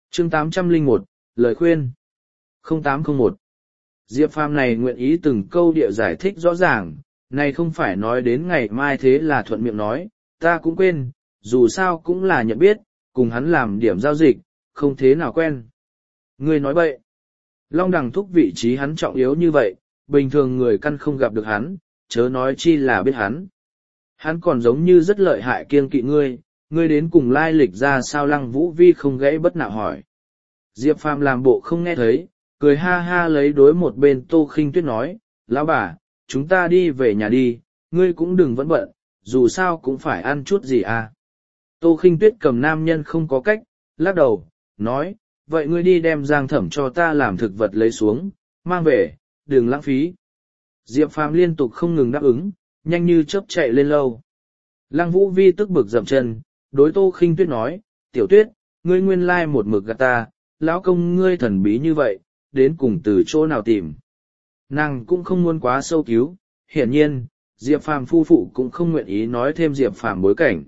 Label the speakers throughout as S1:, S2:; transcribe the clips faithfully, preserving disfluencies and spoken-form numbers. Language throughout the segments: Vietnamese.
S1: Chương tám trăm lẻ một, lời khuyên. không tám không một. Diệp Phàm này nguyện ý từng câu địa giải thích rõ ràng, này không phải nói đến ngày mai thế là thuận miệng nói, ta cũng quên, dù sao cũng là nhận biết, cùng hắn làm điểm giao dịch, không thế nào quen. Ngươi nói bậy. Long Đằng thúc vị trí hắn trọng yếu như vậy, bình thường người căn không gặp được hắn, chớ nói chi là biết hắn. Hắn còn giống như rất lợi hại kiêng kỵ ngươi, ngươi đến cùng lai lịch ra sao Lăng Vũ Vi không gãy bất nạo hỏi. Diệp Phàm làm bộ không nghe thấy, cười ha ha lấy đối một bên Tô Khinh Tuyết nói, lão bà, chúng ta đi về nhà đi, ngươi cũng đừng vẫn bận, dù sao cũng phải ăn chút gì à. Tô Khinh Tuyết cầm nam nhân không có cách, lắc đầu, nói, vậy ngươi đi đem Giang Thẩm cho ta làm thực vật lấy xuống, mang về, đừng lãng phí. Diệp Phàm liên tục không ngừng đáp ứng, nhanh như chớp chạy lên lâu. Lăng Vũ Vi tức bực dậm chân, đối Tô Khinh Tuyết nói, tiểu tuyết, ngươi nguyên lai một mực gạt ta, lão công ngươi thần bí như vậy, đến cùng từ chỗ nào tìm. Nàng cũng không muốn quá sâu cứu, hiển nhiên, Diệp Phàm phu phụ cũng không nguyện ý nói thêm Diệp Phàm bối cảnh.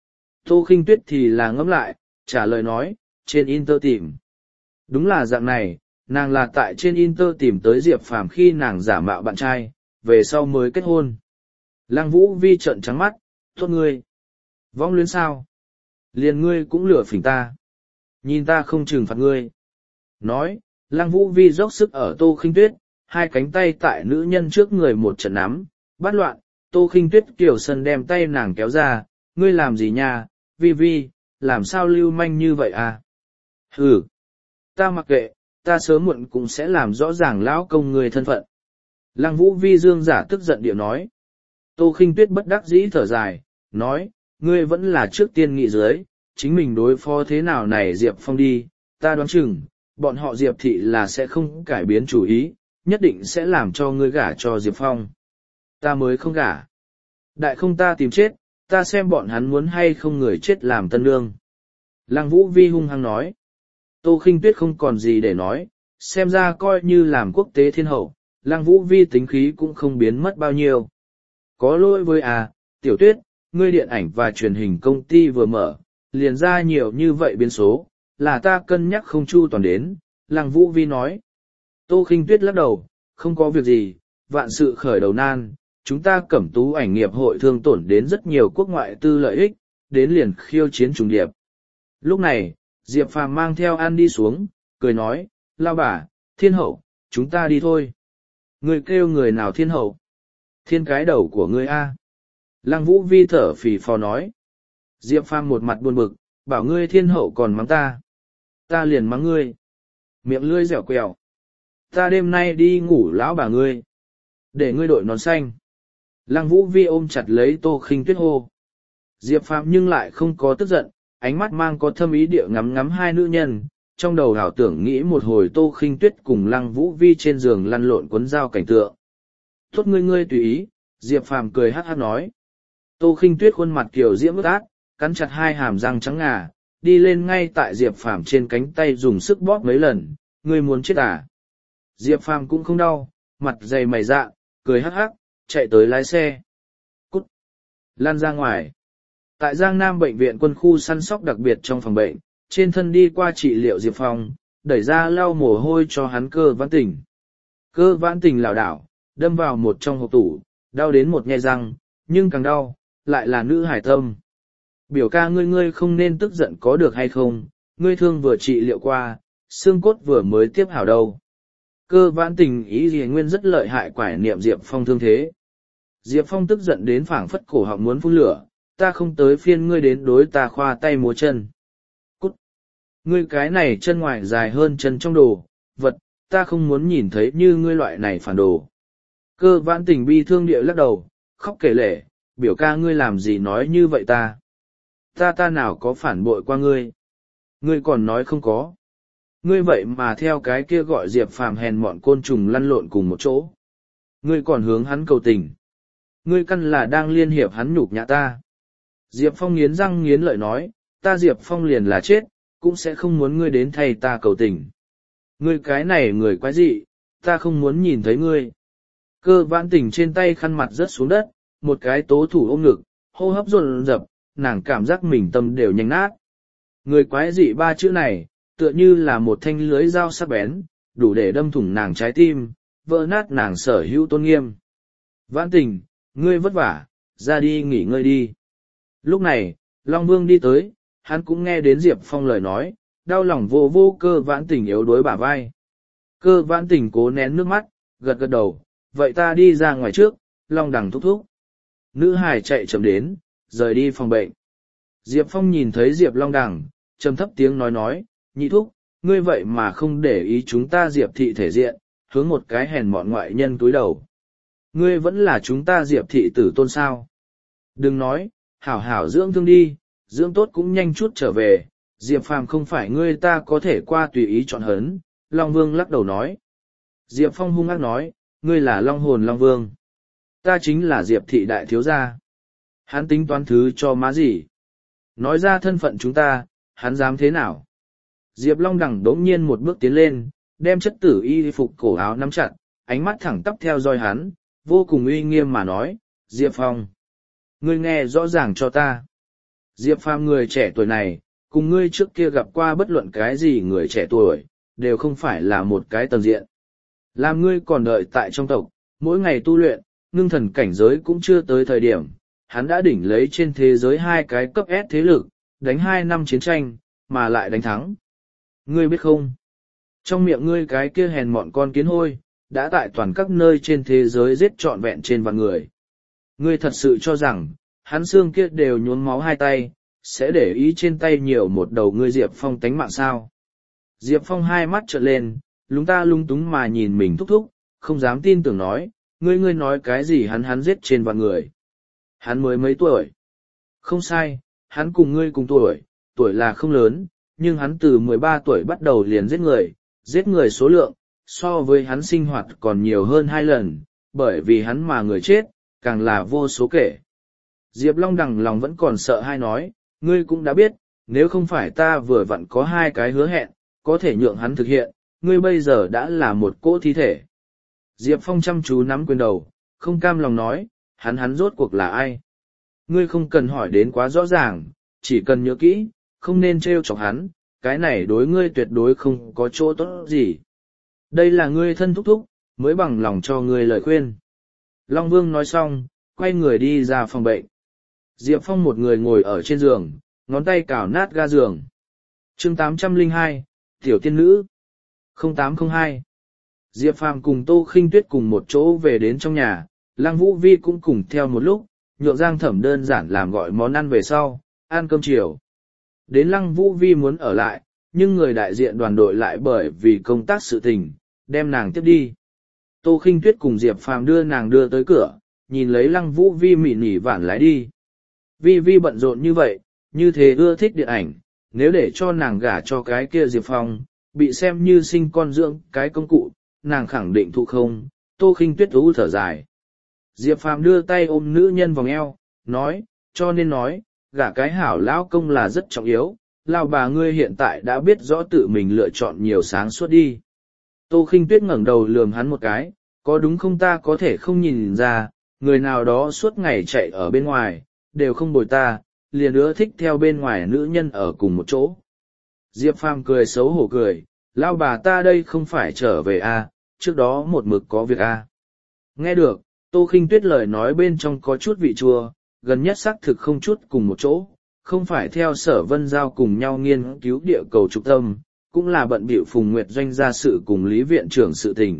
S1: Tô Khinh Tuyết thì là ngẫm lại, trả lời nói, trên Inter tìm. Đúng là dạng này, nàng là tại trên Inter tìm tới Diệp Phàm khi nàng giả mạo bạn trai, về sau mới kết hôn. Lăng Vũ Vi trợn trắng mắt, tốt ngươi. Vong luyến sao? Liền ngươi cũng lừa phỉnh ta. Nhìn ta không trừng phạt ngươi. Nói, Lăng Vũ Vi dốc sức ở Tô Khinh Tuyết, hai cánh tay tại nữ nhân trước người một trận nắm, bắt loạn, Tô Khinh Tuyết kiểu sân đem tay nàng kéo ra, ngươi làm gì nha, Vi Vi, làm sao lưu manh như vậy à? Hừ, ta mặc kệ, ta sớm muộn cũng sẽ làm rõ ràng lão công người thân phận. Lăng Vũ Vi dương giả tức giận điệu nói. Tô Khinh Tuyết bất đắc dĩ thở dài, nói, ngươi vẫn là trước tiên nghị dưới, chính mình đối phó thế nào này Diệp Phong đi, ta đoán chừng, bọn họ Diệp thị là sẽ không cải biến chủ ý, nhất định sẽ làm cho ngươi gả cho Diệp Phong. Ta mới không gả. Đại không ta tìm chết, ta xem bọn hắn muốn hay không người chết làm tân nương. Lăng Vũ Vi hung hăng nói. Tô Khinh Tuyết không còn gì để nói, xem ra coi như làm quốc tế thiên hậu, Lăng Vũ Vi tính khí cũng không biến mất bao nhiêu. Có lỗi với à, Tiểu Tuyết, ngươi điện ảnh và truyền hình công ty vừa mở, liền ra nhiều như vậy biến số, là ta cân nhắc không chu toàn đến, Lăng Vũ Vi nói. Tô Khinh Tuyết lắc đầu, không có việc gì, vạn sự khởi đầu nan, chúng ta Cẩm Tú ảnh nghiệp hội thương tổn đến rất nhiều quốc ngoại tư lợi ích, đến liền khiêu chiến trùng điệp. Lúc này, Diệp Phàm mang theo An đi xuống, cười nói, lao bà, thiên hậu, chúng ta đi thôi. Ngươi kêu người nào thiên hậu? Thiên cái đầu của ngươi a. Lăng Vũ Vi thở phì phò nói. Diệp Phàm một mặt buồn bực, bảo ngươi thiên hậu còn mắng ta. Ta liền mắng ngươi. Miệng lưỡi dẻo quẹo. Ta đêm nay đi ngủ lão bà ngươi. Để ngươi đội nón xanh. Lăng Vũ Vi ôm chặt lấy Tô Khinh Tuyết hô. Diệp Phàm nhưng lại không có tức giận, ánh mắt mang có thâm ý địa ngắm ngắm hai nữ nhân, trong đầu ảo tưởng nghĩ một hồi Tô Khinh Tuyết cùng Lăng Vũ Vi trên giường lăn lộn quấn dao cảnh tượng. Tốt ngươi ngươi tùy ý, Diệp Phàm cười hát hát nói. Tô Khinh Tuyết khuôn mặt kiều diễm ướt át, cắn chặt hai hàm răng trắng ngà, đi lên ngay tại Diệp Phàm trên cánh tay dùng sức bóp mấy lần, ngươi muốn chết à? Diệp Phàm cũng không đau, mặt dày mày dạ, cười hắc hắc, chạy tới lái xe. Cút! Lan ra ngoài. Tại Giang Nam bệnh viện quân khu săn sóc đặc biệt trong phòng bệnh, trên thân đi qua trị liệu Diệp Phong, đẩy ra lau mồ hôi cho hắn Cơ Vãn Tình. Cơ Vãn Tình lảo đảo, đâm vào một trong hộp tủ, đau đến một nhe răng, nhưng càng đau, lại là nữ hải tâm. Biểu ca ngươi ngươi không nên tức giận có được hay không, ngươi thương vừa trị liệu qua, xương cốt vừa mới tiếp hảo đâu. Cơ Vãn Tình ý gì nguyên rất lợi hại quải niệm Diệp Phong thương thế. Diệp Phong tức giận đến phảng phất cổ họng muốn phun lửa, ta không tới phiên ngươi đến đối ta khoa tay múa chân. Cút! Ngươi cái này chân ngoài dài hơn chân trong đồ, vật, ta không muốn nhìn thấy như ngươi loại này phản đồ. Cơ Vãn Tình bi thương địa lắc đầu, khóc kể lể, biểu ca ngươi làm gì nói như vậy ta? Ta ta nào có phản bội qua ngươi? Ngươi còn nói không có. Ngươi vậy mà theo cái kia gọi Diệp Phàm hèn mọn côn trùng lăn lộn cùng một chỗ. Ngươi còn hướng hắn cầu tình. Ngươi căn là đang liên hiệp hắn nhục nhã ta. Diệp Phong nghiến răng nghiến lợi nói, ta Diệp Phong liền là chết, cũng sẽ không muốn ngươi đến thay ta cầu tình. Ngươi cái này người quái dị, ta không muốn nhìn thấy ngươi. Cơ Vãn Tình trên tay khăn mặt rớt xuống đất, một cái tố thủ ôm ngực, hô hấp dồn dập, nàng cảm giác mình tâm đều nhanh nát. Người quái dị ba chữ này, tựa như là một thanh lưới dao sắc bén, đủ để đâm thủng nàng trái tim, vỡ nát nàng sở hữu tôn nghiêm. Vãn Tình, ngươi vất vả, ra đi nghỉ ngơi đi. Lúc này, Long Vương đi tới, hắn cũng nghe đến Diệp Phong lời nói, đau lòng vô vô Cơ Vãn Tình yếu đuối bả vai. Cơ Vãn Tình cố nén nước mắt, gật gật đầu, vậy ta đi ra ngoài trước, Long Đằng thúc thúc. Nữ hài chạy chậm đến, rời đi phòng bệnh. Diệp Phong nhìn thấy Diệp Long Đằng, trầm thấp tiếng nói nói, nhị thúc, ngươi vậy mà không để ý chúng ta Diệp thị thể diện, hướng một cái hèn mọn ngoại nhân túi đầu. Ngươi vẫn là chúng ta Diệp thị tử tôn sao. Đừng nói, hảo hảo dưỡng thương đi, dưỡng tốt cũng nhanh chút trở về, Diệp Phàm không phải ngươi ta có thể qua tùy ý chọn hấn, Long Vương lắc đầu nói. Diệp Phong hung ác nói, ngươi là Long hồn Long Vương. Ta chính là Diệp thị đại thiếu gia. Hắn tính toán thứ cho má gì? Nói ra thân phận chúng ta, hắn dám thế nào? Diệp Long đẳng đống nhiên một bước tiến lên, đem chất tử y phục cổ áo nắm chặt, ánh mắt thẳng tắp theo dõi hắn, vô cùng uy nghiêm mà nói, Diệp Phong. Ngươi nghe rõ ràng cho ta. Diệp Phàm người trẻ tuổi này, cùng ngươi trước kia gặp qua bất luận cái gì người trẻ tuổi, đều không phải là một cái tầng diện. Làm ngươi còn đợi tại trong tộc, mỗi ngày tu luyện, ngưng thần cảnh giới cũng chưa tới thời điểm, hắn đã đỉnh lấy trên thế giới hai cái cấp S thế lực, đánh hai năm chiến tranh, mà lại đánh thắng. Ngươi biết không? Trong miệng ngươi cái kia hèn mọn con kiến hôi, đã tại toàn các nơi trên thế giới giết trọn vẹn trên vạn người. Ngươi thật sự cho rằng, hắn xương kia đều nhuốm máu hai tay, sẽ để ý trên tay nhiều một đầu ngươi Diệp Phong tánh mạng sao? Diệp Phong hai mắt trợn lên, lúng ta lung túng mà nhìn mình thúc thúc, không dám tin tưởng nói, ngươi ngươi nói cái gì hắn hắn giết trên vạn người. Hắn mới mấy tuổi? Không sai, hắn cùng ngươi cùng tuổi, tuổi là không lớn, nhưng hắn từ mười ba tuổi bắt đầu liền giết người, giết người số lượng, so với hắn sinh hoạt còn nhiều hơn hai lần, bởi vì hắn mà người chết, càng là vô số kể. Diệp Long đằng lòng vẫn còn sợ hai nói, ngươi cũng đã biết, nếu không phải ta vừa vặn có hai cái hứa hẹn, có thể nhượng hắn thực hiện, ngươi bây giờ đã là một cỗ thi thể. Diệp Phong chăm chú nắm quyền đầu, không cam lòng nói, hắn hắn rốt cuộc là ai? Ngươi không cần hỏi đến quá rõ ràng, chỉ cần nhớ kỹ, không nên trêu chọc hắn, cái này đối ngươi tuyệt đối không có chỗ tốt gì. Đây là ngươi thân thúc thúc, mới bằng lòng cho ngươi lời khuyên. Long Vương nói xong, quay người đi ra phòng bệnh. Diệp Phong một người ngồi ở trên giường, ngón tay cào nát ga giường. Chương tám trăm lẻ hai, Tiểu Tiên Nữ. không tám không hai. Diệp Phàm cùng Tô Khinh Tuyết cùng một chỗ về đến trong nhà, Lăng Vũ Vi cũng cùng theo một lúc, nhượng Giang Thẩm đơn giản làm gọi món ăn về sau, ăn cơm chiều. Đến Lăng Vũ Vi muốn ở lại, nhưng người đại diện đoàn đội lại bởi vì công tác sự tình, đem nàng tiếp đi. Tô Khinh Tuyết cùng Diệp Phàm đưa nàng đưa tới cửa, nhìn lấy Lăng Vũ Vi mỉ nỉ vản lái đi. Vi Vi bận rộn như vậy, như thế ưa thích điện ảnh, nếu để cho nàng gả cho cái kia Diệp Phong, bị xem như sinh con dưỡng cái công cụ, nàng khẳng định thụ không. Tô Khinh Tuyết ú thở dài. Diệp Phàm đưa tay ôm nữ nhân vòng eo, nói, cho nên nói, gả cái hảo lão công là rất trọng yếu, lão bà ngươi hiện tại đã biết rõ tự mình lựa chọn nhiều sáng suốt đi. Tô Khinh Tuyết ngẩng đầu lườm hắn một cái, có đúng không ta có thể không nhìn ra, người nào đó suốt ngày chạy ở bên ngoài, đều không bồi ta, liền ưa thích theo bên ngoài nữ nhân ở cùng một chỗ. Diệp Phàm cười xấu hổ cười, lão bà ta đây không phải trở về à, trước đó một mực có việc à. Nghe được, Tô Khinh Tuyết lời nói bên trong có chút vị chua, gần nhất xác thực không chút cùng một chỗ, không phải theo Sở Vân Giao cùng nhau nghiên cứu địa cầu trục tâm, cũng là bận bịu Phùng Nguyệt Doanh ra sự cùng Lý Viện trưởng sự tình.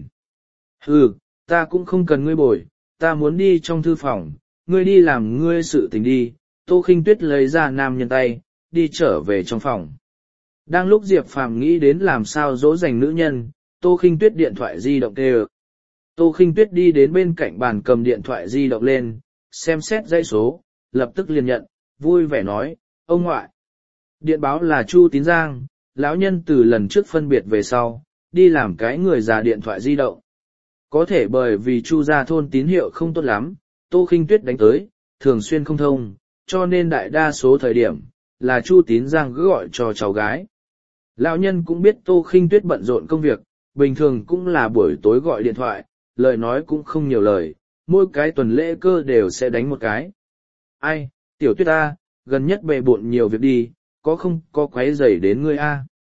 S1: Hừ, ta cũng không cần ngươi bồi, ta muốn đi trong thư phòng, ngươi đi làm ngươi sự tình đi. Tô Khinh Tuyết lấy ra nam nhân tay, đi trở về trong phòng. Đang lúc Diệp Phàm nghĩ đến làm sao dỗ dành nữ nhân, Tô Khinh Tuyết điện thoại di động kêu. Tô Khinh Tuyết đi đến bên cạnh bàn cầm điện thoại di động lên, xem xét dãy số, lập tức liền nhận, vui vẻ nói, ông ngoại. Điện báo là Chu Tín Giang, lão nhân từ lần trước phân biệt về sau, đi làm cái người già điện thoại di động. Có thể bởi vì Chu gia thôn tín hiệu không tốt lắm, Tô Khinh Tuyết đánh tới, thường xuyên không thông, cho nên đại đa số thời điểm, là Chu Tín Giang cứ gọi cho cháu gái. Lão nhân cũng biết Tô Khinh Tuyết bận rộn công việc, bình thường cũng là buổi tối gọi điện thoại, lời nói cũng không nhiều lời, mỗi cái tuần lễ cơ đều sẽ đánh một cái. Ai, Tiểu Tuyết A, gần nhất bề bộn nhiều việc đi, có không có quấy rầy đến ngươi A.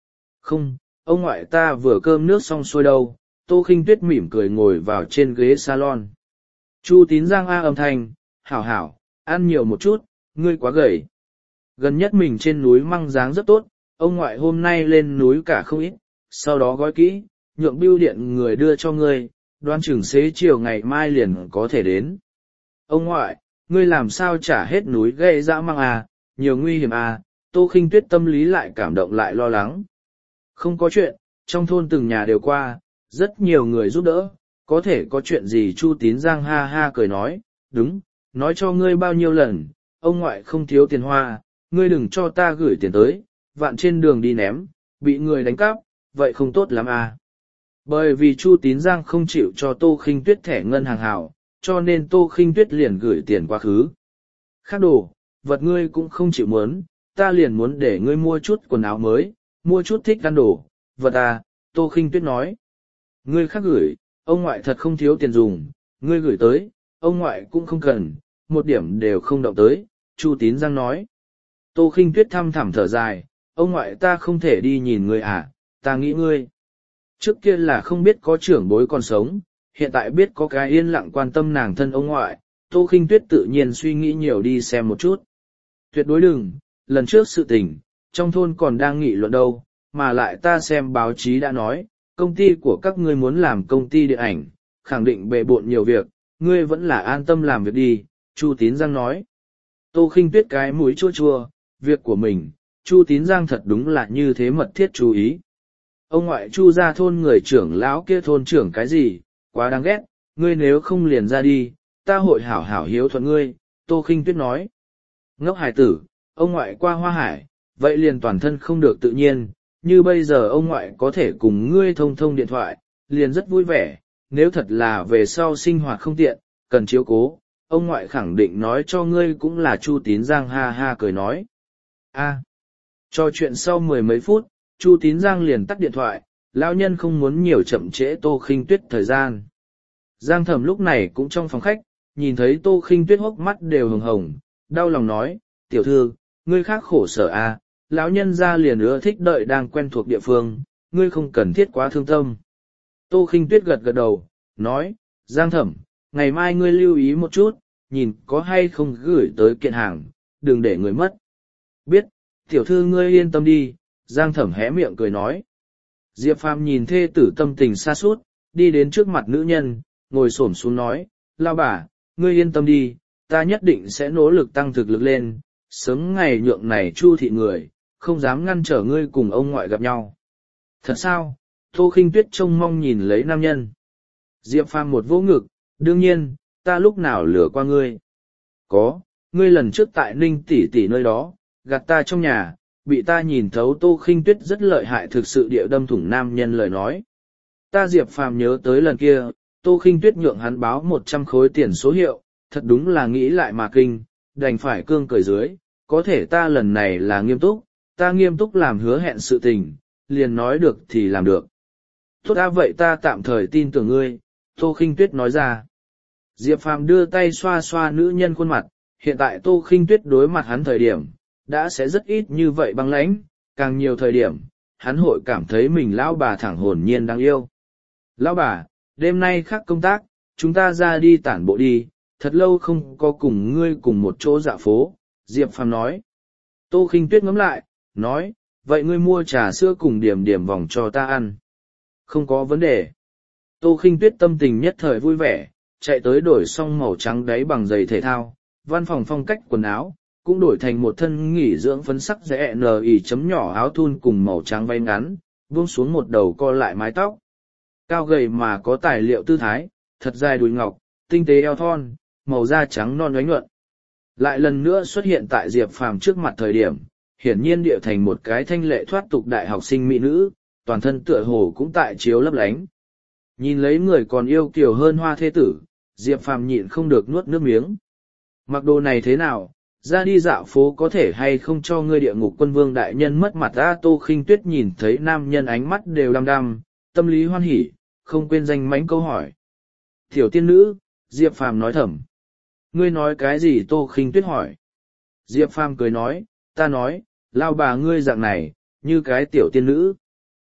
S1: Không, ông ngoại ta vừa cơm nước xong xuôi đâu. Tô Khinh Tuyết mỉm cười ngồi vào trên ghế salon. Chu Tín Giang a âm thanh, hảo hảo, ăn nhiều một chút, ngươi quá gầy. Gần nhất mình trên núi măng dáng rất tốt, ông ngoại hôm nay lên núi cả không ít, sau đó gói kỹ, nhượng bưu điện người đưa cho ngươi, đoán chừng xế chiều ngày mai liền có thể đến. Ông ngoại, ngươi làm sao trả hết núi gây dã măng à, nhiều nguy hiểm à, Tô Khinh Tuyết tâm lý lại cảm động lại lo lắng. Không có chuyện, trong thôn từng nhà đều qua, rất nhiều người giúp đỡ, có thể có chuyện gì. Chu Tín Giang ha ha cười nói, đúng, nói cho ngươi bao nhiêu lần, ông ngoại không thiếu tiền hoa, ngươi đừng cho ta gửi tiền tới, vạn trên đường đi ném, bị người đánh cắp, vậy không tốt lắm à. Bởi vì Chu Tín Giang không chịu cho Tô Khinh Tuyết thẻ ngân hàng hảo, cho nên Tô Khinh Tuyết liền gửi tiền quá khứ. Khác đồ, vật ngươi cũng không chịu muốn, ta liền muốn để ngươi mua chút quần áo mới, mua chút thích ăn đồ, vật à, Tô Khinh Tuyết nói. Ngươi khác gửi, ông ngoại thật không thiếu tiền dùng, ngươi gửi tới, ông ngoại cũng không cần, một điểm đều không động tới, Chu Tín Giang nói. Tô Khinh Tuyết thăm thẳm thở dài, ông ngoại ta không thể đi nhìn ngươi à, ta nghĩ ngươi. Trước kia là không biết có trưởng bối còn sống, hiện tại biết có cái yên lặng quan tâm nàng thân ông ngoại, Tô Khinh Tuyết tự nhiên suy nghĩ nhiều đi xem một chút. Tuyệt đối đừng, lần trước sự tình, trong thôn còn đang nghị luận đâu, mà lại ta xem báo chí đã nói, công ty của các ngươi muốn làm công ty điện ảnh, khẳng định bề bộn nhiều việc, ngươi vẫn là an tâm làm việc đi, Chu Tín Giang nói. Tô Khinh Tuyết cái mũi chua chua, việc của mình, Chu Tín Giang thật đúng là như thế mật thiết chú ý. Ông ngoại Chu ra thôn người trưởng lão kia thôn trưởng cái gì, quá đáng ghét, ngươi nếu không liền ra đi, ta hội hảo hảo hiếu thuận ngươi, Tô Khinh Tuyết nói. Ngốc hài tử, ông ngoại qua Hoa Hải, vậy liền toàn thân không được tự nhiên, như bây giờ ông ngoại có thể cùng ngươi thông thông điện thoại, liền rất vui vẻ, nếu thật là về sau sinh hoạt không tiện, cần chiếu cố, ông ngoại khẳng định nói cho ngươi cũng là. Chu Tín Giang ha ha cười nói. A. À. Trò chuyện sau mười mấy phút, Chu Tín Giang liền tắt điện thoại, lão nhân không muốn nhiều chậm trễ Tô Khinh Tuyết thời gian. Giang Thẩm lúc này cũng trong phòng khách, nhìn thấy Tô Khinh Tuyết hốc mắt đều hồng hồng, đau lòng nói, tiểu thư, ngươi khác khổ sở à, lão nhân ra liền ưa thích đợi đang quen thuộc địa phương, ngươi không cần thiết quá thương tâm. Tô Khinh Tuyết gật gật đầu, nói, Giang Thẩm, ngày mai ngươi lưu ý một chút, nhìn có hay không gửi tới kiện hàng, đừng để người mất. Biết, tiểu thư ngươi yên tâm đi, Giang Thẩm hé miệng cười nói. Diệp Phàm nhìn thê tử tâm tình xa sút, đi đến trước mặt nữ nhân, ngồi xổm xuống nói, lao bà, ngươi yên tâm đi, ta nhất định sẽ nỗ lực tăng thực lực lên, sớm ngày nhượng này Chu thị người, không dám ngăn trở ngươi cùng ông ngoại gặp nhau. Thật sao? Tô Khinh Tuyết trông mong nhìn lấy nam nhân. Diệp Phàm một vỗ ngực, đương nhiên, ta lúc nào lừa qua ngươi. Có, ngươi lần trước tại Ninh tỷ tỷ nơi đó, gạt ta trong nhà, bị ta nhìn thấu. Tô Khinh Tuyết rất lợi hại, thực sự địa đâm thủng nam nhân lời nói. Ta Diệp Phàm nhớ tới lần kia, Tô Khinh Tuyết nhượng hắn báo một trăm khối tiền số hiệu, thật đúng là nghĩ lại mà kinh, đành phải cương cười dưới, có thể ta lần này là nghiêm túc, ta nghiêm túc làm hứa hẹn sự tình, liền nói được thì làm được. Tốt đã vậy ta tạm thời tin tưởng ngươi, Tô Khinh Tuyết nói ra. Diệp Phàm đưa tay xoa xoa nữ nhân khuôn mặt, hiện tại Tô Khinh Tuyết đối mặt hắn thời điểm, đã sẽ rất ít như vậy băng lãnh, càng nhiều thời điểm, hắn hội cảm thấy mình lão bà thẳng hồn nhiên đáng yêu. Lão bà, đêm nay khác công tác, chúng ta ra đi tản bộ đi, thật lâu không có cùng ngươi cùng một chỗ dạo phố, Diệp Phàm nói. Tô Khinh Tuyết ngẫm lại, nói, vậy ngươi mua trà sữa cùng điểm điểm vòng cho ta ăn. Không có vấn đề. Tô Khinh Tuyết tâm tình nhất thời vui vẻ, chạy tới đổi xong màu trắng đáy bằng giày thể thao, văn phòng phong cách quần áo, cũng đổi thành một thân nghỉ dưỡng phấn sắc rẽ n i chấm nhỏ áo thun cùng màu trắng váy ngắn, buông xuống một đầu co lại mái tóc. Cao gầy mà có tài liệu tư thái, thật dài đùi ngọc, tinh tế eo thon, màu da trắng non oánh nhuận. Lại lần nữa xuất hiện tại Diệp Phàm trước mặt thời điểm, hiển nhiên địa thành một cái thanh lệ thoát tục đại học sinh mỹ nữ, toàn thân tựa hồ cũng tại chiếu lấp lánh. Nhìn lấy người còn yêu kiều hơn hoa thế tử, Diệp Phàm nhịn không được nuốt nước miếng. Mặc đồ này thế nào, ra đi dạo phố có thể hay không cho ngươi địa ngục quân vương đại nhân mất mặt ra. Tô Khinh Tuyết nhìn thấy nam nhân ánh mắt đều đăm đăm, tâm lý hoan hỉ, không quên danh mánh câu hỏi. Tiểu tiên nữ, Diệp Phàm nói thầm. Ngươi nói cái gì? Tô Khinh Tuyết hỏi. Diệp Phàm cười nói, ta nói, lao bà ngươi dạng này, như cái tiểu tiên nữ.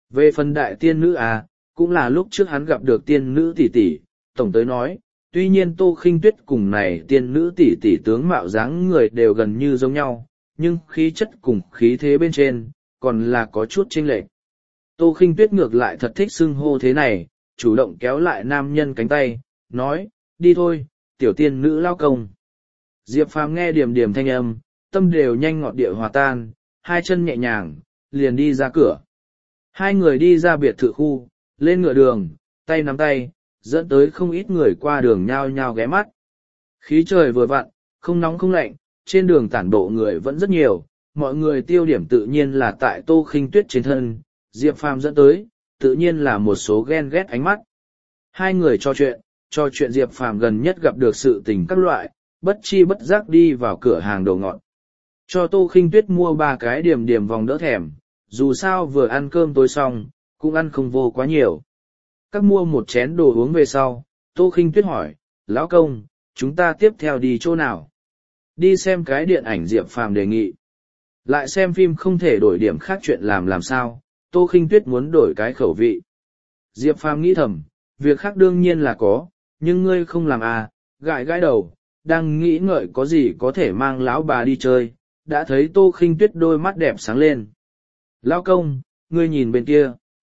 S1: Về phần đại tiên nữ à, cũng là lúc trước hắn gặp được tiên nữ tỷ tỷ, tổng tới nói, tuy nhiên Tô Khinh Tuyết cùng này tiên nữ tỷ tỷ tướng mạo dáng người đều gần như giống nhau, nhưng khí chất cùng khí thế bên trên, còn là có chút chênh lệch. Tô Khinh Tuyết ngược lại thật thích xưng hô thế này, chủ động kéo lại nam nhân cánh tay, nói, đi thôi, tiểu tiên nữ lao công. Diệp Phàm nghe điềm điềm thanh âm, tâm đều nhanh ngọt địa hòa tan, hai chân nhẹ nhàng, liền đi ra cửa. Hai người đi ra biệt thự khu, lên ngựa đường, tay nắm tay, dẫn tới không ít người qua đường nhao nhao ghé mắt. Khí trời vừa vặn, không nóng không lạnh, trên đường tản bộ người vẫn rất nhiều, mọi người tiêu điểm tự nhiên là tại Tô Khinh Tuyết trên thân, Diệp Phàm dẫn tới, tự nhiên là một số ghen ghét ánh mắt. Hai người trò chuyện, trò chuyện Diệp Phàm gần nhất gặp được sự tình các loại, bất chi bất giác đi vào cửa hàng đồ ngọt. Cho Tô Khinh Tuyết mua ba cái điểm điểm vòng đỡ thèm, dù sao vừa ăn cơm tối xong, cũng ăn không vô quá nhiều. Các mua một chén đồ uống về sau, Tô Khinh Tuyết hỏi, lão công, chúng ta tiếp theo đi chỗ nào? Đi xem cái điện ảnh Diệp Phàm đề nghị. Lại xem phim không thể đổi điểm khác chuyện làm làm sao, Tô Khinh Tuyết muốn đổi cái khẩu vị. Diệp Phàm nghĩ thầm, việc khác đương nhiên là có, nhưng ngươi không làm à, gãi gãi đầu, đang nghĩ ngợi có gì có thể mang lão bà đi chơi, đã thấy Tô Khinh Tuyết đôi mắt đẹp sáng lên. Lão công, ngươi nhìn bên kia.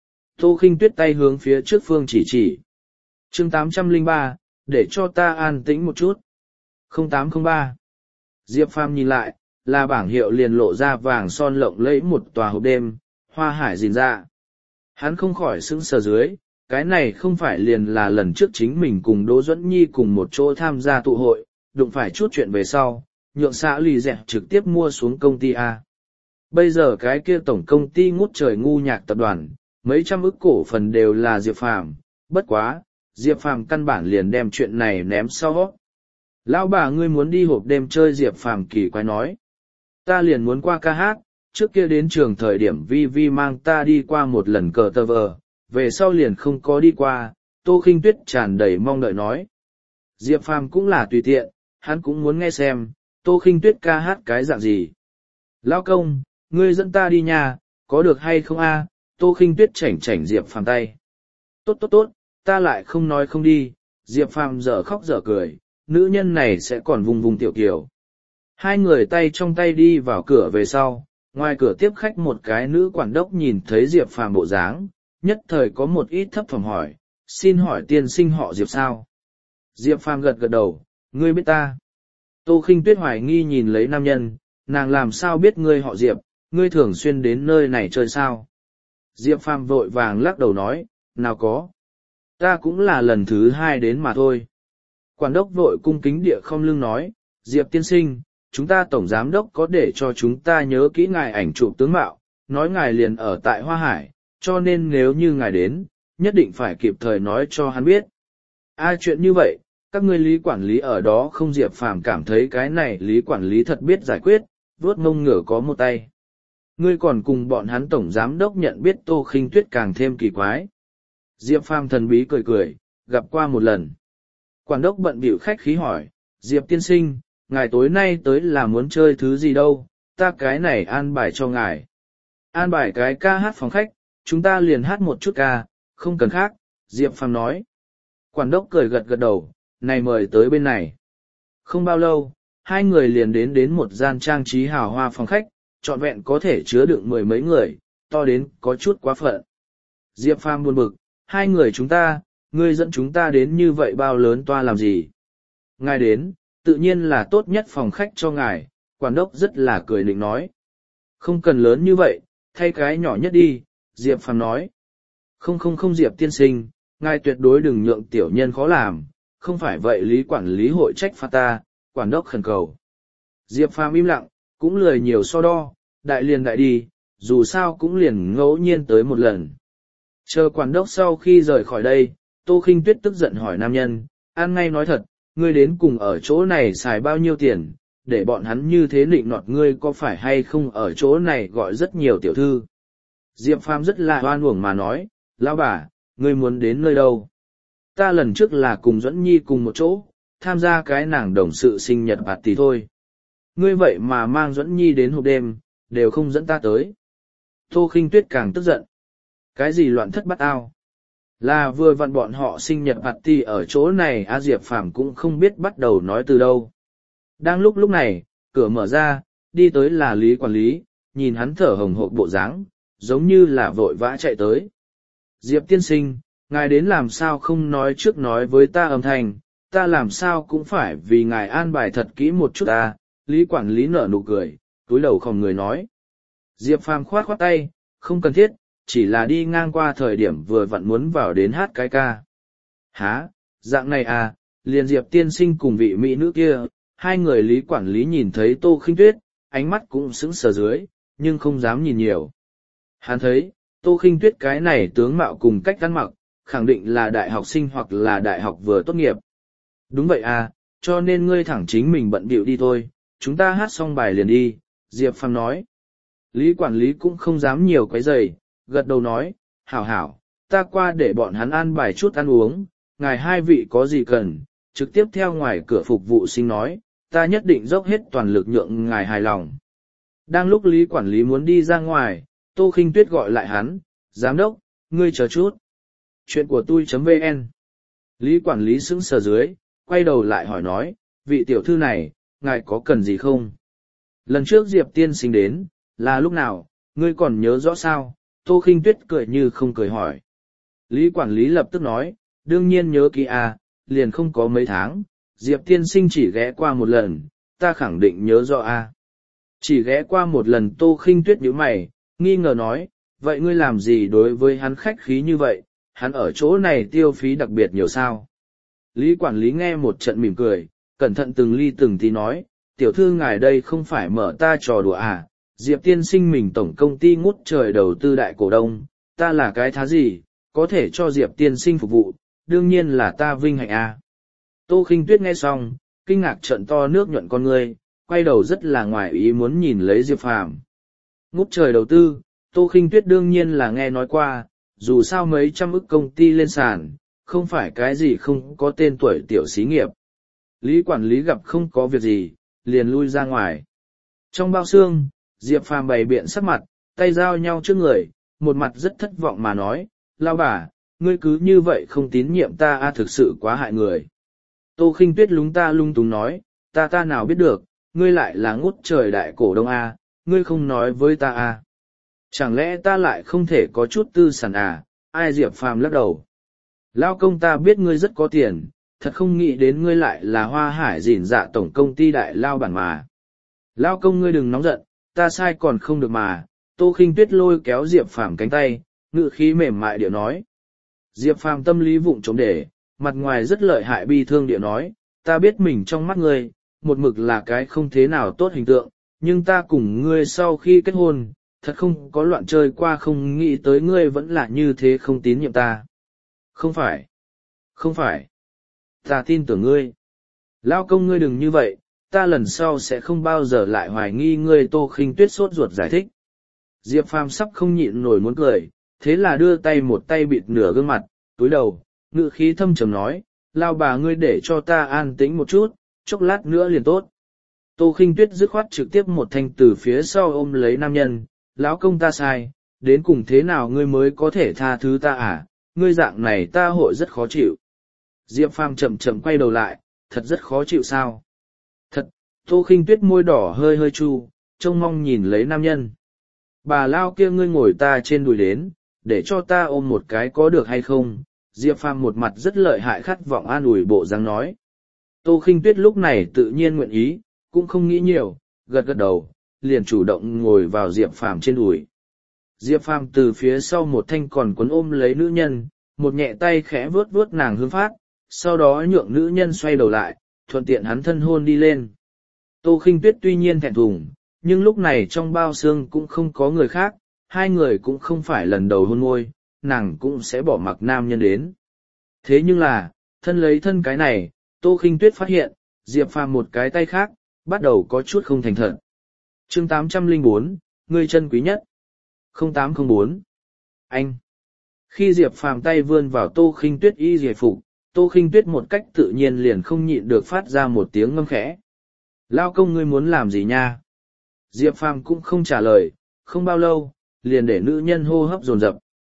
S1: Tô Khinh Tuyết tay hướng phía trước phương chỉ chỉ. Chương tám trăm lẻ ba, để cho ta an tĩnh một chút. không tám không ba. Diệp Phàm nhìn lại, là bảng hiệu liền lộ ra vàng son lộng lẫy một tòa hộp đêm, hoa hải rìn ra. Hắn không khỏi sững sờ dưới, cái này không phải liền là lần trước chính mình cùng Đỗ Duẫn Nhi cùng một chỗ tham gia tụ hội, đụng phải chút chuyện về sau, nhượng xã lì dẹt trực tiếp mua xuống công ty A. Bây giờ cái kia tổng công ty ngút trời ngu nhạc tập đoàn, mấy trăm ức cổ phần đều là Diệp Phàm, bất quá, Diệp Phàm căn bản liền đem chuyện này ném sau. Lão bà ngươi muốn đi hộp đêm chơi Diệp Phàm kỳ quái nói. Ta liền muốn qua ca hát, trước kia đến trường thời điểm Vi Vi mang ta đi qua một lần cờ tờ vờ, về sau liền không có đi qua, Tô Khinh Tuyết tràn đầy mong đợi nói. Diệp Phàm cũng là tùy tiện, hắn cũng muốn nghe xem, Tô Khinh Tuyết ca hát cái dạng gì. Lão công, ngươi dẫn ta đi nhà, có được hay không a? Tô Khinh Tuyết chảnh chảnh Diệp Phàm tay. Tốt tốt tốt, ta lại không nói không đi, Diệp Phàm dở khóc dở cười, nữ nhân này sẽ còn vùng vùng tiểu kiểu. Hai người tay trong tay đi vào cửa về sau, ngoài cửa tiếp khách một cái nữ quản đốc nhìn thấy Diệp Phàm bộ dáng, nhất thời có một ít thấp thỏm hỏi, xin hỏi tiên sinh họ Diệp sao? Diệp Phàm gật gật đầu, ngươi biết ta. Tô Khinh Tuyết hoài nghi nhìn lấy nam nhân, nàng làm sao biết ngươi họ Diệp, ngươi thường xuyên đến nơi này chơi sao? Diệp Phàm vội vàng lắc đầu nói, nào có. Ta cũng là lần thứ hai đến mà thôi. Quản đốc vội cung kính địa không lưng nói, Diệp tiên sinh, chúng ta tổng giám đốc có để cho chúng ta nhớ kỹ ngài ảnh chụp tướng mạo, nói ngài liền ở tại Hoa Hải, cho nên nếu như ngài đến, nhất định phải kịp thời nói cho hắn biết. Ai chuyện như vậy, các ngươi lý quản lý ở đó không? Diệp Phàm cảm thấy cái này lý quản lý thật biết giải quyết, vuốt mông ngửa có một tay. Ngươi còn cùng bọn hắn tổng giám đốc nhận biết Tô Khinh Tuyết càng thêm kỳ quái. Diệp Phàm thần bí cười cười, gặp qua một lần. Quản đốc bận bịu khách khí hỏi, Diệp tiên sinh, ngài tối nay tới là muốn chơi thứ gì đâu, ta cái này an bài cho ngài. An bài cái ca hát phòng khách, chúng ta liền hát một chút ca, không cần khác, Diệp Phàm nói. Quản đốc cười gật gật đầu, này mời tới bên này. Không bao lâu, hai người liền đến đến một gian trang trí hào hoa phòng khách, trọn vẹn có thể chứa đựng mười mấy người, to đến có chút quá phận. Diệp Phàm buồn bực, hai người chúng ta, ngươi dẫn chúng ta đến như vậy bao lớn toa làm gì? Ngài đến, tự nhiên là tốt nhất phòng khách cho ngài, quản đốc rất là cười định nói. Không cần lớn như vậy, thay cái nhỏ nhất đi, Diệp Phàm nói. Không không không Diệp tiên sinh, ngài tuyệt đối đừng nhượng tiểu nhân khó làm, không phải vậy lý quản lý hội trách phạt ta, quản đốc khẩn cầu. Diệp Phàm im lặng, cũng lười nhiều so đo, đại liền đại đi, dù sao cũng liền ngẫu nhiên tới một lần. Chờ quản đốc sau khi rời khỏi đây, Tô Khinh Tuyết tức giận hỏi nam nhân, ăn ngay nói thật, ngươi đến cùng ở chỗ này xài bao nhiêu tiền, để bọn hắn như thế nịnh nọt ngươi có phải hay không ở chỗ này gọi rất nhiều tiểu thư. Diệp Phàm rất là oan uổng mà nói, lão bà, ngươi muốn đến nơi đâu? Ta lần trước là cùng Duẫn Nhi cùng một chỗ, tham gia cái nàng đồng sự sinh nhật party thôi. Ngươi vậy mà mang Duẫn Nhi đến hộp đêm, đều không dẫn ta tới. Tô Khinh Tuyết càng tức giận. Cái gì loạn thất bát ao? Là vừa vặn bọn họ sinh nhật party ở chỗ này A Diệp Phàm cũng không biết bắt đầu nói từ đâu. Đang lúc lúc này, cửa mở ra, đi tới là Lý quản lý, nhìn hắn thở hồng hộc bộ dáng, giống như là vội vã chạy tới. Diệp tiên sinh, ngài đến làm sao không nói trước nói với ta âm thanh, ta làm sao cũng phải vì ngài an bài thật kỹ một chút ta. Lý quản lý nở nụ cười, túi đầu khom người nói. Diệp Phàm khoát khoát tay, không cần thiết, chỉ là đi ngang qua thời điểm vừa vặn muốn vào đến hát cái ca. Hả, dạng này à, liền Diệp tiên sinh cùng vị mỹ nữ kia, hai người Lý quản lý nhìn thấy Tô Khinh Tuyết, ánh mắt cũng sững sờ dưới, nhưng không dám nhìn nhiều. Hắn thấy, Tô Khinh Tuyết cái này tướng mạo cùng cách ăn mặc, khẳng định là đại học sinh hoặc là đại học vừa tốt nghiệp. Đúng vậy à, cho nên ngươi thẳng chính mình bận bịu đi thôi, chúng ta hát xong bài liền đi, Diệp Phàm nói. Lý quản lý cũng không dám nhiều quấy rầy, gật đầu nói, hảo hảo, ta qua để bọn hắn ăn bài chút ăn uống, ngài hai vị có gì cần, trực tiếp theo ngoài cửa phục vụ sinh nói, ta nhất định dốc hết toàn lực nhượng ngài hài lòng. Đang lúc Lý quản lý muốn đi ra ngoài, Tô Khinh Tuyết gọi lại hắn, giám đốc, ngươi chờ chút. Chuyện của tôi.vn Lý quản lý sững sờ dưới, quay đầu lại hỏi nói, vị tiểu thư này, ngài có cần gì không? Lần trước Diệp tiên sinh đến, là lúc nào, ngươi còn nhớ rõ sao? Tô Khinh Tuyết cười như không cười hỏi. Lý quản lý lập tức nói, đương nhiên nhớ kỹ à, liền không có mấy tháng, Diệp tiên sinh chỉ ghé qua một lần, ta khẳng định nhớ rõ à. Chỉ ghé qua một lần. Tô Khinh Tuyết nhíu mày, nghi ngờ nói, vậy ngươi làm gì đối với hắn khách khí như vậy, hắn ở chỗ này tiêu phí đặc biệt nhiều sao? Lý quản lý nghe một trận mỉm cười, cẩn thận từng ly từng tí nói, tiểu thư ngài đây không phải mở ta trò đùa à, Diệp tiên sinh mình tổng công ty ngút trời đầu tư đại cổ đông, ta là cái thá gì, có thể cho Diệp tiên sinh phục vụ, đương nhiên là ta vinh hạnh à. Tô Khinh Tuyết nghe xong, kinh ngạc trợn to nước nhuận con ngươi, quay đầu rất là ngoài ý muốn nhìn lấy Diệp Phàm. Ngút trời đầu tư, Tô Khinh Tuyết đương nhiên là nghe nói qua, dù sao mấy trăm ức công ty lên sàn, không phải cái gì không có tên tuổi tiểu xí nghiệp. Lý quản lý gặp không có việc gì, liền lui ra ngoài. Trong bao xương, Diệp Phàm bày biện sắc mặt, tay giao nhau trước người, một mặt rất thất vọng mà nói, lao bà, ngươi cứ như vậy không tín nhiệm ta a, thực sự quá hại người. Tô Khinh Tuyết lúng ta lung túng nói, ta ta nào biết được, ngươi lại là ngút trời đại cổ đông a, ngươi không nói với ta a. Chẳng lẽ ta lại không thể có chút tư sản à? Ai? Diệp Phàm lắc đầu. Lao công, ta biết ngươi rất có tiền, thật không nghĩ đến ngươi lại là Hoa Hải Dỉn Dạ tổng công ty đại lao bản mà. Lao công, ngươi đừng nóng giận, ta sai còn không được mà. Tô Khinh Tuyết lôi kéo Diệp Phàm cánh tay, ngự khí mềm mại điệu nói. Diệp Phàm tâm lý vụng trống để, mặt ngoài rất lợi hại bi thương điệu nói, ta biết mình trong mắt ngươi, một mực là cái không thế nào tốt hình tượng, nhưng ta cùng ngươi sau khi kết hôn, thật không có loạn chơi qua, không nghĩ tới ngươi vẫn là như thế không tín nhiệm ta. Không phải, không phải, ta tin tưởng ngươi. Lao công, ngươi đừng như vậy, ta lần sau sẽ không bao giờ lại hoài nghi ngươi. Tô Khinh Tuyết sốt ruột giải thích. Diệp Phàm sắp không nhịn nổi muốn cười, thế là đưa tay một tay bịt nửa gương mặt, túi đầu, ngự khí thâm trầm nói, lao bà, ngươi để cho ta an tĩnh một chút, chốc lát nữa liền tốt. Tô Khinh Tuyết dứt khoát trực tiếp một thanh từ phía sau ôm lấy nam nhân, lão công, ta sai, đến cùng thế nào ngươi mới có thể tha thứ ta à, ngươi dạng này ta hội rất khó chịu. Diệp Phàm chậm chậm quay đầu lại, thật rất khó chịu sao? Thật. Tô Khinh Tuyết môi đỏ hơi hơi chu, trông mong nhìn lấy nam nhân. Bà lao kia, ngươi ngồi ta trên đùi đến, để cho ta ôm một cái có được hay không? Diệp Phàm một mặt rất lợi hại khát vọng an ủi bộ dáng nói. Tô Khinh Tuyết lúc này tự nhiên nguyện ý, cũng không nghĩ nhiều, gật gật đầu, liền chủ động ngồi vào Diệp Phàm trên đùi. Diệp Phàm từ phía sau một thanh còn quấn ôm lấy nữ nhân, một nhẹ tay khẽ vuốt vuốt nàng hương phát, sau đó nhượng nữ nhân xoay đầu lại, thuận tiện hắn thân hôn đi lên. Tô Khinh Tuyết tuy nhiên thẹn thùng, nhưng lúc này trong bao xương cũng không có người khác, hai người cũng không phải lần đầu hôn môi, nàng cũng sẽ bỏ mặc nam nhân đến. Thế nhưng là, thân lấy thân cái này, Tô Khinh Tuyết phát hiện, Diệp Phàm một cái tay khác, bắt đầu có chút không thành thật. Chương tám trăm lẻ bốn, ngươi chân quý nhất. không tám không bốn. Anh. Khi Diệp Phàm tay vươn vào Tô Khinh Tuyết y giải phục, Tô Khinh Tuyết một cách tự nhiên liền không nhịn được phát ra một tiếng ngâm khẽ. Lao công, ngươi muốn làm gì nha? Diệp Phàm cũng không trả lời, không bao lâu, liền để nữ nhân hô hấp dồn dập.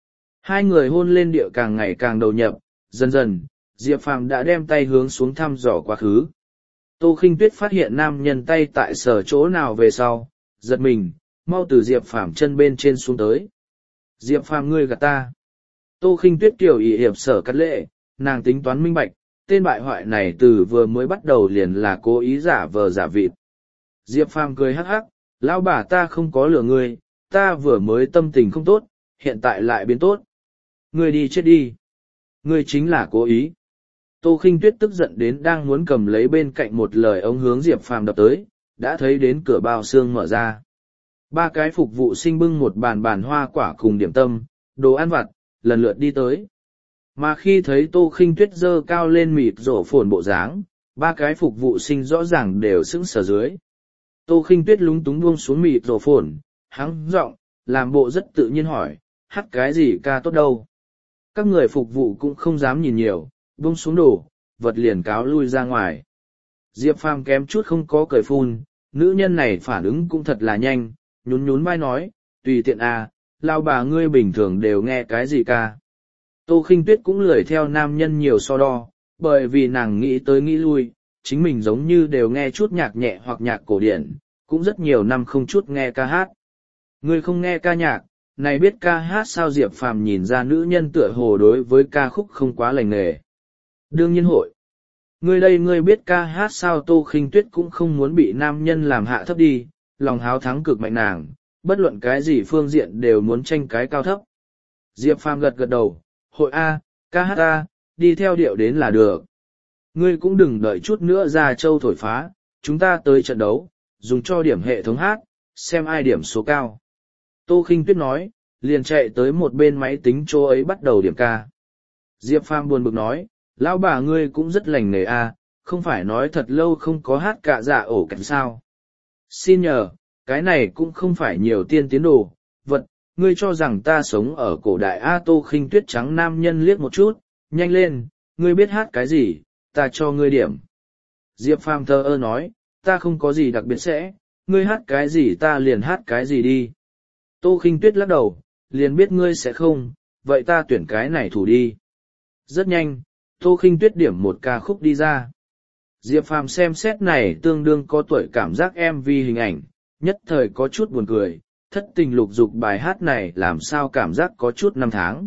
S1: Hai người hôn lên địa càng ngày càng đầu nhập, dần dần, Diệp Phàm đã đem tay hướng xuống thăm dò quá khứ. Tô Khinh Tuyết phát hiện nam nhân tay tại sở chỗ nào về sau, giật mình, mau từ Diệp Phàm chân bên trên xuống tới. Diệp Phàm ngươi gạt ta. Tô Khinh Tuyết kiểu ỷ hiệp sở cắt lệ, nàng tính toán minh bạch, tên bại hoại này từ vừa mới bắt đầu liền là cố ý giả vờ giả vịt. Diệp Phàm cười hắc hắc, lão bà ta không có lừa ngươi, ta vừa mới tâm tình không tốt, hiện tại lại biến tốt. Ngươi đi chết đi. Ngươi chính là cố ý. Tô Khinh Tuyết tức giận đến đang muốn cầm lấy bên cạnh một lời ống hướng Diệp Phàm đập tới, đã thấy đến cửa bao xương mở ra. Ba cái phục vụ sinh bưng một bàn bàn hoa quả cùng điểm tâm, đồ ăn vặt, lần lượt đi tới. Mà khi thấy Tô Khinh Tuyết giơ cao lên mịt rổ phồn bộ dáng, ba cái phục vụ sinh rõ ràng đều sững sờ dưới. Tô Khinh Tuyết lúng túng buông xuống mịt rổ phồn, hắng giọng, làm bộ rất tự nhiên hỏi, hát cái gì ca tốt đâu. Các người phục vụ cũng không dám nhìn nhiều, buông xuống đồ, vật liền cáo lui ra ngoài. Diệp Phàm kém chút không có cười phun, nữ nhân này phản ứng cũng thật là nhanh, nhún nhún vai nói, tùy tiện à, lao bà ngươi bình thường đều nghe cái gì ca. Tô Khinh Tuyết cũng lười theo nam nhân nhiều so đo, bởi vì nàng nghĩ tới nghĩ lui, chính mình giống như đều nghe chút nhạc nhẹ hoặc nhạc cổ điển, cũng rất nhiều năm không chút nghe ca hát. Ngươi không nghe ca nhạc, này biết ca hát sao? Diệp Phàm nhìn ra nữ nhân tựa hồ đối với ca khúc không quá lành nghề. Đương nhiên hội. Ngươi đây ngươi biết ca hát sao? Tô Khinh Tuyết cũng không muốn bị nam nhân làm hạ thấp đi, lòng háo thắng cực mạnh nàng, bất luận cái gì phương diện đều muốn tranh cái cao thấp. Diệp Phàm gật gật đầu, hội A, ca hát A, đi theo điệu đến là được. Ngươi cũng đừng đợi chút nữa ra châu thổi phá, chúng ta tới trận đấu, dùng cho điểm hệ thống hát, xem ai điểm số cao. Tô Khinh Tuyết nói, liền chạy tới một bên máy tính chỗ ấy bắt đầu điểm ca. Diệp Phàm buồn bực nói, lão bà ngươi cũng rất lành nghề A, không phải nói thật lâu không có hát cả dạ ổ cảnh sao. Xin nhờ, cái này cũng không phải nhiều tiên tiến đồ, vật, ngươi cho rằng ta sống ở cổ đại A. Tô Khinh Tuyết trắng nam nhân liếc một chút, nhanh lên, ngươi biết hát cái gì, ta cho ngươi điểm. Diệp Phàm thờ ơ nói, ta không có gì đặc biệt sẽ, ngươi hát cái gì ta liền hát cái gì đi. Tô Khinh Tuyết lắc đầu, liền biết ngươi sẽ không, vậy ta tuyển cái này thủ đi. Rất nhanh, Tô Khinh Tuyết điểm một ca khúc đi ra. Diệp Phàm xem xét này tương đương có tuổi cảm giác em vê hình ảnh, nhất thời có chút buồn cười, thất tình lục dục bài hát này làm sao cảm giác có chút năm tháng.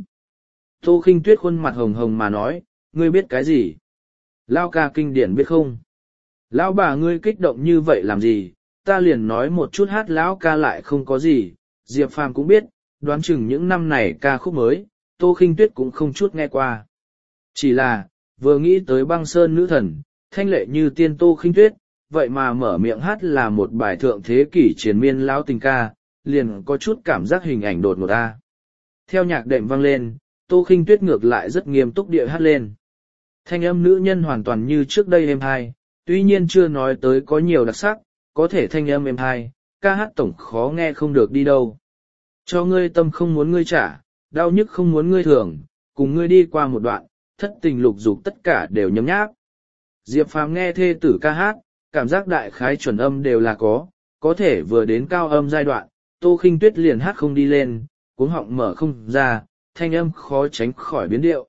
S1: Tô Khinh Tuyết khuôn mặt hồng hồng mà nói, ngươi biết cái gì? Lao ca kinh điển biết không? Lão bà ngươi kích động như vậy làm gì? Ta liền nói một chút hát lão ca lại không có gì. Diệp Phàm cũng biết, đoán chừng những năm này ca khúc mới, Tô Khinh Tuyết cũng không chút nghe qua. Chỉ là, vừa nghĩ tới băng sơn nữ thần, thanh lệ như tiên Tô Khinh Tuyết, vậy mà mở miệng hát là một bài thượng thế kỷ triền miên lão tình ca, liền có chút cảm giác hình ảnh đột ngột ta. Theo nhạc đệm vang lên, Tô Khinh Tuyết ngược lại rất nghiêm túc địa hát lên. Thanh âm nữ nhân hoàn toàn như trước đây êm hai, tuy nhiên chưa nói tới có nhiều đặc sắc, có thể thanh âm êm hai, ca hát tổng khó nghe không được đi đâu. Cho ngươi tâm không muốn ngươi trả, đau nhức không muốn ngươi thường, cùng ngươi đi qua một đoạn, thất tình lục dục tất cả đều nhấm nháp. Diệp Phàm nghe thê tử ca hát, cảm giác đại khái chuẩn âm đều là có, có thể vừa đến cao âm giai đoạn, Tô Khinh Tuyết liền hát không đi lên, cuống họng mở không ra, thanh âm khó tránh khỏi biến điệu.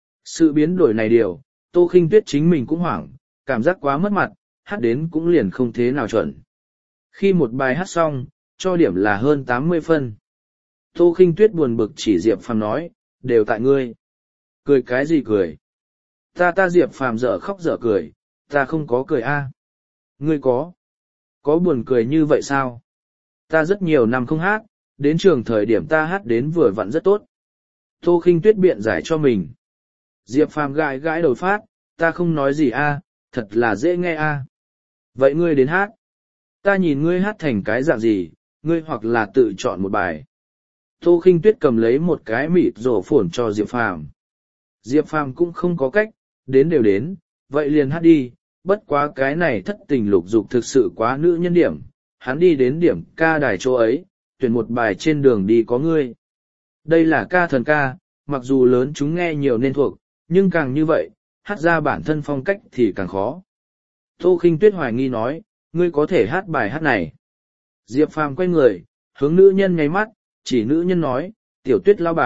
S1: Sự biến đổi này điều, Tô Khinh Tuyết chính mình cũng hoảng, cảm giác quá mất mặt, hát đến cũng liền không thế nào chuẩn. Khi một bài hát xong, cho điểm là hơn tám mươi phân. Tô Khinh Tuyết buồn bực chỉ Diệp Phàm nói, đều tại ngươi. Cười cái gì cười? Ta ta Diệp Phàm dở khóc dở cười, ta không có cười a. Ngươi có? Có buồn cười như vậy sao? Ta rất nhiều năm không hát, đến trường thời điểm ta hát đến vừa vặn rất tốt. Tô Khinh Tuyết biện giải cho mình. Diệp Phàm gãi gãi đầu phát, ta không nói gì a, thật là dễ nghe a. Vậy ngươi đến hát. Ta nhìn ngươi hát thành cái dạng gì, ngươi hoặc là tự chọn một bài. Tô Khinh Tuyết cầm lấy một cái mịt rổ phồn cho Diệp Phàm. Diệp Phàm cũng không có cách, đến đều đến, vậy liền hát đi, bất quá cái này thất tình lục dục thực sự quá nữ nhân điểm, hắn đi đến điểm ca đài chỗ ấy, tuyển một bài trên đường đi có ngươi. Đây là ca thần ca, mặc dù lớn chúng nghe nhiều nên thuộc, nhưng càng như vậy, hát ra bản thân phong cách thì càng khó. Tô Khinh Tuyết hoài nghi nói, ngươi có thể hát bài hát này. Diệp Phàm quay người, hướng nữ nhân nháy mắt, chỉ nữ nhân nói, tiểu Tuyết lao bà,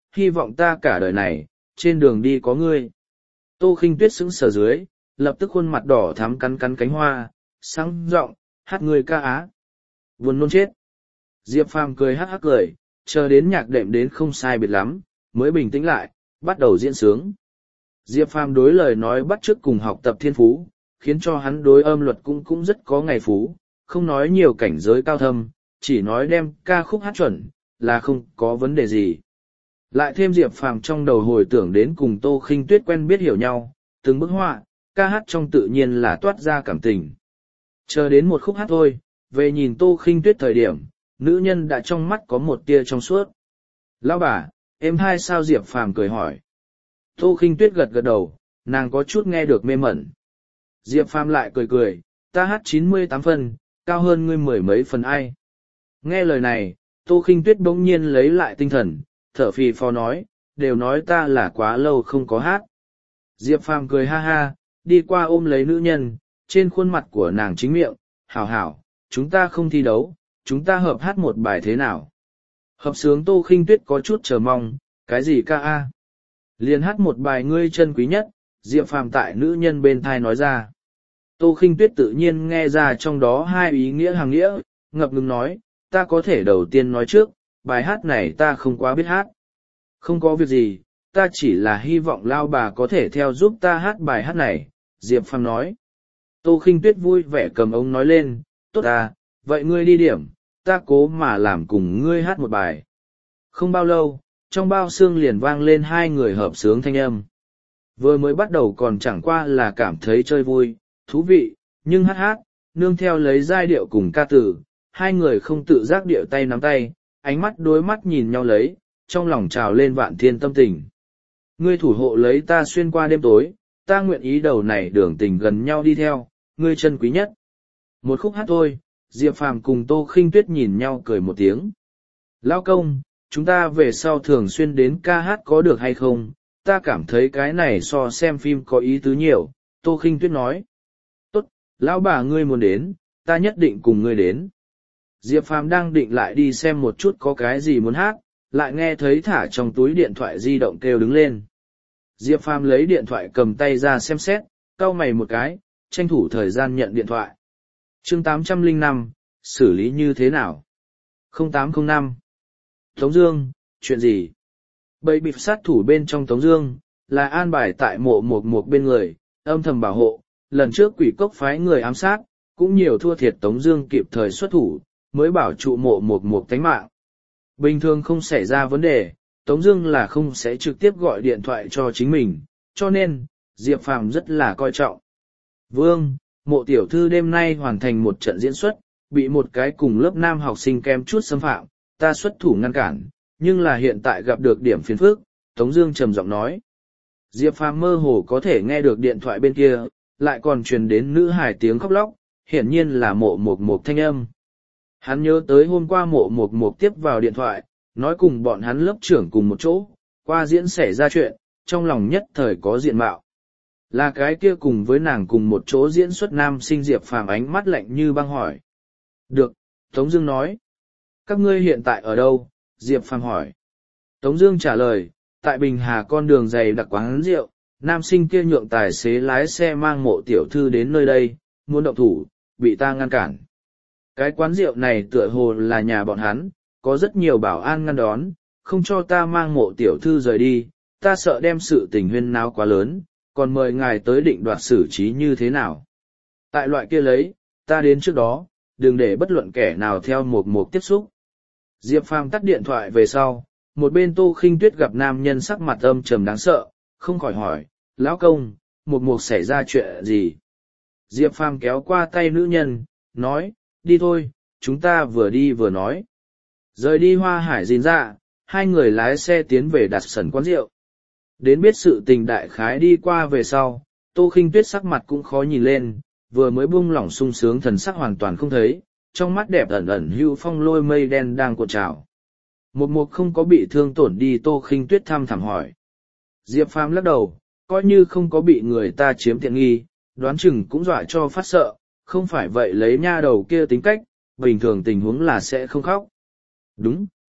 S1: hy vọng ta cả đời này, trên đường đi có ngươi. Tô Khinh Tuyết sững sờ dưới, lập tức khuôn mặt đỏ thắm cắn cắn cánh hoa, sáng giọng, hát ngươi ca á. Buồn nôn chết. Diệp Phàm cười hắc hắc cười, chờ đến nhạc đệm đến không sai biệt lắm, mới bình tĩnh lại, bắt đầu diễn sướng. Diệp Phàm đối lời nói bắt chước cùng học tập thiên phú, khiến cho hắn đối âm luật cũng cũng rất có ngày phú, không nói nhiều cảnh giới cao thâm, chỉ nói đem ca khúc hát chuẩn, là không có vấn đề gì. Lại thêm Diệp Phàm trong đầu hồi tưởng đến cùng Tô Khinh Tuyết quen biết hiểu nhau, từng bức họa, ca hát trong tự nhiên là toát ra cảm tình. Chờ đến một khúc hát thôi, về nhìn Tô Khinh Tuyết thời điểm, nữ nhân đã trong mắt có một tia trong suốt. Lão bà, em hai sao? Diệp Phàm cười hỏi. Tô Khinh Tuyết gật gật đầu, nàng có chút nghe được mê mẩn. Diệp Phàm lại cười cười, ta hát chín mươi tám phân, cao hơn ngươi mười mấy phần ai. Nghe lời này, Tô Khinh Tuyết bỗng nhiên lấy lại tinh thần, thở phì phò nói, đều nói ta là quá lâu không có hát. Diệp Phàm cười ha ha, đi qua ôm lấy nữ nhân, trên khuôn mặt của nàng chính miệng, hảo hảo, chúng ta không thi đấu, chúng ta hợp hát một bài thế nào. Hợp sướng. Tô Khinh Tuyết có chút chờ mong, cái gì ca a? Liền hát một bài ngươi chân quý nhất, Diệp Phàm tại nữ nhân bên thai nói ra. Tô Khinh Tuyết tự nhiên nghe ra trong đó hai ý nghĩa hàng nghĩa, ngập ngừng nói, ta có thể đầu tiên nói trước, bài hát này ta không quá biết hát. Không có việc gì, ta chỉ là hy vọng lao bà có thể theo giúp ta hát bài hát này, Diệp Phàm nói. Tô Khinh Tuyết vui vẻ cầm ống nói lên, tốt à, vậy ngươi đi điểm, ta cố mà làm cùng ngươi hát một bài. Không bao lâu, trong bao xương liền vang lên hai người hợp sướng thanh âm. Vừa mới bắt đầu còn chẳng qua là cảm thấy chơi vui, thú vị, nhưng hát hát, nương theo lấy giai điệu cùng ca từ, hai người không tự giác điệu tay nắm tay, ánh mắt đối mắt nhìn nhau lấy, trong lòng trào lên vạn thiên tâm tình. Ngươi thủ hộ lấy ta xuyên qua đêm tối, ta nguyện ý đầu này đường tình gần nhau đi theo, ngươi chân quý nhất. Một khúc hát thôi, Diệp Phàm cùng Tô Khinh Tuyết nhìn nhau cười một tiếng. Lão công, chúng ta về sau thường xuyên đến ca hát có được hay không? Ta cảm thấy cái này so xem phim có ý tứ nhiều, Tô Khinh Tuyết nói. Tốt, lão bà ngươi muốn đến, ta nhất định cùng ngươi đến. Diệp Phàm đang định lại đi xem một chút có cái gì muốn hát, lại nghe thấy thả trong túi điện thoại di động kêu đứng lên. Diệp Phàm lấy điện thoại cầm tay ra xem xét, cau mày một cái, tranh thủ thời gian nhận điện thoại. Chương tám trăm lẻ năm, xử lý như thế nào? không tám không năm. Tống Dương, chuyện gì? Bầy bịp sát thủ bên trong Tống Dương, là an bài tại mộ một một bên người, âm thầm bảo hộ. Lần trước quỷ cốc phái người ám sát, cũng nhiều thua thiệt Tống Dương kịp thời xuất thủ, mới bảo trụ mộ một một tánh mạng. Bình thường không xảy ra vấn đề, Tống Dương là không sẽ trực tiếp gọi điện thoại cho chính mình, cho nên Diệp Phàm rất là coi trọng. Vương, mộ tiểu thư đêm nay hoàn thành một trận diễn xuất, bị một cái cùng lớp nam học sinh kém chút xâm phạm, ta xuất thủ ngăn cản, nhưng là hiện tại gặp được điểm phiền phức. Tống Dương trầm giọng nói. Diệp Phàm mơ hồ có thể nghe được điện thoại bên kia, lại còn truyền đến nữ hài tiếng khóc lóc, hiển nhiên là mộ một một thanh âm. Hắn nhớ tới hôm qua mộ một một tiếp vào điện thoại, nói cùng bọn hắn lớp trưởng cùng một chỗ, qua diễn xảy ra chuyện, trong lòng nhất thời có diện mạo. Là cái kia cùng với nàng cùng một chỗ diễn xuất nam sinh. Diệp Phàm ánh mắt lạnh như băng hỏi. Được, Tống Dương nói. Các ngươi hiện tại ở đâu? Diệp Phàm hỏi. Tống Dương trả lời, tại Bình Hà con đường dày đặc quán rượu, nam sinh kia nhượng tài xế lái xe mang mộ tiểu thư đến nơi đây, muốn động thủ, bị ta ngăn cản. Cái quán rượu này tựa hồ là nhà bọn hắn, có rất nhiều bảo an ngăn đón, không cho ta mang mộ tiểu thư rời đi, ta sợ đem sự tình huyên náo quá lớn, còn mời ngài tới định đoạt xử trí như thế nào. Tại loại kia lấy, ta đến trước đó, đừng để bất luận kẻ nào theo một một tiếp xúc. Diệp Phàm tắt điện thoại về sau, một bên Tô Khinh Tuyết gặp nam nhân sắc mặt âm trầm đáng sợ, không khỏi hỏi, lão công, một một xảy ra chuyện gì? Diệp Phàm kéo qua tay nữ nhân, nói, đi thôi, chúng ta vừa đi vừa nói. Rời đi Hoa Hải Dìn Dạ, hai người lái xe tiến về đặt sẩn quán rượu. Đến biết sự tình đại khái đi qua về sau, Tô Khinh Tuyết sắc mặt cũng khó nhìn lên, vừa mới buông lỏng sung sướng thần sắc hoàn toàn không thấy, trong mắt đẹp ẩn ẩn hưu phong lôi mây đen đang cuộn trào. Một mục không có bị thương tổn đi. Tô Khinh Tuyết thăm thẳm hỏi. Diệp Phàm lắc đầu, coi như không có bị người ta chiếm tiện nghi, đoán chừng cũng dọa cho phát sợ, không phải vậy lấy nha đầu kia tính cách, bình thường tình huống là sẽ không khóc. Đúng,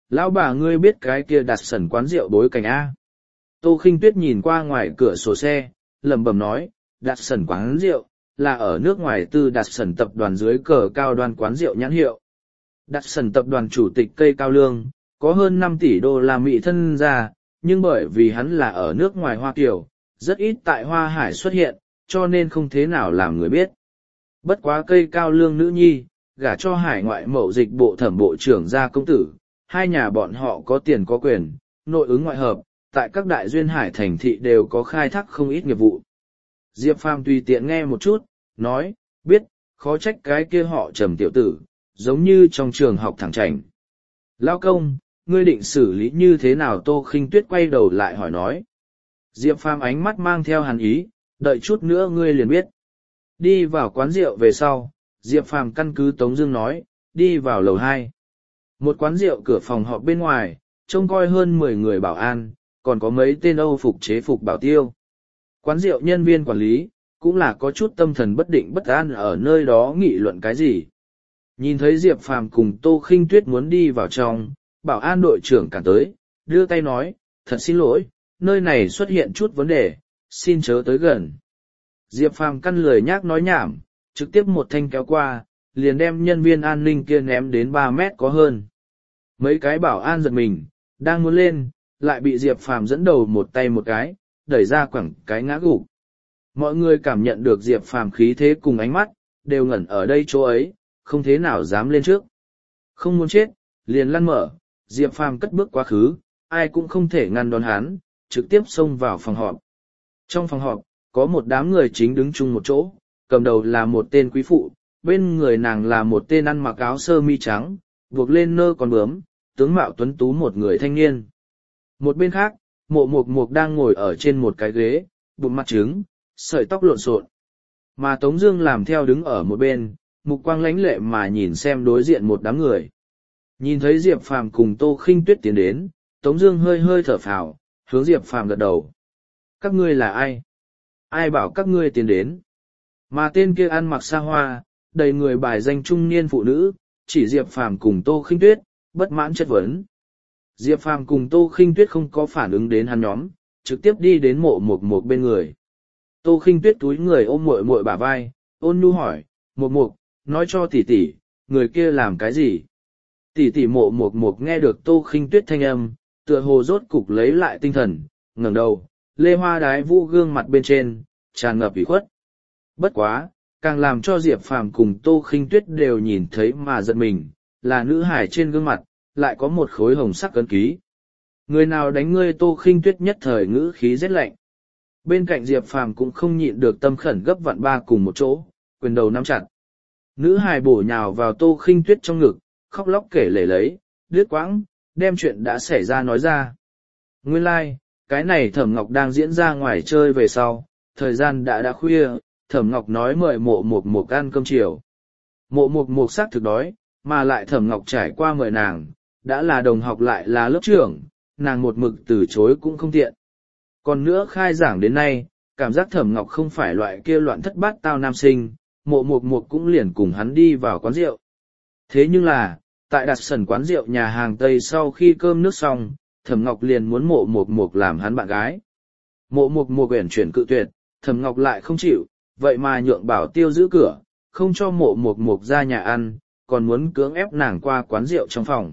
S1: lão bà ngươi biết cái kia đặt sẩn quán rượu bối cảnh A. Tô Khinh Tuyết nhìn qua ngoài cửa sổ xe, lẩm bẩm nói, đặt sẩn quán rượu, là ở nước ngoài tư đặt sẩn tập đoàn dưới cờ cao đoan quán rượu nhãn hiệu. Đặt sẩn tập đoàn chủ tịch Cây Cao Lương, có hơn năm tỷ đô la Mỹ thân gia, nhưng bởi vì hắn là ở nước ngoài Hoa Kiều, rất ít tại Hoa Hải xuất hiện, cho nên không thế nào làm người biết. Bất quá Cây Cao Lương nữ nhi, gả cho hải ngoại mậu dịch bộ thẩm bộ trưởng gia công tử, hai nhà bọn họ có tiền có quyền, nội ứng ngoại hợp, tại các đại duyên hải thành thị đều có khai thác không ít nghiệp vụ. Diệp Phàm tùy tiện nghe một chút, nói, biết, khó trách cái kia họ Trầm tiểu tử, giống như trong trường học thẳng chảnh. Lao công, ngươi định xử lý như thế nào? Tô Khinh Tuyết quay đầu lại hỏi nói. Diệp Phàm ánh mắt mang theo hàn ý, đợi chút nữa ngươi liền biết. Đi vào quán rượu về sau, Diệp Phàm căn cứ Tống Dương nói, đi vào lầu hai. Một quán rượu cửa phòng họp bên ngoài, trông coi hơn mười người bảo an, còn có mấy tên Âu phục chế phục bảo tiêu. Quán rượu nhân viên quản lý, cũng là có chút tâm thần bất định bất an ở nơi đó nghị luận cái gì. Nhìn thấy Diệp Phàm cùng Tô Khinh Tuyết muốn đi vào trong, bảo an đội trưởng cản tới, đưa tay nói, thật xin lỗi, nơi này xuất hiện chút vấn đề, xin chớ tới gần. Diệp Phàm căn lười nhác nói nhảm, trực tiếp một thanh kéo qua, liền đem nhân viên an ninh kia ném đến ba mét có hơn. Mấy cái bảo an giật mình, đang muốn lên, lại bị Diệp Phàm dẫn đầu một tay một cái, đẩy ra quẳng cái ngã gục. Mọi người cảm nhận được Diệp Phàm khí thế cùng ánh mắt, đều ngẩn ở đây chỗ ấy, không thế nào dám lên trước. Không muốn chết, liền lăn mở, Diệp Phàm cất bước quá khứ, ai cũng không thể ngăn đón hắn, trực tiếp xông vào phòng họp. Trong phòng họp, có một đám người chính đứng chung một chỗ, cầm đầu là một tên quý phụ, bên người nàng là một tên ăn mặc áo sơ mi trắng, buộc lên nơ con bướm, tướng mạo tuấn tú một người thanh niên. Một bên khác, mộ mục mục đang ngồi ở trên một cái ghế, bụng mặt trứng, sợi tóc lộn xộn. Mà Tống Dương làm theo đứng ở một bên, mục quang lãnh lệ mà nhìn xem đối diện một đám người. Nhìn thấy Diệp Phàm cùng Tô Khinh Tuyết tiến đến, Tống Dương hơi hơi thở phào, hướng Diệp Phàm gật đầu. Các ngươi là ai? Ai bảo các ngươi tiến đến? Mà tên kia ăn mặc xa hoa, đầy người bài danh trung niên phụ nữ, chỉ Diệp Phàm cùng Tô Khinh Tuyết, bất mãn chất vấn. Diệp Phàm cùng Tô Khinh Tuyết không có phản ứng đến hắn nhóm, trực tiếp đi đến mộ mục mục bên người. Tô Khinh Tuyết túi người ôm muội muội bả vai, ôn nhu hỏi, mục mục, nói cho tỷ tỷ, người kia làm cái gì? Tỷ tỷ mộ mục mục nghe được Tô Khinh Tuyết thanh âm, tựa hồ rốt cục lấy lại tinh thần, ngẩng đầu, lê hoa đái vũ gương mặt bên trên, tràn ngập ủy khuất. Bất quá, càng làm cho Diệp Phàm cùng Tô Khinh Tuyết đều nhìn thấy mà giật mình, là nữ hải trên gương mặt, lại có một khối hồng sắc ấn ký. Người nào đánh ngươi? Tô Khinh Tuyết nhất thời ngữ khí rét lạnh. Bên cạnh Diệp Phàm cũng không nhịn được tâm khẩn gấp vạn ba cùng một chỗ, quyền đầu nắm chặt. Nữ hài bổ nhào vào Tô Khinh Tuyết trong ngực, khóc lóc kể lể lấy, đứt quãng, đem chuyện đã xảy ra nói ra. Nguyên lai, like, cái này Thẩm Ngọc đang diễn ra ngoài chơi về sau, thời gian đã đã khuya, Thẩm Ngọc nói mời mộ mục mục ăn cơm chiều. Mộ mục mục xác thực đói, mà lại Thẩm Ngọc trải qua mời nàng, đã là đồng học lại là lớp trưởng, nàng một mực từ chối cũng không tiện. Còn nữa khai giảng đến nay, cảm giác Thẩm Ngọc không phải loại kia loạn thất bát tao nam sinh, mộ mục mục cũng liền cùng hắn đi vào quán rượu. Thế nhưng là, tại đặt sân quán rượu nhà hàng Tây sau khi cơm nước xong, Thẩm Ngọc liền muốn mộ mục mục làm hắn bạn gái. Mộ mục mục uyển chuyển cự tuyệt, Thẩm Ngọc lại không chịu, vậy mà nhượng bảo tiêu giữ cửa, không cho mộ mục mục ra nhà ăn, còn muốn cưỡng ép nàng qua quán rượu trong phòng.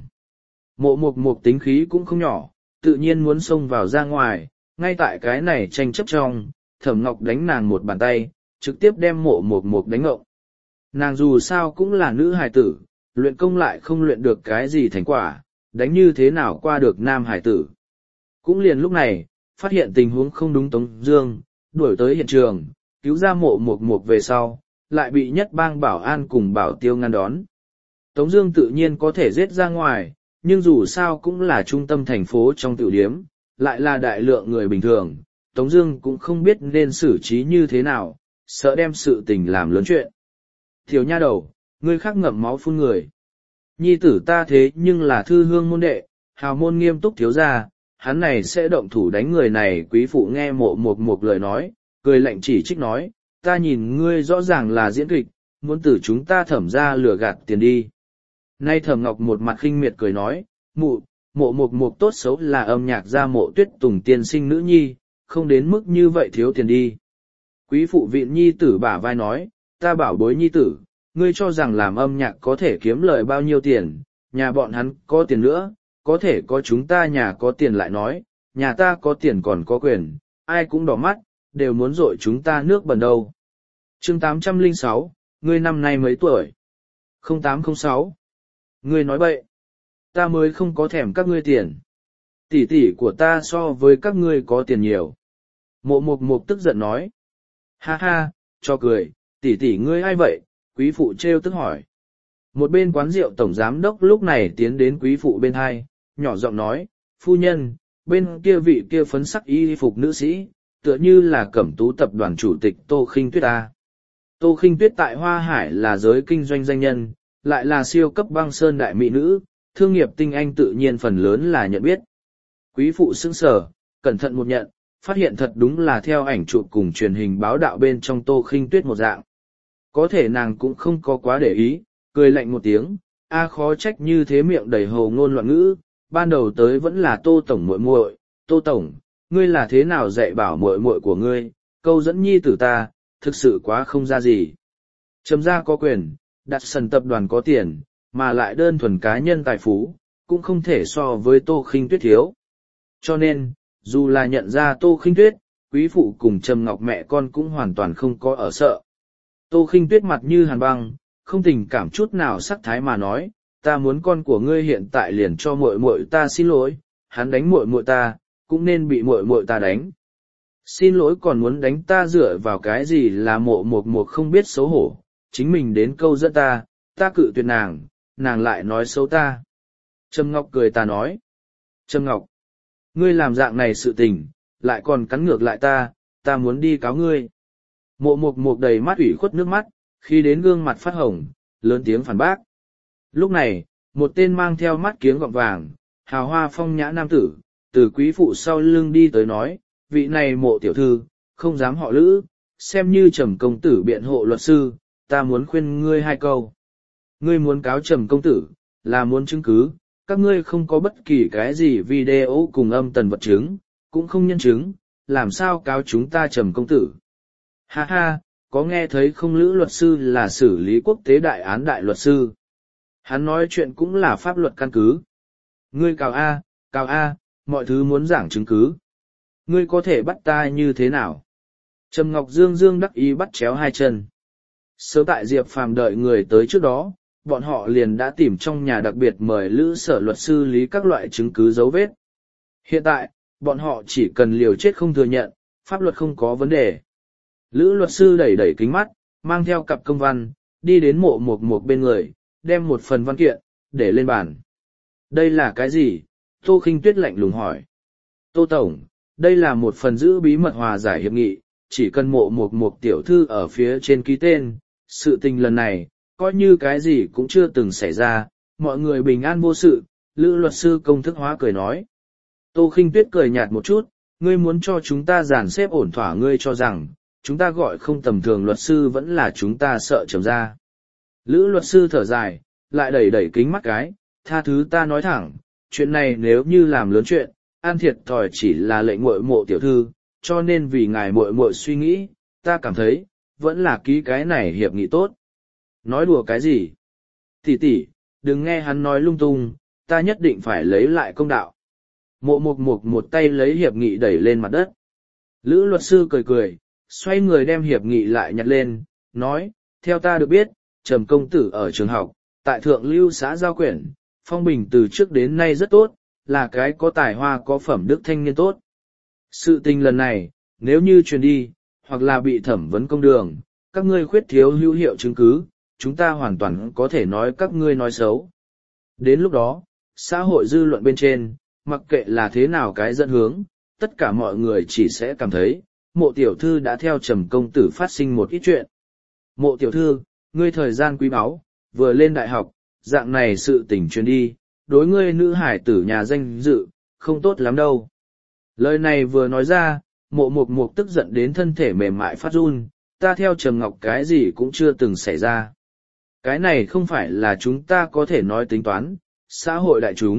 S1: Mộ mục mục tính khí cũng không nhỏ, tự nhiên muốn xông vào ra ngoài, ngay tại cái này tranh chấp trong, Thẩm Ngọc đánh nàng một bàn tay, trực tiếp đem mộ mục mục đánh ngộng. Nàng dù sao cũng là nữ hài tử, luyện công lại không luyện được cái gì thành quả, đánh như thế nào qua được nam hài tử. Cũng liền lúc này, phát hiện tình huống không đúng, Tống Dương đuổi tới hiện trường, cứu ra mộ mục mục về sau, lại bị nhất bang bảo an cùng bảo tiêu ngăn đón. Tống Dương tự nhiên có thể giết ra ngoài, nhưng dù sao cũng là trung tâm thành phố trong tiểu điếm, lại là đại lượng người bình thường, Tống Dương cũng không biết nên xử trí như thế nào, sợ đem sự tình làm lớn chuyện. Thiếu nha đầu, ngươi khác ngậm máu phun người. Nhi tử ta thế nhưng là thư hương môn đệ, hào môn nghiêm túc thiếu gia, hắn này sẽ động thủ đánh người này. Quý phụ nghe mộ mục mục lời nói, cười lạnh chỉ trích nói, ta nhìn ngươi rõ ràng là diễn kịch, muốn từ chúng ta Thẩm ra lừa gạt tiền đi. Nay Thẩm Ngọc một mặt khinh miệt cười nói, mụ, mộ mục mục tốt xấu là âm nhạc gia Mộ Tuyết Tùng tiên sinh nữ nhi, không đến mức như vậy thiếu tiền đi. Quý phụ viện nhi tử bả vai nói, ta bảo bối nhi tử, ngươi cho rằng làm âm nhạc có thể kiếm lời bao nhiêu tiền, nhà bọn hắn có tiền nữa, có thể có chúng ta nhà có tiền lại nói, nhà ta có tiền còn có quyền, ai cũng đỏ mắt, đều muốn dội chúng ta nước bẩn đâu. Chương tám trăm lẻ sáu, ngươi năm nay mấy tuổi? không tám không sáu. Ngươi nói bậy. Ta mới không có thèm các ngươi tiền. Tỷ tỷ của ta so với các ngươi có tiền nhiều. Mộ mục mục tức giận nói. Ha ha, cho cười, tỷ tỷ ngươi ai vậy? Quý phụ trêu tức hỏi. Một bên quán rượu tổng giám đốc lúc này tiến đến quý phụ bên hai, nhỏ giọng nói, phu nhân, bên kia vị kia phấn sắc y phục nữ sĩ, tựa như là Cẩm Tú tập đoàn chủ tịch Tô Khinh Tuyết ta. Tô Khinh Tuyết tại Hoa Hải là giới kinh doanh danh nhân, lại là siêu cấp băng sơn đại mỹ nữ, thương nghiệp tinh anh tự nhiên phần lớn là nhận biết. Quý phụ sững sờ, cẩn thận một nhận, phát hiện thật đúng là theo ảnh chụp cùng truyền hình báo đạo bên trong Tô Khinh Tuyết một dạng. Có thể nàng cũng không có quá để ý, cười lạnh một tiếng, a khó trách như thế miệng đầy hồ ngôn loạn ngữ, ban đầu tới vẫn là Tô tổng muội muội, Tô tổng, ngươi là thế nào dạy bảo muội muội của ngươi, câu dẫn nhi tử ta, thực sự quá không ra gì. Trầm gia có quyền, đặt sần tập đoàn có tiền, mà lại đơn thuần cá nhân tài phú, cũng không thể so với Tô Khinh Tuyết thiếu. Cho nên, dù là nhận ra Tô Khinh Tuyết, quý phụ cùng Trầm Ngọc mẹ con cũng hoàn toàn không có ở sợ. Tô Khinh Tuyết mặt như hàn băng, không tình cảm chút nào sắc thái mà nói, ta muốn con của ngươi hiện tại liền cho muội muội ta xin lỗi, hắn đánh muội muội ta, cũng nên bị muội muội ta đánh. Xin lỗi còn muốn đánh ta dựa vào cái gì là mộ một một không biết xấu hổ, chính mình đến câu dẫn ta, ta cự tuyệt nàng, nàng lại nói xấu ta. Trầm Ngọc cười ta nói, Trầm Ngọc, ngươi làm dạng này sự tình, lại còn cắn ngược lại ta, ta muốn đi cáo ngươi. Mộ mục mục đầy mắt ủy khuất nước mắt, khi đến gương mặt phát hồng, lớn tiếng phản bác. Lúc này, một tên mang theo mắt kiếng gọng vàng, hào hoa phong nhã nam tử, từ quý phụ sau lưng đi tới nói, vị này mộ tiểu thư, không dám họ Lữ, xem như Trầm công tử biện hộ luật sư, ta muốn khuyên ngươi hai câu. Ngươi muốn cáo Trầm công tử, là muốn chứng cứ, các ngươi không có bất kỳ cái gì video cùng âm tần vật chứng, cũng không nhân chứng, làm sao cáo chúng ta Trầm công tử. Ha ha, có nghe thấy không? Lữ luật sư là xử lý quốc tế đại án đại luật sư. Hắn nói chuyện cũng là pháp luật căn cứ. Ngươi cáo A, cáo A, mọi thứ muốn giảng chứng cứ. Ngươi có thể bắt ta như thế nào? Trầm Ngọc Dương Dương đắc ý bắt chéo hai chân. Sớm tại Diệp Phàm đợi người tới trước đó, bọn họ liền đã tìm trong nhà đặc biệt mời Lữ sở luật sư lý các loại chứng cứ dấu vết. Hiện tại, bọn họ chỉ cần liều chết không thừa nhận, pháp luật không có vấn đề. Lữ luật sư đẩy đẩy kính mắt, mang theo cặp công văn, đi đến mộ một một bên người, đem một phần văn kiện, để lên bàn. Đây là cái gì? Tô Khinh Tuyết lạnh lùng hỏi. Tô Tổng, đây là một phần giữ bí mật hòa giải hiệp nghị, chỉ cần mộ một một tiểu thư ở phía trên ký tên, sự tình lần này, coi như cái gì cũng chưa từng xảy ra, mọi người bình an vô sự, Lữ luật sư công thức hóa cười nói. Tô Khinh Tuyết cười nhạt một chút, ngươi muốn cho chúng ta dàn xếp ổn thỏa, ngươi cho rằng, chúng ta gọi không tầm thường luật sư vẫn là chúng ta sợ Trầm ra. Lữ luật sư thở dài, lại đẩy đẩy kính mắt cái, tha thứ ta nói thẳng, chuyện này nếu như làm lớn chuyện, an thiệt thòi chỉ là lệnh muội mộ tiểu thư, cho nên vì ngài muội muội suy nghĩ, ta cảm thấy, vẫn là ký cái này hiệp nghị tốt. Nói đùa cái gì? Tỷ tỷ, đừng nghe hắn nói lung tung, ta nhất định phải lấy lại công đạo. Mộ mục mục một tay lấy hiệp nghị đẩy lên mặt đất. Lữ luật sư cười cười, xoay người đem hiệp nghị lại nhặt lên, nói, theo ta được biết, Trầm công tử ở trường học, tại thượng lưu xã Giao Quyển, phong bình từ trước đến nay rất tốt, là cái có tài hoa có phẩm đức thanh niên tốt. Sự tình lần này, nếu như truyền đi, hoặc là bị thẩm vấn công đường, các ngươi khuyết thiếu hữu hiệu chứng cứ, chúng ta hoàn toàn có thể nói các ngươi nói xấu. Đến lúc đó, xã hội dư luận bên trên, mặc kệ là thế nào cái dẫn hướng, tất cả mọi người chỉ sẽ cảm thấy, mộ tiểu thư đã theo Trầm công tử phát sinh một ít chuyện. Mộ tiểu thư, ngươi thời gian quý báu, vừa lên đại học, dạng này sự tình truyền đi, đối ngươi nữ hải tử nhà danh dự, không tốt lắm đâu. Lời này vừa nói ra, mộ mục mục tức giận đến thân thể mềm mại phát run, ta theo Trầm Ngọc cái gì cũng chưa từng xảy ra. Cái này không phải là chúng ta có thể nói tính toán, xã hội đại chúng,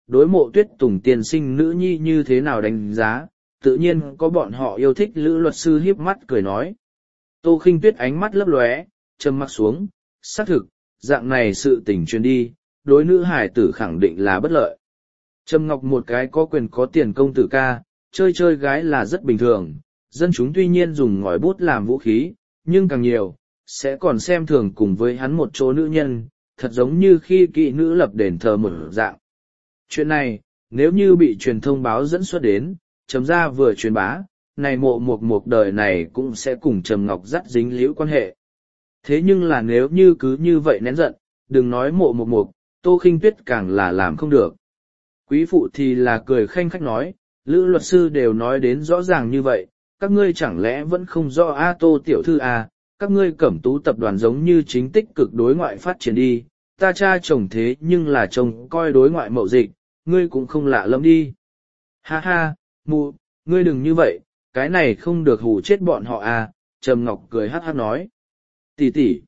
S1: đối mộ tuyết tùng tiên sinh nữ nhi như thế nào đánh giá, tự nhiên có bọn họ yêu thích. Lữ luật sư hiếp mắt cười nói. Tô Khinh Tuyết ánh mắt lấp lóe, trầm mặc xuống, xác thực, dạng này sự tình truyền đi, đối nữ hải tử khẳng định là bất lợi. Trầm Ngọc một cái có quyền có tiền công tử ca, chơi chơi gái là rất bình thường, dân chúng tuy nhiên dùng ngòi bút làm vũ khí, nhưng càng nhiều, sẽ còn xem thường cùng với hắn một chỗ nữ nhân, thật giống như khi kỵ nữ lập đền thờ một dạng. Chuyện này, nếu như bị truyền thông báo dẫn xuất đến, Trầm gia vừa truyền bá, này mộ mục mục đời này cũng sẽ cùng Trầm Ngọc dắt dính liễu quan hệ. Thế nhưng là nếu như cứ như vậy nén giận, đừng nói mộ mục mục, Tô Khinh Tuyết càng là làm không được. Quý phụ thì là cười khanh khách nói, Lữ luật sư đều nói đến rõ ràng như vậy, các ngươi chẳng lẽ vẫn không rõ a Tô tiểu thư à, các ngươi Cẩm Tú tập đoàn giống như chính tích cực đối ngoại phát triển đi, ta cha chồng thế nhưng là chồng coi đối ngoại mậu dịch, ngươi cũng không lạ lắm đi. Ha ha, mụ, ngươi đừng như vậy, cái này không được hù chết bọn họ à, Trầm Ngọc cười hát hát nói. Tỷ tỷ,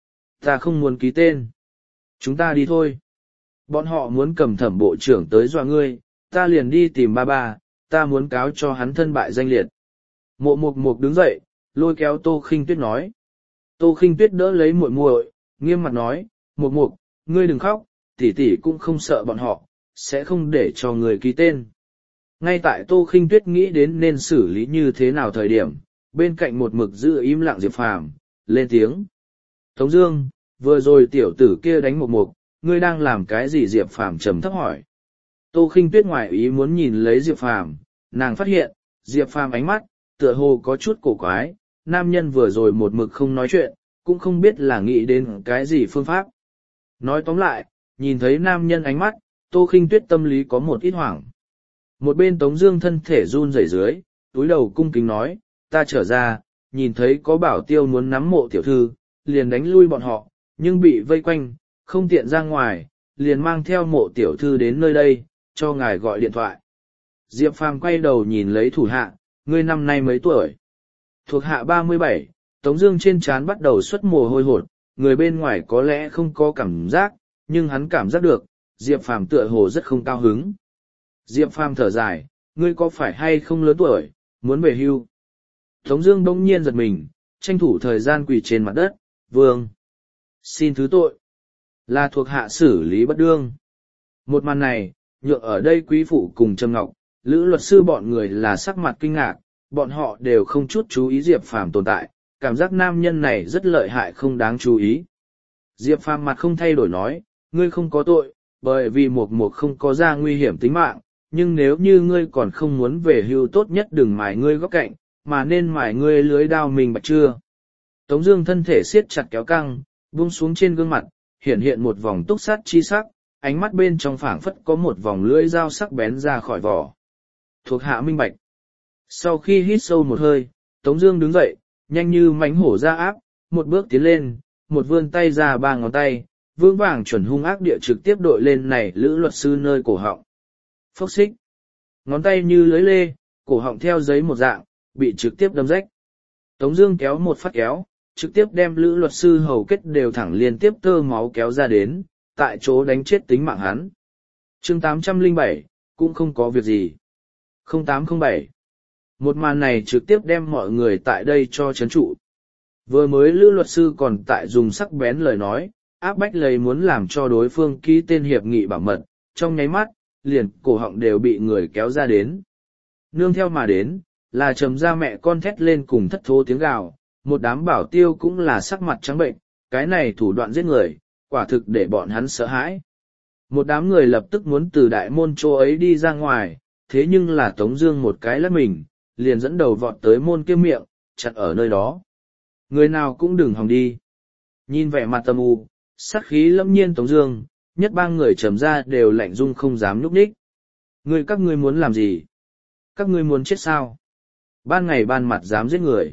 S1: ta không muốn ký tên. Chúng ta đi thôi. Bọn họ muốn cầm Thẩm bộ trưởng tới dọa ngươi, ta liền đi tìm ba ba, ta muốn cáo cho hắn thân bại danh liệt. Mộ Mục Mục đứng dậy, lôi kéo Tô Khinh Tuyết nói. Tô Khinh Tuyết đỡ lấy muội muội, nghiêm mặt nói, Mục Mục, ngươi đừng khóc, tỷ tỷ cũng không sợ bọn họ, sẽ không để cho người ký tên. Ngay tại Tô Khinh Tuyết nghĩ đến nên xử lý như thế nào thời điểm, bên cạnh một mực giữ im lặng Diệp Phàm lên tiếng. Tống Dương, vừa rồi tiểu tử kia đánh Mục Mục, ngươi đang làm cái gì? Diệp Phàm trầm thấp hỏi. Tô Khinh Tuyết ngoài ý muốn nhìn lấy Diệp Phàm, nàng phát hiện, Diệp Phàm ánh mắt, tựa hồ có chút cổ quái, nam nhân vừa rồi một mực không nói chuyện, cũng không biết là nghĩ đến cái gì phương pháp. Nói tóm lại, nhìn thấy nam nhân ánh mắt, Tô Khinh Tuyết tâm lý có một ít hoảng. Một bên Tống Dương thân thể run rẩy dưới, túi đầu cung kính nói, ta trở ra, nhìn thấy có bảo tiêu muốn nắm mộ tiểu thư, liền đánh lui bọn họ, nhưng bị vây quanh, không tiện ra ngoài, liền mang theo mộ tiểu thư đến nơi đây, cho ngài gọi điện thoại. Diệp Phàm quay đầu nhìn lấy thủ hạ, ngươi năm nay mấy tuổi? Thuộc hạ ba mươi bảy, Tống Dương trên trán bắt đầu xuất mồ hôi hột, người bên ngoài có lẽ không có cảm giác, nhưng hắn cảm giác được, Diệp Phàm tựa hồ rất không cao hứng. Diệp Phàm thở dài, ngươi có phải hay không lớn tuổi, muốn về hưu? Tống Dương bỗng nhiên giật mình, tranh thủ thời gian quỳ trên mặt đất, vương, xin thứ tội, là thuộc hạ xử lý bất đương. Một màn này, nhượng ở đây quý phụ cùng Trầm Ngọc, Lữ luật sư bọn người là sắc mặt kinh ngạc, bọn họ đều không chút chú ý Diệp Phàm tồn tại, cảm giác nam nhân này rất lợi hại không đáng chú ý. Diệp Phàm mặt không thay đổi nói, ngươi không có tội, bởi vì Mục Mục không có ra nguy hiểm tính mạng, nhưng nếu như ngươi còn không muốn về hưu tốt nhất đừng mài ngươi góc cạnh, mà nên mài ngươi lưới đao mình bạch chưa. Tống Dương thân thể siết chặt kéo căng, buông xuống trên gương mặt, hiện hiện một vòng túc sát chi sắc, ánh mắt bên trong phảng phất có một vòng lưỡi dao sắc bén ra khỏi vỏ. Thuộc hạ minh bạch. Sau khi hít sâu một hơi, Tống Dương đứng dậy, nhanh như mãnh hổ ra áp, một bước tiến lên, một vươn tay ra ba ngón tay, vững vàng chuẩn hung ác địa trực tiếp đội lên này Lữ luật sư nơi cổ họng. Phốc xích, ngón tay như lưới lê, cổ họng theo giấy một dạng, bị trực tiếp đâm rách. Tống Dương kéo một phát kéo, trực tiếp đem Lữ luật sư hầu kết đều thẳng liên tiếp tơ máu kéo ra đến, tại chỗ đánh chết tính mạng hắn. Chương tám trăm lẻ bảy, cũng không có việc gì. không tám không bảy. Một màn này trực tiếp đem mọi người tại đây cho chấn trụ. Vừa mới Lữ luật sư còn tại dùng sắc bén lời nói, áp bách lấy muốn làm cho đối phương ký tên hiệp nghị bảo mật, trong nháy mắt, liền cổ họng đều bị người kéo ra đến. Nương theo mà đến, là Trầm gia mẹ con thét lên cùng thất thố tiếng gào, một đám bảo tiêu cũng là sắc mặt trắng bệnh, cái này thủ đoạn giết người, quả thực để bọn hắn sợ hãi. Một đám người lập tức muốn từ đại môn chỗ ấy đi ra ngoài, thế nhưng là Tống Dương một cái lắc mình, liền dẫn đầu vọt tới môn kia miệng, chặn ở nơi đó. Người nào cũng đừng hòng đi. Nhìn vẻ mặt âm u, sát khí lâm nhiên Tống Dương, nhất ba người Trầm gia đều lạnh run không dám nhúc nhích. Người các ngươi muốn làm gì? Các ngươi muốn chết sao? Ban ngày ban mặt dám giết người.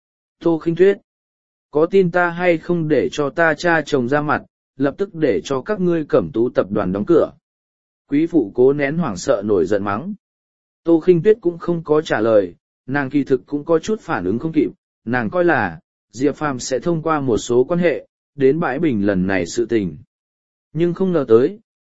S1: Tô Khinh Tuyết, có tin ta hay không để cho ta cha chồng ra mặt, lập tức để cho các ngươi Cẩm Tú tập đoàn đóng cửa. Quý phụ cố nén hoảng sợ nổi giận mắng. Tô Khinh Tuyết cũng không có trả lời, nàng kỳ thực cũng có chút phản ứng không kịp, nàng coi là Diệp Phàm sẽ thông qua một số quan hệ đến bãi bình lần này sự tình. Nhưng không ngờ tới,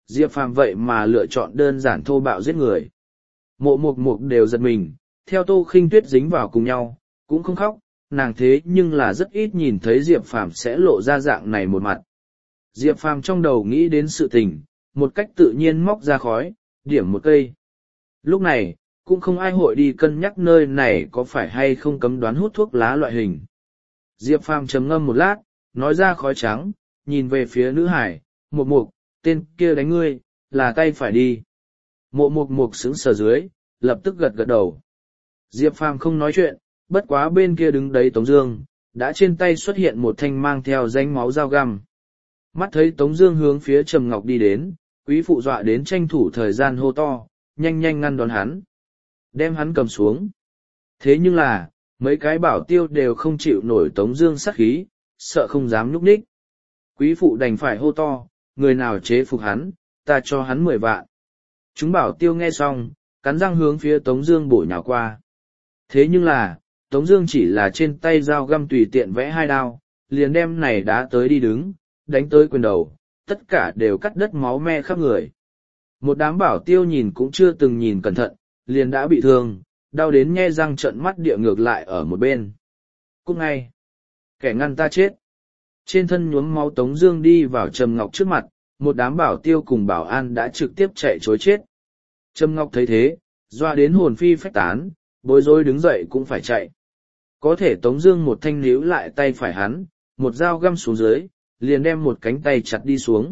S1: Diệp Phàm vậy mà lựa chọn đơn giản thô bạo giết người. Mộ mục mục đều giật mình, theo Tô Khinh Tuyết dính vào cùng nhau, cũng không khóc, nàng thế nhưng là rất ít nhìn thấy Diệp Phàm sẽ lộ ra dạng này một mặt. Diệp Phàm trong đầu nghĩ đến sự tình, một cách tự nhiên móc ra khói, điểm một cây. Lúc này, cũng không ai hội đi cân nhắc nơi này có phải hay không cấm đoán hút thuốc lá loại hình. Diệp Phàm trầm ngâm một lát, nói ra khói trắng, nhìn về phía nữ hải, mục mục, tên kia đánh ngươi, là tay phải đi. Mộ mục mục sững sờ dưới, lập tức gật gật đầu. Diệp Phàm không nói chuyện, bất quá bên kia đứng đấy Tống Dương, đã trên tay xuất hiện một thanh mang theo danh máu dao găm. Mắt thấy Tống Dương hướng phía Trầm Ngọc đi đến, quý phụ dọa đến tranh thủ thời gian hô to, nhanh nhanh ngăn đón hắn, đem hắn cầm xuống. Thế nhưng là, mấy cái bảo tiêu đều không chịu nổi Tống Dương sát khí, sợ không dám nhúc nhích. Quý phụ đành phải hô to, người nào chế phục hắn, ta cho hắn mười vạn. Chúng bảo tiêu nghe xong, cắn răng hướng phía Tống Dương bổ nhào qua. Thế nhưng là, Tống Dương chỉ là trên tay dao găm tùy tiện vẽ hai đao, liền đem này đá tới đi đứng, đánh tới quyền đầu, tất cả đều cắt đất máu me khắp người. Một đám bảo tiêu nhìn cũng chưa từng nhìn cẩn thận, liền đã bị thương, đau đến nhe răng trợn mắt địa ngược lại ở một bên. Cút ngay, kẻ ngăn ta chết. Trên thân nhuốm máu Tống Dương đi vào Trầm Ngọc trước mặt, một đám bảo tiêu cùng bảo an đã trực tiếp chạy trối chết. Trầm Ngọc thấy thế, doa đến hồn phi phách tán, bối rối đứng dậy cũng phải chạy. Có thể Tống Dương một thanh níu lại tay phải hắn, một dao găm xuống dưới, liền đem một cánh tay chặt đi xuống.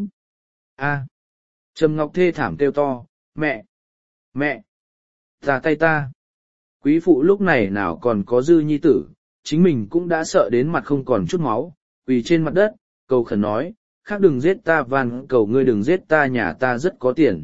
S1: A! Trầm Ngọc thê thảm kêu to, mẹ! Mẹ! Ta tay ta! Quý phụ lúc này nào còn có dư nhi tử, chính mình cũng đã sợ đến mặt không còn chút máu, quỳ trên mặt đất, cầu khẩn nói, khác đừng giết ta, van cầu ngươi đừng giết ta, nhà ta rất có tiền.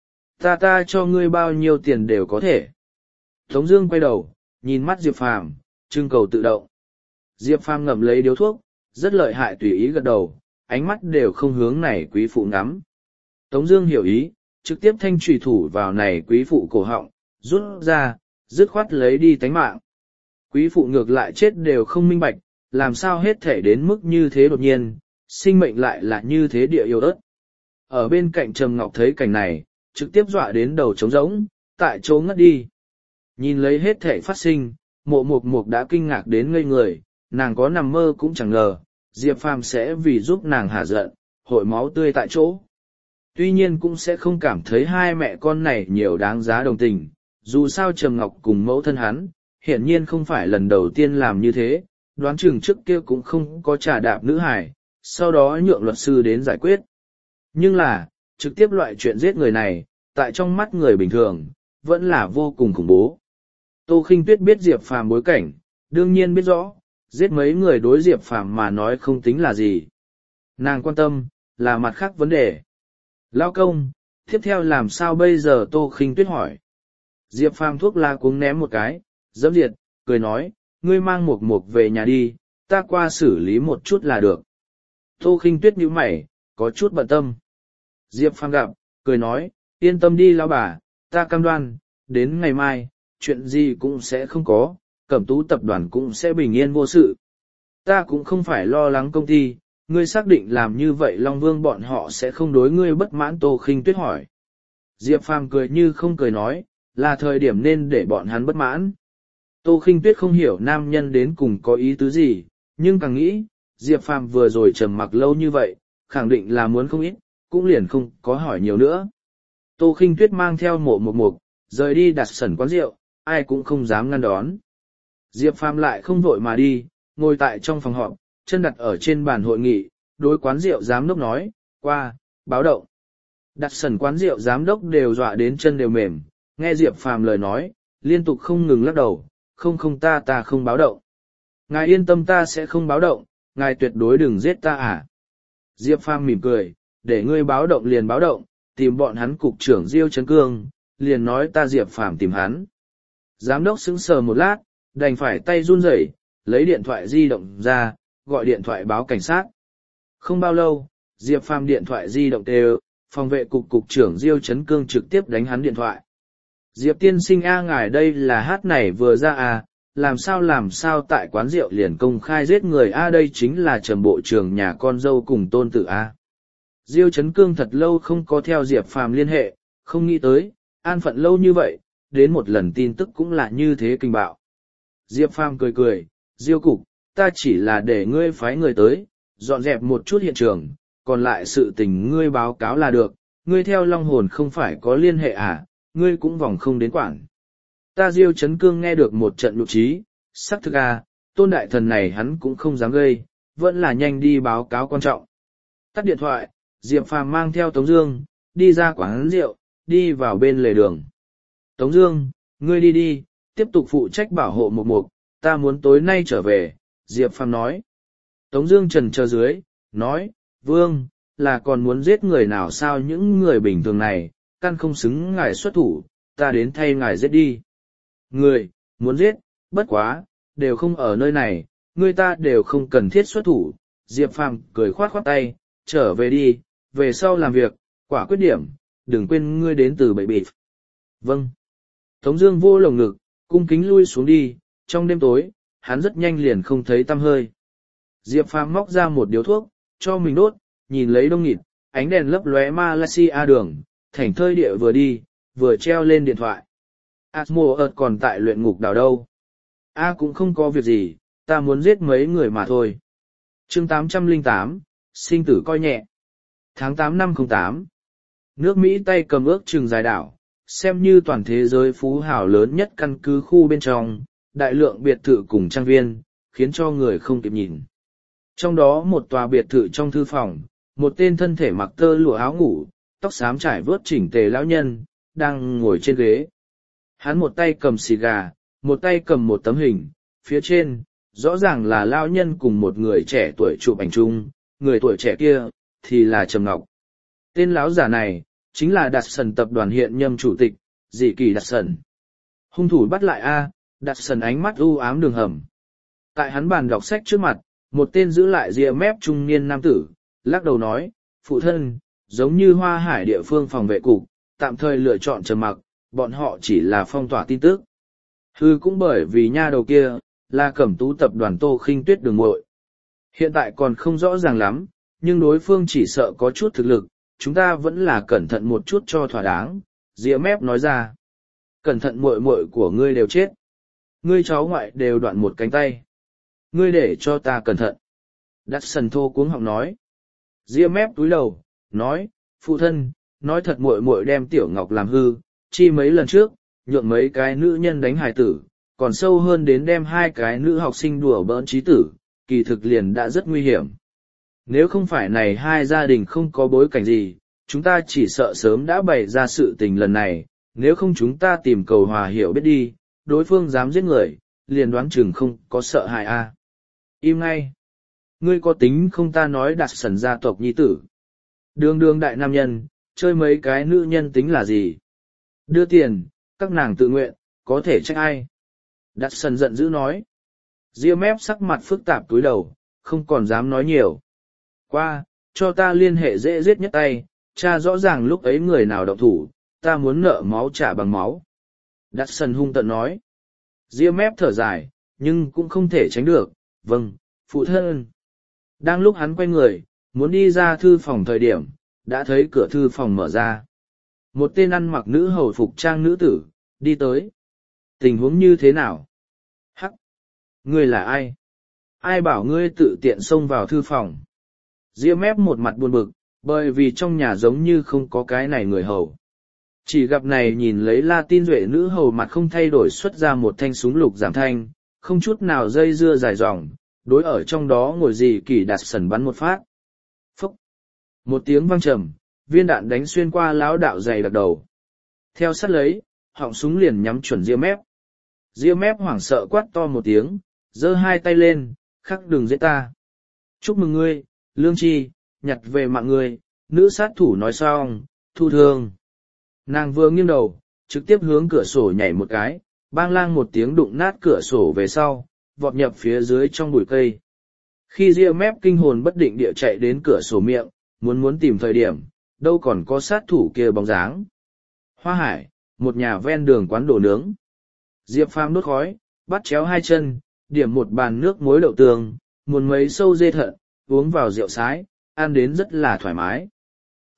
S1: Ta ta cho ngươi bao nhiêu tiền đều có thể. Tống Dương quay đầu, nhìn mắt Diệp Phàm, trưng cầu tự động. Diệp Phàm ngậm lấy điếu thuốc, rất lợi hại tùy ý gật đầu, ánh mắt đều không hướng này quý phụ ngắm. Tống Dương hiểu ý, trực tiếp thanh chùy thủ vào này quý phụ cổ họng, rút ra, dứt khoát lấy đi tánh mạng. Quý phụ ngược lại chết đều không minh bạch, làm sao hết thể đến mức như thế đột nhiên, sinh mệnh lại là như thế địa yêu ớt. Ở bên cạnh Trầm Ngọc thấy cảnh này, trực tiếp dọa đến đầu trống rỗng, tại chỗ ngất đi. Nhìn lấy hết thể phát sinh, mộ mục mục đã kinh ngạc đến ngây người, nàng có nằm mơ cũng chẳng ngờ, Diệp Phàm sẽ vì giúp nàng hả giận, hội máu tươi tại chỗ. Tuy nhiên cũng sẽ không cảm thấy hai mẹ con này nhiều đáng giá đồng tình, dù sao Trầm Ngọc cùng mẫu thân hắn, hiển nhiên không phải lần đầu tiên làm như thế, đoán chừng trước kia cũng không có trà đạp nữ hải, sau đó nhượng luật sư đến giải quyết. Nhưng là, trực tiếp loại chuyện giết người này, tại trong mắt người bình thường, vẫn là vô cùng khủng bố. Tô Khinh Tuyết biết Diệp Phàm bối cảnh, đương nhiên biết rõ, giết mấy người đối Diệp Phàm mà nói không tính là gì. Nàng quan tâm, là mặt khác vấn đề. Lao công, tiếp theo làm sao bây giờ? Tô Khinh Tuyết hỏi. Diệp Phàm thuốc la cuống ném một cái, dẫm diệt, cười nói, ngươi mang mục mục về nhà đi, ta qua xử lý một chút là được. Tô Khinh Tuyết nhíu mày, có chút bận tâm. Diệp Phàm gặp, cười nói, yên tâm đi lão bà, ta cam đoan, đến ngày mai, chuyện gì cũng sẽ không có, Cẩm Tú tập đoàn cũng sẽ bình yên vô sự. Ta cũng không phải lo lắng công ty, ngươi xác định làm như vậy Long Vương bọn họ sẽ không đối ngươi bất mãn? Tô Khinh Tuyết hỏi. Diệp Phàm cười như không cười nói, là thời điểm nên để bọn hắn bất mãn. Tô Khinh Tuyết không hiểu nam nhân đến cùng có ý tứ gì, nhưng càng nghĩ, Diệp Phàm vừa rồi trầm mặc lâu như vậy, khẳng định là muốn không ít, cũng liền không có hỏi nhiều nữa. Tô Khinh Tuyết mang theo mộ một mục, rời đi đặt sẩn quán rượu, ai cũng không dám ngăn đón. Diệp Phàm lại không vội mà đi, ngồi tại trong phòng họp, chân đặt ở trên bàn hội nghị, đối quán rượu giám đốc nói, qua, báo động. Đặt sẩn quán rượu giám đốc đều dọa đến chân đều mềm, nghe Diệp Phàm lời nói, liên tục không ngừng lắc đầu, không không ta ta không báo động. Ngài yên tâm, ta sẽ không báo động, ngài tuyệt đối đừng giết ta à. Diệp Phàm mỉm cười, để ngươi báo động liền báo động, tìm bọn hắn cục trưởng Diêu Trấn Cương, liền nói ta Diệp Phàm tìm hắn. Giám đốc sững sờ một lát, đành phải tay run rẩy, lấy điện thoại di động ra, gọi điện thoại báo cảnh sát. Không bao lâu, Diệp Phàm điện thoại di động đều, phòng vệ cục cục trưởng Diêu Trấn Cương trực tiếp đánh hắn điện thoại. Diệp tiên sinh a, ngài đây là hát này vừa ra à, làm sao làm sao tại quán rượu liền công khai giết người a, đây chính là Trầm bộ trưởng nhà con dâu cùng tôn tử a. Diêu Chấn Cương thật lâu không có theo Diệp Phàm liên hệ, không nghĩ tới, an phận lâu như vậy, đến một lần tin tức cũng là như thế kinh bạo. Diệp Phàm cười cười, Diêu cục, ta chỉ là để ngươi phái người tới, dọn dẹp một chút hiện trường, còn lại sự tình ngươi báo cáo là được, ngươi theo Long Hồn không phải có liên hệ à, ngươi cũng vòng không đến quản. Ta Diêu Chấn Cương nghe được một trận nhục trí, sắc thực à, tôn đại thần này hắn cũng không dám gây, vẫn là nhanh đi báo cáo quan trọng. Tắt điện thoại, Diệp Phàm mang theo Tống Dương, đi ra quán rượu, đi vào bên lề đường. Tống Dương, ngươi đi đi, tiếp tục phụ trách bảo hộ Mục Mục, ta muốn tối nay trở về, Diệp Phàm nói. Tống Dương trần chờ dưới, nói, Vương, là còn muốn giết người nào sao, những người bình thường này, căn không xứng ngài xuất thủ, ta đến thay ngài giết đi. Người, muốn giết, bất quá, đều không ở nơi này, người ta đều không cần thiết xuất thủ. Diệp Phàm cười khoát khoát tay, trở về đi, về sau làm việc, quả quyết điểm, đừng quên ngươi đến từ bậy bịt. Vâng. Tống Dương vô lồng ngực, cung kính lui xuống đi, trong đêm tối, hắn rất nhanh liền không thấy tăm hơi. Diệp Phàm móc ra một điếu thuốc, cho mình đốt, nhìn lấy đông nghịt, ánh đèn lấp lóe Malaysia đường, thảnh thơi địa vừa đi, vừa treo lên điện thoại. Asmo ợt còn tại luyện ngục đảo đâu? A cũng không có việc gì, ta muốn giết mấy người mà thôi. Chương tám trăm lẻ tám, sinh tử coi nhẹ. Tháng tám năm không tám, nước Mỹ tay cầm ước chừng dài đảo, xem như toàn thế giới phú hào lớn nhất căn cứ khu bên trong, đại lượng biệt thự cùng trang viên, khiến cho người không kịp nhìn. Trong đó một tòa biệt thự trong thư phòng, một tên thân thể mặc tơ lụa áo ngủ, tóc xám trải vớt chỉnh tề lão nhân, đang ngồi trên ghế. Hắn một tay cầm xì gà, một tay cầm một tấm hình, phía trên, rõ ràng là lão nhân cùng một người trẻ tuổi chụp ảnh chung, người tuổi trẻ kia, thì là Trầm Ngọc. Tên lão giả này, chính là Đạt Sần tập đoàn hiện nhâm chủ tịch, Dị Kỳ Đạt Sần. Hung thủ bắt lại A, Đạt Sần ánh mắt u ám đường hầm. Tại hắn bàn đọc sách trước mặt, một tên giữ lại ria mép trung niên nam tử, lắc đầu nói, phụ thân, giống như Hoa Hải địa phương phòng vệ cục, tạm thời lựa chọn trầm mặc, bọn họ chỉ là phong tỏa tin tức. Hư cũng bởi vì nha đầu kia, là Cẩm Tú tập đoàn Tô Khinh Tuyết đường muội. Hiện tại còn không rõ ràng lắm, nhưng đối phương chỉ sợ có chút thực lực, chúng ta vẫn là cẩn thận một chút cho thỏa đáng, ria mép nói ra. Cẩn thận muội muội của ngươi đều chết. Ngươi cháu ngoại đều đoạn một cánh tay. Ngươi để cho ta cẩn thận. Đắt sần thô cuống họng nói. Ria mép túi đầu, nói, phụ thân, nói thật muội muội đem Tiểu Ngọc làm hư, chi mấy lần trước, nhượng mấy cái nữ nhân đánh hài tử, còn sâu hơn đến đem hai cái nữ học sinh đùa bỡn trí tử, kỳ thực liền đã rất nguy hiểm. Nếu không phải này hai gia đình không có bối cảnh gì, chúng ta chỉ sợ sớm đã bày ra sự tình lần này, nếu không chúng ta tìm cầu hòa hiểu biết đi, đối phương dám giết người, liền đoán chừng không có sợ hại a. À. Im ngay. Ngươi có tính không, ta nói Đạt Sần gia tộc nhi tử. Đường đường đại nam nhân, chơi mấy cái nữ nhân tính là gì? Đưa tiền, các nàng tự nguyện, có thể trách ai? Đạt Sần giận dữ nói. Ria mép sắc mặt phức tạp túi đầu, không còn dám nói nhiều. Qua, cho ta liên hệ dễ giết nhất tay, cha rõ ràng lúc ấy người nào động thủ, ta muốn nợ máu trả bằng máu. Đạt Sần hung tợn nói. Ria mép thở dài, nhưng cũng không thể tránh được, vâng, phụ thân. Đang lúc hắn quay người, muốn đi ra thư phòng thời điểm, đã thấy cửa thư phòng mở ra. Một tên ăn mặc nữ hầu phục trang nữ tử, đi tới. Tình huống như thế nào? Hắc! Ngươi là ai? Ai bảo ngươi tự tiện xông vào thư phòng? Ria mép một mặt buồn bực, bởi vì trong nhà giống như không có cái này người hầu. Chỉ gặp này nhìn lấy la tin duệ nữ hầu mặt không thay đổi xuất ra một thanh súng lục giảm thanh, không chút nào dây dưa dài dòng, đối ở trong đó ngồi Dị Kỳ Đạt Sần bắn một phát. Phúc! Một tiếng vang trầm, viên đạn đánh xuyên qua lão đạo dày đặc đầu. Theo sát lấy, họng súng liền nhắm chuẩn ria mép. Ria mép hoảng sợ quát to một tiếng, giơ hai tay lên, khắc đừng giết ta. Chúc mừng ngươi, lương chi, nhặt về mạng ngươi, nữ sát thủ nói xong, thu thương. Nàng vừa nghiêng đầu, trực tiếp hướng cửa sổ nhảy một cái, bang lang một tiếng đụng nát cửa sổ về sau, vọt nhập phía dưới trong bụi cây. Khi ria mép kinh hồn bất định địa chạy đến cửa sổ miệng, muốn muốn tìm thời điểm, đâu còn có sát thủ kia bóng dáng. Hoa Hải, một nhà ven đường quán đồ nướng. Diệp Phàm đốt khói, bắt chéo hai chân, điểm một bàn nước muối đậu tường, muôn mấy sâu dê thận, uống vào rượu sái, ăn đến rất là thoải mái.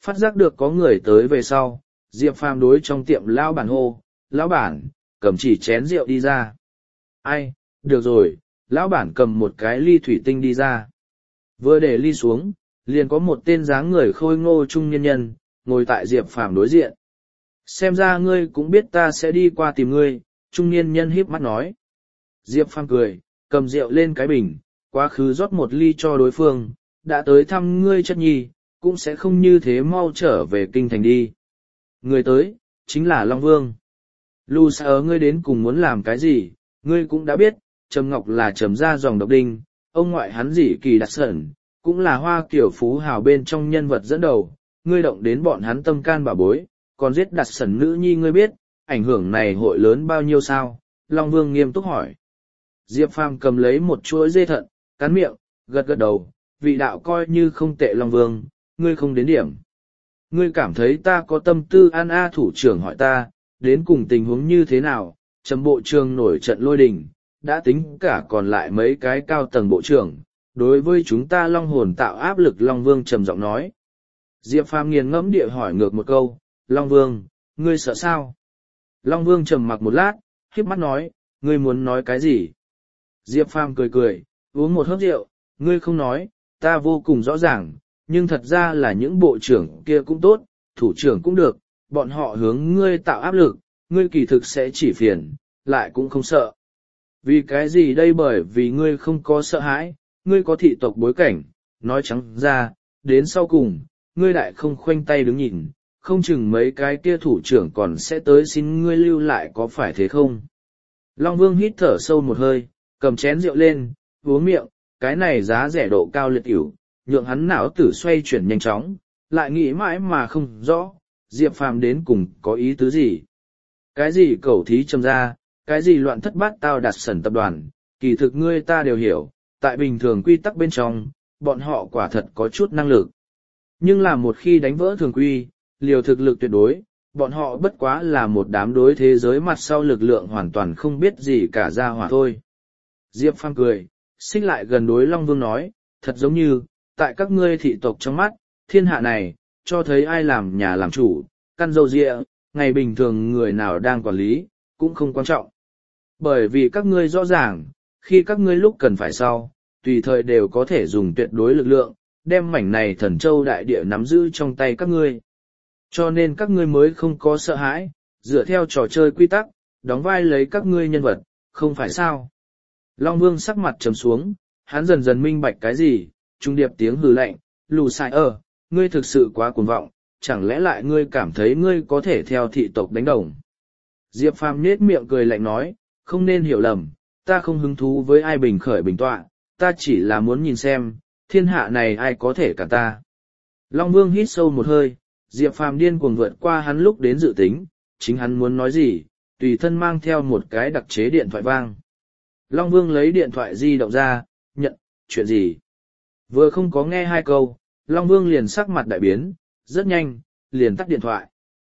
S1: phát giác được có người tới về sau, Diệp Phàm đối trong tiệm lão bản hô, lão bản, cầm chỉ chén rượu đi ra. Ai, được rồi, lão bản cầm một cái ly thủy tinh đi ra. Vừa để ly xuống, liền có một tên dáng người khôi ngô trung nhân nhân, ngồi tại Diệp Phàm đối diện. Xem ra ngươi cũng biết ta sẽ đi qua tìm ngươi, trung niên nhân híp mắt nói. Diệp Phàm cười, cầm rượu lên cái bình, quá khứ rót một ly cho đối phương, đã tới thăm ngươi chất nhi, cũng sẽ không như thế mau trở về kinh thành đi. Người tới, chính là Long Vương. Lù sở ngươi đến cùng muốn làm cái gì, ngươi cũng đã biết, Trầm Ngọc là Trầm gia dòng độc đinh, ông ngoại hắn dĩ kỳ đặc sẩn, cũng là hoa kiểu phú hào bên trong nhân vật dẫn đầu, ngươi động đến bọn hắn tâm can bà bối, còn giết đặc sẩn nữ nhi ngươi biết, ảnh hưởng này hội lớn bao nhiêu sao? Long Vương nghiêm túc hỏi. Diệp Phàm cầm lấy một chuỗi dê thận, cắn miệng, gật gật đầu, vị đạo coi như không tệ Long Vương, ngươi không đến điểm. Ngươi cảm thấy ta có tâm tư an a thủ trưởng hỏi ta, đến cùng tình huống như thế nào, Trầm bộ trưởng nổi trận lôi đình, đã tính cả còn lại mấy cái cao tầng bộ trưởng, đối với chúng ta long hồn tạo áp lực. Long Vương trầm giọng nói. Diệp Phàm nghiền ngẫm địa hỏi ngược một câu, Long Vương, ngươi sợ sao? Long Vương trầm mặc một lát, híp mắt nói, ngươi muốn nói cái gì? Diệp Phàm cười cười, uống một hớp rượu, ngươi không nói, ta vô cùng rõ ràng, nhưng thật ra là những bộ trưởng kia cũng tốt, thủ trưởng cũng được, bọn họ hướng ngươi tạo áp lực, ngươi kỳ thực sẽ chỉ phiền, lại cũng không sợ. Vì cái gì đây? Bởi vì ngươi không có sợ hãi, ngươi có thị tộc bối cảnh, nói trắng ra, đến sau cùng, ngươi lại không khoanh tay đứng nhìn, không chừng mấy cái kia thủ trưởng còn sẽ tới xin ngươi lưu lại, có phải thế không? Long Vương hít thở sâu một hơi, cầm chén rượu lên, uống miệng, cái này giá rẻ độ cao liệt ỉu, nhượng hắn não tử xoay chuyển nhanh chóng, lại nghĩ mãi mà không rõ, Diệp Phàm đến cùng có ý tứ gì? Cái gì cẩu thí Trầm gia, cái gì loạn thất bát tao đặt sẩn tập đoàn, kỳ thực ngươi ta đều hiểu, tại bình thường quy tắc bên trong, bọn họ quả thật có chút năng lực. Nhưng là một khi đánh vỡ thường quy, liều thực lực tuyệt đối, bọn họ bất quá là một đám đối thế giới mặt sau lực lượng hoàn toàn không biết gì cả ra hỏa thôi. Diệp Phàm cười, xích lại gần đối Long Vương nói, thật giống như, tại các ngươi thị tộc trong mắt, thiên hạ này, cho thấy ai làm nhà làm chủ, căn dâu dịa, ngày bình thường người nào đang quản lý, cũng không quan trọng. Bởi vì các ngươi rõ ràng, khi các ngươi lúc cần phải sau, tùy thời đều có thể dùng tuyệt đối lực lượng, đem mảnh này thần châu đại địa nắm giữ trong tay các ngươi. Cho nên các ngươi mới không có sợ hãi, dựa theo trò chơi quy tắc, đóng vai lấy các ngươi nhân vật, không phải sao. Long Vương sắc mặt trầm xuống, hắn dần dần minh bạch cái gì, trung điệp tiếng hừ lạnh, lù sai ơ, ngươi thực sự quá cuồng vọng, chẳng lẽ lại ngươi cảm thấy ngươi có thể theo thị tộc đánh đồng. Diệp Phàm nết miệng cười lạnh nói, không nên hiểu lầm, ta không hứng thú với ai bình khởi bình tọa, ta chỉ là muốn nhìn xem, thiên hạ này ai có thể cả ta. Long Vương hít sâu một hơi, Diệp Phàm điên cuồng vượt qua hắn lúc đến dự tính, chính hắn muốn nói gì, tùy thân mang theo một cái đặc chế điện thoại vang. Long Vương lấy điện thoại di động ra, nhận, chuyện gì? Vừa không có nghe hai câu, Long Vương liền sắc mặt đại biến, rất nhanh, liền tắt điện thoại.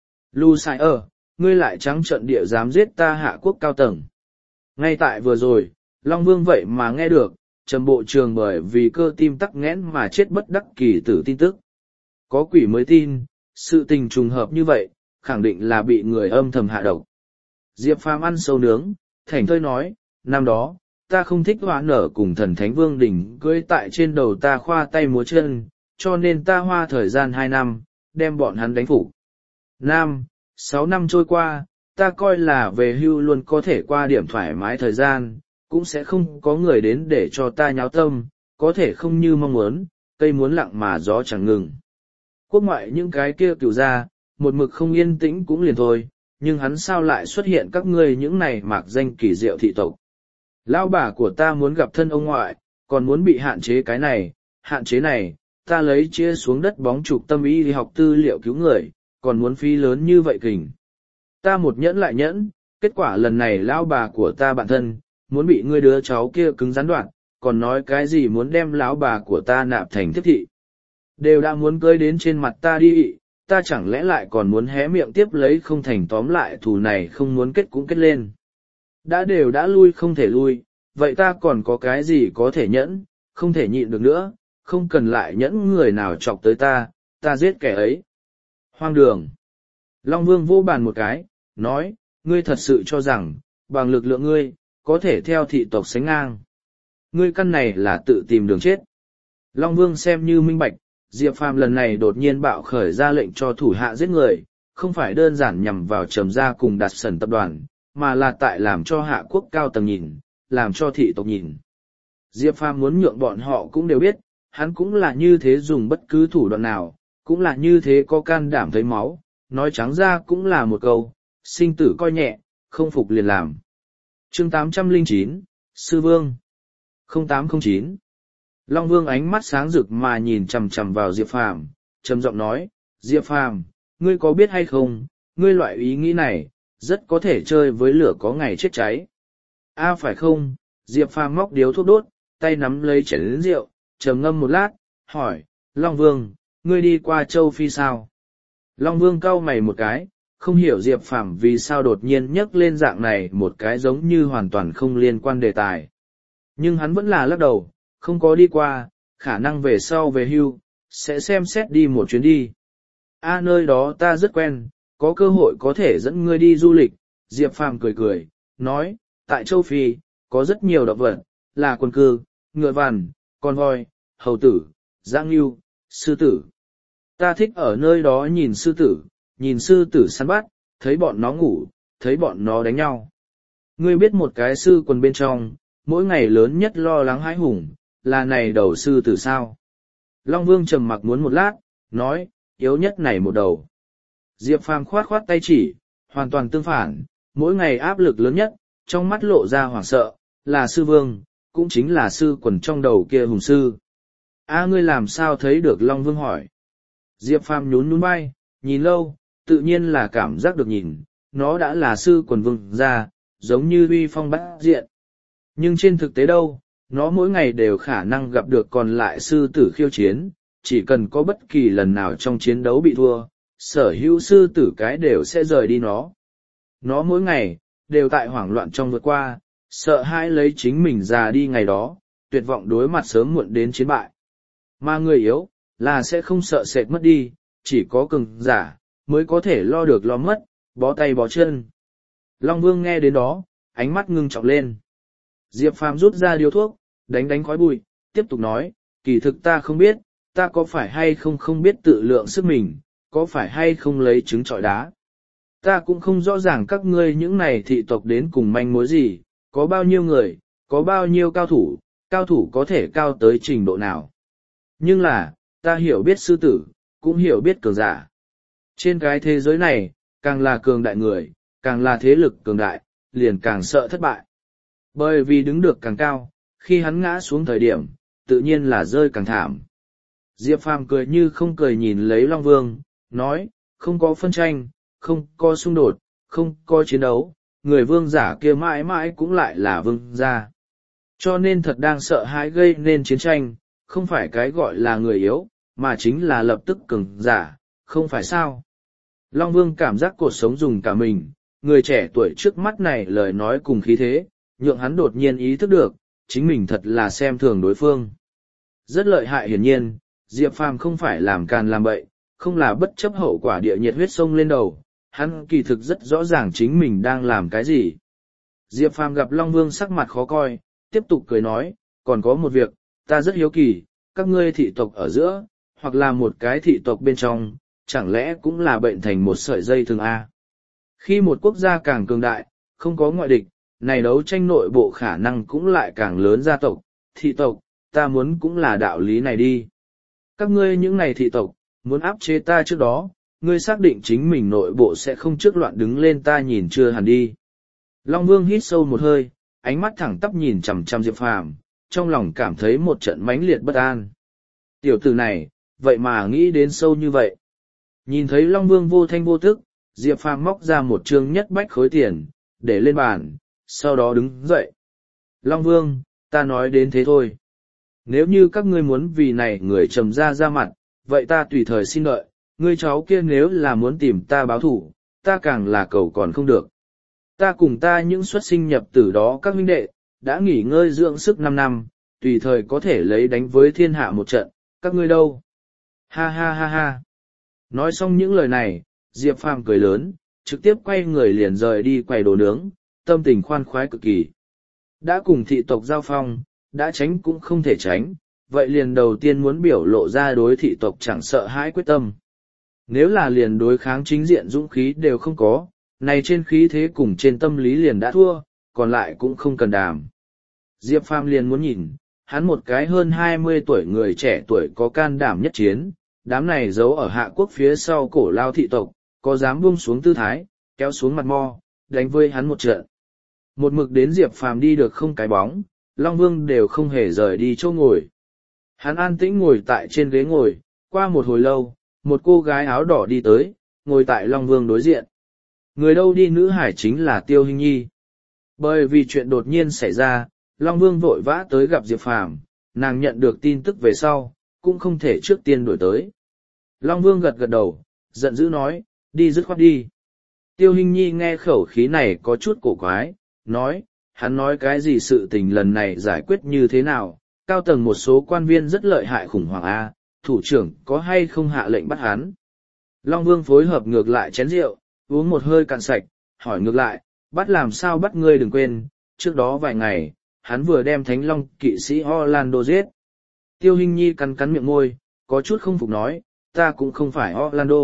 S1: Lu sai ơ, ngươi lại trắng trợn địa dám giết ta hạ quốc cao tầng. Ngay tại vừa rồi, Long Vương vậy mà nghe được, Trầm bộ trưởng bởi vì cơ tim tắc nghẽn mà chết bất đắc kỳ tử tin tức. Có quỷ mới tin, sự tình trùng hợp như vậy, khẳng định là bị người âm thầm hạ độc. Diệp Phàm ăn sâu nướng, thảnh thơi nói, năm đó, ta không thích hoa nở cùng thần thánh vương đỉnh cưỡi tại trên đầu ta khoa tay múa chân, cho nên ta hoa thời gian hai năm, đem bọn hắn đánh phục. Nam, sáu năm trôi qua, ta coi là về hưu luôn có thể qua điểm thoải mái thời gian, cũng sẽ không có người đến để cho ta nháo tâm, có thể không như mong muốn, cây muốn lặng mà gió chẳng ngừng. Quốc ngoại những cái kia cửu ra, một mực không yên tĩnh cũng liền thôi, nhưng hắn sao lại xuất hiện các ngươi những này mạc danh kỳ diệu thị tộc. Lão bà của ta muốn gặp thân ông ngoại, còn muốn bị hạn chế cái này, hạn chế này, ta lấy chia xuống đất bóng trục tâm ý đi học tư liệu cứu người, còn muốn phí lớn như vậy kình. Ta một nhẫn lại nhẫn, kết quả lần này lão bà của ta bạn thân, muốn bị ngươi đứa cháu kia cứng rắn đoạn, còn nói cái gì muốn đem lão bà của ta nạp thành tiếp thị. Đều đã muốn cưới đến trên mặt ta đi, ta chẳng lẽ lại còn muốn hé miệng tiếp lấy không thành, tóm lại thù này không muốn kết cũng kết lên. Đã đều đã lui không thể lui, vậy ta còn có cái gì có thể nhẫn, không thể nhịn được nữa, không cần lại nhẫn người nào chọc tới ta, ta giết kẻ ấy. Hoang đường. Long Vương vô bàn một cái, nói, ngươi thật sự cho rằng, bằng lực lượng ngươi, có thể theo thị tộc sánh ngang. Ngươi căn này là tự tìm đường chết. Long Vương xem như minh bạch, Diệp Phàm lần này đột nhiên bạo khởi ra lệnh cho thủ hạ giết người, không phải đơn giản nhằm vào Trầm gia cùng Đạt Sẩn tập đoàn, mà là tại làm cho hạ quốc cao tầng nhìn, làm cho thị tộc nhìn. Diệp Phàm muốn nhượng bọn họ cũng đều biết, hắn cũng là như thế dùng bất cứ thủ đoạn nào, cũng là như thế có can đảm thấy máu, nói trắng ra cũng là một câu, sinh tử coi nhẹ, không phục liền làm. Chương tám trăm lẻ chín, Sư Vương không tám không chín. Long Vương ánh mắt sáng rực mà nhìn chằm chằm vào Diệp Phàm, trầm giọng nói, Diệp Phàm, ngươi có biết hay không, ngươi loại ý nghĩ này, rất có thể chơi với lửa có ngày chết cháy. A à, phải không? Diệp Phàm móc điếu thuốc đốt, tay nắm lấy chén lớn rượu, trầm ngâm một lát, hỏi, Long Vương, ngươi đi qua châu Phi sao? Long Vương cau mày một cái, không hiểu Diệp Phàm vì sao đột nhiên nhấc lên dạng này một cái giống như hoàn toàn không liên quan đề tài. Nhưng hắn vẫn là lắc đầu, không có đi qua, khả năng về sau về hưu, sẽ xem xét đi một chuyến đi. A à, nơi đó ta rất quen, có cơ hội có thể dẫn ngươi đi du lịch. Diệp Phàm cười cười, nói, tại châu Phi, có rất nhiều động vật, là quần cư, ngựa vằn, con voi, hầu tử, dã ngưu, sư tử. Ta thích ở nơi đó nhìn sư tử, nhìn sư tử săn bắt, thấy bọn nó ngủ, thấy bọn nó đánh nhau. Ngươi biết một cái sư quần bên trong, mỗi ngày lớn nhất lo lắng hãi hùng, là này đầu sư tử sao? Long Vương trầm mặc muốn một lát, nói, yếu nhất này một đầu. Diệp Phàm khoát khoát tay chỉ, hoàn toàn tương phản, mỗi ngày áp lực lớn nhất, trong mắt lộ ra hoảng sợ, là sư vương, cũng chính là sư quần trong đầu kia hùng sư. A ngươi làm sao thấy được? Long Vương hỏi. Diệp Phàm nhún nhún vai, nhìn lâu, tự nhiên là cảm giác được nhìn, nó đã là sư quần vương ra, giống như uy phong bát diện. Nhưng trên thực tế đâu, nó mỗi ngày đều khả năng gặp được còn lại sư tử khiêu chiến, chỉ cần có bất kỳ lần nào trong chiến đấu bị thua, sở hữu sư tử cái đều sẽ rời đi nó. Nó mỗi ngày, đều tại hoảng loạn trong vượt qua, sợ hãi lấy chính mình già đi ngày đó, tuyệt vọng đối mặt sớm muộn đến chiến bại. Mà người yếu, là sẽ không sợ sệt mất đi, chỉ có cường giả, mới có thể lo được lo mất, bó tay bó chân. Long Vương nghe đến đó, ánh mắt ngưng trọng lên. Diệp Phàm rút ra điếu thuốc, đánh đánh khói bụi, tiếp tục nói, kỳ thực ta không biết, ta có phải hay không không biết tự lượng sức mình, có phải hay không lấy trứng trọi đá. Ta cũng không rõ ràng các ngươi những này thị tộc đến cùng manh mối gì, có bao nhiêu người, có bao nhiêu cao thủ, cao thủ có thể cao tới trình độ nào. Nhưng là, ta hiểu biết sư tử, cũng hiểu biết cường giả. Trên cái thế giới này, càng là cường đại người, càng là thế lực cường đại, liền càng sợ thất bại. Bởi vì đứng được càng cao, khi hắn ngã xuống thời điểm, tự nhiên là rơi càng thảm. Diệp Phàm cười như không cười nhìn lấy Long Vương, nói, không có phân tranh, không có xung đột, không có chiến đấu, người vương giả kia mãi mãi cũng lại là vương gia. Cho nên thật đang sợ hãi gây nên chiến tranh, không phải cái gọi là người yếu, mà chính là lập tức cường giả, không phải sao. Long Vương cảm giác cuộc sống dùng cả mình, người trẻ tuổi trước mắt này lời nói cùng khí thế, nhượng hắn đột nhiên ý thức được, chính mình thật là xem thường đối phương. Rất lợi hại hiển nhiên, Diệp Phàm không phải làm càn làm bậy, không là bất chấp hậu quả địa nhiệt huyết sông lên đầu, hắn kỳ thực rất rõ ràng chính mình đang làm cái gì. Diệp Phàm gặp Long Vương sắc mặt khó coi, tiếp tục cười nói, còn có một việc, ta rất hiếu kỳ, các ngươi thị tộc ở giữa, hoặc là một cái thị tộc bên trong, chẳng lẽ cũng là bệnh thành một sợi dây thường A. Khi một quốc gia càng cường đại, không có ngoại địch, này đấu tranh nội bộ khả năng cũng lại càng lớn gia tộc, thị tộc, ta muốn cũng là đạo lý này đi. Các ngươi những này thị tộc, muốn áp chế ta trước đó, ngươi xác định chính mình nội bộ sẽ không trước loạn đứng lên ta nhìn chưa hẳn đi. Long Vương hít sâu một hơi, ánh mắt thẳng tắp nhìn chằm chằm Diệp Phàm, trong lòng cảm thấy một trận mãnh liệt bất an. Tiểu tử này, vậy mà nghĩ đến sâu như vậy. Nhìn thấy Long Vương vô thanh vô tức, Diệp Phàm móc ra một trương nhất bách khối tiền, để lên bàn, sau đó đứng dậy. Long Vương, ta nói đến thế thôi. Nếu như các ngươi muốn vì này người trầm ra ra mặt, vậy ta tùy thời xin đợi, ngươi cháu kia nếu là muốn tìm ta báo thủ, ta càng là cầu còn không được. Ta cùng ta những xuất sinh nhập tử đó các huynh đệ, đã nghỉ ngơi dưỡng sức năm năm, tùy thời có thể lấy đánh với thiên hạ một trận, các ngươi đâu? Ha ha ha ha. Nói xong những lời này, Diệp Phàm cười lớn, trực tiếp quay người liền rời đi quầy đồ nướng, tâm tình khoan khoái cực kỳ. Đã cùng thị tộc giao phong, đã tránh cũng không thể tránh, vậy liền đầu tiên muốn biểu lộ ra đối thị tộc chẳng sợ hãi quyết tâm. Nếu là liền đối kháng chính diện dũng khí đều không có, này trên khí thế cùng trên tâm lý liền đã thua, còn lại cũng không cần đàm. Diệp Phàm liền muốn nhìn, hắn một cái hơn hai mươi tuổi người trẻ tuổi có can đảm nhất chiến, đám này giấu ở Hạ Quốc phía sau cổ lao thị tộc, có dám buông xuống tư thái, kéo xuống mặt mo, đánh với hắn một trận. Một mực đến Diệp Phàm đi được không cái bóng, Long Vương đều không hề rời đi chỗ ngồi. Hắn an tĩnh ngồi tại trên ghế ngồi, qua một hồi lâu, một cô gái áo đỏ đi tới, ngồi tại Long Vương đối diện. Người đâu đi nữ hải chính là Tiêu Hinh Nhi. Bởi vì chuyện đột nhiên xảy ra, Long Vương vội vã tới gặp Diệp Phàm, nàng nhận được tin tức về sau, cũng không thể trước tiên đổi tới. Long Vương gật gật đầu, giận dữ nói, đi dứt khoát đi. Tiêu Hinh Nhi nghe khẩu khí này có chút cổ quái, nói, hắn nói cái gì sự tình lần này giải quyết như thế nào, cao tầng một số quan viên rất lợi hại khủng hoảng A, thủ trưởng có hay không hạ lệnh bắt hắn. Long Vương phối hợp ngược lại chén rượu, uống một hơi cạn sạch, hỏi ngược lại, bắt làm sao bắt ngươi đừng quên, trước đó vài ngày, hắn vừa đem Thánh Long kỵ sĩ Orlando giết. Tiêu Hinh Nhi cắn cắn miệng môi, có chút không phục nói, ta cũng không phải Orlando.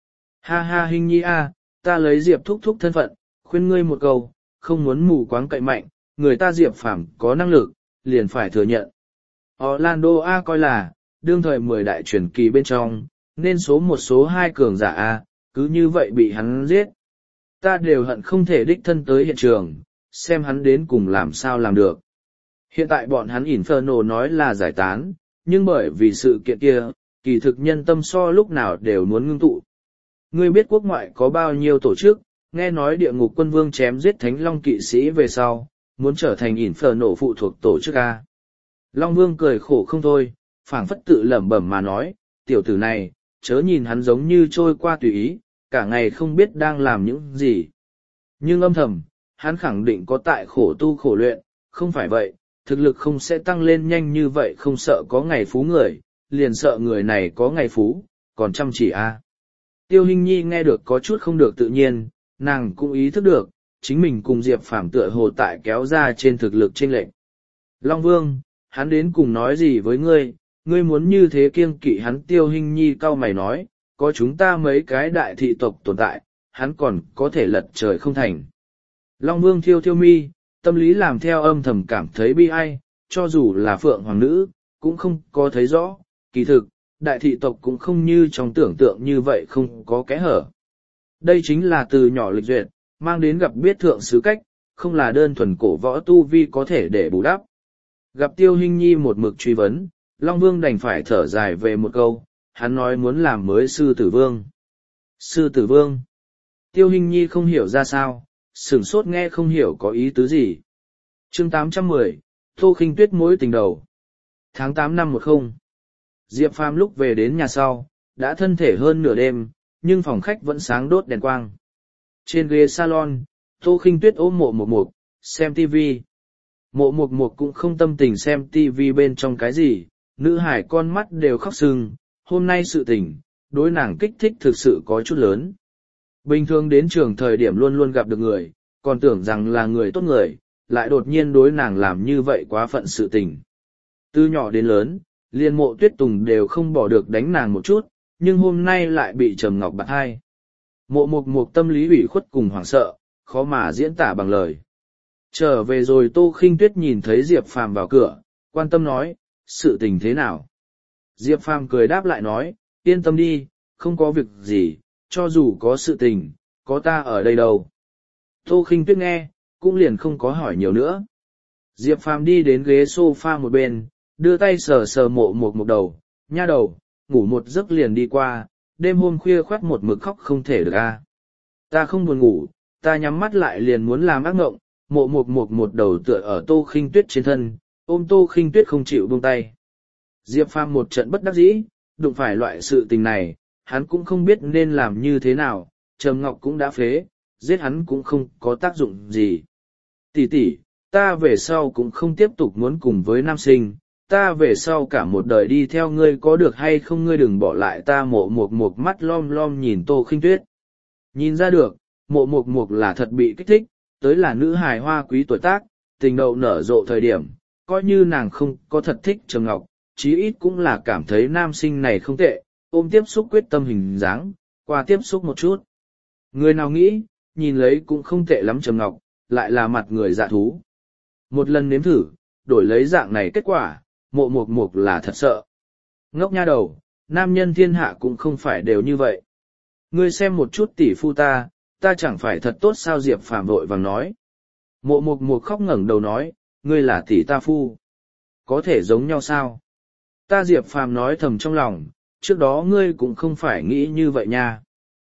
S1: Ha ha Hinh Nhi a, ta lấy Diệp thúc thúc thân phận, khuyên ngươi một câu, không muốn mù quáng cậy mạnh, người ta Diệp Phàm có năng lực, liền phải thừa nhận. Orlando a coi là, đương thời mười đại truyền kỳ bên trong, nên số một số hai cường giả a, cứ như vậy bị hắn giết. Ta đều hận không thể đích thân tới hiện trường, xem hắn đến cùng làm sao làm được. Hiện tại bọn hắn Inferno nói là giải tán, nhưng bởi vì sự kiện kia, kỳ thực nhân tâm so lúc nào đều muốn ngưng tụ. Ngươi biết quốc ngoại có bao nhiêu tổ chức, nghe nói địa ngục quân vương chém giết Thánh Long kỵ sĩ về sau, muốn trở thành Inferno phụ thuộc tổ chức A. Long Vương cười khổ không thôi, phảng phất tự lẩm bẩm mà nói, tiểu tử này, chớ nhìn hắn giống như trôi qua tùy ý, cả ngày không biết đang làm những gì. Nhưng âm thầm, hắn khẳng định có tại khổ tu khổ luyện, không phải vậy, thực lực không sẽ tăng lên nhanh như vậy, không sợ có ngày phú người, liền sợ người này có ngày phú, còn chăm chỉ a. Tiêu Hinh Nhi nghe được có chút không được tự nhiên, nàng cũng ý thức được, chính mình cùng Diệp Phàm tựa hồ tại kéo ra trên thực lực chênh lệch. Long Vương, hắn đến cùng nói gì với ngươi, ngươi muốn như thế kiêng kỵ hắn. Tiêu Hinh Nhi cau mày nói, có chúng ta mấy cái đại thị tộc tồn tại, hắn còn có thể lật trời không thành. Long Vương thiêu thiêu mi, tâm lý làm theo âm thầm cảm thấy bi ai, cho dù là phượng hoàng nữ, cũng không có thấy rõ, kỳ thực, đại thị tộc cũng không như trong tưởng tượng như vậy không có kẽ hở. Đây chính là từ nhỏ lịch duyệt, mang đến gặp biết thượng sứ cách, không là đơn thuần cổ võ tu vi có thể để bù đắp. Gặp Tiêu Hinh Nhi một mực truy vấn, Long Vương đành phải thở dài về một câu, hắn nói muốn làm mới sư tử vương. Sư tử vương. Tiêu Hinh Nhi không hiểu ra sao, sửng sốt nghe không hiểu có ý tứ gì. Chương tám trăm mười, Tô Khinh Tuyết mối tình đầu. Tháng tám năm một không. Diệp Phàm lúc về đến nhà sau, đã thân thể hơn nửa đêm, nhưng phòng khách vẫn sáng đốt đèn quang. Trên ghế salon, Tô Khinh Tuyết ôm mộ một mục, xem tivi. Mộ một mục cũng không tâm tình xem tivi bên trong cái gì, nữ hải con mắt đều khóc sưng, hôm nay sự tình, đối nàng kích thích thực sự có chút lớn. Bình thường đến trường thời điểm luôn luôn gặp được người, còn tưởng rằng là người tốt người, lại đột nhiên đối nàng làm như vậy quá phận sự tình. Từ nhỏ đến lớn, liên Mộ Tuyết Tùng đều không bỏ được đánh nàng một chút, nhưng hôm nay lại bị Trầm Ngọc bạt hai. Mộ Mục Mục tâm lý ủy khuất cùng hoảng sợ, khó mà diễn tả bằng lời. Trở về rồi Tô Khinh Tuyết nhìn thấy Diệp Phàm vào cửa, quan tâm nói, sự tình thế nào? Diệp Phàm cười đáp lại nói, yên tâm đi, không có việc gì, cho dù có sự tình, có ta ở đây đâu. Tô Khinh Tuyết nghe, cũng liền không có hỏi nhiều nữa. Diệp Phàm đi đến ghế sofa một bên, đưa tay sờ sờ mộ một một đầu, nha đầu, ngủ một giấc liền đi qua, đêm hôm khuya khoắt một mực khóc không thể được a. À. Ta không buồn ngủ, ta nhắm mắt lại liền muốn làm ác mộng, mộ một một một đầu tựa ở Tô Khinh Tuyết trên thân, ôm Tô Khinh Tuyết không chịu buông tay. Diệp Phàm một trận bất đắc dĩ, đụng phải loại sự tình này, hắn cũng không biết nên làm như thế nào, Trầm Ngọc cũng đã phế, giết hắn cũng không có tác dụng gì. Tỷ tỷ, ta về sau cũng không tiếp tục muốn cùng với nam sinh, ta về sau cả một đời đi theo ngươi có được hay không, ngươi đừng bỏ lại ta. Mộ mục mục mắt lom lom nhìn Tô Khinh Tuyết. Nhìn ra được, mộ mục mục là thật bị kích thích, tới là nữ hài hoa quý tuổi tác, tình đậu nở rộ thời điểm, coi như nàng không có thật thích Trầm Ngọc, chí ít cũng là cảm thấy nam sinh này không tệ, ôm tiếp xúc quyết tâm hình dáng, qua tiếp xúc một chút. Người nào nghĩ, nhìn lấy cũng không tệ lắm Trầm Ngọc, lại là mặt người dạ thú. Một lần nếm thử, đổi lấy dạng này kết quả, mộ mục mục là thật sợ. Ngốc nha đầu, nam nhân thiên hạ cũng không phải đều như vậy. Ngươi xem một chút tỷ phu ta, ta chẳng phải thật tốt sao? Diệp Phàm vội vàng nói. Mộ mục mục khóc ngẩng đầu nói, ngươi là tỷ ta phu. Có thể giống nhau sao? Ta Diệp Phàm nói thầm trong lòng, trước đó ngươi cũng không phải nghĩ như vậy nha.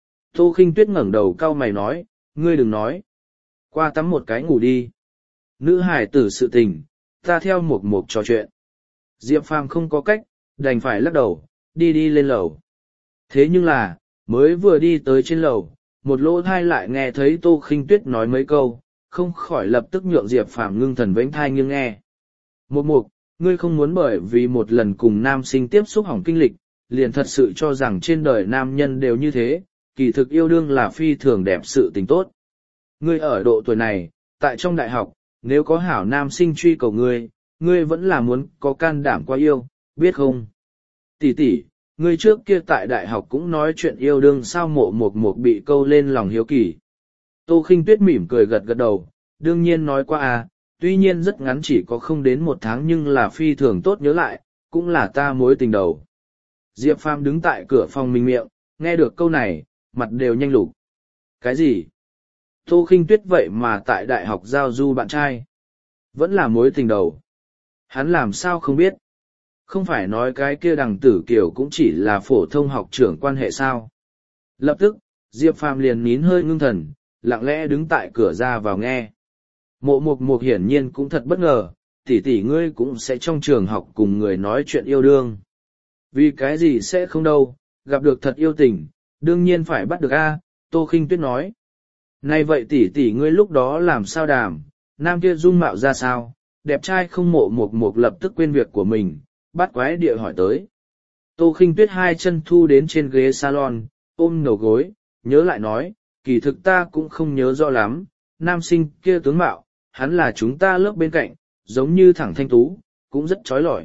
S1: Tô Khinh Tuyết ngẩng đầu cau mày nói, ngươi đừng nói. Qua tắm một cái ngủ đi. Nữ hải tử sự tình, ta theo mục mục trò chuyện. Diệp Phàm không có cách, đành phải lắc đầu, đi đi lên lầu. Thế nhưng là, mới vừa đi tới trên lầu, một lỗ thai lại nghe thấy Tô Khinh Tuyết nói mấy câu, không khỏi lập tức nhượng Diệp Phàm ngưng thần vĩnh thai nghiêng nghe. Mục mục, ngươi không muốn bởi vì một lần cùng nam sinh tiếp xúc hỏng kinh lịch, liền thật sự cho rằng trên đời nam nhân đều như thế, kỳ thực yêu đương là phi thường đẹp sự tình tốt. Ngươi ở độ tuổi này, tại trong đại học, nếu có hảo nam sinh truy cầu ngươi, ngươi vẫn là muốn có can đảm qua yêu, biết không? Tỷ tỷ, ngươi trước kia tại đại học cũng nói chuyện yêu đương sao? Mộ mục mục bị câu lên lòng hiếu kỳ. Tô Khinh Tuyết mỉm cười gật gật đầu, đương nhiên nói qua à, tuy nhiên rất ngắn chỉ có không đến một tháng nhưng là phi thường tốt nhớ lại, cũng là ta mối tình đầu. Diệp Phàm đứng tại cửa phòng mình miệng, nghe được câu này, mặt đều nhanh lục. Cái gì? Tô Khinh Tuyết vậy mà tại đại học giao du bạn trai? Vẫn là mối tình đầu. Hắn làm sao không biết? Không phải nói cái kia đằng tử kiều cũng chỉ là phổ thông học trưởng quan hệ sao? Lập tức, Diệp Phàm liền nín hơi ngưng thần, lặng lẽ đứng tại cửa ra vào nghe. Mộ mục mục hiển nhiên cũng thật bất ngờ, tỷ tỷ ngươi cũng sẽ trong trường học cùng người nói chuyện yêu đương. Vì cái gì sẽ không đâu, gặp được thật yêu tình, đương nhiên phải bắt được a. Tô Khinh Tuyết nói. Này vậy tỷ tỷ ngươi lúc đó làm sao đàm, nam kia dung mạo ra sao, đẹp trai không? Mộ mục mục lập tức quên việc của mình, bắt quái địa hỏi tới. Tô Khinh Tuyết hai chân thu đến trên ghế salon, ôm đầu gối, nhớ lại nói, kỳ thực ta cũng không nhớ rõ lắm, nam sinh kia tướng mạo, hắn là chúng ta lớp bên cạnh, giống như thẳng thanh tú, cũng rất trói lọi.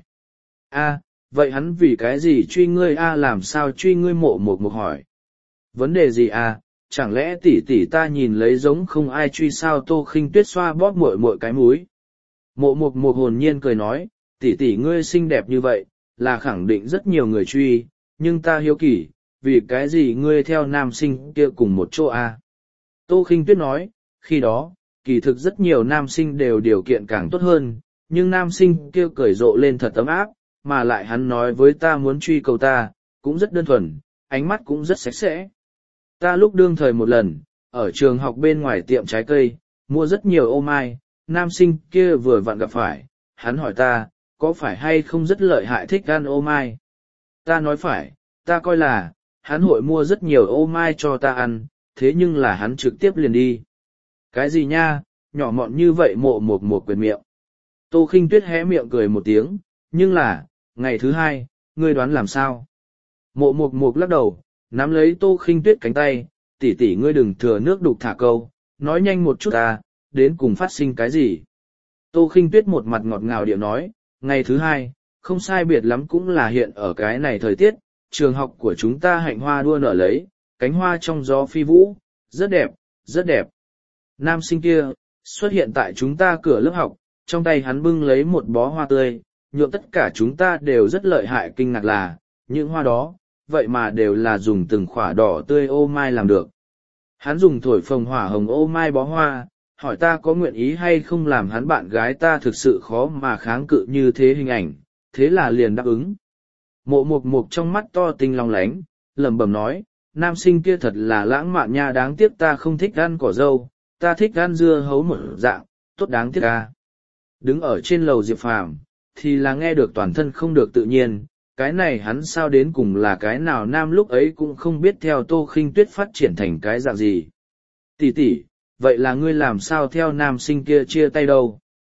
S1: A, vậy hắn vì cái gì truy ngươi? A, làm sao truy ngươi? Mộ mục mục hỏi. Vấn đề gì à, chẳng lẽ tỷ tỷ ta nhìn lấy giống không ai truy sao? Tô Khinh Tuyết xoa bóp muội muội cái múi. Mộ mục mục hồn nhiên cười nói, tỷ tỷ ngươi xinh đẹp như vậy, là khẳng định rất nhiều người truy, nhưng ta hiếu kỳ, vì cái gì ngươi theo nam sinh kia cùng một chỗ à? Tô Khinh Tuyết nói, khi đó, kỳ thực rất nhiều nam sinh đều điều kiện càng tốt hơn, nhưng nam sinh kia cười rộ lên thật ấm áp, mà lại hắn nói với ta muốn truy cầu ta, cũng rất đơn thuần, ánh mắt cũng rất sạch sẽ. Ta lúc đương thời một lần, ở trường học bên ngoài tiệm trái cây, mua rất nhiều ô mai, nam sinh kia vừa vặn gặp phải, hắn hỏi ta, có phải hay không rất lợi hại thích ăn ô mai? Ta nói phải, ta coi là, hắn hội mua rất nhiều ô mai cho ta ăn, thế nhưng là hắn trực tiếp liền đi. Cái gì nha, nhỏ mọn như vậy? Mộ một một quyền miệng. Tô Khinh Tuyết hé miệng cười một tiếng, nhưng là, ngày thứ hai, ngươi đoán làm sao? Mộ một một lắc đầu, nắm lấy Tô Khinh Tuyết cánh tay, tỷ tỷ ngươi đừng thừa nước đục thả câu, nói nhanh một chút ta, đến cùng phát sinh cái gì? Tô Khinh Tuyết một mặt ngọt ngào điệu nói, ngày thứ hai, không sai biệt lắm cũng là hiện ở cái này thời tiết, trường học của chúng ta hạnh hoa đua nở lấy, cánh hoa trong gió phi vũ, rất đẹp, rất đẹp. Nam sinh kia, xuất hiện tại chúng ta cửa lớp học, trong tay hắn bưng lấy một bó hoa tươi, nhượng tất cả chúng ta đều rất lợi hại kinh ngạc là, những hoa đó, vậy mà đều là dùng từng khỏa đỏ tươi ô mai làm được. Hắn dùng thổi phồng hỏa hồng ô mai bó hoa, hỏi ta có nguyện ý hay không làm hắn bạn gái, ta thực sự khó mà kháng cự như thế hình ảnh, thế là liền đáp ứng. Mộ mục mục trong mắt to tinh long lánh, lẩm bẩm nói, nam sinh kia thật là lãng mạn nha, đáng tiếc ta không thích ăn cỏ dâu, ta thích ăn dưa hấu một dạng, tốt đáng tiếc ca. Đứng ở trên lầu Diệp Phàm thì là nghe được toàn thân không được tự nhiên, cái này hắn sao đến cùng là cái nào nam lúc ấy cũng không biết theo Tô Khinh Tuyết phát triển thành cái dạng gì. Tỷ tỷ, vậy là ngươi làm sao theo nam sinh kia chia tay đâu?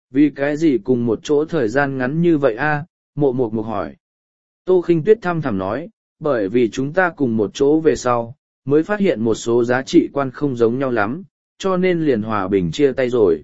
S1: Vì cái gì cùng một chỗ thời gian ngắn như vậy a? Mộ Mục Mục hỏi. Tô Khinh Tuyết thăm thẳm nói, bởi vì chúng ta cùng một chỗ về sau, mới phát hiện một số giá trị quan không giống nhau lắm, cho nên liền hòa bình chia tay rồi.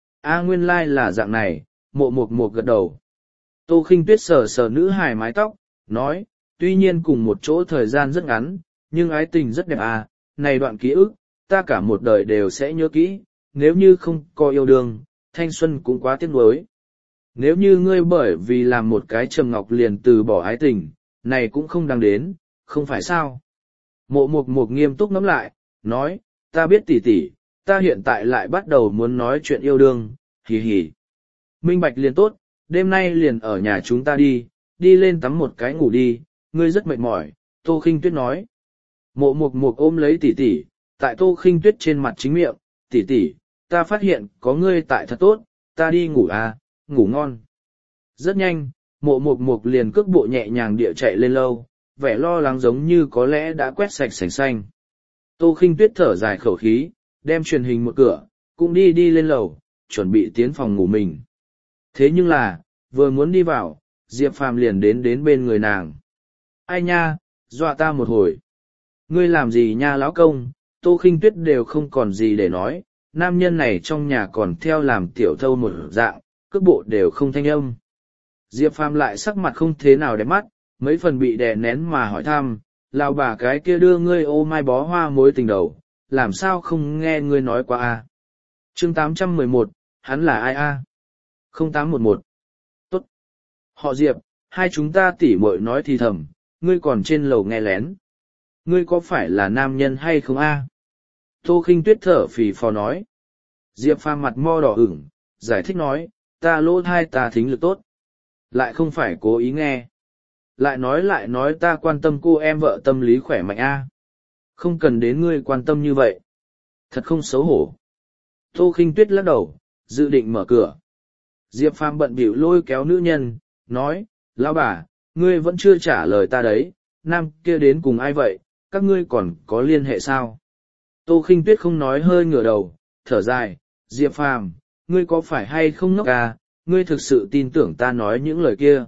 S1: A nguyên lai là dạng này, Mộ Mục Mục gật đầu. Tô Khinh Tuyết sờ sờ nữ hài mái tóc, nói, tuy nhiên cùng một chỗ thời gian rất ngắn, nhưng ái tình rất đẹp à, này đoạn ký ức, ta cả một đời đều sẽ nhớ kỹ, nếu như không có yêu đương, thanh xuân cũng quá tiếc nuối. Nếu như ngươi bởi vì làm một cái trầm ngọc liền từ bỏ ái tình, này cũng không đáng đến, không phải sao? Mộ Mục Mục nghiêm túc ngẫm lại, nói, ta biết tỉ tỉ, ta hiện tại lại bắt đầu muốn nói chuyện yêu đương, hì hì. Minh bạch liền tốt, đêm nay liền ở nhà chúng ta đi, đi lên tắm một cái ngủ đi, ngươi rất mệt mỏi, Tô Khinh Tuyết nói. Mộ Mục Mục ôm lấy tỉ tỉ, tại Tô Khinh Tuyết trên mặt chính miệng, tỉ tỉ, ta phát hiện có ngươi tại thật tốt, ta đi ngủ à, ngủ ngon. Rất nhanh, Mộ Mục Mục liền cước bộ nhẹ nhàng địa chạy lên lâu, vẻ lo lắng giống như có lẽ đã quét sạch sành xanh. Tô Khinh Tuyết thở dài khẩu khí, đem truyền hình một cửa, cũng đi đi lên lầu, chuẩn bị tiến phòng ngủ mình. Thế nhưng là, vừa muốn đi vào, Diệp Phàm liền đến đến bên người nàng. Ai nha, dọa ta một hồi. Ngươi làm gì nha lão công, Tô Khinh Tuyết đều không còn gì để nói, nam nhân này trong nhà còn theo làm tiểu thâu một dạng, cước bộ đều không thanh âm. Diệp Phàm lại sắc mặt không thế nào đẹp mắt, mấy phần bị đè nén mà hỏi thăm, lão bà cái kia đưa ngươi ô mai bó hoa mối tình đầu, làm sao không nghe ngươi nói qua a? Chương tám trăm mười một, hắn là ai a? không tám một một. Tốt. Họ Diệp, hai chúng ta tỉ muội nói thì thầm, ngươi còn trên lầu nghe lén. Ngươi có phải là nam nhân hay không a? Tô Khinh Tuyết thở phì phò nói. Diệp Phàm mặt mo đỏ ửng, giải thích nói, ta lỗ thai ta thính lực tốt. Lại không phải cố ý nghe. Lại nói lại nói ta quan tâm cô em vợ tâm lý khỏe mạnh a. Không cần đến ngươi quan tâm như vậy. Thật không xấu hổ. Tô Khinh Tuyết lắc đầu, dự định mở cửa. Diệp Phàm bận bịu lôi kéo nữ nhân, nói, lão bà, ngươi vẫn chưa trả lời ta đấy, nam kia đến cùng ai vậy, các ngươi còn có liên hệ sao? Tô Khinh Tuyết không nói hơi ngửa đầu, thở dài, Diệp Phàm, ngươi có phải hay không ngốc à, ngươi thực sự tin tưởng ta nói những lời kia.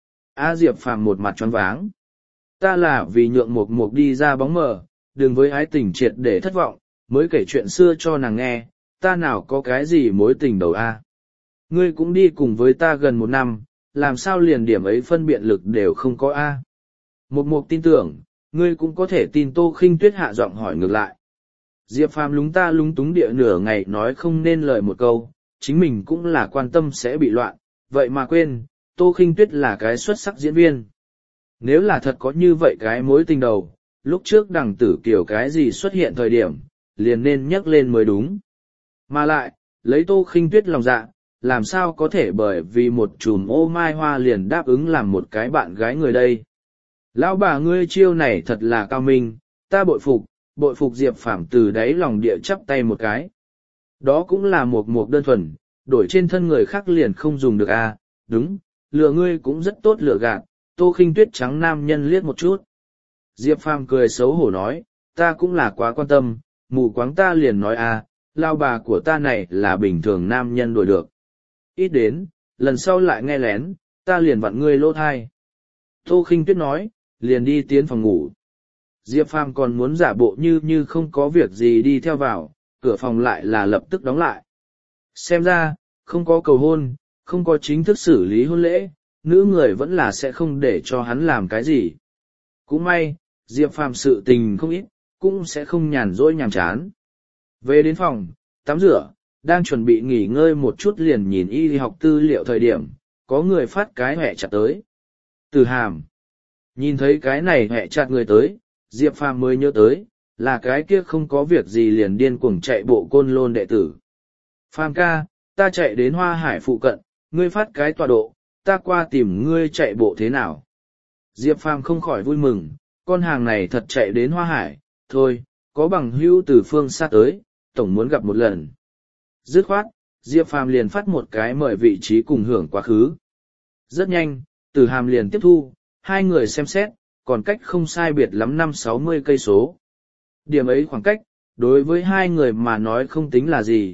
S1: A Diệp Phàm một mặt choáng váng. Ta là vì nhượng Mục Mục đi ra bóng mờ, đừng với ái tình triệt để thất vọng, mới kể chuyện xưa cho nàng nghe, ta nào có cái gì mối tình đầu a. Ngươi cũng đi cùng với ta gần một năm, làm sao liền điểm ấy phân biện lực đều không có a. Mục Mục tin tưởng, ngươi cũng có thể tin. Tô Khinh Tuyết hạ giọng hỏi ngược lại. Diệp Phàm lúng ta lúng túng địa nửa ngày nói không nên lời một câu, chính mình cũng là quan tâm sẽ bị loạn, vậy mà quên, Tô Khinh Tuyết là cái xuất sắc diễn viên. Nếu là thật có như vậy cái mối tình đầu, lúc trước đằng tử kiểu cái gì xuất hiện thời điểm, liền nên nhắc lên mới đúng. Mà lại, lấy Tô Khinh Tuyết lòng dạ, làm sao có thể bởi vì một chùm ô mai hoa liền đáp ứng làm một cái bạn gái người đây. Lão bà ngươi chiêu này thật là cao minh, ta bội phục, bội phục Diệp Phàm từ đáy lòng địa chắp tay một cái. Đó cũng là một mục đơn thuần, đổi trên thân người khác liền không dùng được à, đúng, lựa ngươi cũng rất tốt lựa gạt. Tô Khinh Tuyết trắng nam nhân liếc một chút. Diệp Phàm cười xấu hổ nói, ta cũng là quá quan tâm, mù quáng ta liền nói à, lao bà của ta này là bình thường nam nhân đổi được. Ít đến, lần sau lại nghe lén, ta liền vặn ngươi lỗ thai. Tô Khinh Tuyết nói, liền đi tiến phòng ngủ. Diệp Phàm còn muốn giả bộ như như không có việc gì đi theo vào, cửa phòng lại là lập tức đóng lại. Xem ra, không có cầu hôn, không có chính thức xử lý hôn lễ, nữ người vẫn là sẽ không để cho hắn làm cái gì. Cũng may, Diệp Phàm sự tình không ít, cũng sẽ không nhàn rỗi nhàm chán. Về đến phòng, tắm rửa, đang chuẩn bị nghỉ ngơi một chút liền nhìn y học tư liệu thời điểm, có người phát cái hẹ chặt tới. Từ Hàm. Nhìn thấy cái này hẹ chặt người tới, Diệp Phàm mới nhớ tới, là cái kia không có việc gì liền điên cuồng chạy bộ côn lôn đệ tử. Phàm ca, ta chạy đến Hoa Hải phụ cận, ngươi phát cái tọa độ, ta qua tìm ngươi chạy bộ thế nào. Diệp Phàm không khỏi vui mừng, con hàng này thật chạy đến Hoa Hải, thôi, có bằng hữu từ phương xa tới, tổng muốn gặp một lần. Dứt khoát, Diệp Phàm liền phát một cái mời vị trí cùng hưởng quá khứ. Rất nhanh, Từ Hàm liền tiếp thu, hai người xem xét, còn cách không sai biệt lắm năm sáu mươi cây số. Điểm ấy khoảng cách, đối với hai người mà nói không tính là gì,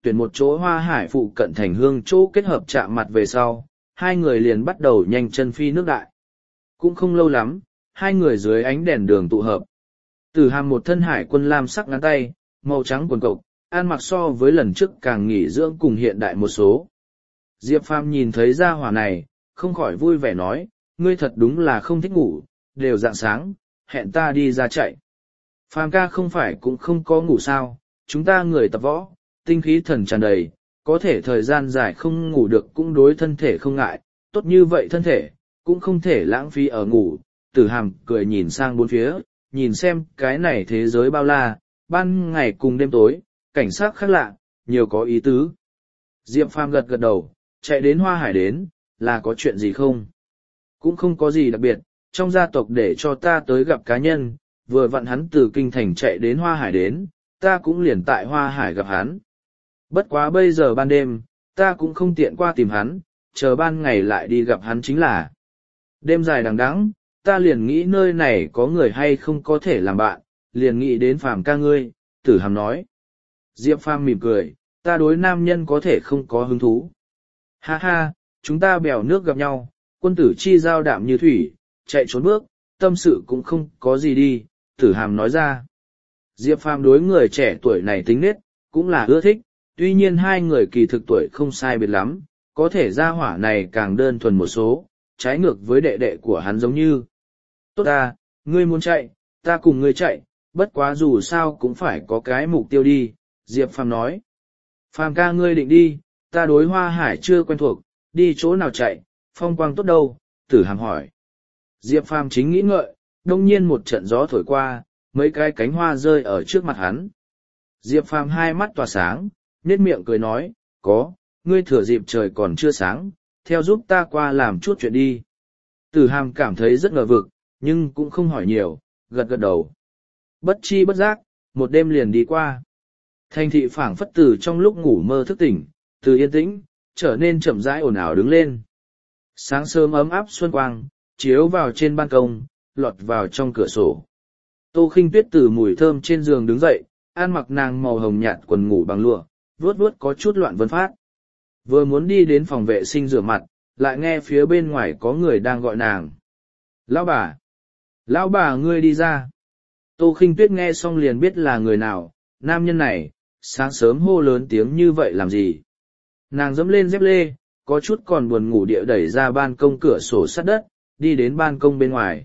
S1: tuyển một chỗ hoa hải phụ cận thành hương chỗ kết hợp chạm mặt về sau, hai người liền bắt đầu nhanh chân phi nước đại. Cũng không lâu lắm, hai người dưới ánh đèn đường tụ hợp. Tử Hàm một thân hải quân lam sắc ngắn tay, màu trắng quần cộc, ăn mặc so với lần trước càng nghỉ dưỡng cùng hiện đại một số. Diệp Phàm nhìn thấy gia hỏa này, không khỏi vui vẻ nói, ngươi thật đúng là không thích ngủ, đều rạng sáng, hẹn ta đi ra chạy. Phàm ca không phải cũng không có ngủ sao, chúng ta người tập võ, tinh khí thần tràn đầy, có thể thời gian dài không ngủ được cũng đối thân thể không ngại, tốt như vậy thân thể, cũng không thể lãng phí ở ngủ. Tử Hàm cười nhìn sang bốn phía, nhìn xem cái này thế giới bao la, ban ngày cùng đêm tối, cảnh sát khác lạ, nhiều có ý tứ. Diệp Phàm gật gật đầu, chạy đến Hoa Hải đến, là có chuyện gì không? Cũng không có gì đặc biệt, trong gia tộc để cho ta tới gặp cá nhân, vừa vặn hắn từ kinh thành chạy đến Hoa Hải đến, ta cũng liền tại Hoa Hải gặp hắn. Bất quá bây giờ ban đêm, ta cũng không tiện qua tìm hắn, chờ ban ngày lại đi gặp hắn chính là. Đêm dài đằng đẵng, ta liền nghĩ nơi này có người hay không có thể làm bạn, liền nghĩ đến Phàm ca ngươi, Tử Hàm nói. Diệp Phàm mỉm cười, ta đối nam nhân có thể không có hứng thú. Ha ha, chúng ta bèo nước gặp nhau, quân tử chi giao đạm như thủy, chạy trốn bước, tâm sự cũng không có gì đi, Tử Hàm nói ra. Diệp Phàm đối người trẻ tuổi này tính nết, cũng là ưa thích, tuy nhiên hai người kỳ thực tuổi không sai biệt lắm, có thể gia hỏa này càng đơn thuần một số, trái ngược với đệ đệ của hắn giống như. Tốt ta, ngươi muốn chạy, ta cùng ngươi chạy, bất quá dù sao cũng phải có cái mục tiêu đi, Diệp Phàm nói. Phàm ca ngươi định đi, ta đối Hoa Hải chưa quen thuộc, đi chỗ nào chạy, phong quang tốt đâu, Tử Hàm hỏi. Diệp Phàm chính nghĩ ngợi, đông nhiên một trận gió thổi qua, mấy cái cánh hoa rơi ở trước mặt hắn. Diệp Phàm hai mắt tỏa sáng, nhếch miệng cười nói, có, ngươi thừa dịp trời còn chưa sáng, theo giúp ta qua làm chút chuyện đi. Tử Hàm cảm thấy rất ngờ vực, nhưng cũng không hỏi nhiều, gật gật đầu. Bất chi bất giác, một đêm liền đi qua. Thành thị phảng phất từ trong lúc ngủ mơ thức tỉnh, từ yên tĩnh, trở nên chậm rãi ồn ào đứng lên. Sáng sớm ấm áp xuân quang, chiếu vào trên ban công, lọt vào trong cửa sổ. Tô Khinh Tuyết từ mùi thơm trên giường đứng dậy, ăn mặc nàng màu hồng nhạt quần ngủ bằng lụa, vuốt vuốt có chút loạn vân phát. Vừa muốn đi đến phòng vệ sinh rửa mặt, lại nghe phía bên ngoài có người đang gọi nàng. Lão bà! Lão bà ngươi đi ra! Tô Khinh Tuyết nghe xong liền biết là người nào, nam nhân này, sáng sớm hô lớn tiếng như vậy làm gì. Nàng dẫm lên dép lê, có chút còn buồn ngủ địa đẩy ra ban công cửa sổ sắt đất, đi đến ban công bên ngoài.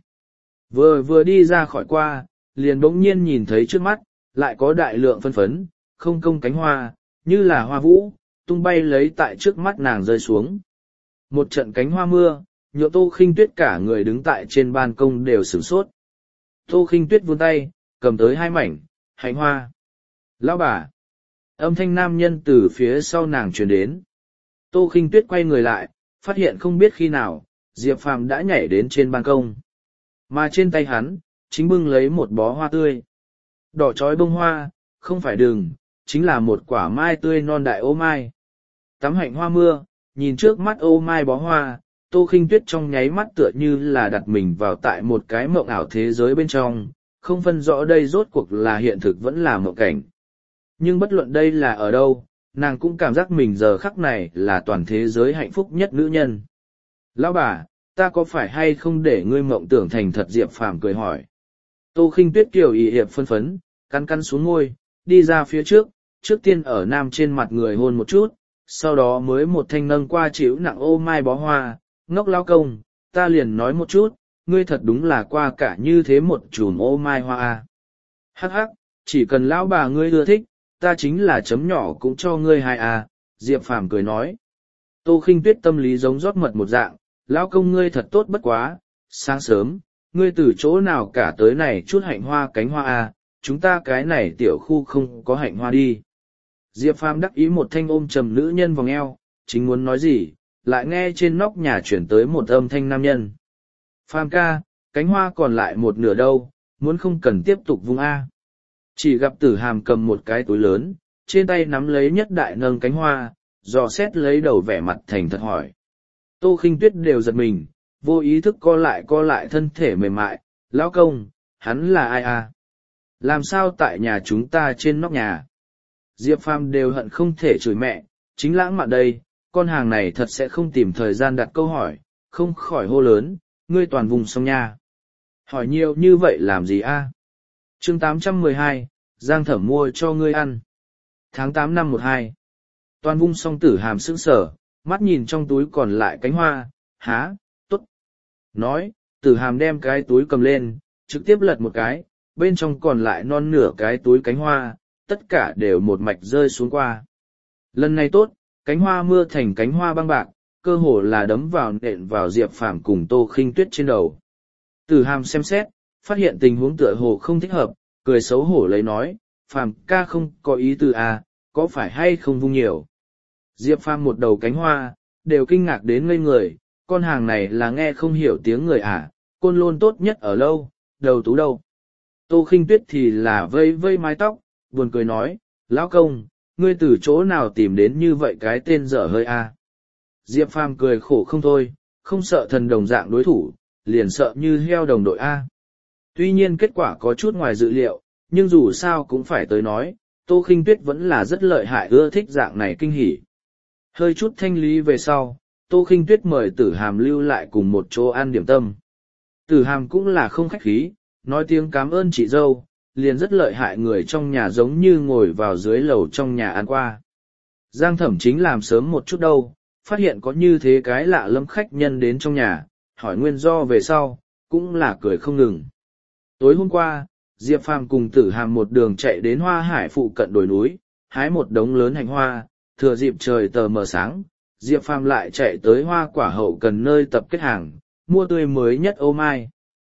S1: Vừa vừa đi ra khỏi qua, liền bỗng nhiên nhìn thấy trước mắt, lại có đại lượng phân phấn, không công cánh hoa, như là hoa vũ, tung bay lấy tại trước mắt nàng rơi xuống. Một trận cánh hoa mưa, nhựa Tô Khinh Tuyết cả người đứng tại trên ban công đều sửng sốt. Tô Khinh Tuyết vươn tay, cầm tới hai mảnh, hạnh hoa. Lão bà! Âm thanh nam nhân từ phía sau nàng truyền đến. Tô Khinh Tuyết quay người lại, phát hiện không biết khi nào, Diệp Phàm đã nhảy đến trên ban công. Mà trên tay hắn, chính bưng lấy một bó hoa tươi. Đỏ chói bông hoa, không phải đường, chính là một quả mai tươi non đại ô mai. Tắm hạnh hoa mưa, nhìn trước mắt ô mai bó hoa, Tô Khinh Tuyết trong nháy mắt tựa như là đặt mình vào tại một cái mộng ảo thế giới bên trong, không phân rõ đây rốt cuộc là hiện thực vẫn là mộng cảnh. Nhưng bất luận đây là ở đâu, nàng cũng cảm giác mình giờ khắc này là toàn thế giới hạnh phúc nhất nữ nhân. Lão bà, ta có phải hay không để ngươi mộng tưởng thành thật? Diệp Phàm cười hỏi. Tô Khinh Tuyết kiều ị hiệp phân phấn, cắn cắn xuống môi, đi ra phía trước, trước tiên ở nam trên mặt người hôn một chút, sau đó mới một thanh nâng qua chịu nặng ô mai bó hoa, ngốc lao công, ta liền nói một chút, ngươi thật đúng là qua cả như thế một chùm ô mai hoa a. Hắc hắc, chỉ cần lão bà ngươi ưa thích, ta chính là chấm nhỏ cũng cho ngươi hai a. Diệp Phàm cười nói. Tô Khinh Tuyết tâm lý giống rót mật một dạng, lão công ngươi thật tốt bất quá, sáng sớm, ngươi từ chỗ nào cả tới này chút hạnh hoa cánh hoa a, chúng ta cái này tiểu khu không có hạnh hoa đi. Diệp Phàm đắc ý một thanh ôm trầm nữ nhân vòng eo, chính muốn nói gì, lại nghe trên nóc nhà chuyển tới một âm thanh nam nhân. Phàm ca, cánh hoa còn lại một nửa đâu, muốn không cần tiếp tục vung a. Chỉ gặp Tử Hàm cầm một cái túi lớn, trên tay nắm lấy nhất đại nâng cánh hoa, dò xét lấy đầu vẻ mặt thành thật hỏi. Tô Khinh Tuyết đều giật mình, vô ý thức co lại co lại thân thể mềm mại, lão công, hắn là ai a? Làm sao tại nhà chúng ta trên nóc nhà? Diệp Phàm đều hận không thể chửi mẹ, chính lãng mạn đây, con hàng này thật sẽ không tìm thời gian đặt câu hỏi, không khỏi hô lớn, ngươi toàn vùng sông nha. Hỏi nhiều như vậy làm gì a? Chương tám trăm mười hai, Giang Thẩm mua cho ngươi ăn. Tháng tám năm một hai. Toàn vung song Tử Hàm sững sờ, mắt nhìn trong túi còn lại cánh hoa, há, tốt. Nói, Tử Hàm đem cái túi cầm lên, trực tiếp lật một cái, bên trong còn lại non nửa cái túi cánh hoa, tất cả đều một mạch rơi xuống qua. Lần này tốt, cánh hoa mưa thành cánh hoa băng bạc, cơ hồ là đấm vào nện vào Diệp Phàm cùng Tô Khinh Tuyết trên đầu. Tử Hàm xem xét, phát hiện tình huống tựa hồ không thích hợp, cười xấu hổ lấy nói, Phàm ca không có ý tư à, có phải hay không vung nhiều. Diệp Phàm một đầu cánh hoa, đều kinh ngạc đến ngây người, con hàng này là nghe không hiểu tiếng người à, côn lôn tốt nhất ở lâu, đầu tú đâu. Tô Khinh Tuyết thì là vây vây mái tóc, buồn cười nói, lão công, ngươi từ chỗ nào tìm đến như vậy cái tên dở hơi à. Diệp Phàm cười khổ không thôi, không sợ thần đồng dạng đối thủ, liền sợ như heo đồng đội A. Tuy nhiên kết quả có chút ngoài dự liệu, nhưng dù sao cũng phải tới nói, Tô Khinh Tuyết vẫn là rất lợi hại ưa thích dạng này kinh hỉ. Hơi chút thanh lý về sau, Tô Khinh Tuyết mời Tử Hàm lưu lại cùng một chỗ ăn điểm tâm. Tử Hàm cũng là không khách khí, nói tiếng cảm ơn chị dâu, liền rất lợi hại người trong nhà giống như ngồi vào dưới lầu trong nhà ăn qua. Giang Thẩm chính làm sớm một chút đâu, phát hiện có như thế cái lạ lẫm khách nhân đến trong nhà, hỏi nguyên do về sau, cũng là cười không ngừng. Tối hôm qua, Diệp Phàm cùng Tử Hàm một đường chạy đến Hoa Hải phụ cận đồi núi, hái một đống lớn hành hoa, thừa dịp trời tờ mờ sáng, Diệp Phàm lại chạy tới Hoa Quả Hậu Cần nơi tập kết hàng, mua tươi mới nhất ô mai.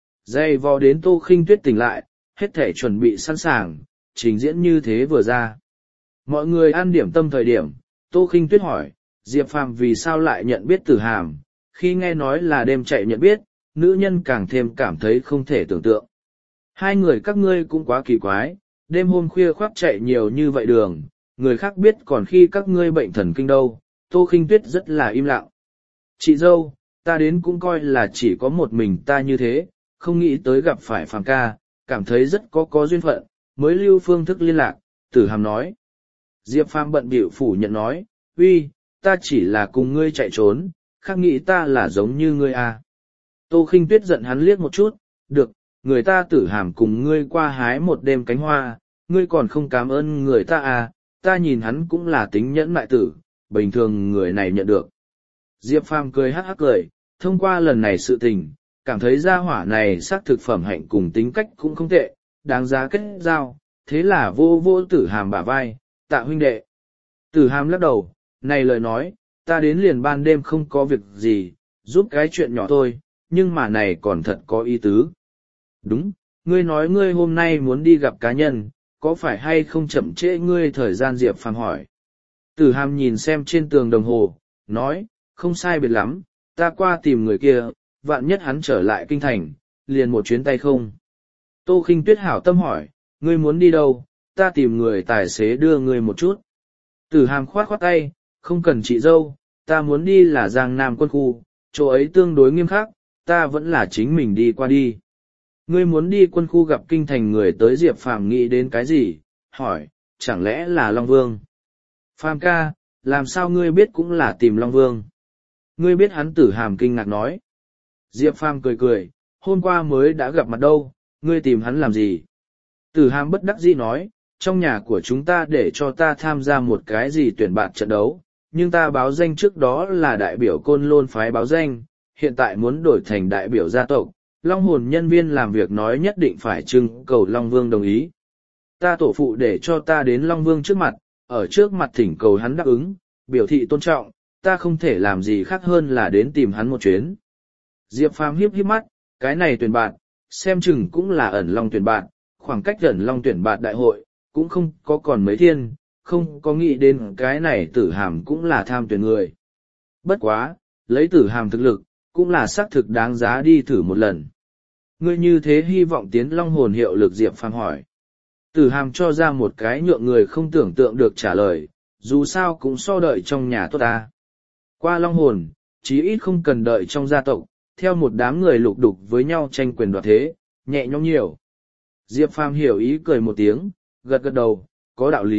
S1: Dây vò đến Tô Khinh Tuyết tỉnh lại, hết thể chuẩn bị sẵn sàng, trình diễn như thế vừa ra. Mọi người ăn điểm tâm thời điểm, Tô Khinh Tuyết hỏi, Diệp Phàm vì sao lại nhận biết Tử Hàm, khi nghe nói là đêm chạy nhận biết, nữ nhân càng thêm cảm thấy không thể tưởng tượng. Hai người các ngươi cũng quá kỳ quái, đêm hôm khuya khoác chạy nhiều như vậy đường, người khác biết còn khi các ngươi bệnh thần kinh đâu. Tô Khinh Tuyết rất là im lặng. Chị dâu, ta đến cũng coi là chỉ có một mình ta như thế, không nghĩ tới gặp phải Phàm ca, cảm thấy rất có có duyên phận, mới lưu phương thức liên lạc. Tử Hàm nói. Diệp Phàm bận bịu phủ nhận nói, uy, ta chỉ là cùng ngươi chạy trốn, khác nghĩ ta là giống như ngươi à. Tô Khinh Tuyết giận hắn liếc một chút, được, người ta Tử Hàm cùng ngươi qua hái một đêm cánh hoa, ngươi còn không cảm ơn người ta à, ta nhìn hắn cũng là tính nhẫn mại tử, bình thường người này nhận được. Diệp Phàm cười hắc hắc cười, thông qua lần này sự tình, cảm thấy gia hỏa này xác thực phẩm hạnh cùng tính cách cũng không tệ, đáng giá kết giao, thế là vô vô Tử Hàm bả vai, tạ huynh đệ. Tử Hàm lắc đầu, này lời nói, ta đến liền ban đêm không có việc gì, giúp cái chuyện nhỏ thôi, nhưng mà này còn thật có ý tứ. Đúng, ngươi nói ngươi hôm nay muốn đi gặp cá nhân, có phải hay không chậm trễ ngươi thời gian? Diệp Phàm hỏi. Tử Hàm nhìn xem trên tường đồng hồ, nói, không sai biệt lắm, ta qua tìm người kia, vạn nhất hắn trở lại kinh thành, liền một chuyến tay không. Tô Khinh Tuyết hảo tâm hỏi, ngươi muốn đi đâu, ta tìm người tài xế đưa ngươi một chút. Tử Hàm khoát khoát tay, không cần chị dâu, ta muốn đi là Giang Nam quân khu, chỗ ấy tương đối nghiêm khắc, ta vẫn là chính mình đi qua đi. Ngươi muốn đi quân khu gặp kinh thành người tới? Diệp Phàm nghĩ đến cái gì, hỏi, chẳng lẽ là Long Vương? Phàm ca, làm sao ngươi biết cũng là tìm Long Vương? Ngươi biết hắn? Tử Hàm kinh ngạc nói. Diệp Phàm cười cười, hôm qua mới đã gặp mặt đâu, ngươi tìm hắn làm gì? Tử Hàm bất đắc dĩ nói, trong nhà của chúng ta để cho ta tham gia một cái gì tuyển bạn trận đấu, nhưng ta báo danh trước đó là đại biểu Côn Lôn phái báo danh, hiện tại muốn đổi thành đại biểu gia tộc. Long hồn nhân viên làm việc nói nhất định phải trưng cầu Long Vương đồng ý. Ta tổ phụ để cho ta đến Long Vương trước mặt, ở trước mặt thỉnh cầu hắn đáp ứng, biểu thị tôn trọng, ta không thể làm gì khác hơn là đến tìm hắn một chuyến. Diệp Phàm hiếp hiếp mắt, cái này tuyển bạn, xem chừng cũng là ẩn Long tuyển bạn, khoảng cách ẩn Long tuyển bạn đại hội, cũng không có còn mấy thiên, không có nghĩ đến cái này Tử Hàm cũng là tham tuyển người. Bất quá, lấy Tử Hàm thực lực, cũng là xác thực đáng giá đi thử một lần. Ngươi như thế hy vọng tiến Long hồn hiệu lực? Diệp Phàm hỏi. Tử Hàm cho ra một cái nhượng người không tưởng tượng được trả lời, dù sao cũng so đợi trong nhà tốt ta. Qua Long hồn, chí ít không cần đợi trong gia tộc, theo một đám người lục đục với nhau tranh quyền đoạt thế, nhẹ nhõm nhiều. Diệp Phàm hiểu ý cười một tiếng, gật gật đầu, có đạo lý,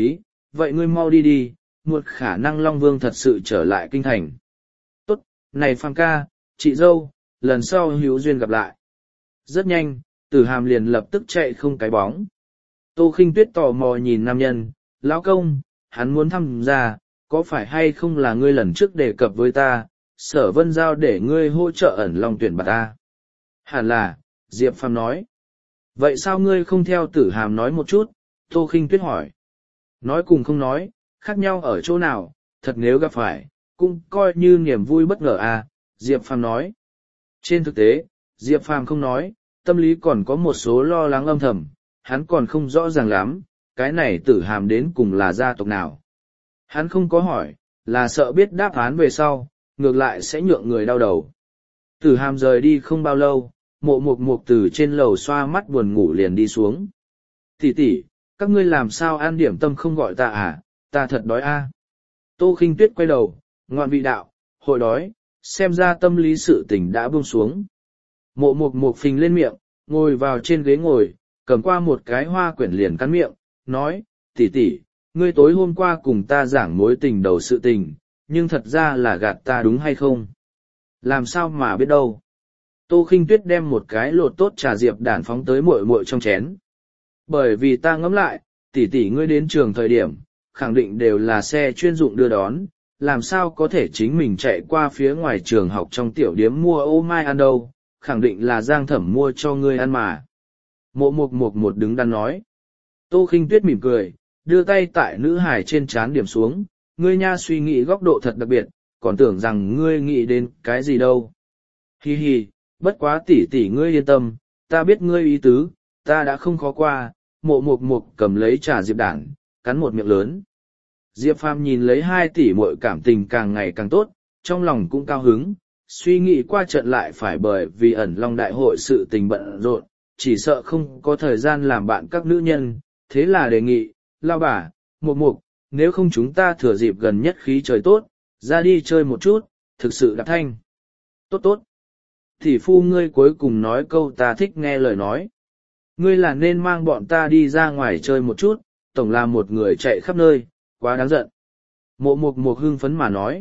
S1: vậy ngươi mau đi đi, một khả năng Long Vương thật sự trở lại kinh thành. Tốt, này Phàm ca, chị dâu, lần sau hữu duyên gặp lại. Rất nhanh, Tử Hàm liền lập tức chạy không cái bóng. Tô Khinh Tuyết tò mò nhìn nam nhân, lão công, hắn muốn thăm ra, có phải hay không là ngươi lần trước đề cập với ta, Sở Vân giao để ngươi hỗ trợ ẩn Long tuyển bạt ta. Hẳn là, Diệp Phàm nói. Vậy sao ngươi không theo Tử Hàm nói một chút? Tô Khinh Tuyết hỏi. Nói cùng không nói, khác nhau ở chỗ nào, thật nếu gặp phải, cũng coi như niềm vui bất ngờ à, Diệp Phàm nói. Trên thực tế, Diệp Phàm không nói, tâm lý còn có một số lo lắng âm thầm, hắn còn không rõ ràng lắm, cái này Tử Hàm đến cùng là gia tộc nào. Hắn không có hỏi, là sợ biết đáp án về sau, ngược lại sẽ nhượng người đau đầu. Tử Hàm rời đi không bao lâu, mộ mục mục từ trên lầu xoa mắt buồn ngủ liền đi xuống. Tỷ tỷ, các ngươi làm sao ăn điểm tâm không gọi ta à, ta thật đói a. À. Tô Khinh Tuyết quay đầu, ngoạn vị đạo, hội đói, xem ra tâm lý sự tình đã buông xuống. Mộ mục mục phình lên miệng, ngồi vào trên ghế ngồi, cầm qua một cái hoa quyển liền cắn miệng, nói, tỷ tỷ, ngươi tối hôm qua cùng ta giảng mối tình đầu sự tình, nhưng thật ra là gạt ta đúng hay không? Làm sao mà biết đâu? Tô Khinh Tuyết đem một cái lột tốt trà diệp đản phóng tới muội muội trong chén. Bởi vì ta ngẫm lại, tỷ tỷ ngươi đến trường thời điểm, khẳng định đều là xe chuyên dụng đưa đón, làm sao có thể chính mình chạy qua phía ngoài trường học trong tiểu điếm mua ô mai ăn đâu, khẳng định là Giang Thẩm mua cho ngươi ăn mà. Mộ mục mục một đứng đắn nói. Tô Khinh Tuyết mỉm cười, đưa tay tại nữ hải trên trán điểm xuống, ngươi nha suy nghĩ góc độ thật đặc biệt, còn tưởng rằng ngươi nghĩ đến cái gì đâu. Hi hi, bất quá tỷ tỷ ngươi yên tâm, ta biết ngươi ý tứ, ta đã không khó qua, mộ mục mục cầm lấy trà diệp đản, cắn một miệng lớn. Diệp Phàm nhìn lấy hai tỷ muội cảm tình càng ngày càng tốt, trong lòng cũng cao hứng, suy nghĩ qua trận lại phải bởi vì ẩn Long đại hội sự tình bận rộn, chỉ sợ không có thời gian làm bạn các nữ nhân, thế là đề nghị, lao bà, mục mục, nếu không chúng ta thừa dịp gần nhất khí trời tốt, ra đi chơi một chút, thực sự đạp thanh. Tốt tốt. Thì phu ngươi cuối cùng nói câu ta thích nghe lời nói. Ngươi là nên mang bọn ta đi ra ngoài chơi một chút, tổng là một người chạy khắp nơi, quá đáng giận. Mộ mục mục hưng phấn mà nói.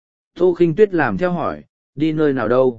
S1: Tô Khinh Tuyết làm theo hỏi, đi nơi nào đâu?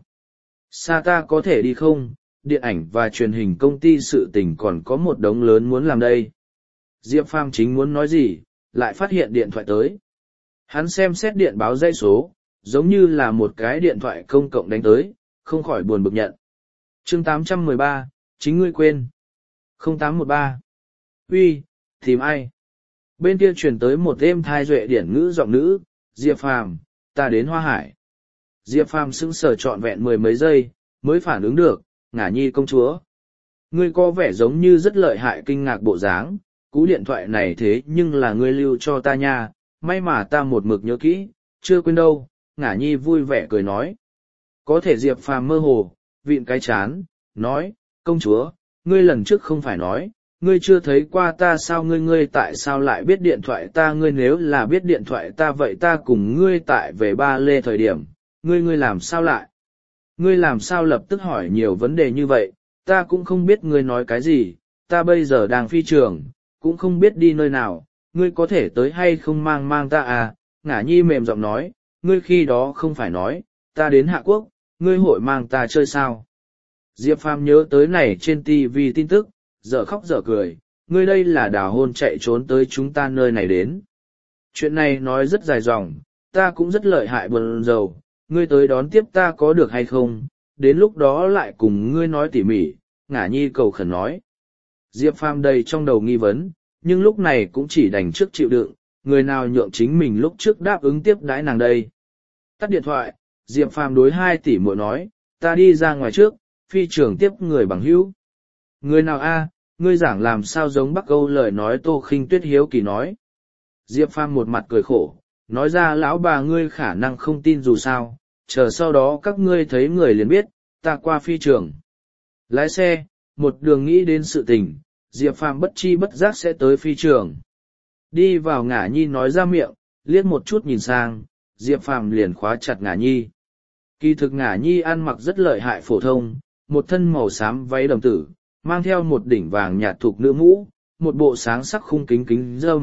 S1: Xa ta có thể đi không? Điện ảnh và truyền hình công ty sự tình còn có một đống lớn muốn làm đây. Diệp Phàm chính muốn nói gì, lại phát hiện điện thoại tới. Hắn xem xét điện báo dãy số, giống như là một cái điện thoại công cộng đánh tới, không khỏi buồn bực nhận. Chương tám trăm mười ba, chính ngươi quên. không tám một ba. Uy, tìm ai? Bên kia truyền tới một êm thai duệ điển ngữ giọng nữ, Diệp Phàm, ta đến Hoa Hải. Diệp Phàm sững sờ trọn vẹn mười mấy giây, mới phản ứng được, Ngả Nhi công chúa. Ngươi có vẻ giống như rất lợi hại kinh ngạc bộ dáng, cú điện thoại này thế nhưng là ngươi lưu cho ta nha, may mà ta một mực nhớ kỹ, chưa quên đâu, Ngả Nhi vui vẻ cười nói. Có thể Diệp Phàm mơ hồ, vịn cái chán, nói, công chúa, ngươi lần trước không phải nói, ngươi chưa thấy qua ta sao ngươi ngươi tại sao lại biết điện thoại ta ngươi nếu là biết điện thoại ta vậy ta cùng ngươi tại về ba lê thời điểm, ngươi ngươi làm sao lại? Ngươi làm sao lập tức hỏi nhiều vấn đề như vậy, ta cũng không biết ngươi nói cái gì, ta bây giờ đang phi trường, cũng không biết đi nơi nào, ngươi có thể tới hay không mang mang ta à, Ngả Nhi mềm giọng nói, ngươi khi đó không phải nói, ta đến Hạ Quốc, ngươi hội mang ta chơi sao? Diệp Phàm nhớ tới này trên ti vi tin tức, dở khóc dở cười, ngươi đây là đào hôn chạy trốn tới chúng ta nơi này đến. Chuyện này nói rất dài dòng, ta cũng rất lợi hại buồn rầu, ngươi tới đón tiếp ta có được hay không, đến lúc đó lại cùng ngươi nói tỉ mỉ, Ngả Nhi cầu khẩn nói. Diệp Phàm đầy trong đầu nghi vấn, nhưng lúc này cũng chỉ đành trước chịu đựng, người nào nhượng chính mình lúc trước đáp ứng tiếp đãi nàng đây. Tắt điện thoại, Diệp Phàm đối hai tỷ muội nói, ta đi ra ngoài trước, phi trường tiếp người bằng hữu. Người nào a? Ngươi giảng làm sao giống Bắc Âu lời nói Tô Khinh Tuyết hiếu kỳ nói. Diệp Phàm một mặt cười khổ, nói ra lão bà ngươi khả năng không tin dù sao, chờ sau đó các ngươi thấy người liền biết, ta qua phi trường. Lái xe, một đường nghĩ đến sự tình, Diệp Phàm bất chi bất giác sẽ tới phi trường. Đi vào Ngả Nhi nói ra miệng, liếc một chút nhìn sang, Diệp Phàm liền khóa chặt Ngả Nhi. Kỳ thực Ngả Nhi ăn mặc rất lợi hại phổ thông, một thân màu xám váy đầm tử, mang theo một đỉnh vàng nhạt thục nữ mũ, một bộ sáng sắc khung kính kính dâm,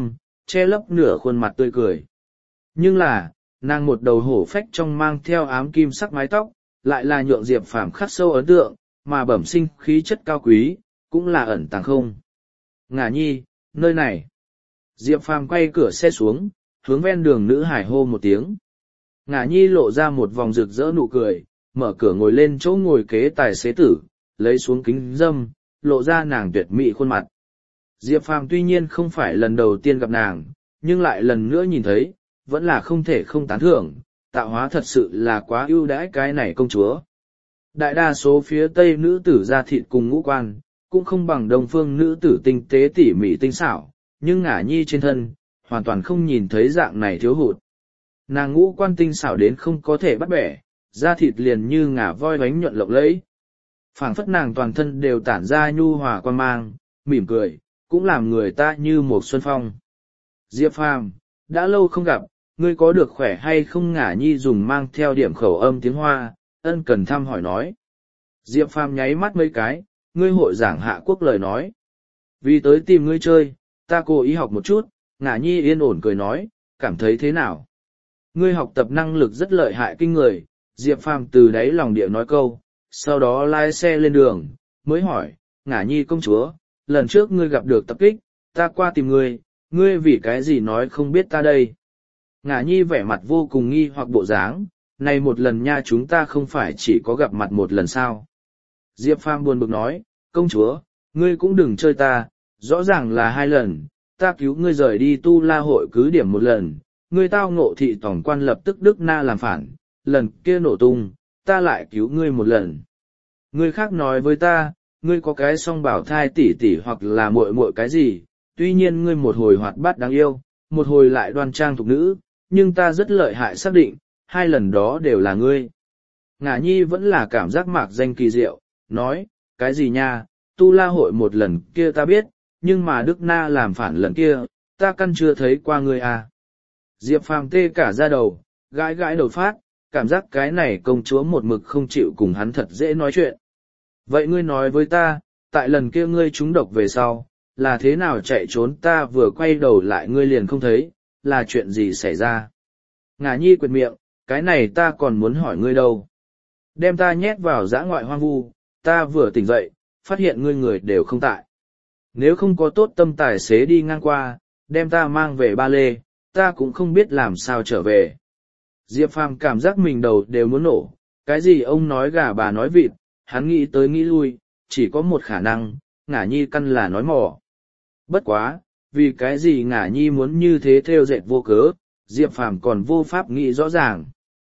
S1: che lấp nửa khuôn mặt tươi cười. Nhưng là, nàng một đầu hổ phách trong mang theo ám kim sắc mái tóc, lại là nhượng Diệp Phàm khắc sâu ấn tượng, mà bẩm sinh khí chất cao quý, cũng là ẩn tàng không. Ngả nhi, nơi này. Diệp Phàm quay cửa xe xuống, hướng ven đường nữ hải hô một tiếng. Ngả nhi lộ ra một vòng rực rỡ nụ cười, mở cửa ngồi lên chỗ ngồi kế tài xế tử, lấy xuống kính dâm, lộ ra nàng tuyệt mỹ khuôn mặt. Diệp Phàm tuy nhiên không phải lần đầu tiên gặp nàng, nhưng lại lần nữa nhìn thấy, vẫn là không thể không tán thưởng, tạo hóa thật sự là quá ưu đãi cái này công chúa. Đại đa số phía Tây nữ tử da thịt cùng ngũ quan, cũng không bằng Đông phương nữ tử tinh tế tỉ mỉ tinh xảo, nhưng ngả nhi trên thân, hoàn toàn không nhìn thấy dạng này thiếu hụt. Nàng ngũ quan tinh xảo đến không có thể bắt bẻ, da thịt liền như ngả voi bánh nhuận lộng lẫy. Phảng phất nàng toàn thân đều tản ra nhu hòa quan mang, mỉm cười, cũng làm người ta như một xuân phong. Diệp Phàm, đã lâu không gặp, ngươi có được khỏe hay không? Ngả nhi dùng mang theo điểm khẩu âm tiếng Hoa, ân cần thăm hỏi nói. Diệp Phàm nháy mắt mấy cái, ngươi hội giảng Hạ Quốc lời nói. Vì tới tìm ngươi chơi, ta cố ý học một chút. Ngả nhi yên ổn cười nói, cảm thấy thế nào? Ngươi học tập năng lực rất lợi hại kinh người. Diệp Phàm từ đáy lòng địa nói câu, sau đó lái xe lên đường, mới hỏi, Ngả nhi công chúa, lần trước ngươi gặp được tập kích, ta qua tìm ngươi, ngươi vì cái gì nói không biết ta đây? Ngả nhi vẻ mặt vô cùng nghi hoặc bộ dáng, này một lần nha, chúng ta không phải chỉ có gặp mặt một lần sao? Diệp Phàm buồn bực nói, công chúa, ngươi cũng đừng chơi ta, rõ ràng là hai lần, ta cứu ngươi rời đi Tu La hội cứ điểm một lần, ngươi tao ngộ thị tổng quan lập tức Đức Na làm phản, lần kia nổ tung, ta lại cứu ngươi một lần. Ngươi khác nói với ta, ngươi có cái song bảo thai tỷ tỷ hoặc là muội muội cái gì, tuy nhiên ngươi một hồi hoạt bát đáng yêu, một hồi lại đoan trang thục nữ, nhưng ta rất lợi hại xác định, hai lần đó đều là ngươi. Ngả nhi vẫn là cảm giác mạc danh kỳ diệu, nói, cái gì nha, Tu La hội một lần kia ta biết, nhưng mà Đức Na làm phản lần kia, ta căn chưa thấy qua ngươi à. Diệp Phàm tê cả da đầu, gãi gãi đầu phát, cảm giác cái này công chúa một mực không chịu cùng hắn thật dễ nói chuyện. Vậy ngươi nói với ta, tại lần kia ngươi trúng độc về sau, là thế nào chạy trốn? Ta vừa quay đầu lại ngươi liền không thấy, là chuyện gì xảy ra? Ngả nhi quệt miệng, cái này ta còn muốn hỏi ngươi đâu. Đem ta nhét vào dã ngoại hoang vu, ta vừa tỉnh dậy, phát hiện ngươi người đều không tại. Nếu không có tốt tâm tài xế đi ngang qua, đem ta mang về Ba Lê, ta cũng không biết làm sao trở về. Diệp Phàm cảm giác mình đầu đều muốn nổ, cái gì ông nói gà bà nói vịt, hắn nghĩ tới nghĩ lui, chỉ có một khả năng, Ngả nhi căn là nói mỏ. Bất quá, vì cái gì Ngả nhi muốn như thế theo dệt vô cớ, Diệp Phàm còn vô pháp nghĩ rõ ràng.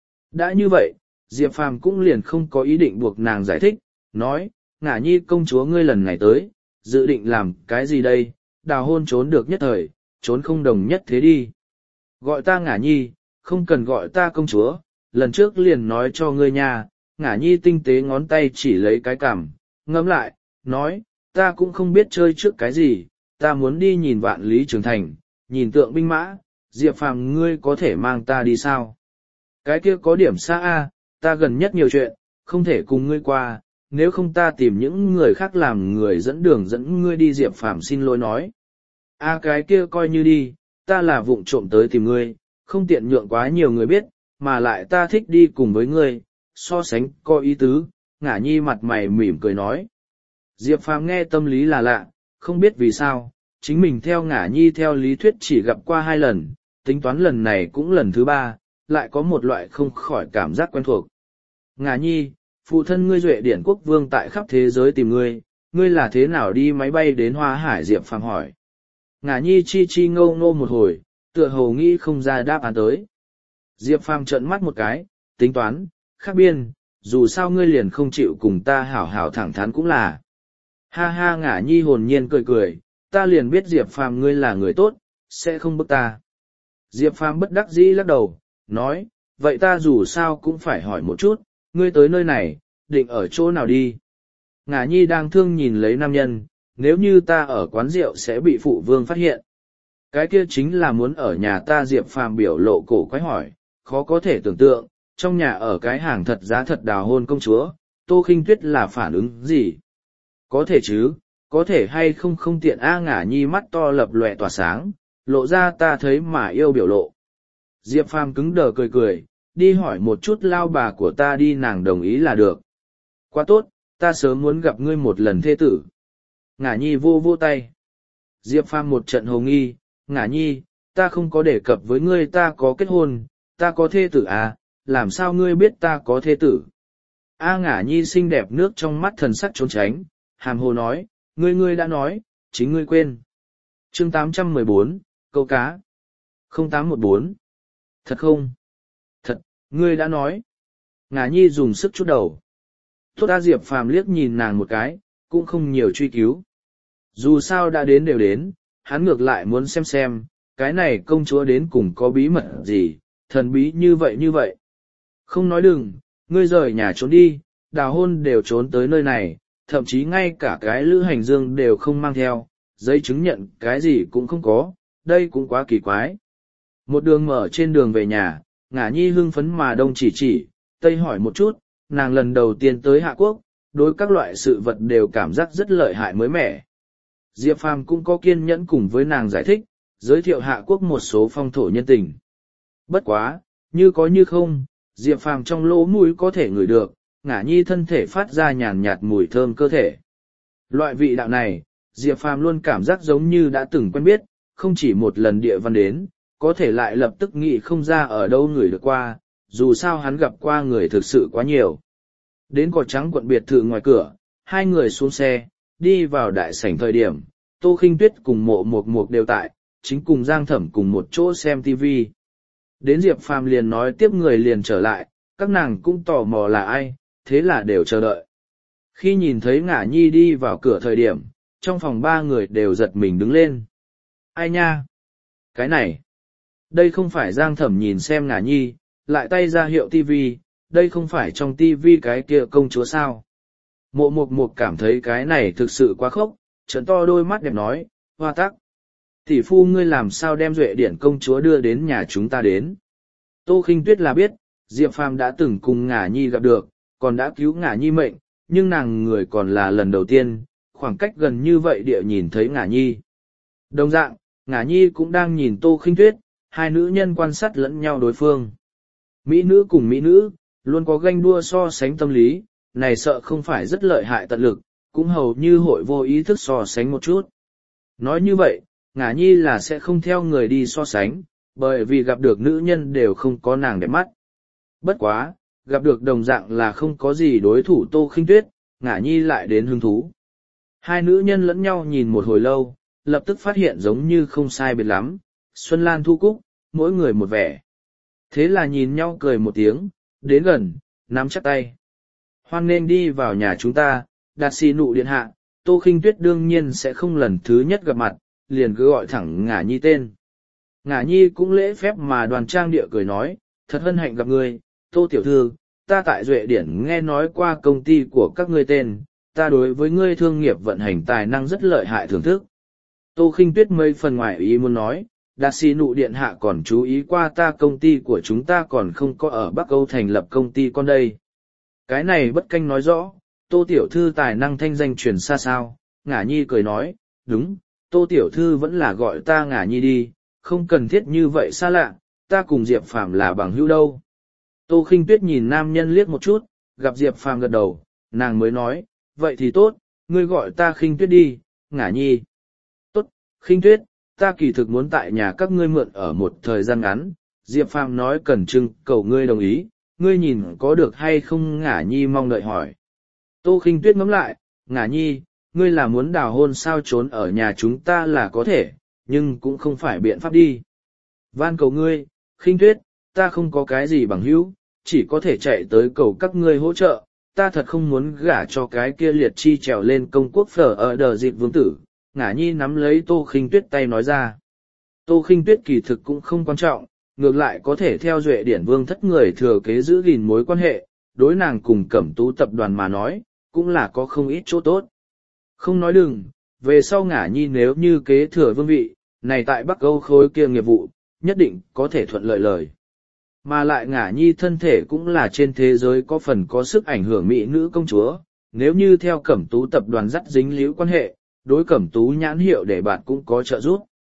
S1: Đã như vậy, Diệp Phàm cũng liền không có ý định buộc nàng giải thích, nói, Ngả nhi công chúa ngươi lần này tới, dự định làm cái gì đây? Đào hôn trốn được nhất thời, trốn không đồng nhất thế đi. Gọi ta Ngả nhi, không cần gọi ta công chúa, lần trước liền nói cho ngươi nha. Ngả nhi tinh tế ngón tay chỉ lấy cái cằm, ngẫm lại, nói, ta cũng không biết chơi trước cái gì, ta muốn đi nhìn Vạn Lý Trường Thành, nhìn tượng binh mã. Diệp Phàm ngươi có thể mang ta đi sao? Cái kia có điểm xa a, ta gần nhất nhiều chuyện, không thể cùng ngươi qua, nếu không ta tìm những người khác làm người dẫn đường dẫn ngươi đi. Diệp Phàm xin lỗi nói. A cái kia coi như đi, ta là vụng trộm tới tìm ngươi, không tiện nhượng quá nhiều người biết, mà lại ta thích đi cùng với ngươi, so sánh có ý tứ. Ngả nhi mặt mày mỉm cười nói. Diệp Phàm nghe tâm lý là lạ, không biết vì sao, chính mình theo Ngả nhi theo lý thuyết chỉ gặp qua hai lần, tính toán lần này cũng lần thứ ba, lại có một loại không khỏi cảm giác quen thuộc. Ngả nhi, phụ thân ngươi Duệ Điển quốc vương tại khắp thế giới tìm ngươi, ngươi là thế nào đi máy bay đến Hoa Hải? Diệp Phàm hỏi. Ngả nhi chi chi ngâu ngô một hồi, tựa hồ nghĩ không ra đáp án tới. Diệp Phàm trợn mắt một cái, tính toán, khác biên, dù sao ngươi liền không chịu cùng ta hảo hảo thẳng thắn cũng là. Ha ha. Ngả nhi hồn nhiên cười cười, ta liền biết Diệp Phàm ngươi là người tốt, sẽ không bức ta. Diệp Phàm bất đắc dĩ lắc đầu, nói, vậy ta dù sao cũng phải hỏi một chút, ngươi tới nơi này, định ở chỗ nào đi? Ngả nhi đang thương nhìn lấy nam nhân, nếu như ta ở quán rượu sẽ bị phụ vương phát hiện. Cái kia chính là muốn ở nhà ta. Diệp Phàm biểu lộ cổ quái hỏi, khó có thể tưởng tượng, trong nhà ở cái hàng thật giá thật đào hôn công chúa, Tô Khinh Tuyết là phản ứng gì? Có thể chứ, có thể hay không không tiện. A Ngả nhi mắt to lập lòe tỏa sáng, lộ ra ta thấy mà yêu biểu lộ. Diệp Phàm cứng đờ cười cười, đi hỏi một chút lao bà của ta đi, nàng đồng ý là được. Quá tốt, ta sớm muốn gặp ngươi một lần thê tử. Ngả nhi vô vô tay. Diệp Phàm một trận hồ nghi, Ngả nhi, ta không có đề cập với ngươi ta có kết hôn, ta có thê tử à, làm sao ngươi biết ta có thê tử? A Ngả nhi xinh đẹp nước trong mắt thần sắc trốn tránh, hàm hồ nói, ngươi ngươi đã nói, chính ngươi quên. Chương tám trăm mười bốn, câu cá. không tám một bốn. Thật không? Thật, ngươi đã nói. Ngả nhi dùng sức chút đầu. Tốt A Diệp Phàm liếc nhìn nàng một cái, cũng không nhiều truy cứu. Dù sao đã đến đều đến, hắn ngược lại muốn xem xem, cái này công chúa đến cùng có bí mật gì, thần bí như vậy như vậy. Không nói đừng, ngươi rời nhà trốn đi, đào hôn đều trốn tới nơi này, thậm chí ngay cả cái lữ hành dương đều không mang theo, giấy chứng nhận cái gì cũng không có, đây cũng quá kỳ quái. Một đường mở trên đường về nhà, Ngả nhi hưng phấn mà đông chỉ chỉ, tây hỏi một chút, nàng lần đầu tiên tới Hạ Quốc, đối các loại sự vật đều cảm giác rất lợi hại mới mẻ. Diệp Phàm cũng có kiên nhẫn cùng với nàng giải thích, giới thiệu Hạ Quốc một số phong thổ nhân tình. Bất quá, như có như không, Diệp Phàm trong lỗ mũi có thể ngửi được, Ngả nhi thân thể phát ra nhàn nhạt mùi thơm cơ thể. Loại vị đạo này, Diệp Phàm luôn cảm giác giống như đã từng quen biết, không chỉ một lần địa văn đến, có thể lại lập tức nghĩ không ra ở đâu người được qua, dù sao hắn gặp qua người thực sự quá nhiều. Đến cỏ trắng quận biệt thự ngoài cửa, hai người xuống xe, đi vào đại sảnh thời điểm, Tô Khinh Tuyết cùng Mộ Mộc Mộc đều tại, chính cùng Giang Thẩm cùng một chỗ xem ti vi. Đến Diệp Phàm liền nói tiếp người liền trở lại, các nàng cũng tò mò là ai, thế là đều chờ đợi. Khi nhìn thấy Ngả nhi đi vào cửa thời điểm, trong phòng ba người đều giật mình đứng lên. Ai nha? Cái này? Đây không phải Giang Thẩm nhìn xem Ngả nhi, lại tay ra hiệu tivi, đây không phải trong tivi cái kia công chúa sao? Mộ Mộc Mộc cảm thấy cái này thực sự quá khốc, trợn to đôi mắt đẹp nói, hoa tắc. Tỷ phu ngươi làm sao đem Duệ Điển công chúa đưa đến nhà chúng ta đến? Tô Khinh Tuyết là biết, Diệp Phàm đã từng cùng Ngả nhi gặp được, còn đã cứu Ngả nhi mệnh, nhưng nàng người còn là lần đầu tiên, khoảng cách gần như vậy địa nhìn thấy Ngả nhi. Đồng dạng, Ngả nhi cũng đang nhìn Tô Khinh Tuyết, hai nữ nhân quan sát lẫn nhau đối phương. Mỹ nữ cùng mỹ nữ, luôn có ganh đua so sánh tâm lý, này sợ không phải rất lợi hại tận lực, cũng hầu như hội vô ý thức so sánh một chút. Nói như vậy, Ngả nhi là sẽ không theo người đi so sánh, bởi vì gặp được nữ nhân đều không có nàng đẹp mắt. Bất quá, gặp được đồng dạng là không có gì đối thủ Tô Khinh Tuyết, Ngả nhi lại đến hứng thú. Hai nữ nhân lẫn nhau nhìn một hồi lâu, lập tức phát hiện giống như không sai biệt lắm, Xuân Lan Thu Cúc, mỗi người một vẻ. Thế là nhìn nhau cười một tiếng, đến gần, nắm chắc tay. Hoan nên đi vào nhà chúng ta, Đạt Xì Nụ điện hạ, Tô Khinh Tuyết đương nhiên sẽ không lần thứ nhất gặp mặt, liền cứ gọi thẳng Ngả nhi tên. Ngả nhi cũng lễ phép mà đoàn trang địa cười nói, thật hân hạnh gặp ngươi, Tô tiểu thư, ta tại Duệ Điển nghe nói qua công ty của các ngươi tên, ta đối với ngươi thương nghiệp vận hành tài năng rất lợi hại thưởng thức. Tô Khinh Tuyết mấy phần ngoài ý muốn nói, Đạt Xì Nụ điện hạ còn chú ý qua ta công ty của chúng ta còn không có ở Bắc Âu thành lập công ty con đây. Cái này bất canh nói rõ, Tô tiểu thư tài năng thanh danh truyền xa sao, Ngả nhi cười nói, đúng, Tô tiểu thư vẫn là gọi ta Ngả nhi đi, không cần thiết như vậy xa lạ, ta cùng Diệp Phàm là bằng hữu đâu. Tô Khinh Tuyết nhìn nam nhân liếc một chút, gặp Diệp Phàm gật đầu, nàng mới nói, vậy thì tốt, ngươi gọi ta Khinh Tuyết đi, Ngả nhi. Tốt, Khinh Tuyết, ta kỳ thực muốn tại nhà các ngươi mượn ở một thời gian ngắn, Diệp Phàm nói cần trưng cầu ngươi đồng ý, ngươi nhìn có được hay không, Ngả nhi mong đợi hỏi. Tô Khinh Tuyết ngẫm lại, Ngả nhi, ngươi là muốn đào hôn sao, trốn ở nhà chúng ta là có thể, nhưng cũng không phải biện pháp đi. Van cầu ngươi, Khinh Tuyết, ta không có cái gì bằng hữu, chỉ có thể chạy tới cầu các ngươi hỗ trợ, ta thật không muốn gả cho cái kia liệt chi trèo lên công quốc phở ở đờ dịp vương tử. Ngả nhi nắm lấy Tô Khinh Tuyết tay nói ra. Tô Khinh Tuyết kỳ thực cũng không quan trọng, ngược lại có thể theo Duệ Điển vương thất người thừa kế giữ gìn mối quan hệ, đối nàng cùng Cẩm Tú tập đoàn mà nói, cũng là có không ít chỗ tốt. Không nói đừng, về sau Ngả nhi nếu như kế thừa vương vị, này tại Bắc Âu khối kia nghiệp vụ, nhất định có thể thuận lợi lời. Mà lại Ngả nhi thân thể cũng là trên thế giới có phần có sức ảnh hưởng mỹ nữ công chúa, nếu như theo Cẩm Tú tập đoàn dắt dính líu quan hệ, đối Cẩm Tú nhãn hiệu để bạn cũng có trợ giúp.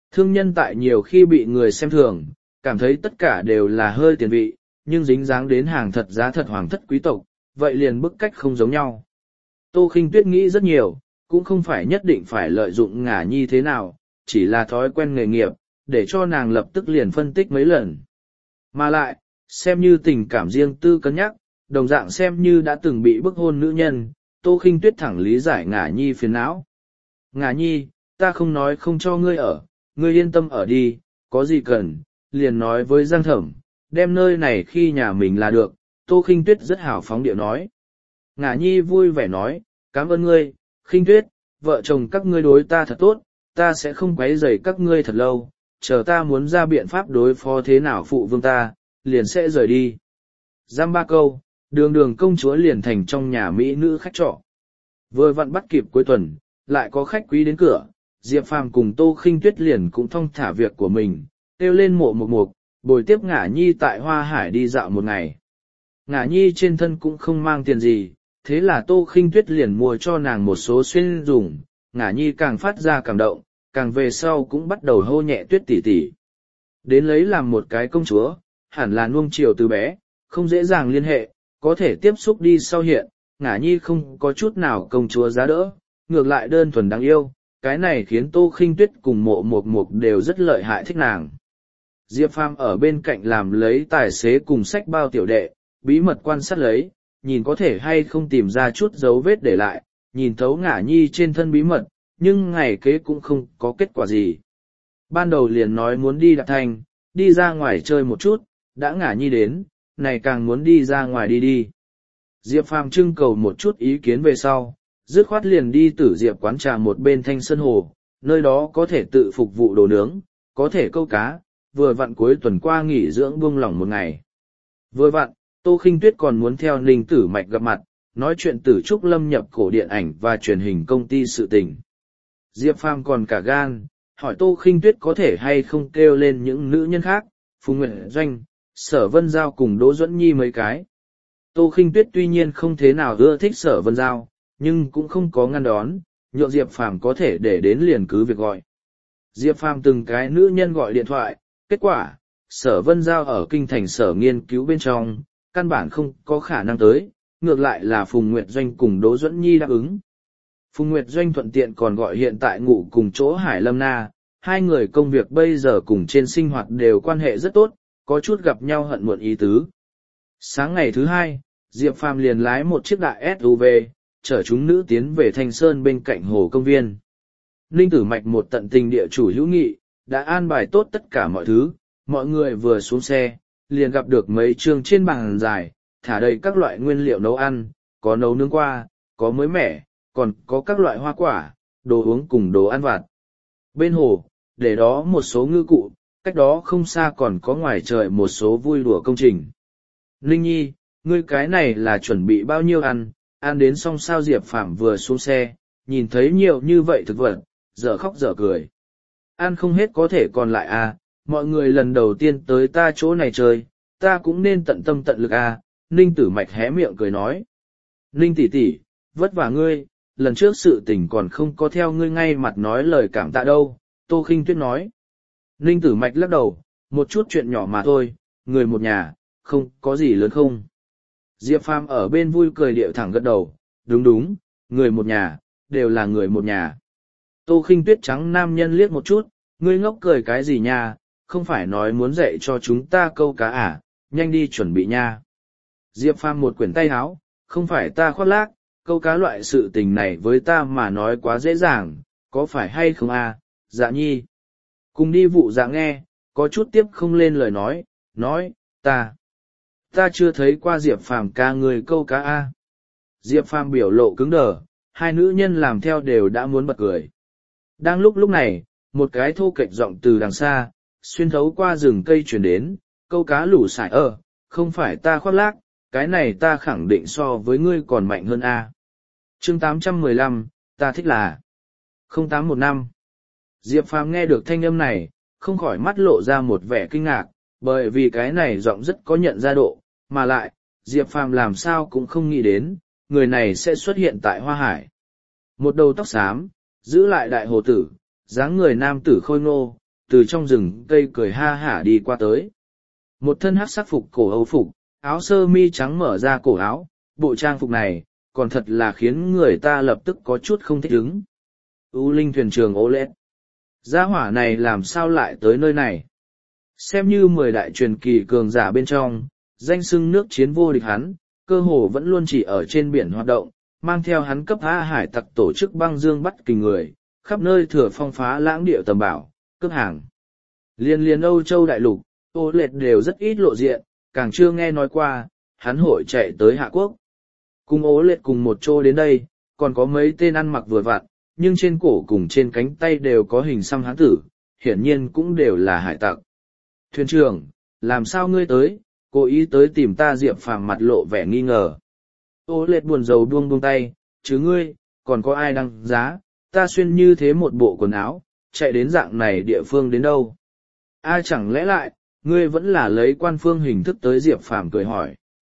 S1: Thương nhân tại nhiều khi bị người xem thường, cảm thấy tất cả đều là hơi tiền vị, nhưng dính dáng đến hàng thật giá thật hoàng thất quý tộc, vậy liền bức cách không giống nhau. Tô Khinh Tuyết nghĩ rất nhiều, cũng không phải nhất định phải lợi dụng Ngả Nhi thế nào, chỉ là thói quen nghề nghiệp, để cho nàng lập tức liền phân tích mấy lần. Mà lại, xem như tình cảm riêng tư cân nhắc, đồng dạng xem như đã từng bị bức hôn nữ nhân, Tô Khinh Tuyết thẳng lý giải Ngả Nhi phiền não. Ngả Nhi, ta không nói không cho ngươi ở, ngươi yên tâm ở đi, có gì cần, liền nói với Giang Thẩm, đem nơi này khi nhà mình là được, Tô Khinh Tuyết rất hào phóng điệu nói. Ngả Nhi vui vẻ nói, cảm ơn ngươi, Khinh Tuyết, vợ chồng các ngươi đối ta thật tốt, ta sẽ không quấy rầy các ngươi thật lâu, chờ ta muốn ra biện pháp đối phó thế nào phụ vương ta, liền sẽ rời đi. Giam ba câu, đường đường công chúa liền thành trong nhà mỹ nữ khách trọ. Vừa vặn bắt kịp cuối tuần, lại có khách quý đến cửa, Diệp Phàm cùng Tô Khinh Tuyết liền cũng thong thả việc của mình, kêu lên mộ một mục, bồi tiếp Ngả Nhi tại Hoa Hải đi dạo một ngày. Ngả Nhi trên thân cũng không mang tiền gì, thế là Tô Khinh Tuyết liền mua cho nàng một số xuyên dùng, Ngả Nhi càng phát ra cảm động, càng về sau cũng bắt đầu hô nhẹ Tuyết tỷ tỷ. Đến lấy làm một cái công chúa, hẳn là nuông chiều từ bé, không dễ dàng liên hệ, có thể tiếp xúc đi sau hiện, Ngả Nhi không có chút nào công chúa giá đỡ, ngược lại đơn thuần đáng yêu, cái này khiến Tô Khinh Tuyết cùng mộ một mục đều rất lợi hại thích nàng. Diệp Phàm ở bên cạnh làm lấy tài xế cùng sách bao tiểu đệ, bí mật quan sát lấy, nhìn có thể hay không tìm ra chút dấu vết để lại, nhìn thấu Ngả Nhi trên thân bí mật, nhưng ngày kế cũng không có kết quả gì. Ban đầu liền nói muốn đi Đạp Thanh, đi ra ngoài chơi một chút, đã Ngả Nhi đến, này càng muốn đi ra ngoài đi đi. Diệp Phàm trưng cầu một chút ý kiến về sau, dứt khoát liền đi Tử Diệp quán trà một bên Thanh Sơn Hồ, nơi đó có thể tự phục vụ đồ nướng, có thể câu cá, vừa vặn cuối tuần qua nghỉ dưỡng buông lỏng một ngày. Vừa vặn, Tô Khinh Tuyết còn muốn theo Ninh Tử Mạch gặp mặt, nói chuyện Tử Trúc Lâm nhập cổ điện ảnh và truyền hình công ty sự tình. Diệp Phàm còn cả gan, hỏi Tô Khinh Tuyết có thể hay không kêu lên những nữ nhân khác, Phùng Nguyệt Doanh, Sở Vân Giao cùng Đỗ Duẫn Nhi mấy cái. Tô Khinh Tuyết tuy nhiên không thế nào ưa thích Sở Vân Giao, nhưng cũng không có ngăn đón, nhượng Diệp Phàm có thể để đến liền cứ việc gọi. Diệp Phàm từng cái nữ nhân gọi điện thoại, kết quả, Sở Vân Giao ở kinh thành sở nghiên cứu bên trong, căn bản không có khả năng tới, ngược lại là Phùng Nguyệt Doanh cùng Đỗ Duẫn Nhi đáp ứng. Phùng Nguyệt Doanh thuận tiện còn gọi hiện tại ngủ cùng chỗ Hải Lâm Na, hai người công việc bây giờ cùng trên sinh hoạt đều quan hệ rất tốt, có chút gặp nhau hận muộn ý tứ. Sáng ngày thứ hai, Diệp Phàm liền lái một chiếc đại ét u vê, chở chúng nữ tiến về Thanh Sơn bên cạnh hồ công viên. Ninh Tử Mạch một tận tình địa chủ hữu nghị, đã an bài tốt tất cả mọi thứ, mọi người vừa xuống xe, liền gặp được mấy trường trên bàn dài, thả đầy các loại nguyên liệu nấu ăn, có nấu nướng qua, có mới mẻ, còn có các loại hoa quả, đồ uống cùng đồ ăn vặt. Bên hồ, để đó một số ngư cụ, cách đó không xa còn có ngoài trời một số vui đùa công trình. Ninh Nhi, ngươi cái này là chuẩn bị bao nhiêu ăn, ăn đến xong sao? Diệp Phàm vừa xuống xe, nhìn thấy nhiều như vậy thực vật, dở khóc dở cười. Ăn không hết có thể còn lại à, mọi người lần đầu tiên tới ta chỗ này chơi, ta cũng nên tận tâm tận lực à, Ninh Tử Mạch hé miệng cười nói. Ninh tỷ tỷ, vất vả ngươi, lần trước sự tình còn không có theo ngươi ngay mặt nói lời cảm tạ đâu, Tô Khinh Tuyết nói. Ninh Tử Mạch lắc đầu, một chút chuyện nhỏ mà thôi, người một nhà, không có gì lớn không. Diệp Phàm ở bên vui cười điệu thẳng gật đầu, đúng đúng, người một nhà, đều là người một nhà. Tô Khinh Tuyết trắng nam nhân liếc một chút, ngươi ngốc cười cái gì nha, không phải nói muốn dạy cho chúng ta câu cá à, nhanh đi chuẩn bị nha. Diệp Phàm một quyển tay háo, không phải ta khoác lác, câu cá loại sự tình này với ta mà nói quá dễ dàng, có phải hay không à, Dạ Nhi. Cùng đi vụ Dạ nghe, có chút tiếp không lên lời nói, nói, ta, ta chưa thấy qua Diệp Phàm ca người câu cá a. Diệp Phàm biểu lộ cứng đờ, hai nữ nhân làm theo đều đã muốn bật cười. Đang lúc lúc này, một cái thô kệch giọng từ đằng xa, xuyên thấu qua rừng cây truyền đến, câu cá lũ sải ơ, không phải ta khoác lác, cái này ta khẳng định so với ngươi còn mạnh hơn a. Chương tám trăm mười lăm, ta thích là không tám một năm. Diệp Phàm nghe được thanh âm này, không khỏi mắt lộ ra một vẻ kinh ngạc, bởi vì cái này giọng rất có nhận ra độ, mà lại, Diệp Phàm làm sao cũng không nghĩ đến, người này sẽ xuất hiện tại Hoa Hải. Một đầu tóc xám, giữ lại đại hồ tử, dáng người nam tử khôi ngô, từ trong rừng cây cười ha hả đi qua tới. Một thân hắc sắc phục cổ Âu phục, áo sơ mi trắng mở ra cổ áo, bộ trang phục này, còn thật là khiến người ta lập tức có chút không thích ứng. U Linh thuyền trưởng ố lết. Gia hỏa này làm sao lại tới nơi này? Xem như mười đại truyền kỳ cường giả bên trong, danh xưng nước chiến vô địch hắn, cơ hồ vẫn luôn chỉ ở trên biển hoạt động, mang theo hắn cấp A hải tặc tổ chức băng dương bắt kình người, khắp nơi thừa phong phá lãng địa tầm bảo, cướp hàng. Liên liên Âu Châu đại lục, ô lệt đều rất ít lộ diện, càng chưa nghe nói qua, hắn hội chạy tới Hạ Quốc. Cùng ố lệt cùng một chỗ đến đây, còn có mấy tên ăn mặc vừa vặn, nhưng trên cổ cùng trên cánh tay đều có hình xăm hán tử, hiển nhiên cũng đều là hải tặc. Thuyền trưởng, làm sao ngươi tới, cố ý tới tìm ta? Diệp Phàm mặt lộ vẻ nghi ngờ. Ô lệt buồn rầu buông buông tay, chứ ngươi, còn có ai đăng giá, ta xuyên như thế một bộ quần áo, chạy đến dạng này địa phương đến đâu? Ai chẳng lẽ lại, ngươi vẫn là lấy quan phương hình thức tới? Diệp Phàm cười hỏi.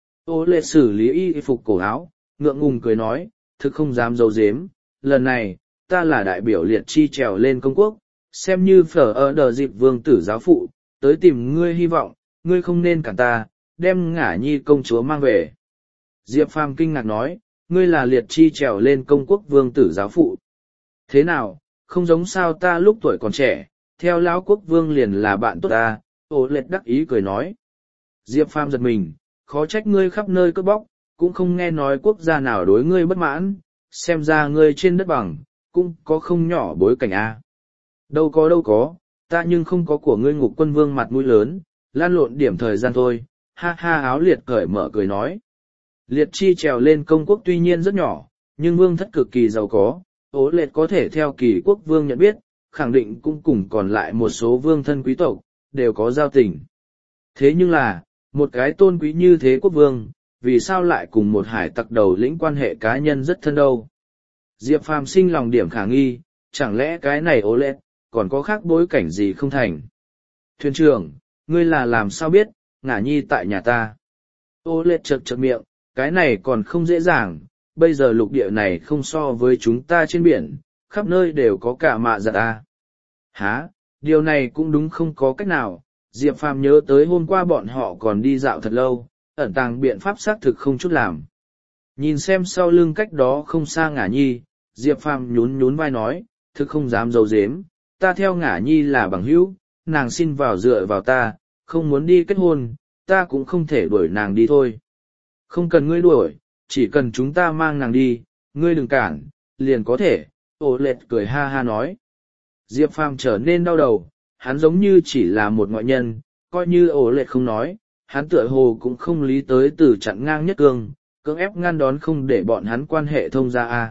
S1: Ô lệ xử lý y phục cổ áo, ngượng ngùng cười nói, thực không dám giấu giếm, lần này, ta là đại biểu liệt chi trèo lên công quốc, xem như phở ở đờ dịp vương tử giáo phụ, tới tìm ngươi, hy vọng, ngươi không nên cản ta, đem Ngả Nhi công chúa mang về. Diệp Phàm kinh ngạc nói, ngươi là liệt chi trèo lên công quốc vương tử giáo phụ. Thế nào, không giống sao ta lúc tuổi còn trẻ, theo lão quốc vương liền là bạn tốt ta? Ô lệ đắc ý cười nói. Diệp Phàm giật mình, khó trách ngươi khắp nơi cướp bóc, cũng không nghe nói quốc gia nào đối ngươi bất mãn, xem ra ngươi trên đất bằng, cũng có không nhỏ bối cảnh a. Đâu có đâu có, ta nhưng không có của ngươi Ngục Quân Vương mặt mũi lớn, lan lộn điểm thời gian thôi, ha ha. Áo liệt cởi mở cười nói. Liệt chi trèo lên công quốc tuy nhiên rất nhỏ, nhưng vương thất cực kỳ giàu có, ố lệt có thể theo kỳ quốc vương nhận biết, khẳng định cũng cùng còn lại một số vương thân quý tộc, đều có giao tình. Thế nhưng là, một cái tôn quý như thế quốc vương, vì sao lại cùng một hải tặc đầu lĩnh quan hệ cá nhân rất thân đâu? Diệp Phàm sinh lòng điểm khả nghi, chẳng lẽ cái này ố lệt, còn có khác bối cảnh gì không thành? Thuyền trưởng, ngươi là làm sao biết, Ngả Nhi tại nhà ta? Ô lệt chật chật miệng, cái này còn không dễ dàng, bây giờ lục địa này không so với chúng ta trên biển, khắp nơi đều có cả mạ giặt ta. Hả, điều này cũng đúng, không có cách nào. Diệp Phàm nhớ tới hôm qua bọn họ còn đi dạo thật lâu, ẩn tàng biện pháp xác thực không chút làm. Nhìn xem sau lưng cách đó không xa Ngả Nhi, Diệp Phàm nhún nhún vai nói, thực không dám giấu giếm, ta theo Ngả Nhi là bằng hữu, nàng xin vào dựa vào ta, không muốn đi kết hôn, ta cũng không thể đuổi nàng đi thôi. Không cần ngươi đuổi, chỉ cần chúng ta mang nàng đi, ngươi đừng cản, liền có thể. Ô lệt cười ha ha nói. Diệp Phàm trở nên đau đầu, hắn giống như chỉ là một ngoại nhân, coi như ổ lệt không nói, hắn tựa hồ cũng không lý tới từ chặn ngang nhất cương, cưỡng ép ngăn đón không để bọn hắn quan hệ thông ra a.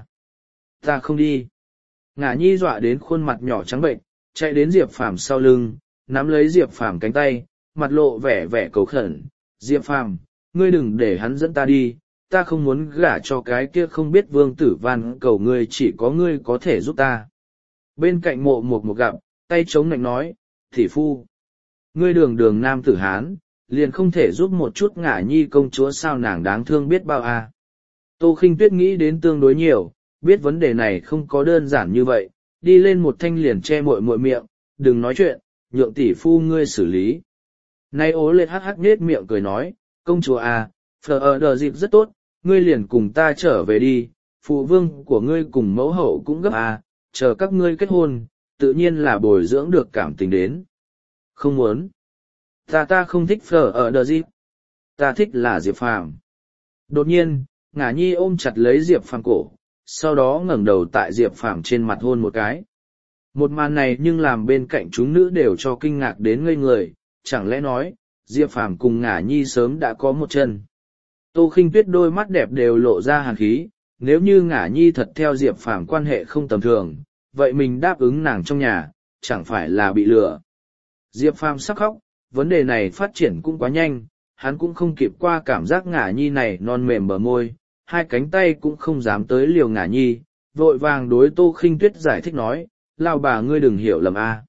S1: Ta không đi. Ngả Nhi dọa đến khuôn mặt nhỏ trắng bệnh, chạy đến Diệp Phàm sau lưng, nắm lấy Diệp Phàm cánh tay, mặt lộ vẻ vẻ cầu khẩn. Diệp Phàm, ngươi đừng để hắn dẫn ta đi, ta không muốn gả cho cái kia không biết vương tử, van cầu ngươi, chỉ có ngươi có thể giúp ta. Bên cạnh mộ một một gặp, tay chống nạnh nói, thị phu, ngươi đường đường nam tử Hán, liền không thể giúp một chút Ngả Nhi công chúa sao? Nàng đáng thương biết bao à. Tô Khinh Tuyết nghĩ đến tương đối nhiều, biết vấn đề này không có đơn giản như vậy, đi lên một thanh liền che muội muội miệng, đừng nói chuyện, nhượng tỷ phu ngươi xử lý. Nay ố lệt hắc hắc nhết miệng cười nói, công chúa à, phở ở đờ dịp rất tốt, ngươi liền cùng ta trở về đi, phụ vương của ngươi cùng mẫu hậu cũng gấp à, chờ các ngươi kết hôn, tự nhiên là bồi dưỡng được cảm tình đến. Không muốn. Ta ta không thích phở ở đờ dịp. Ta thích là Diệp Phàm. Đột nhiên, Ngả Nhi ôm chặt lấy Diệp Phàm cổ, sau đó ngẩng đầu tại Diệp Phàm trên mặt hôn một cái. Một màn này nhưng làm bên cạnh chúng nữ đều cho kinh ngạc đến ngây người, chẳng lẽ nói, Diệp Phàm cùng Ngả Nhi sớm đã có một chân. Tô Khinh Tuyết đôi mắt đẹp đều lộ ra hàn khí, nếu như Ngả Nhi thật theo Diệp Phàm quan hệ không tầm thường, vậy mình đáp ứng nàng trong nhà, chẳng phải là bị lừa. Diệp Phàm sắp khóc, vấn đề này phát triển cũng quá nhanh, hắn cũng không kịp qua cảm giác Ngả Nhi này non mềm bờ môi, hai cánh tay cũng không dám tới liều Ngả Nhi, vội vàng đối Tô Khinh Tuyết giải thích nói, lao bà ngươi đừng hiểu lầm a,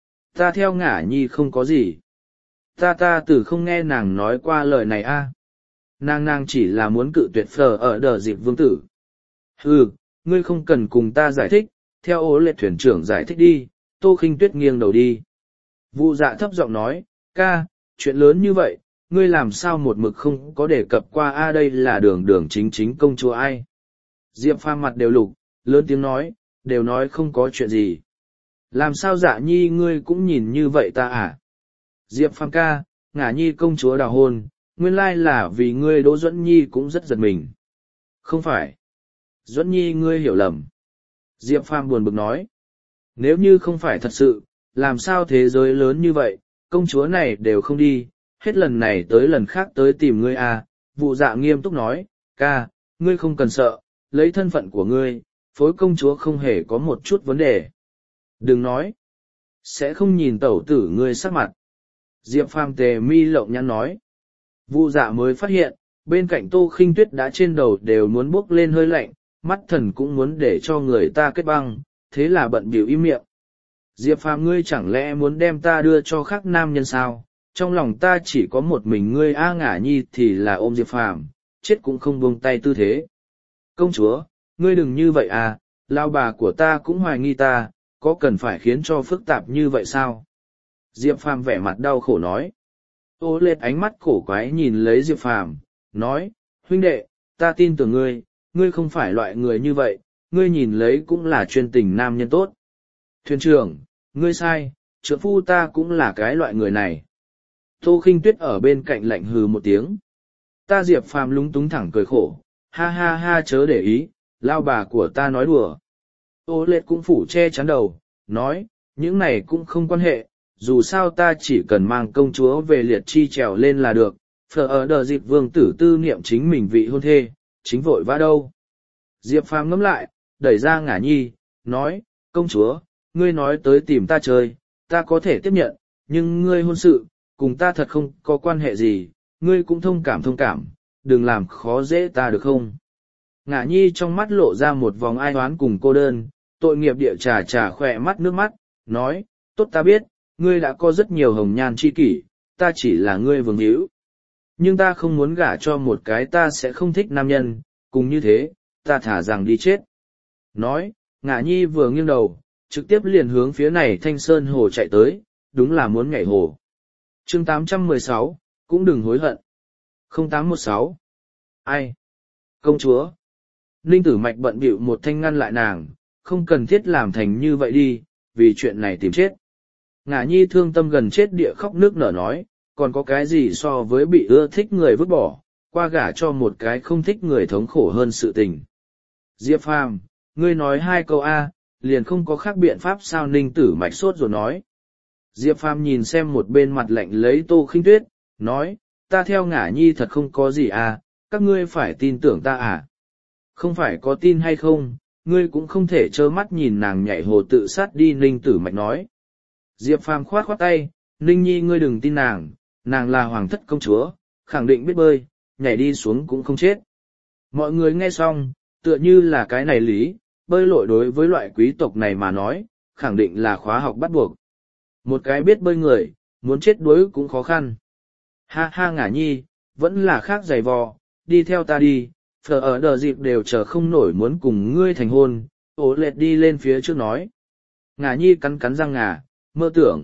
S1: ta theo Ngả Nhi không có gì. Ta ta từ không nghe nàng nói qua lời này a. Nàng nàng chỉ là muốn cự tuyệt phở ở đờ dịp vương tử. Ừ, ngươi không cần cùng ta giải thích, theo ố lệ thuyền trưởng giải thích đi. Tô Khinh Tuyết nghiêng đầu đi. Vu dạ thấp giọng nói, ca, chuyện lớn như vậy, ngươi làm sao một mực không có đề cập qua a đây là đường đường chính chính công chúa ai. Diệp Phàm mặt đều lục, lớn tiếng nói, đều nói không có chuyện gì. Làm sao dạ nhi ngươi cũng nhìn như vậy ta à? Diệp Phàm ca, ngả nhi công chúa đào hôn, nguyên lai là vì ngươi Đỗ Duẫn Nhi cũng rất giật mình. Không phải. Duẫn Nhi ngươi hiểu lầm. Diệp Phàm buồn bực nói. Nếu như không phải thật sự, làm sao thế giới lớn như vậy, công chúa này đều không đi, hết lần này tới lần khác tới tìm ngươi à, vụ dạ nghiêm túc nói, ca, ngươi không cần sợ, lấy thân phận của ngươi, phối công chúa không hề có một chút vấn đề. Đừng nói, sẽ không nhìn tẩu tử ngươi sắc mặt. Diệp Phàm tề mi lộng nhắn nói. Vụ dạ mới phát hiện, bên cạnh Tô Khinh Tuyết đã trên đầu đều muốn bốc lên hơi lạnh, mắt thần cũng muốn để cho người ta kết băng, thế là bận bịu im miệng. Diệp Phàm ngươi chẳng lẽ muốn đem ta đưa cho khác nam nhân sao? Trong lòng ta chỉ có một mình ngươi a ngả nhi thì là ôm Diệp Phàm, chết cũng không buông tay tư thế. Công chúa, ngươi đừng như vậy à, lao bà của ta cũng hoài nghi ta, có cần phải khiến cho phức tạp như vậy sao? Diệp Phàm vẻ mặt đau khổ nói. Ô lệt ánh mắt cổ quái nhìn lấy Diệp Phàm, nói, huynh đệ, ta tin tưởng ngươi, ngươi không phải loại người như vậy, ngươi nhìn lấy cũng là chuyên tình nam nhân tốt. Thuyền trưởng, ngươi sai, trượng phu ta cũng là cái loại người này. Tô Khinh Tuyết ở bên cạnh lạnh hừ một tiếng. Ta Diệp Phàm lúng túng thẳng cười khổ, ha ha ha chớ để ý, lao bà của ta nói đùa. Ô lệt cũng phủ che chắn đầu, nói, những này cũng không quan hệ, dù sao ta chỉ cần mang công chúa về liệt chi trèo lên là được, phở ở đờ dịp vương tử tư niệm chính mình vị hôn thê, chính vội vã đâu. Diệp Phàm ngẫm lại, đẩy ra ngả nhi, nói, công chúa, ngươi nói tới tìm ta chơi, ta có thể tiếp nhận, nhưng ngươi hôn sự, cùng ta thật không có quan hệ gì, ngươi cũng thông cảm thông cảm, đừng làm khó dễ ta được không. Ngả nhi trong mắt lộ ra một vòng ai oán cùng cô đơn, tội nghiệp địa trà trà khỏe mắt nước mắt, nói, tốt ta biết, ngươi đã có rất nhiều hồng nhan chi kỷ, ta chỉ là ngươi vương hữu. Nhưng ta không muốn gả cho một cái ta sẽ không thích nam nhân, cùng như thế, ta thả rằng đi chết. Nói, ngả nhi vừa nghiêng đầu, trực tiếp liền hướng phía này thanh sơn hồ chạy tới, đúng là muốn nhảy hồ. chương tám trăm mười sáu, cũng đừng hối hận. không tám một sáu. Ai? Công chúa. Ninh Tử Mạch bận bịu một thanh ngăn lại nàng, không cần thiết làm thành như vậy đi, vì chuyện này tìm chết. Ngả nhi thương tâm gần chết địa khóc nước nở nói, còn có cái gì so với bị ưa thích người vứt bỏ, qua gả cho một cái không thích người thống khổ hơn sự tình. Diệp Phàm, ngươi nói hai câu A, liền không có khác biện pháp sao. Ninh Tử Mạch sốt rồi nói. Diệp Phàm nhìn xem một bên mặt lạnh lấy Tô Khinh Tuyết, nói, ta theo ngả nhi thật không có gì à, các ngươi phải tin tưởng ta à. Không phải có tin hay không, ngươi cũng không thể trơ mắt nhìn nàng nhảy hồ tự sát đi. Ninh Tử Mạch nói. Diệp Phàm khoát khoát tay, Ninh nhi ngươi đừng tin nàng, nàng là hoàng thất công chúa, khẳng định biết bơi, nhảy đi xuống cũng không chết. Mọi người nghe xong, tựa như là cái này lý, bơi lội đối với loại quý tộc này mà nói, khẳng định là khóa học bắt buộc. Một cái biết bơi người, muốn chết đuối cũng khó khăn. Ha ha ngả nhi, vẫn là khác giày vò, đi theo ta đi, phở ở đờ dịp đều chờ không nổi muốn cùng ngươi thành hôn. Ố lệt đi lên phía trước nói. Ngả nhi cắn cắn răng ngà, mơ tưởng.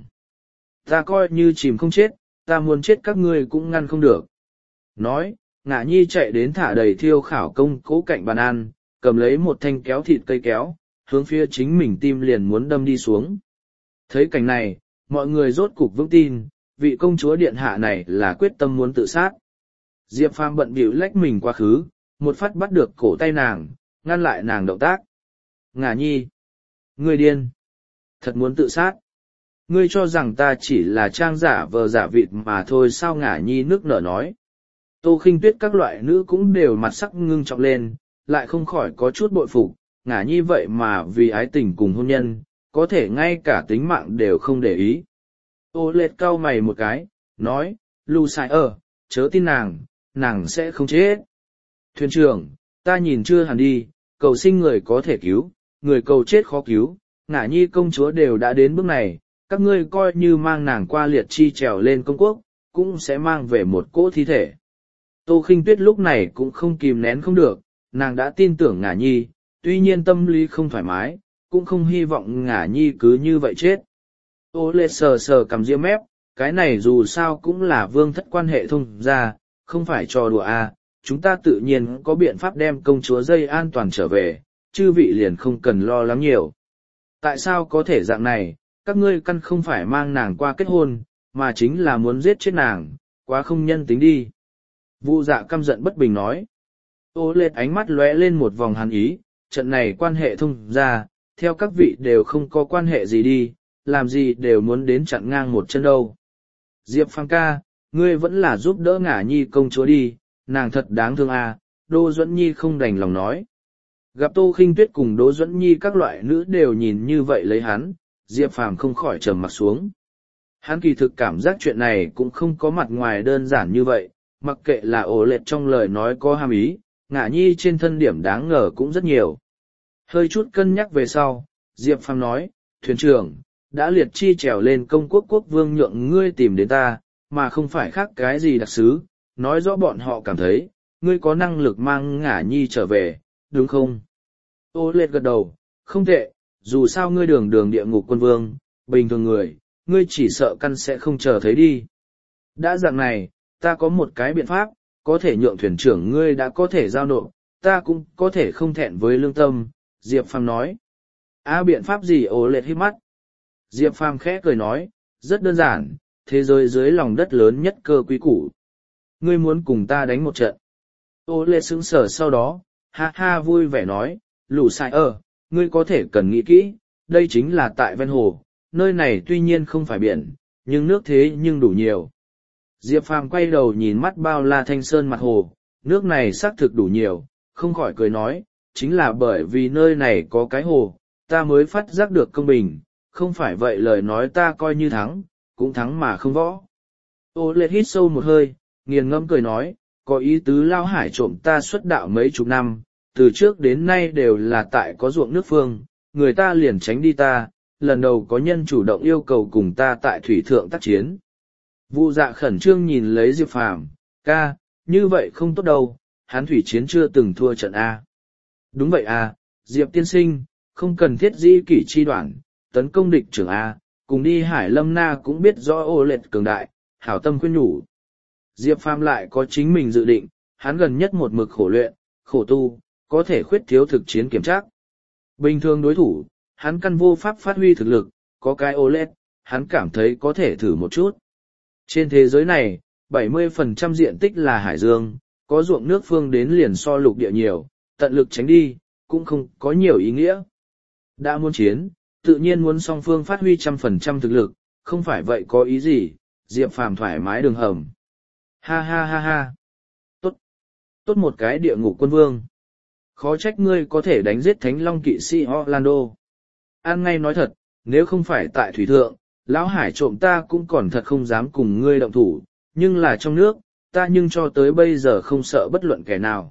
S1: Ta coi như chìm không chết, ta muốn chết các ngươi cũng ngăn không được. Nói, ngả nhi chạy đến thả đầy thiêu khảo công cố cạnh bàn ăn, cầm lấy một thanh kéo thịt cây kéo, hướng phía chính mình tim liền muốn đâm đi xuống. Thấy cảnh này, mọi người rốt cục vững tin, vị công chúa điện hạ này là quyết tâm muốn tự sát. Diệp Phàm bận bịu lách mình quá khứ, một phát bắt được cổ tay nàng, ngăn lại nàng động tác. Ngả nhi, ngươi điên, thật muốn tự sát. Ngươi cho rằng ta chỉ là trang giả vờ giả vịt mà thôi sao. Ngả nhi nước nở nói. Tô Khinh Tuyết các loại nữ cũng đều mặt sắc ngưng trọng lên, lại không khỏi có chút bội phục, ngả nhi vậy mà vì ái tình cùng hôn nhân, có thể ngay cả tính mạng đều không để ý. Ô lệt cau mày một cái, nói, Lu Sai ở, chớ tin nàng, nàng sẽ không chết. Thuyền trưởng, ta nhìn chưa hẳn đi, cầu sinh người có thể cứu, người cầu chết khó cứu, ngả nhi công chúa đều đã đến bước này, các ngươi coi như mang nàng qua liệt chi trèo lên công quốc, cũng sẽ mang về một cỗ thi thể. Tô Khinh Tuyết lúc này cũng không kìm nén không được, nàng đã tin tưởng ngả nhi, tuy nhiên tâm lý không thoải mái, cũng không hy vọng ngả nhi cứ như vậy chết. Ô lệ sờ sờ cầm ria mép, cái này dù sao cũng là vương thất quan hệ thông gia, không phải trò đùa à, chúng ta tự nhiên có biện pháp đem công chúa dây an toàn trở về, chư vị liền không cần lo lắng nhiều. Tại sao có thể dạng này, các ngươi căn không phải mang nàng qua kết hôn, mà chính là muốn giết chết nàng, quá không nhân tính đi. Vu dạ căm giận bất bình nói. Ô lệ ánh mắt lóe lên một vòng hàn ý, trận này quan hệ thông gia, theo các vị đều không có quan hệ gì đi, làm gì đều muốn đến chặn ngang một chân đâu. Diệp Phàm ca, ngươi vẫn là giúp đỡ Ngả Nhi công chúa đi, nàng thật đáng thương à, Đỗ Duẫn Nhi không đành lòng nói. Gặp Tô Khinh Tuyết cùng Đỗ Duẫn Nhi các loại nữ đều nhìn như vậy lấy hắn, Diệp Phàm không khỏi trầm mặt xuống. Hắn kỳ thực cảm giác chuyện này cũng không có mặt ngoài đơn giản như vậy, mặc kệ là ổ lệch trong lời nói có hàm ý, Ngả Nhi trên thân điểm đáng ngờ cũng rất nhiều. Hơi chút cân nhắc về sau, Diệp Phàm nói, thuyền trưởng, đã liệt chi trèo lên công quốc quốc vương nhượng ngươi tìm đến ta, mà không phải khác cái gì đặc sứ, nói rõ bọn họ cảm thấy, ngươi có năng lực mang Ngả Nhi trở về, đúng không? Ô lệch gật đầu, không tệ, dù sao ngươi đường đường địa ngục quân vương, bình thường người, ngươi chỉ sợ căn sẽ không chờ thấy đi. Đã dạng này, ta có một cái biện pháp, có thể nhượng thuyền trưởng ngươi đã có thể giao nộp, ta cũng có thể không thẹn với lương tâm, Diệp Phàm nói. À biện pháp gì? Ô lệch hít mắt. Diệp Phàm khẽ cười nói, rất đơn giản, thế giới dưới lòng đất lớn nhất cơ quý củ. Ngươi muốn cùng ta đánh một trận. Ô lệ sững sờ sau đó, ha ha vui vẻ nói, lũ sai ơ, ngươi có thể cần nghĩ kỹ, đây chính là tại ven hồ, nơi này tuy nhiên không phải biển, nhưng nước thế nhưng đủ nhiều. Diệp Phàm quay đầu nhìn mắt bao la thanh sơn mặt hồ, nước này xác thực đủ nhiều, không khỏi cười nói, chính là bởi vì nơi này có cái hồ, ta mới phát giác được công bình, không phải vậy lời nói ta coi như thắng, cũng thắng mà không võ. Ô lệ hít sâu một hơi, nghiền ngẫm cười nói, có ý tứ Lao Hải trộm ta xuất đạo mấy chục năm, từ trước đến nay đều là tại có ruộng nước phương, người ta liền tránh đi ta, lần đầu có nhân chủ động yêu cầu cùng ta tại thủy thượng tác chiến. Vu dạ khẩn trương nhìn lấy Diệp Phàm, ca, như vậy không tốt đâu, hắn thủy chiến chưa từng thua trận A. Đúng vậy à, Diệp tiên sinh, không cần thiết dĩ kỷ chi đoạn, tấn công địch trưởng A, cùng đi Hải Lâm Na cũng biết rõ ô lệch cường đại, hảo tâm khuyên nhủ. Diệp Phàm lại có chính mình dự định, hắn gần nhất một mực khổ luyện, khổ tu, có thể khuyết thiếu thực chiến kiểm tra. Bình thường đối thủ, hắn căn vô pháp phát huy thực lực, có cái ô lệch, hắn cảm thấy có thể thử một chút. Trên thế giới này, bảy mươi phần trăm diện tích là hải dương, có ruộng nước phương đến liền so lục địa nhiều, tận lực tránh đi, cũng không có nhiều ý nghĩa. Đã muốn chiến, tự nhiên muốn song phương phát huy trăm phần trăm thực lực, không phải vậy có ý gì, Diệp Phàm thoải mái đường hầm. Ha ha ha ha. Tốt. Tốt một cái địa ngục quân vương. Khó trách ngươi có thể đánh giết Thánh Long kỵ sĩ Orlando. An ngay nói thật, nếu không phải tại thủy thượng, Lão Hải trộm ta cũng còn thật không dám cùng ngươi động thủ, nhưng là trong nước, ta nhưng cho tới bây giờ không sợ bất luận kẻ nào.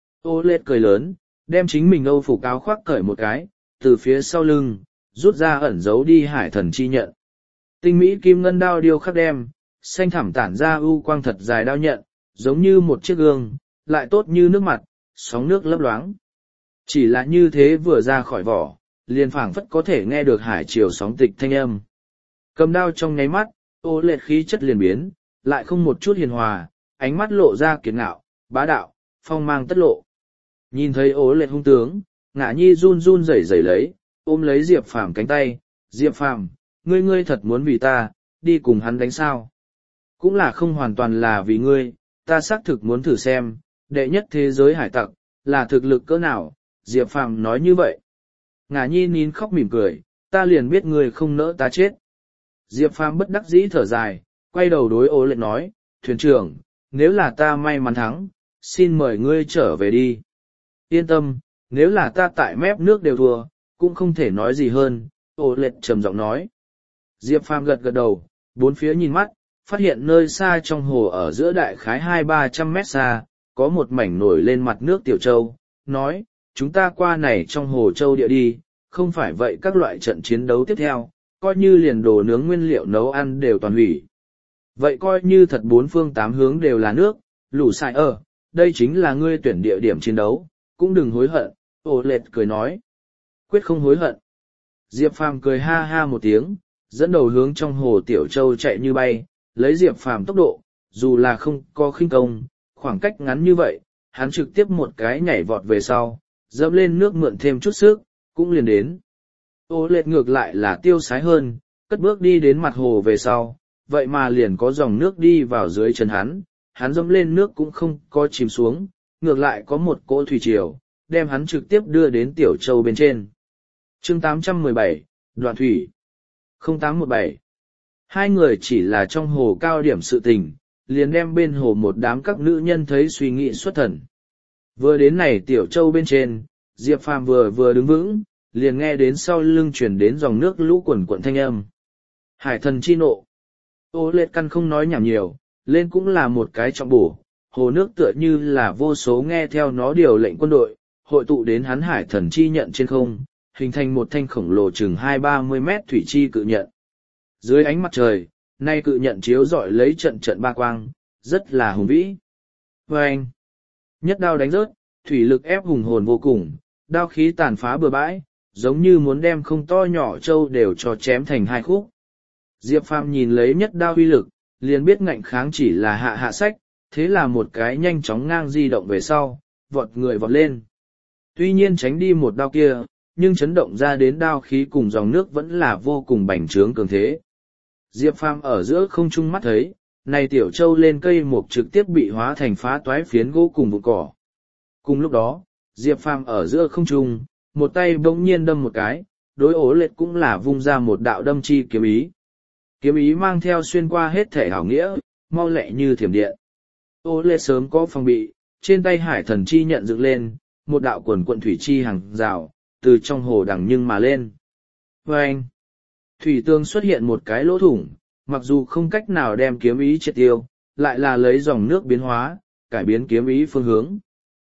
S1: Ô lết cười lớn, đem chính mình âu phục áo khoác cởi một cái, từ phía sau lưng, rút ra ẩn giấu đi hải thần chi nhận. Tinh mỹ kim ngân đao điêu khắc đem, xanh thẳm tản ra ưu quang thật dài đao nhận, giống như một chiếc gương, lại tốt như nước mặt, sóng nước lấp loáng. Chỉ là như thế vừa ra khỏi vỏ, liền phảng phất có thể nghe được hải triều sóng tịch thanh âm. Cầm đao trong nháy mắt, ô lệt khí chất liền biến, lại không một chút hiền hòa, ánh mắt lộ ra kiệt ngạo, bá đạo, phong mang tất lộ. Nhìn thấy ô lệt hung tướng, Ngả Nhi run run rẩy rẩy lấy, ôm lấy Diệp Phàm cánh tay, Diệp Phàm, ngươi ngươi thật muốn vì ta, đi cùng hắn đánh sao? Cũng là không hoàn toàn là vì ngươi, ta xác thực muốn thử xem, đệ nhất thế giới hải tặc, là thực lực cỡ nào, Diệp Phàm nói như vậy. Ngả Nhi nín khóc mỉm cười, ta liền biết ngươi không nỡ ta chết. Diệp Phàm bất đắc dĩ thở dài, quay đầu đối Ô Lệ nói, thuyền trưởng, nếu là ta may mắn thắng, xin mời ngươi trở về đi. Yên tâm, nếu là ta tại mép nước đều thua, cũng không thể nói gì hơn, Ô Lệ trầm giọng nói. Diệp Phàm gật gật đầu, bốn phía nhìn mắt, phát hiện nơi xa trong hồ ở giữa đại khái hai ba trăm mét xa, có một mảnh nổi lên mặt nước tiểu châu, nói, chúng ta qua này trong hồ châu địa đi, không phải vậy các loại trận chiến đấu tiếp theo, coi như liền đồ nướng nguyên liệu nấu ăn đều toàn hủy. Vậy coi như thật bốn phương tám hướng đều là nước, lũ sai ở, đây chính là ngươi tuyển địa điểm chiến đấu, cũng đừng hối hận, Ô Lệt cười nói. Quyết không hối hận. Diệp Phàm cười ha ha một tiếng, Dẫn đầu hướng trong hồ Tiểu Châu chạy như bay, lấy Diệp Phàm tốc độ, dù là không có khinh công, khoảng cách ngắn như vậy, hắn trực tiếp một cái nhảy vọt về sau, dẫm lên nước mượn thêm chút sức, cũng liền đến. Ô lệt ngược lại là tiêu sái hơn, cất bước đi đến mặt hồ về sau, vậy mà liền có dòng nước đi vào dưới chân hắn, hắn dẫm lên nước cũng không có chìm xuống, ngược lại có một cỗ thủy triều, đem hắn trực tiếp đưa đến Tiểu Châu bên trên. Chương tám trăm mười bảy, Đoạn Thủy không tám một bảy. Hai người chỉ là trong hồ cao điểm sự tình, liền đem bên hồ một đám các nữ nhân thấy suy nghĩ xuất thần. Vừa đến này Tiểu Châu bên trên, Diệp Phàm vừa vừa đứng vững, liền nghe đến sau lưng chuyển đến dòng nước lũ quần quận thanh âm. Hải thần chi nộ. Ô lệt căn không nói nhảm nhiều, lên cũng là một cái trọng bổ, hồ nước tựa như là vô số nghe theo nó điều lệnh quân đội, hội tụ đến hắn hải thần chi nhận trên không, hình thành một thanh khổng lồ chừng hai ba mươi mét thủy chi cự nhận. Dưới ánh mặt trời, nay cự nhận chiếu rọi lấy trận trận ba quang, rất là hùng vĩ. Và anh, nhất đao đánh rớt, thủy lực ép hùng hồn vô cùng, đao khí tàn phá bừa bãi, giống như muốn đem không to nhỏ châu đều cho chém thành hai khúc. Diệp Phàm nhìn lấy nhất đao uy lực, liền biết ngạnh kháng chỉ là hạ hạ sách, thế là một cái nhanh chóng ngang di động về sau, vọt người vọt lên. Tuy nhiên tránh đi một đao kia, nhưng chấn động ra đến đao khí cùng dòng nước vẫn là vô cùng bành trướng cường thế. Diệp Phàm ở giữa không trung mắt thấy, này Tiểu Châu lên cây mục trực tiếp bị hóa thành phá toái phiến gỗ cùng vụ cỏ. Cùng lúc đó, Diệp Phàm ở giữa không trung, một tay bỗng nhiên đâm một cái, đối ố lệt cũng là vung ra một đạo đâm chi kiếm ý. Kiếm ý mang theo xuyên qua hết thể hảo nghĩa, mau lẹ như thiểm điện. Ô lệt sớm có phòng bị, trên tay hải thần chi nhận dựng lên, một đạo quần quận thủy chi hàng rào, từ trong hồ đằng nhưng mà lên. Và anh, thủy tương xuất hiện một cái lỗ thủng, mặc dù không cách nào đem kiếm ý triệt tiêu, lại là lấy dòng nước biến hóa, cải biến kiếm ý phương hướng.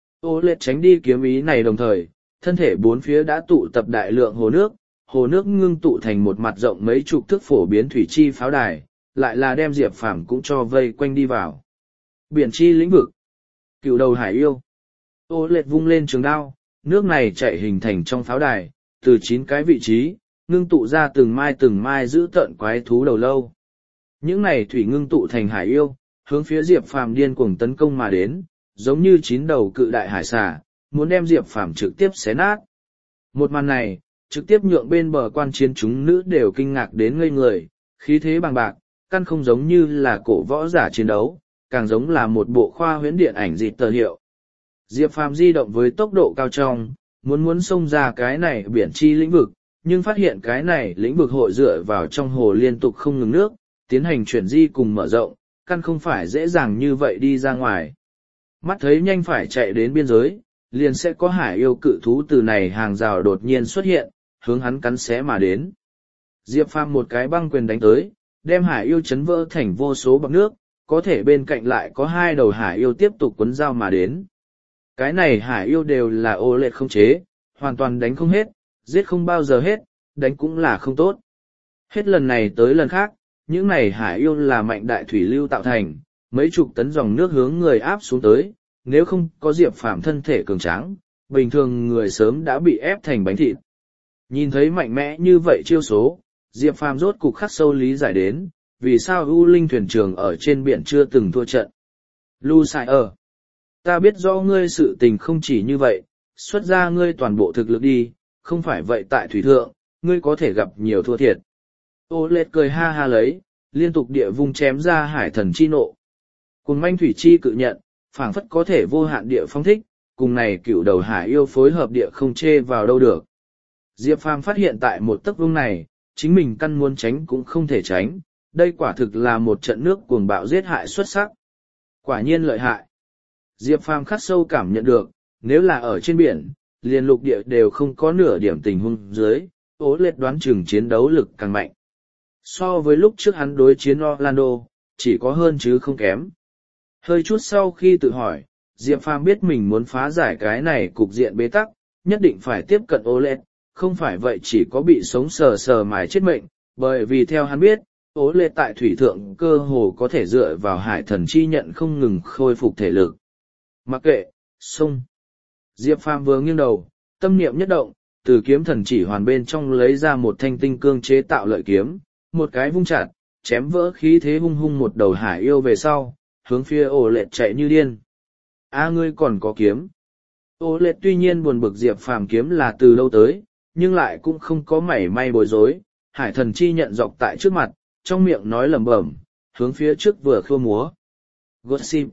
S1: Ô lệt tránh đi kiếm ý này đồng thời, thân thể bốn phía đã tụ tập đại lượng hồ nước, hồ nước ngưng tụ thành một mặt rộng mấy chục thước phổ biến thủy chi pháo đài, lại là đem Diệp Phàm cũng cho vây quanh đi vào. Biển chi lĩnh vực, cựu đầu hải yêu. Ô lệt vung lên trường đao, nước này chạy hình thành trong pháo đài, từ chín cái vị trí, ngưng tụ ra từng mai từng mai giữ tợn quái thú đầu lâu. Những này thủy ngưng tụ thành hải yêu, hướng phía Diệp Phàm điên cuồng tấn công mà đến, giống như chín đầu cự đại hải xà, muốn đem Diệp Phàm trực tiếp xé nát. Một màn này, trực tiếp nhượng bên bờ quan chiến chúng nữ đều kinh ngạc đến ngây người, khí thế bằng bạc, căn không giống như là cổ võ giả chiến đấu, càng giống là một bộ khoa huyễn điện ảnh dịt tờ hiệu. Diệp Phàm di động với tốc độ cao trong, muốn muốn xông ra cái này biển chi lĩnh vực, nhưng phát hiện cái này lĩnh vực hội dựa vào trong hồ liên tục không ngừng nước, tiến hành chuyển di cùng mở rộng, căn không phải dễ dàng như vậy đi ra ngoài. Mắt thấy nhanh phải chạy đến biên giới, liền sẽ có hải yêu cự thú từ này hàng rào đột nhiên xuất hiện, hướng hắn cắn xé mà đến. Diệp Phàm một cái băng quyền đánh tới, đem hải yêu chấn vỡ thành vô số bọt nước, có thể bên cạnh lại có hai đầu hải yêu tiếp tục quấn dao mà đến. Cái này hải yêu đều là ô lệt không chế, hoàn toàn đánh không hết, giết không bao giờ hết, đánh cũng là không tốt. Hết lần này tới lần khác, những này hải yêu là mạnh đại thủy lưu tạo thành, mấy chục tấn dòng nước hướng người áp xuống tới, nếu không có Diệp Phàm thân thể cường tráng, bình thường người sớm đã bị ép thành bánh thịt. Nhìn thấy mạnh mẽ như vậy chiêu số, Diệp Phàm rốt cục khắc sâu lý giải đến, vì sao U Linh thuyền trưởng ở trên biển chưa từng thua trận. Lu Sai ở. Ta biết do ngươi sự tình không chỉ như vậy, xuất ra ngươi toàn bộ thực lực đi, không phải vậy tại thủy thượng, ngươi có thể gặp nhiều thua thiệt. Ô lệt cười ha ha lấy, liên tục địa vung chém ra hải thần chi nộ. Cùng manh thủy chi cự nhận, phảng phất có thể vô hạn địa phong thích, cùng này cựu đầu hải yêu phối hợp địa không chê vào đâu được. Diệp Phàm phát hiện tại một tấc vuông này, chính mình căn muốn tránh cũng không thể tránh, đây quả thực là một trận nước cuồng bạo giết hại xuất sắc. Quả nhiên lợi hại. Diệp Phàm khắc sâu cảm nhận được, nếu là ở trên biển, liền lục địa đều không có nửa điểm tình huống dưới, Ô lệt đoán chừng chiến đấu lực càng mạnh. So với lúc trước hắn đối chiến Orlando, chỉ có hơn chứ không kém. Hơi chút sau khi tự hỏi, Diệp Phàm biết mình muốn phá giải cái này cục diện bế tắc, nhất định phải tiếp cận Ô lệt, không phải vậy chỉ có bị sống sờ sờ mài chết mệnh, bởi vì theo hắn biết, Ô lệt tại thủy thượng cơ hồ có thể dựa vào hải thần chi nhận không ngừng khôi phục thể lực. Mặc kệ, xông. Diệp Phàm vừa nghiêng đầu, tâm niệm nhất động, từ kiếm thần chỉ hoàn bên trong lấy ra một thanh tinh cương chế tạo lợi kiếm, một cái vung chặt, chém vỡ khí thế hung hung một đầu hải yêu về sau, hướng phía ổ lệ chạy như điên. A ngươi còn có kiếm. Ổ lệ tuy nhiên buồn bực Diệp Phàm kiếm là từ đâu tới, nhưng lại cũng không có mảy may bối rối. Hải thần chi nhận dọc tại trước mặt, trong miệng nói lẩm bẩm, hướng phía trước vừa khua múa. Gossip.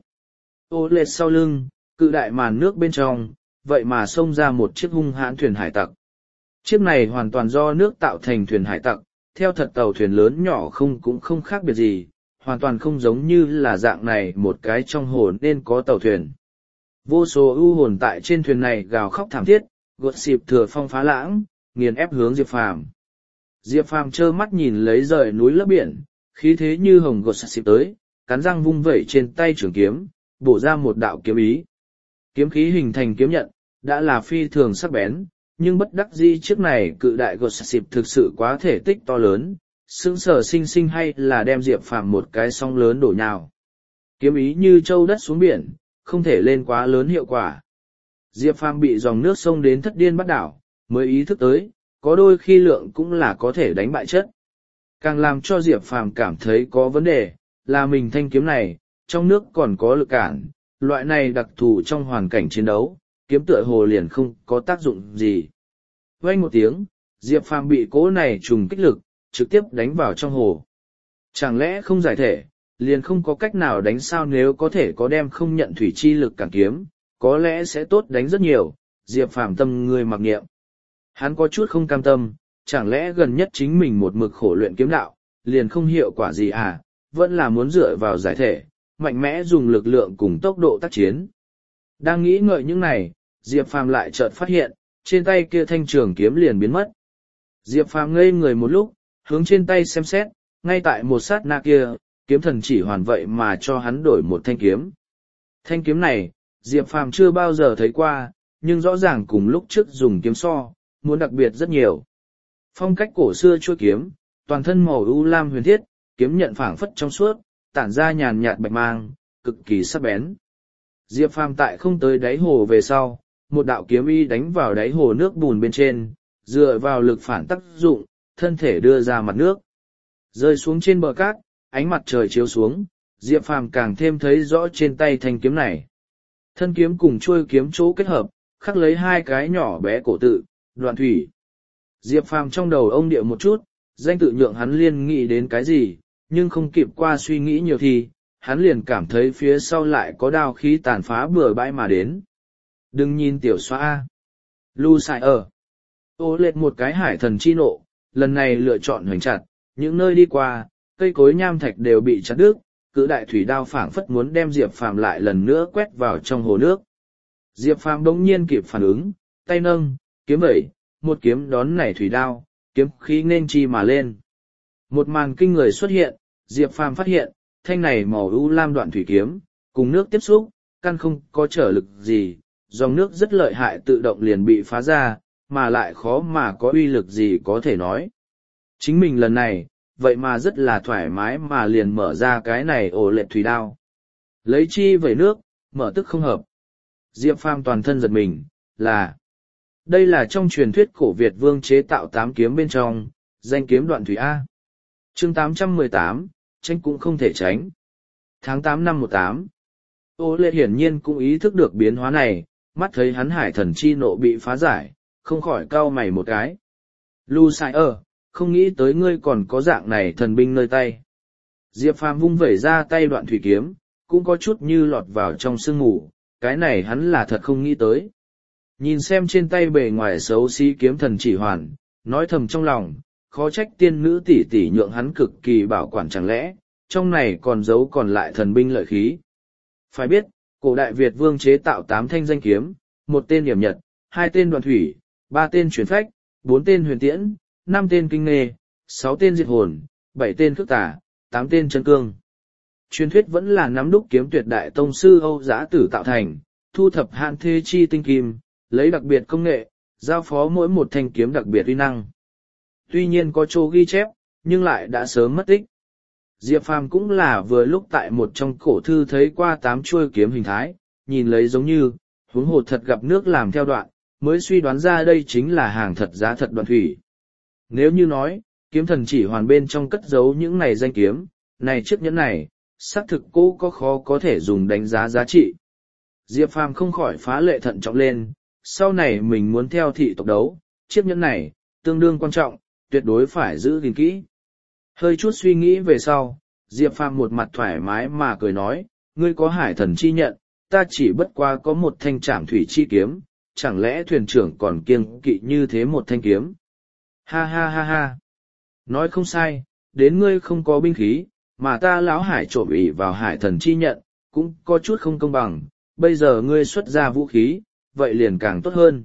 S1: Ổ lệ sau lưng, cự đại màn nước bên trong, vậy mà xông ra một chiếc hung hãn thuyền hải tặc. Chiếc này hoàn toàn do nước tạo thành thuyền hải tặc, theo thật tàu thuyền lớn nhỏ không cũng không khác biệt gì, hoàn toàn không giống như là dạng này một cái trong hồ nên có tàu thuyền. Vô số ưu hồn tại trên thuyền này gào khóc thảm thiết, gột xịp thừa phong phá lãng, nghiền ép hướng Diệp Phàm. Diệp Phàm trơ mắt nhìn lấy rời núi lấp biển, khí thế như hồng gột xịp tới, cắn răng vung vẩy trên tay trường kiếm, bổ ra một đạo kiếm ý. Kiếm khí hình thành kiếm nhận, đã là phi thường sắc bén, nhưng bất đắc dĩ chiếc này cự đại gột xịp thực sự quá thể tích to lớn, sững sờ sinh sinh hay là đem Diệp Phàm một cái sóng lớn đổ nhào. Kiếm ý như châu đất xuống biển, không thể lên quá lớn hiệu quả. Diệp Phàm bị dòng nước sông đến thất điên bắt đảo, mới ý thức tới, có đôi khi lượng cũng là có thể đánh bại chất. Càng làm cho Diệp Phàm cảm thấy có vấn đề, là mình thanh kiếm này, trong nước còn có lực cản, loại này đặc thù trong hoàn cảnh chiến đấu, kiếm tựa hồ liền không có tác dụng gì. Vang một tiếng, Diệp Phàm bị cỗ này trùng kích lực, trực tiếp đánh vào trong hồ. Chẳng lẽ không giải thể, liền không có cách nào đánh sao? Nếu có thể có đem không nhận thủy chi lực cản kiếm, có lẽ sẽ tốt đánh rất nhiều. Diệp Phàm tâm người mặc niệm. Hắn có chút không cam tâm, chẳng lẽ gần nhất chính mình một mực khổ luyện kiếm đạo, liền không hiệu quả gì à, vẫn là muốn dựa vào giải thể, mạnh mẽ dùng lực lượng cùng tốc độ tác chiến. Đang nghĩ ngợi những này, Diệp Phàm lại chợt phát hiện, trên tay kia thanh trường kiếm liền biến mất. Diệp Phàm ngây người một lúc, hướng trên tay xem xét, ngay tại một sát na kia, kiếm thần chỉ hoàn vậy mà cho hắn đổi một thanh kiếm. Thanh kiếm này, Diệp Phàm chưa bao giờ thấy qua, nhưng rõ ràng cùng lúc trước dùng kiếm so, muốn đặc biệt rất nhiều. Phong cách cổ xưa chuôi kiếm, toàn thân màu u lam huyền thiết, kiếm nhận phảng phất trong suốt, tản ra nhàn nhạt bạch mang, cực kỳ sắc bén. Diệp Phàm tại không tới đáy hồ về sau, một đạo kiếm y đánh vào đáy hồ nước bùn bên trên, dựa vào lực phản tác dụng, thân thể đưa ra mặt nước. Rơi xuống trên bờ cát, ánh mặt trời chiếu xuống, Diệp Phàm càng thêm thấy rõ trên tay thanh kiếm này. Thân kiếm cùng chuôi kiếm chỗ kết hợp, khắc lấy hai cái nhỏ bé cổ tự, Đoạn Thủy. Diệp Phàm trong đầu ông điệu một chút, danh tự nhượng hắn liên nghĩ đến cái gì, nhưng không kịp qua suy nghĩ nhiều thì, hắn liền cảm thấy phía sau lại có đao khí tàn phá bừa bãi mà đến. Đừng nhìn tiểu xoa A. Lu Sai ở. Ô lệch một cái hải thần chi nộ, lần này lựa chọn hoành chặt, những nơi đi qua, cây cối nham thạch đều bị chặt đứt, cự đại thủy đao phảng phất muốn đem Diệp Phàm lại lần nữa quét vào trong hồ nước. Diệp Phàm bỗng nhiên kịp phản ứng, tay nâng, kiếm vẩy, một kiếm đón nảy thủy đao, kiếm khí nên chi mà lên. Một màn kinh người xuất hiện, Diệp Phàm phát hiện, thanh này màu u lam đoạn thủy kiếm, cùng nước tiếp xúc, căn không có trở lực gì, dòng nước rất lợi hại tự động liền bị phá ra, mà lại khó mà có uy lực gì có thể nói. Chính mình lần này, vậy mà rất là thoải mái mà liền mở ra cái này ổ lệ thủy đao. Lấy chi vẩy nước, mở tức không hợp. Diệp Phàm toàn thân giật mình, là... Đây là trong truyền thuyết cổ Việt vương chế tạo tám kiếm bên trong, danh kiếm đoạn thủy A. Chương tám trăm mười tám, tránh cũng không thể tránh. Tháng tám năm một tám, Ô lệ hiển nhiên cũng ý thức được biến hóa này, mắt thấy hắn hải thần chi nộ bị phá giải, không khỏi cau mày một cái. Lu Sai ở, không nghĩ tới ngươi còn có dạng này thần binh nơi tay. Diệp Phàm vung vẩy ra tay đoạn thủy kiếm, cũng có chút như lọt vào trong sương mù, cái này hắn là thật không nghĩ tới. Nhìn xem trên tay bề ngoài xấu xí kiếm thần chỉ hoàn, nói thầm trong lòng, khó trách tiên nữ tỷ tỷ nhượng hắn cực kỳ bảo quản, chẳng lẽ, trong này còn giấu còn lại thần binh lợi khí. Phải biết, cổ đại Việt vương chế tạo tám thanh danh kiếm, một tên điểm nhật, hai tên đoạn thủy, ba tên chuyển phách, bốn tên huyền tiễn, năm tên kinh nghê, sáu tên diệt hồn, bảy tên khước tả, tám tên chân cương. Truyền thuyết vẫn là nắm đúc kiếm tuyệt đại tông sư Âu Giã Tử tạo thành, thu thập hạn thê chi tinh kim, lấy đặc biệt công nghệ, giao phó mỗi một thanh kiếm đặc biệt uy năng. Tuy nhiên có chỗ ghi chép, nhưng lại đã sớm mất tích. Diệp Phàm cũng là vừa lúc tại một trong cổ thư thấy qua tám chuôi kiếm hình thái, nhìn lấy giống như, huống hồ thật gặp nước làm theo đoạn, mới suy đoán ra đây chính là hàng thật giá thật đoạn thủy. Nếu như nói, kiếm thần chỉ hoàn bên trong cất giấu những này danh kiếm, này chiếc nhẫn này, xác thực cô có khó có thể dùng đánh giá giá trị. Diệp Phàm không khỏi phá lệ thận trọng lên, sau này mình muốn theo thị tộc đấu, chiếc nhẫn này, tương đương quan trọng, tuyệt đối phải giữ gìn kỹ. Hơi chút suy nghĩ về sau, Diệp Phàm một mặt thoải mái mà cười nói, ngươi có hải thần chi nhận, ta chỉ bất qua có một thanh trảm thủy chi kiếm, chẳng lẽ thuyền trưởng còn kiêng kỵ như thế một thanh kiếm? Ha ha ha ha! Nói không sai, đến ngươi không có binh khí, mà ta lão hải trộm ỷ vào hải thần chi nhận, cũng có chút không công bằng, bây giờ ngươi xuất ra vũ khí, vậy liền càng tốt hơn.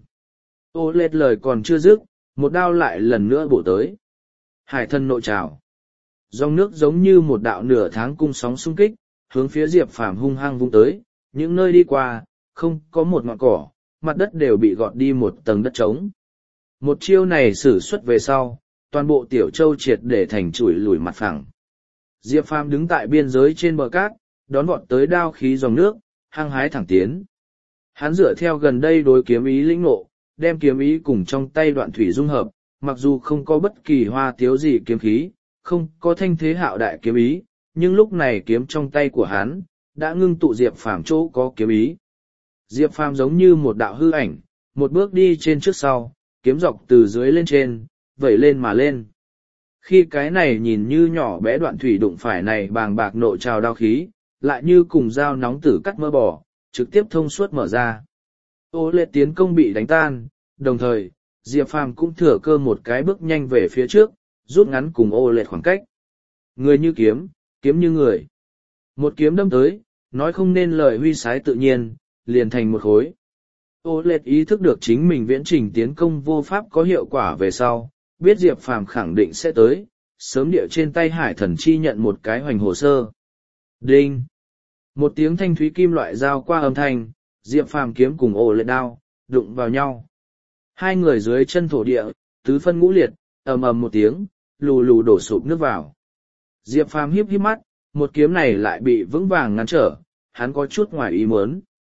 S1: Ô lết lời còn chưa dứt, một đao lại lần nữa bổ tới. Hải thần nội trào. Dòng nước giống như một đạo nửa tháng cung sóng xung kích, hướng phía Diệp Phàm hung hăng vung tới, những nơi đi qua, không có một ngọn cỏ, mặt đất đều bị gọt đi một tầng đất trống. Một chiêu này sử xuất về sau, toàn bộ tiểu châu triệt để thành chùi lùi mặt phẳng. Diệp Phàm đứng tại biên giới trên bờ cát, đón vọt tới đao khí dòng nước, hăng hái thẳng tiến. Hắn dựa theo gần đây đối kiếm ý lĩnh ngộ, đem kiếm ý cùng trong tay đoạn thủy dung hợp, mặc dù không có bất kỳ hoa tiếu gì kiếm khí, không có thanh thế hạo đại kiếm ý, nhưng lúc này kiếm trong tay của hắn đã ngưng tụ Diệp Phàm chỗ có kiếm ý. Diệp Phàm giống như một đạo hư ảnh, một bước đi trên trước sau, kiếm dọc từ dưới lên trên, vẩy lên mà lên. Khi cái này nhìn như nhỏ bé đoạn thủy đụng phải này bàng bạc nội trào đao khí, lại như cùng dao nóng tử cắt mỡ bò, trực tiếp thông suốt mở ra. Ô lệ tiến công bị đánh tan, đồng thời, Diệp Phàm cũng thừa cơ một cái bước nhanh về phía trước, rút ngắn cùng ô lệ khoảng cách. Người như kiếm, kiếm như người. Một kiếm đâm tới, nói không nên lời huy sái tự nhiên, liền thành một khối. Ô lệ ý thức được chính mình viễn trình tiến công vô pháp có hiệu quả về sau, biết Diệp Phàm khẳng định sẽ tới, sớm địa trên tay hải thần chi nhận một cái hoành hồ sơ. Đinh! Một tiếng thanh thúy kim loại dao qua âm thanh, Diệp Phàm kiếm cùng ô lệ đao, đụng vào nhau. Hai người dưới chân thổ địa, tứ phân ngũ liệt, ầm ầm một tiếng, lù lù đổ sụp nước vào. Diệp Phàm hiếp hiếp mắt, một kiếm này lại bị vững vàng ngăn trở, hắn có chút ngoài ý muốn.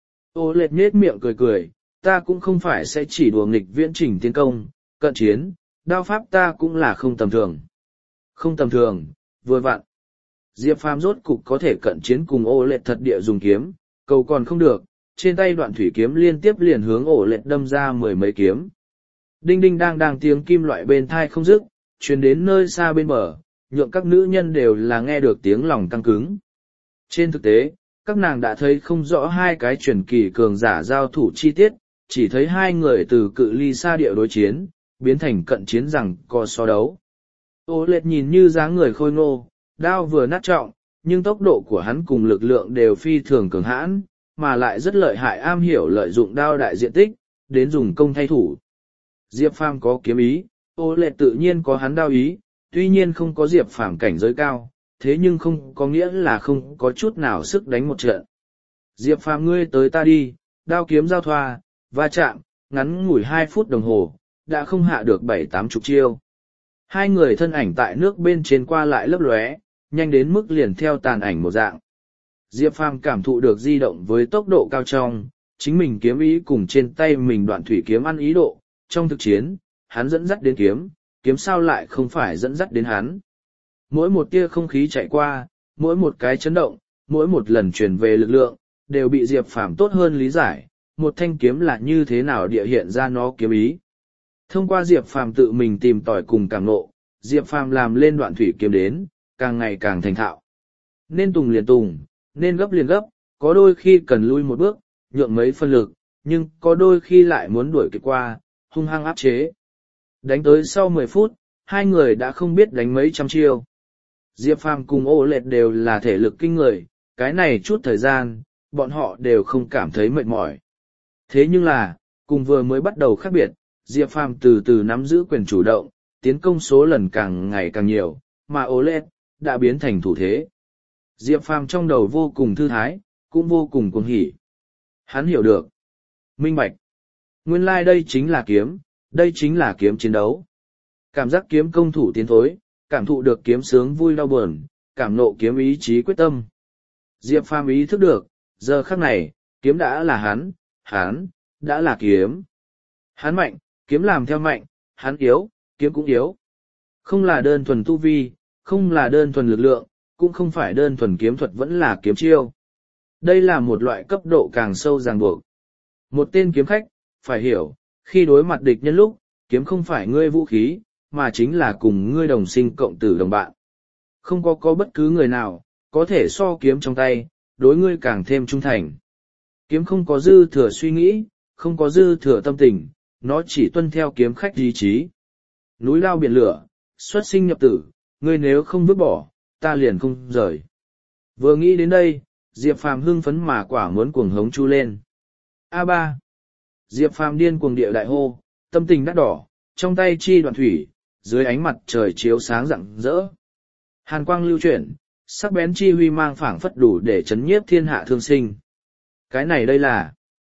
S1: Ô lệ nhếch miệng cười cười, ta cũng không phải sẽ chỉ đùa nghịch viễn trình tiến công, cận chiến, đao pháp ta cũng là không tầm thường. Không tầm thường, vừa vặn. Diệp Phàm rốt cục có thể cận chiến cùng ô lệ thật địa dùng kiếm, cầu còn không được, trên tay đoạn thủy kiếm liên tiếp liền hướng ổ lệ đâm ra mười mấy kiếm. Đinh đinh đang đang tiếng kim loại bên thai không dứt, truyền đến nơi xa bên bờ, nhượng các nữ nhân đều là nghe được tiếng lòng căng cứng. Trên thực tế, các nàng đã thấy không rõ hai cái truyền kỳ cường giả giao thủ chi tiết, chỉ thấy hai người từ cự ly xa địa đối chiến, biến thành cận chiến rằng co so đấu. Ô lệ nhìn như dáng người khôi ngô, đao vừa nát trọng, nhưng tốc độ của hắn cùng lực lượng đều phi thường cường hãn, mà lại rất lợi hại am hiểu lợi dụng đao đại diện tích, đến dùng công thay thủ. Diệp Phàm có kiếm ý, ô lệ tự nhiên có hắn đao ý, tuy nhiên không có Diệp Phàm cảnh giới cao, thế nhưng không có nghĩa là không có chút nào sức đánh một trận. Diệp Phàm ngươi tới ta đi, đao kiếm giao thoa, va chạm, ngắn ngủi hai phút đồng hồ, đã không hạ được bảy tám chục chiêu. Hai người thân ảnh tại nước bên trên qua lại lấp lóe, nhanh đến mức liền theo tàn ảnh một dạng. Diệp Phàm cảm thụ được di động với tốc độ cao trong, chính mình kiếm ý cùng trên tay mình đoạn thủy kiếm ăn ý độ, trong thực chiến, hắn dẫn dắt đến kiếm, kiếm sao lại không phải dẫn dắt đến hắn. Mỗi một tia không khí chạy qua, mỗi một cái chấn động, mỗi một lần truyền về lực lượng, đều bị Diệp Phàm tốt hơn lý giải, một thanh kiếm là như thế nào địa hiện ra nó kiếm ý. Thông qua Diệp Phàm tự mình tìm tòi cùng cảm ngộ, Diệp Phàm làm lên đoạn thủy kiếm đến, càng ngày càng thành thạo. Nên tùng liền tùng, nên gấp liền gấp, có đôi khi cần lui một bước, nhượng mấy phân lực, nhưng có đôi khi lại muốn đuổi kịp qua, hung hăng áp chế. Đánh tới sau mười phút, hai người đã không biết đánh mấy trăm chiêu. Diệp Phàm cùng ô lệ đều là thể lực kinh người, cái này chút thời gian, bọn họ đều không cảm thấy mệt mỏi. Thế nhưng là, cùng vừa mới bắt đầu khác biệt, Diệp Phàm từ từ nắm giữ quyền chủ động, tiến công số lần càng ngày càng nhiều, mà ô lệ đã biến thành thủ thế. Diệp Phàm trong đầu vô cùng thư thái, cũng vô cùng cuồng hỉ. Hắn hiểu được. Minh bạch. Nguyên lai like đây chính là kiếm, đây chính là kiếm chiến đấu. Cảm giác kiếm công thủ tiến thối, cảm thụ được kiếm sướng vui đau buồn, cảm nộ kiếm ý chí quyết tâm. Diệp Phàm ý thức được, giờ khắc này, kiếm đã là hắn, hắn, đã là kiếm. Hắn mạnh, kiếm làm theo mạnh, hắn yếu, kiếm cũng yếu. Không là đơn thuần tu vi, không là đơn thuần lực lượng, cũng không phải đơn thuần kiếm thuật vẫn là kiếm chiêu. Đây là một loại cấp độ càng sâu ràng buộc. Một tên kiếm khách, phải hiểu, khi đối mặt địch nhân lúc, kiếm không phải ngươi vũ khí, mà chính là cùng ngươi đồng sinh cộng tử đồng bạn. Không có có bất cứ người nào, có thể so kiếm trong tay, đối ngươi càng thêm trung thành. Kiếm không có dư thừa suy nghĩ, không có dư thừa tâm tình, nó chỉ tuân theo kiếm khách ý chí. Núi lao biển lửa, xuất sinh nhập tử, ngươi nếu không vứt bỏ, ta liền không rời. Vừa nghĩ đến đây, Diệp Phàm hưng phấn mà quả muốn cuồng hống chu lên. A ba. Diệp Phàm điên cuồng địa đại hô, tâm tình đắt đỏ, trong tay chi đoạn thủy, dưới ánh mặt trời chiếu sáng rạng rỡ. Hàn quang lưu chuyển, sắc bén chi huy mang phảng phất đủ để chấn nhiếp thiên hạ thương sinh. Cái này đây là...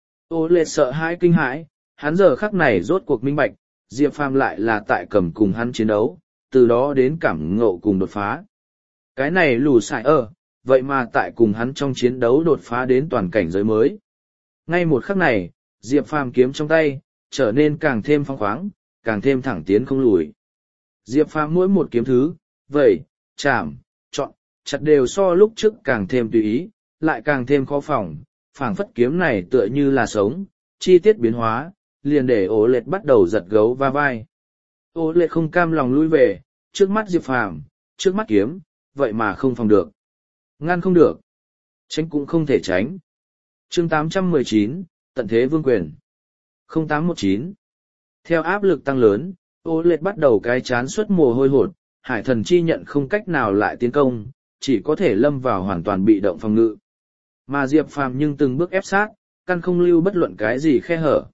S1: Ô Lệ sợ hãi kinh hãi, hắn giờ khắc này rốt cuộc minh bạch, Diệp Phàm lại là tại cầm cùng hắn chiến đấu, từ đó đến cảm ngộ cùng đột phá. Cái này lù sải ở, vậy mà tại cùng hắn trong chiến đấu đột phá đến toàn cảnh giới mới. Ngay một khắc này, Diệp Phàm kiếm trong tay, trở nên càng thêm phong khoáng, càng thêm thẳng tiến không lùi. Diệp Phàm mỗi một kiếm thứ, vậy, chạm, chọn, chặt đều so lúc trước càng thêm tùy ý, lại càng thêm khó phòng, phảng phất kiếm này tựa như là sống, chi tiết biến hóa, liền để Ô Lệ bắt đầu giật gấu va vai. Ô Lệ không cam lòng lui về, trước mắt Diệp Phàm, trước mắt kiếm, vậy mà không phòng được. Ngăn không được. Tránh cũng không thể tránh. Chương tám trăm mười chín, Tận thế vương quyền. không tám một chín. Theo áp lực tăng lớn, Ô Lệ bắt đầu cái chán xuất mồ hôi hột, hải thần chi nhận không cách nào lại tiến công, chỉ có thể lâm vào hoàn toàn bị động phòng ngự. Mà Diệp Phàm nhưng từng bước ép sát, căn không lưu bất luận cái gì khe hở.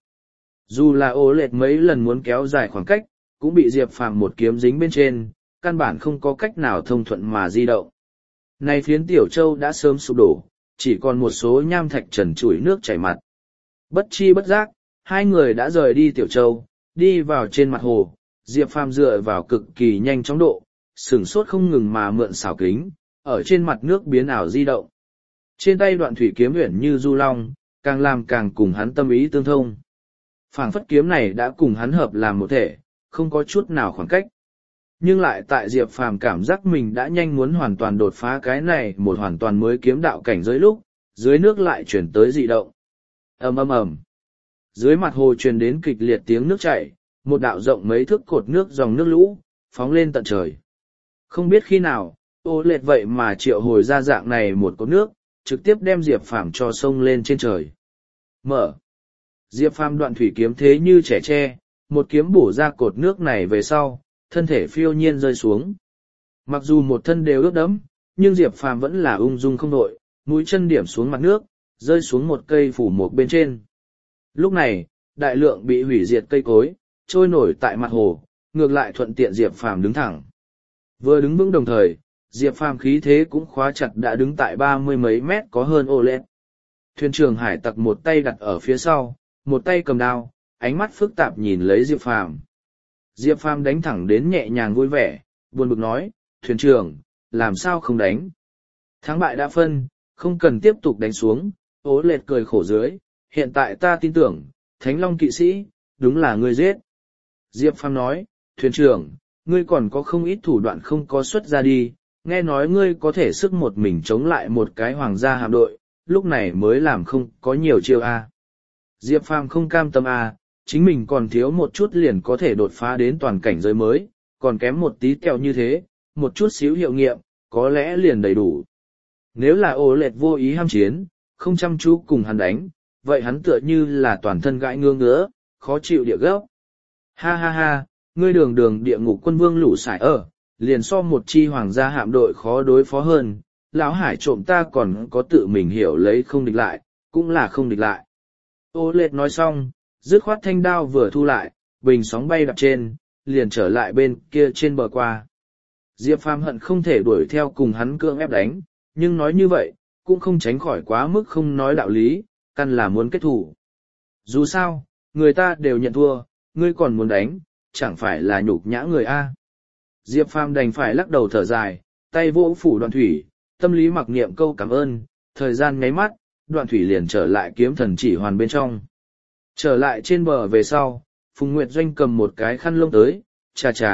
S1: Dù là Ô Lệ mấy lần muốn kéo dài khoảng cách, cũng bị Diệp Phàm một kiếm dính bên trên, căn bản không có cách nào thông thuận mà di động. Này phiến Tiểu Châu đã sớm sụp đổ, chỉ còn một số nham thạch trần trụi nước chảy mặt. Bất chi bất giác, hai người đã rời đi Tiểu Châu, đi vào trên mặt hồ, Diệp Phàm dựa vào cực kỳ nhanh chóng độ, sửng sốt không ngừng mà mượn xảo kính, ở trên mặt nước biến ảo di động. Trên tay đoạn thủy kiếm uyển như du long, càng làm càng cùng hắn tâm ý tương thông. Phảng phất kiếm này đã cùng hắn hợp làm một thể, không có chút nào khoảng cách. Nhưng lại tại Diệp Phàm cảm giác mình đã nhanh muốn hoàn toàn đột phá cái này một hoàn toàn mới kiếm đạo cảnh giới lúc, dưới nước lại chuyển tới dị động. Ầm ầm ầm. Dưới mặt hồ truyền đến kịch liệt tiếng nước chảy, một đạo rộng mấy thước cột nước dòng nước lũ, phóng lên tận trời. Không biết khi nào, Ô Lệ vậy mà triệu hồi ra dạng này một cột nước, trực tiếp đem Diệp Phàm cho sông lên trên trời. Mở. Diệp Phàm đoạn thủy kiếm thế như trẻ tre, một kiếm bổ ra cột nước này về sau, thân thể phiêu nhiên rơi xuống. Mặc dù một thân đều ướt đẫm, nhưng Diệp Phàm vẫn là ung dung không đội, mũi chân điểm xuống mặt nước, rơi xuống một cây phủ mục bên trên. Lúc này, đại lượng bị hủy diệt cây cối, trôi nổi tại mặt hồ, ngược lại thuận tiện Diệp Phàm đứng thẳng. Vừa đứng vững đồng thời, Diệp Phàm khí thế cũng khóa chặt đã đứng tại ba mươi mấy mét có hơn Ô Lệ. Thuyền trưởng hải tặc một tay đặt ở phía sau, một tay cầm đao, ánh mắt phức tạp nhìn lấy Diệp Phàm. Diệp Phàm đánh thẳng đến nhẹ nhàng vui vẻ, buồn bực nói, thuyền trưởng, làm sao không đánh? Thắng bại đã phân, không cần tiếp tục đánh xuống. Ô Lệ cười khổ dưới, hiện tại ta tin tưởng, Thánh Long kỵ sĩ, đúng là ngươi giết. Diệp Phàm nói, thuyền trưởng, ngươi còn có không ít thủ đoạn không có xuất ra đi, nghe nói ngươi có thể sức một mình chống lại một cái hoàng gia hạm đội, lúc này mới làm không có nhiều chiêu a. À. Diệp Phàm không cam tâm a, à, chính mình còn thiếu một chút liền có thể đột phá đến toàn cảnh giới mới, còn kém một tí kẹo như thế, một chút xíu hiệu nghiệm, có lẽ liền đầy đủ. Nếu là Ô Lệ vô ý ham chiến, không chăm chú cùng hắn đánh, vậy hắn tựa như là toàn thân gãi ngứa ngứa, khó chịu địa gốc. Ha ha ha, ngươi đường đường địa ngục quân vương lũ sải ở, liền so một chi hoàng gia hạm đội khó đối phó hơn, lão hải trộm ta còn có tự mình hiểu lấy không địch lại, cũng là không địch lại. Ô Lệ nói xong, dứt khoát thanh đao vừa thu lại, bình sóng bay đập trên, liền trở lại bên kia trên bờ qua. Diệp Phàm hận không thể đuổi theo cùng hắn cưỡng ép đánh, nhưng nói như vậy, cũng không tránh khỏi quá mức không nói đạo lý, căn là muốn kết thủ. Dù sao, người ta đều nhận thua, ngươi còn muốn đánh, chẳng phải là nhục nhã người a. Diệp Phàm đành phải lắc đầu thở dài, tay vỗ phủ Đoạn Thủy, tâm lý mặc niệm câu cảm ơn, thời gian nháy mắt, Đoạn Thủy liền trở lại kiếm thần chỉ hoàn bên trong. Trở lại trên bờ về sau, Phùng Nguyệt Doanh cầm một cái khăn lông tới, chà chà,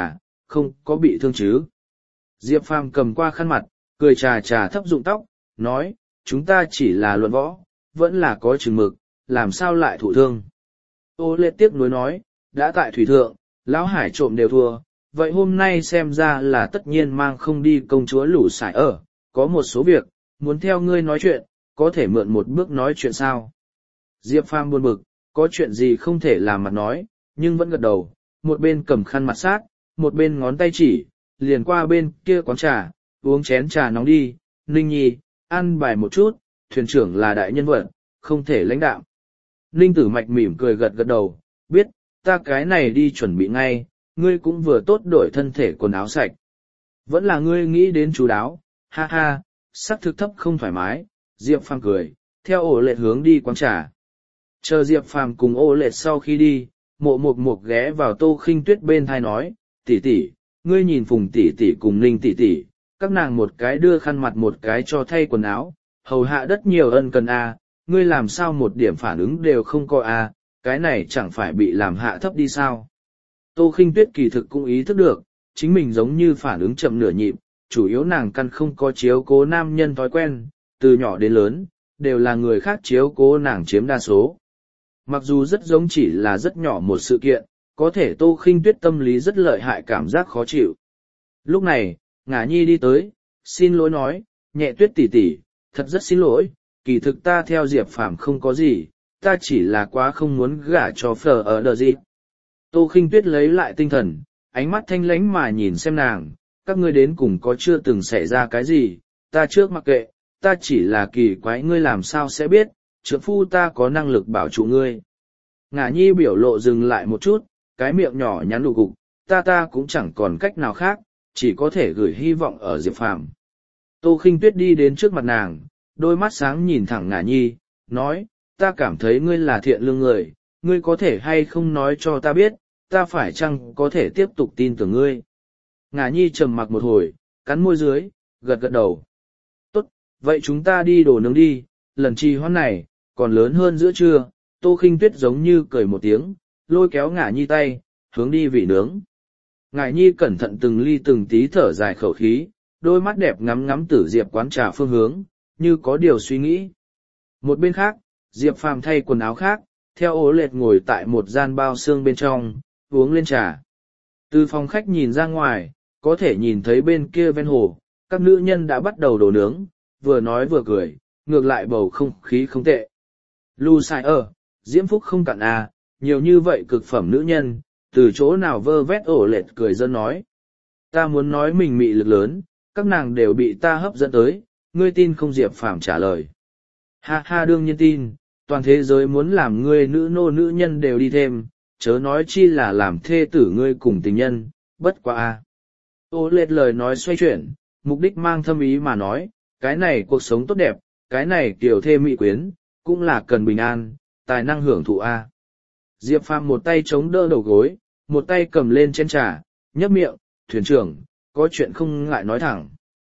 S1: không có bị thương chứ? Diệp Phàm cầm qua khăn mặt, cười trà trà thấp dụng tóc, nói, chúng ta chỉ là luận võ, vẫn là có chừng mực, làm sao lại thụ thương. Ô lệ tiếc nuối nói, đã tại thủy thượng, lão hải trộm đều thua, vậy hôm nay xem ra là tất nhiên mang không đi công chúa lũ sải ở, có một số việc, muốn theo ngươi nói chuyện, có thể mượn một bước nói chuyện sao. Diệp Phàm buồn bực, có chuyện gì không thể làm mặt nói, nhưng vẫn gật đầu, một bên cầm khăn mặt sát, một bên ngón tay chỉ, liền qua bên kia quán trà, uống chén trà nóng đi, Ninh Nhi, ăn bài một chút, thuyền trưởng là đại nhân vật, không thể lãnh đạm. Ninh Tử Mạch mỉm cười gật gật đầu, biết, ta cái này đi chuẩn bị ngay, ngươi cũng vừa tốt đổi thân thể quần áo sạch. Vẫn là ngươi nghĩ đến chú đáo, ha ha, sắc thực thấp không thoải mái, Diệp Phàm cười, theo ổ lệ hướng đi quán trà. Chờ Diệp Phàm cùng ổ lệ sau khi đi, mộ mục mục ghé vào Tô Khinh Tuyết bên thai nói, tỷ tỷ, ngươi nhìn Phùng tỷ tỷ cùng Ninh tỷ tỷ, các nàng một cái đưa khăn mặt một cái cho thay quần áo, hầu hạ đất nhiều ân cần a, ngươi làm sao một điểm phản ứng đều không có a, cái này chẳng phải bị làm hạ thấp đi sao. Tô Khinh Tuyết kỳ thực cũng ý thức được, chính mình giống như phản ứng chậm nửa nhịp, chủ yếu nàng căn không có chiếu cố nam nhân thói quen, từ nhỏ đến lớn, đều là người khác chiếu cố nàng chiếm đa số. Mặc dù rất giống chỉ là rất nhỏ một sự kiện, có thể Tô Khinh Tuyết tâm lý rất lợi hại cảm giác khó chịu. Lúc này, Ngả Nhi đi tới, xin lỗi nói, nhẹ Tuyết tỷ tỷ, thật rất xin lỗi, kỳ thực ta theo Diệp Phàm không có gì, ta chỉ là quá không muốn gả cho phở ở đờ gì. Tô Khinh Tuyết lấy lại tinh thần, ánh mắt thanh lãnh mà nhìn xem nàng, các ngươi đến cùng có chưa từng xảy ra cái gì, ta trước mặc kệ, ta chỉ là kỳ quái ngươi làm sao sẽ biết, trượng phu ta có năng lực bảo trụ ngươi. Ngả Nhi biểu lộ dừng lại một chút, cái miệng nhỏ nhắn đủ cục, ta ta cũng chẳng còn cách nào khác, chỉ có thể gửi hy vọng ở Diệp Phàm. Tô Khinh Tuyết đi đến trước mặt nàng, đôi mắt sáng nhìn thẳng Ngả Nhi, nói, ta cảm thấy ngươi là thiện lương người, ngươi có thể hay không nói cho ta biết, ta phải chăng có thể tiếp tục tin tưởng ngươi. Ngả Nhi trầm mặc một hồi, cắn môi dưới, gật gật đầu. Tốt, vậy chúng ta đi đồ nướng đi, lần trì hoãn này, còn lớn hơn giữa trưa. Tô Khinh Tuyết giống như cười một tiếng, lôi kéo Ngả Nhi tay, hướng đi vị nướng. Ngả Nhi cẩn thận từng ly từng tí thở dài khẩu khí, đôi mắt đẹp ngắm ngắm Tử Diệp quán trà phương hướng, như có điều suy nghĩ. Một bên khác, Diệp Phàm thay quần áo khác, theo ố lệt ngồi tại một gian bao xương bên trong, uống lên trà. Từ phòng khách nhìn ra ngoài, có thể nhìn thấy bên kia ven hồ, các nữ nhân đã bắt đầu đổ nướng, vừa nói vừa cười, ngược lại bầu không khí không tệ. Lu sai ở, diễm phúc không cạn à, nhiều như vậy cực phẩm nữ nhân, từ chỗ nào vơ vét ổ lệt cười dân nói. Ta muốn nói mình mị lực lớn, các nàng đều bị ta hấp dẫn tới, ngươi tin không? Diệp Phàm trả lời. Ha ha, đương nhiên tin, toàn thế giới muốn làm ngươi nữ nô nữ nhân đều đi thêm, chớ nói chi là làm thê tử ngươi cùng tình nhân, bất quá a. Ô lệt lời nói xoay chuyển, mục đích mang thâm ý mà nói, cái này cuộc sống tốt đẹp, cái này kiểu thê mỹ quyến, cũng là cần bình an, tài năng hưởng thụ a. Diệp Phàm một tay chống đỡ đầu gối, một tay cầm lên chén trà, nhấp miệng, thuyền trưởng, có chuyện không ngại nói thẳng.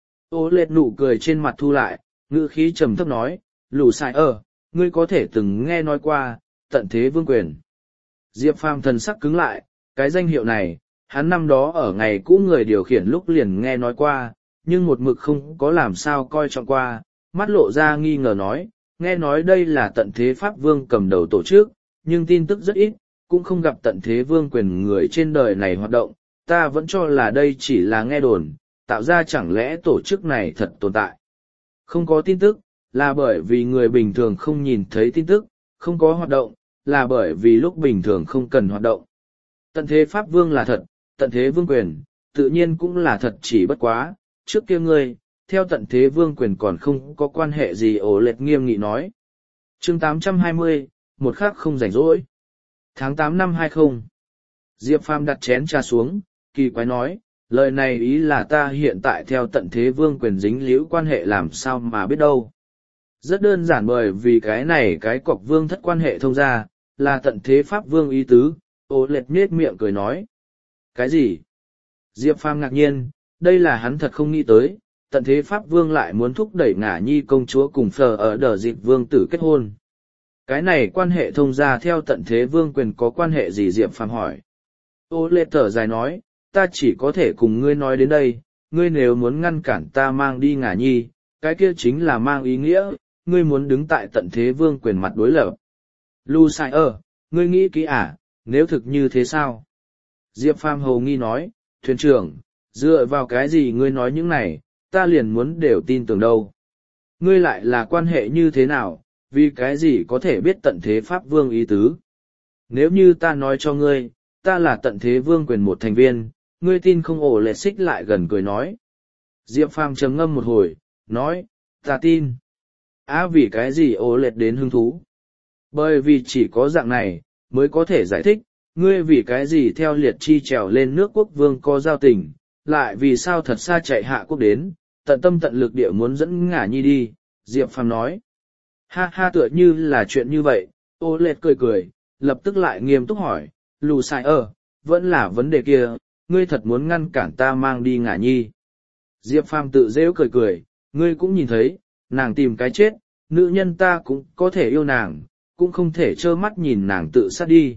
S1: Ô lệt nụ cười trên mặt thu lại, ngữ khí trầm thấp nói, lù sai ở, ngươi có thể từng nghe nói qua, tận thế vương quyền. Diệp Phàm thần sắc cứng lại, cái danh hiệu này, hắn năm đó ở ngày cũ người điều khiển lúc liền nghe nói qua, nhưng một mực không có làm sao coi trọng qua, mắt lộ ra nghi ngờ nói, nghe nói đây là tận thế Pháp Vương cầm đầu tổ chức, nhưng tin tức rất ít, cũng không gặp tận thế vương quyền người trên đời này hoạt động, ta vẫn cho là đây chỉ là nghe đồn, tạo ra chẳng lẽ tổ chức này thật tồn tại. Không có tin tức, là bởi vì người bình thường không nhìn thấy tin tức, không có hoạt động, là bởi vì lúc bình thường không cần hoạt động. Tận thế Pháp Vương là thật, tận thế vương quyền, tự nhiên cũng là thật, chỉ bất quá, trước kia ngươi, theo tận thế vương quyền còn không có quan hệ gì. Ổ lệt nghiêm nghị nói. Chương tám trăm hai mươi, một khắc không rảnh rỗi. Tháng tám năm hai mươi. Diệp Phàm đặt chén trà xuống, kỳ quái nói, lời này ý là ta hiện tại theo tận thế vương quyền dính líu quan hệ làm sao mà biết đâu. Rất đơn giản, bởi vì cái này cái cọc vương thất quan hệ thông ra, là tận thế Pháp Vương ý tứ. Ô lệt nhết miệng cười nói. Cái gì? Diệp Phàm ngạc nhiên, đây là hắn thật không nghĩ tới, tận thế Pháp Vương lại muốn thúc đẩy Ngả Nhi công chúa cùng phờ ở đờ dịp vương tử kết hôn. Cái này quan hệ thông gia theo tận thế vương quyền có quan hệ gì? Diệp Phàm hỏi. Ô lệ thở dài nói, ta chỉ có thể cùng ngươi nói đến đây, ngươi nếu muốn ngăn cản ta mang đi ngả nhi, cái kia chính là mang ý nghĩa, ngươi muốn đứng tại tận thế vương quyền mặt đối lập. Lu sai ơ, ngươi nghĩ kỹ à, nếu thực như thế sao? Diệp Phàm hầu nghi nói, thuyền trưởng, dựa vào cái gì ngươi nói những này, ta liền muốn đều tin tưởng đâu. Ngươi lại là quan hệ như thế nào, vì cái gì có thể biết tận thế Pháp Vương ý tứ? Nếu như ta nói cho ngươi, ta là tận thế vương quyền một thành viên, ngươi tin không? Ổ lệ xích lại gần cười nói. Diệp Phàm trầm ngâm một hồi, nói, ta tin. Á vì cái gì ổ lệ đến hứng thú? Bởi vì chỉ có dạng này, mới có thể giải thích, ngươi vì cái gì theo liệt chi trèo lên nước quốc vương có giao tình, lại vì sao thật xa chạy hạ quốc đến, tận tâm tận lực địa muốn dẫn ngả nhi đi, Diệp Phàm nói. Ha ha, tựa như là chuyện như vậy, ô lệ cười cười, lập tức lại nghiêm túc hỏi, lù sai ơ, vẫn là vấn đề kia, ngươi thật muốn ngăn cản ta mang đi ngả nhi. Diệp Phàm tự rêu cười cười, ngươi cũng nhìn thấy, nàng tìm cái chết, nữ nhân ta cũng có thể yêu nàng, cũng không thể trơ mắt nhìn nàng tự sát đi.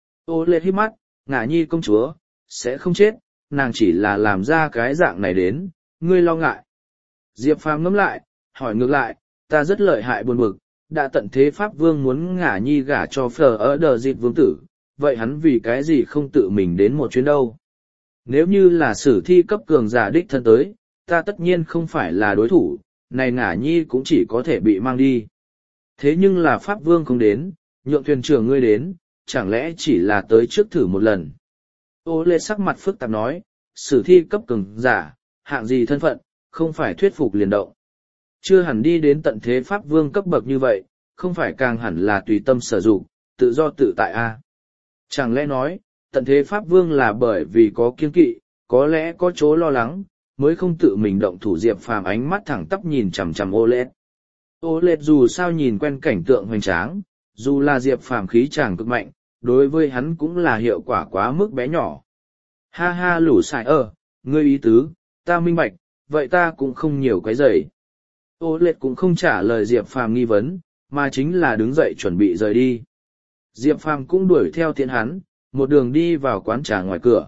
S1: Ô lệ hít mắt, ngả nhi công chúa, sẽ không chết, nàng chỉ là làm ra cái dạng này đến, ngươi lo ngại. Diệp Phàm ngẫm lại, hỏi ngược lại, ta rất lợi hại buồn bực, đã tận thế Pháp Vương muốn ngả nhi gả cho phở ở đờ dịp vương tử, vậy hắn vì cái gì không tự mình đến một chuyến đâu? Nếu như là sử thi cấp cường giả đích thân tới, ta tất nhiên không phải là đối thủ, này ngả nhi cũng chỉ có thể bị mang đi. Thế nhưng là Pháp Vương không đến, nhượng thuyền trưởng ngươi đến, chẳng lẽ chỉ là tới trước thử một lần? Ô lê sắc mặt phức tạp nói, sử thi cấp cường giả, hạng gì thân phận, không phải thuyết phục liền động. Chưa hẳn đi đến tận thế Pháp Vương cấp bậc như vậy, không phải càng hẳn là tùy tâm sở dụng, tự do tự tại a? À? Chẳng lẽ nói, tận thế Pháp Vương là bởi vì có kiên kỵ, có lẽ có chỗ lo lắng, mới không tự mình động thủ? Diệp Phàm ánh mắt thẳng tắp nhìn chằm chằm ô lết. Ô lết dù sao nhìn quen cảnh tượng hoành tráng, dù là Diệp Phàm khí chàng cực mạnh, đối với hắn cũng là hiệu quả quá mức bé nhỏ. Ha ha, lũ sải ơ, ngươi ý tứ, ta minh bạch, vậy ta cũng không nhiều cái rầy. Ô lết cũng không trả lời Diệp Phàm nghi vấn, mà chính là đứng dậy chuẩn bị rời đi. Diệp Phàm cũng đuổi theo tiễn hắn, một đường đi vào quán trà ngoài cửa.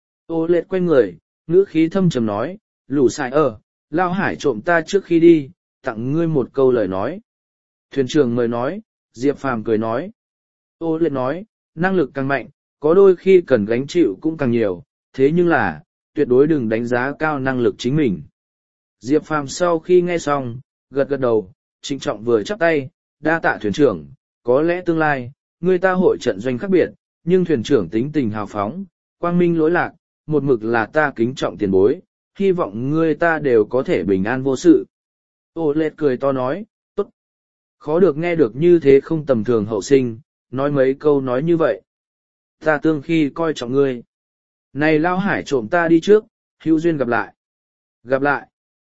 S1: Ô lết quay người, ngữ khí thâm trầm nói, lũ sải ơ, Lao Hải trộm ta trước khi đi, tặng ngươi một câu lời nói. Thuyền trưởng mời nói, Diệp Phàm cười nói. Ô lết nói, năng lực càng mạnh, có đôi khi cần gánh chịu cũng càng nhiều, thế nhưng là, tuyệt đối đừng đánh giá cao năng lực chính mình. Diệp Phàm sau khi nghe xong, gật gật đầu, trịnh trọng vừa chắp tay, đa tạ thuyền trưởng, có lẽ tương lai, người ta hội trận doanh khác biệt, nhưng thuyền trưởng tính tình hào phóng, quang minh lỗi lạc, một mực là ta kính trọng tiền bối, hy vọng người ta đều có thể bình an vô sự. Ô lết cười to nói, tốt. Khó được nghe được như thế không tầm thường hậu sinh, nói mấy câu nói như vậy. Ta tương khi coi trọng ngươi. Này Lao Hải trộm ta đi trước, hữu duyên gặp lại. Gặp lại.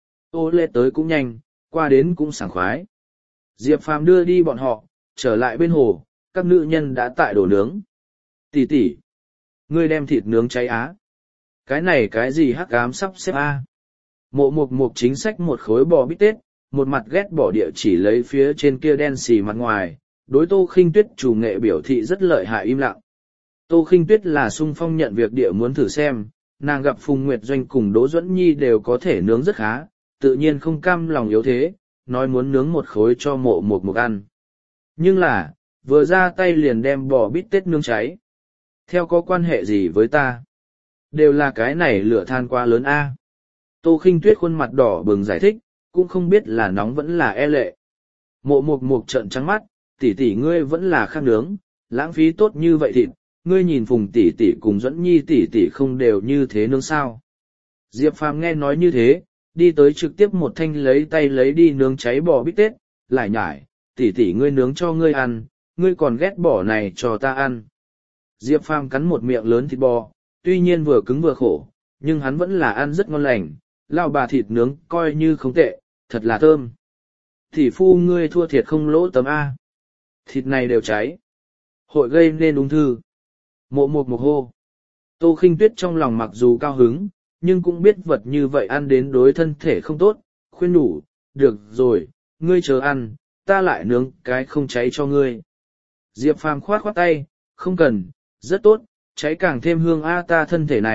S1: Ô lê tới cũng nhanh, qua đến cũng sảng khoái. Diệp Phàm đưa đi bọn họ, trở lại bên hồ, các nữ nhân đã tại đổ nướng. Tỷ tỷ, ngươi đem thịt nướng cháy á. Cái này cái gì hắc ám sắp xếp a? Mộ mục mục chính sách một khối bò bít tết, một mặt ghét bỏ địa chỉ lấy phía trên kia đen xì mặt ngoài, đối Tô Khinh Tuyết chủ nghệ biểu thị rất lợi hại im lặng. Tô Khinh Tuyết là sung phong nhận việc địa muốn thử xem, nàng gặp Phùng Nguyệt Doanh cùng Đỗ Duẫn Nhi đều có thể nướng rất khá, tự nhiên không cam lòng yếu thế, nói muốn nướng một khối cho mộ một mục ăn. Nhưng là, vừa ra tay liền đem bò bít tết nướng cháy. Theo có quan hệ gì với ta? Đều là cái này lửa than quá lớn a. Tô Khinh Tuyết khuôn mặt đỏ bừng giải thích, cũng không biết là nóng vẫn là e lệ. Mộ mục mục trợn trắng mắt, tỷ tỷ ngươi vẫn là khác nướng, lãng phí tốt như vậy thịt, ngươi nhìn Phùng tỷ tỷ cùng Duẫn Nhi tỷ tỷ không đều như thế nướng sao? Diệp Phàm nghe nói như thế, đi tới trực tiếp một thanh lấy tay lấy đi nướng cháy bò bít tết, lại nhải, tỷ tỷ ngươi nướng cho ngươi ăn, ngươi còn ghét bỏ này cho ta ăn. Diệp Phàm cắn một miệng lớn thịt bò, tuy nhiên vừa cứng vừa khổ, nhưng hắn vẫn là ăn rất ngon lành, lão bà thịt nướng coi như không tệ, thật là thơm. Tỷ phu ngươi thua thiệt không lỗ tấm A. Thịt này đều cháy. Hội gây nên ung thư. Mộ một một hô. Tô Khinh Tuyết trong lòng mặc dù cao hứng, nhưng cũng biết vật như vậy ăn đến đối thân thể không tốt, khuyên nhủ, được rồi, ngươi chờ ăn, ta lại nướng cái không cháy cho ngươi. Diệp Phàm khoát khoát tay, không cần, rất tốt, cháy càng thêm hương a ta thân thể này,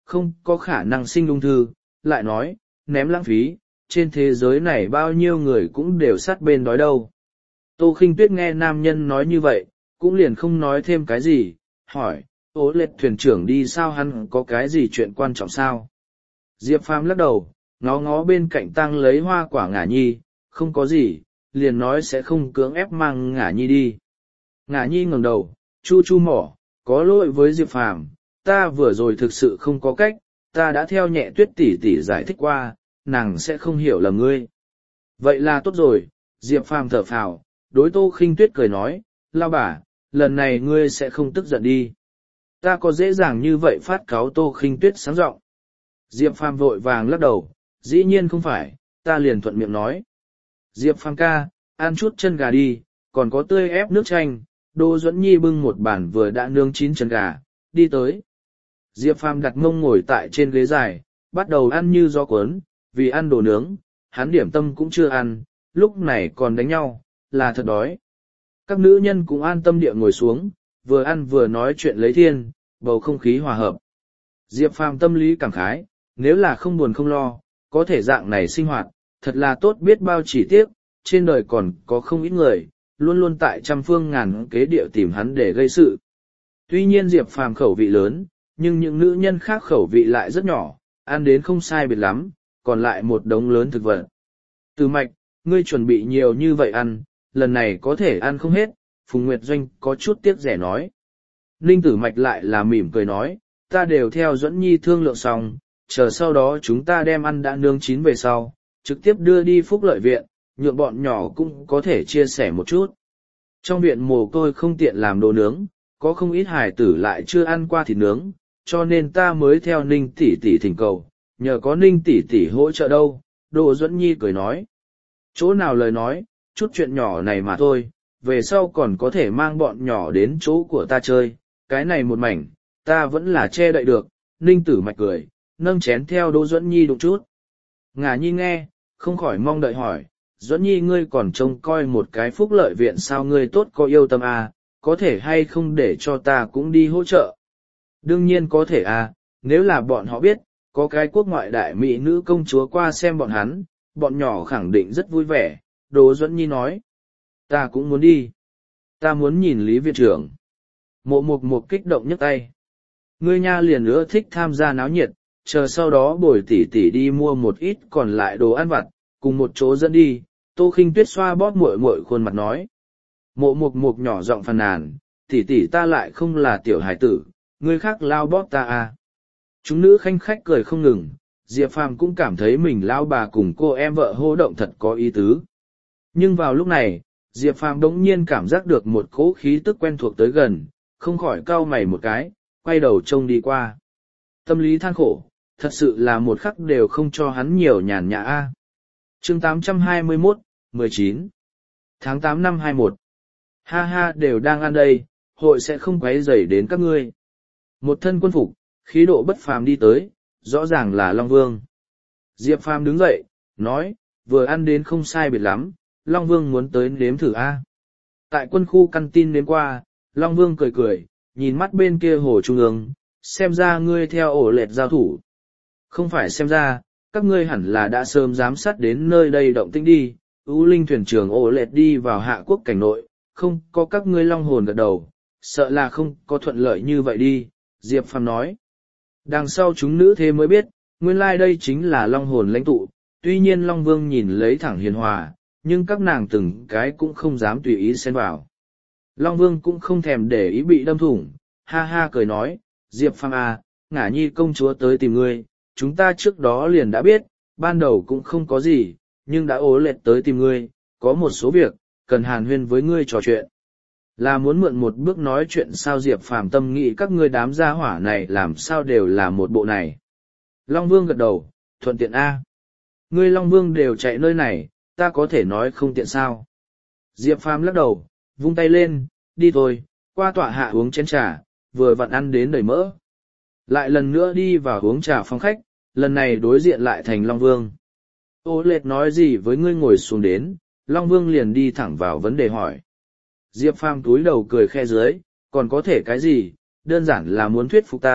S1: không có khả năng sinh ung thư, lại nói, ném lãng phí, trên thế giới này bao nhiêu người cũng đều sát bên đói đâu. Tô Khinh Tuyết nghe nam nhân nói như vậy, cũng liền không nói thêm cái gì, hỏi, Ô Lệt thuyền trưởng đi sao, hắn có cái gì chuyện quan trọng sao? Diệp Phàm lắc đầu, ngó ngó bên cạnh Tăng lấy hoa quả Ngả Nhi, không có gì, liền nói sẽ không cưỡng ép mang Ngả Nhi đi. Ngả Nhi ngẩng đầu, chu chu mỏ, có lỗi với Diệp Phàm, ta vừa rồi thực sự không có cách, ta đã theo Nhẹ Tuyết tỷ tỷ giải thích qua, nàng sẽ không hiểu lầm ngươi. Vậy là tốt rồi, Diệp Phàm thở phào, đối Tô Khinh Tuyết cười nói, lao bà, lần này ngươi sẽ không tức giận đi. Ta có dễ dàng như vậy phát cáu? Tô Khinh Tuyết sáng giọng. Diệp Phàm vội vàng lắc đầu, dĩ nhiên không phải, ta liền thuận miệng nói. Diệp Phàm ca, ăn chút chân gà đi, còn có tươi ép nước chanh. Đỗ Duẫn Nhi bưng một bàn vừa đã nướng chín chân gà, đi tới. Diệp Phàm đặt mông ngồi tại trên ghế dài, bắt đầu ăn như gió cuốn, vì ăn đồ nướng, hắn điểm tâm cũng chưa ăn, lúc này còn đánh nhau, là thật đói. Các nữ nhân cũng an tâm địa ngồi xuống, vừa ăn vừa nói chuyện lấy thiên, bầu không khí hòa hợp. Diệp Phàm tâm lý cảm khái, nếu là không buồn không lo, có thể dạng này sinh hoạt, thật là tốt biết bao. Chỉ tiếc, trên đời còn có không ít người, luôn luôn tại trăm phương ngàn kế địa tìm hắn để gây sự. Tuy nhiên Diệp Phàm khẩu vị lớn, nhưng những nữ nhân khác khẩu vị lại rất nhỏ, ăn đến không sai biệt lắm, còn lại một đống lớn thực vật. Từ Mạch, ngươi chuẩn bị nhiều như vậy ăn, lần này có thể ăn không hết, Phùng Nguyệt Doanh có chút tiếc rẻ nói. Ninh Tử Mạch lại là mỉm cười nói, ta đều theo Duẫn Nhi thương lượng xong, chờ sau đó chúng ta đem ăn đã nướng chín về sau, trực tiếp đưa đi Phúc Lợi Viện, nhượng bọn nhỏ cũng có thể chia sẻ một chút. Trong viện mồ côi không tiện làm đồ nướng, có không ít hải tử lại chưa ăn qua thịt nướng, cho nên ta mới theo Ninh tỷ tỷ thỉnh cầu, nhờ có Ninh tỷ tỷ hỗ trợ đâu. Đỗ Duẫn Nhi cười nói, chỗ nào lời nói, chút chuyện nhỏ này mà thôi, về sau còn có thể mang bọn nhỏ đến chỗ của ta chơi, cái này một mảnh, ta vẫn là che đậy được. Ninh Tử Mạch cười, nâng chén theo Đỗ Duẫn Nhi đụng chút. Ngả Nhi nghe, không khỏi mong đợi hỏi, Duẫn Nhi ngươi còn trông coi một cái Phúc Lợi Viện sao, ngươi tốt có yêu tâm à, có thể hay không để cho ta cũng đi hỗ trợ? Đương nhiên có thể à, nếu là bọn họ biết, có cái quốc ngoại đại mỹ nữ công chúa qua xem bọn hắn, bọn nhỏ khẳng định rất vui vẻ. Đỗ Duẫn Nhi nói, ta cũng muốn đi, ta muốn nhìn Lý Viện trưởng. Mộ Mục Mục kích động nhấc tay, ngươi nha liền nữa thích tham gia náo nhiệt, chờ sau đó bồi tỷ tỷ đi mua một ít còn lại đồ ăn vặt, cùng một chỗ dẫn đi. Tô Khinh Tuyết xoa bóp muội muội khuôn mặt nói. Mộ Mục Mục nhỏ giọng phàn nàn, tỷ tỷ ta lại không là tiểu hải tử, ngươi khác lao bóp ta à. Chúng nữ khanh khách cười không ngừng, Diệp Phàm cũng cảm thấy mình lao bà cùng cô em vợ hô động thật có ý tứ. Nhưng vào lúc này, Diệp Phàm đống nhiên cảm giác được một cỗ khí tức quen thuộc tới gần, không khỏi cau mày một cái, quay đầu trông đi qua. Tâm lý than khổ, thật sự là một khắc đều không cho hắn nhiều nhàn nhã a. Chương tám trăm hai mươi mốt, mười chín tháng tám năm hai mốt. Ha ha, đều đang ăn đây, hội sẽ không quấy rầy đến các ngươi. Một thân quân phục, khí độ bất phàm đi tới, rõ ràng là Long Vương. Diệp Phàm đứng dậy, nói, vừa ăn đến không sai biệt lắm, Long Vương muốn tới nếm thử a. Tại quân khu căn tin đến qua, Long Vương cười cười, nhìn mắt bên kia hồ trung ương, xem ra ngươi theo ổ lệt giao thủ. Không phải xem ra, các ngươi hẳn là đã sớm giám sát đến nơi đây động tĩnh đi. U Linh thuyền trưởng ổ lệt đi vào Hạ Quốc cảnh nội, không có các ngươi long hồn gật đầu, sợ là không có thuận lợi như vậy đi. Diệp Phàm nói. Đằng sau chúng nữ thế mới biết, nguyên lai đây chính là long hồn lãnh tụ. Tuy nhiên Long Vương nhìn lấy thẳng hiền hòa, nhưng các nàng từng cái cũng không dám tùy ý xen vào. Long Vương cũng không thèm để ý bị đâm thủng, ha ha cười nói, Diệp Phàm à, Ngả Nhi công chúa tới tìm ngươi, chúng ta trước đó liền đã biết, ban đầu cũng không có gì, nhưng đã ố lệt tới tìm ngươi, có một số việc, cần hàn huyên với ngươi trò chuyện. Là muốn mượn một bước nói chuyện sao? Diệp Phàm tâm nghĩ các ngươi đám gia hỏa này làm sao đều là một bộ này. Long Vương gật đầu, thuận tiện a. Ngươi Long Vương đều chạy nơi này, ta có thể nói không tiện sao? Diệp Phàm lắc đầu, vung tay lên, đi thôi, qua tọa hạ uống chén trà, vừa vặn ăn đến đầy mỡ. Lại lần nữa đi vào uống trà phòng khách, lần này đối diện lại thành Long Vương. Ô lệt nói gì với ngươi? Ngồi xuống đến, Long Vương liền đi thẳng vào vấn đề hỏi. Diệp Phàm túi đầu cười khe dưới, còn có thể cái gì, đơn giản là muốn thuyết phục ta,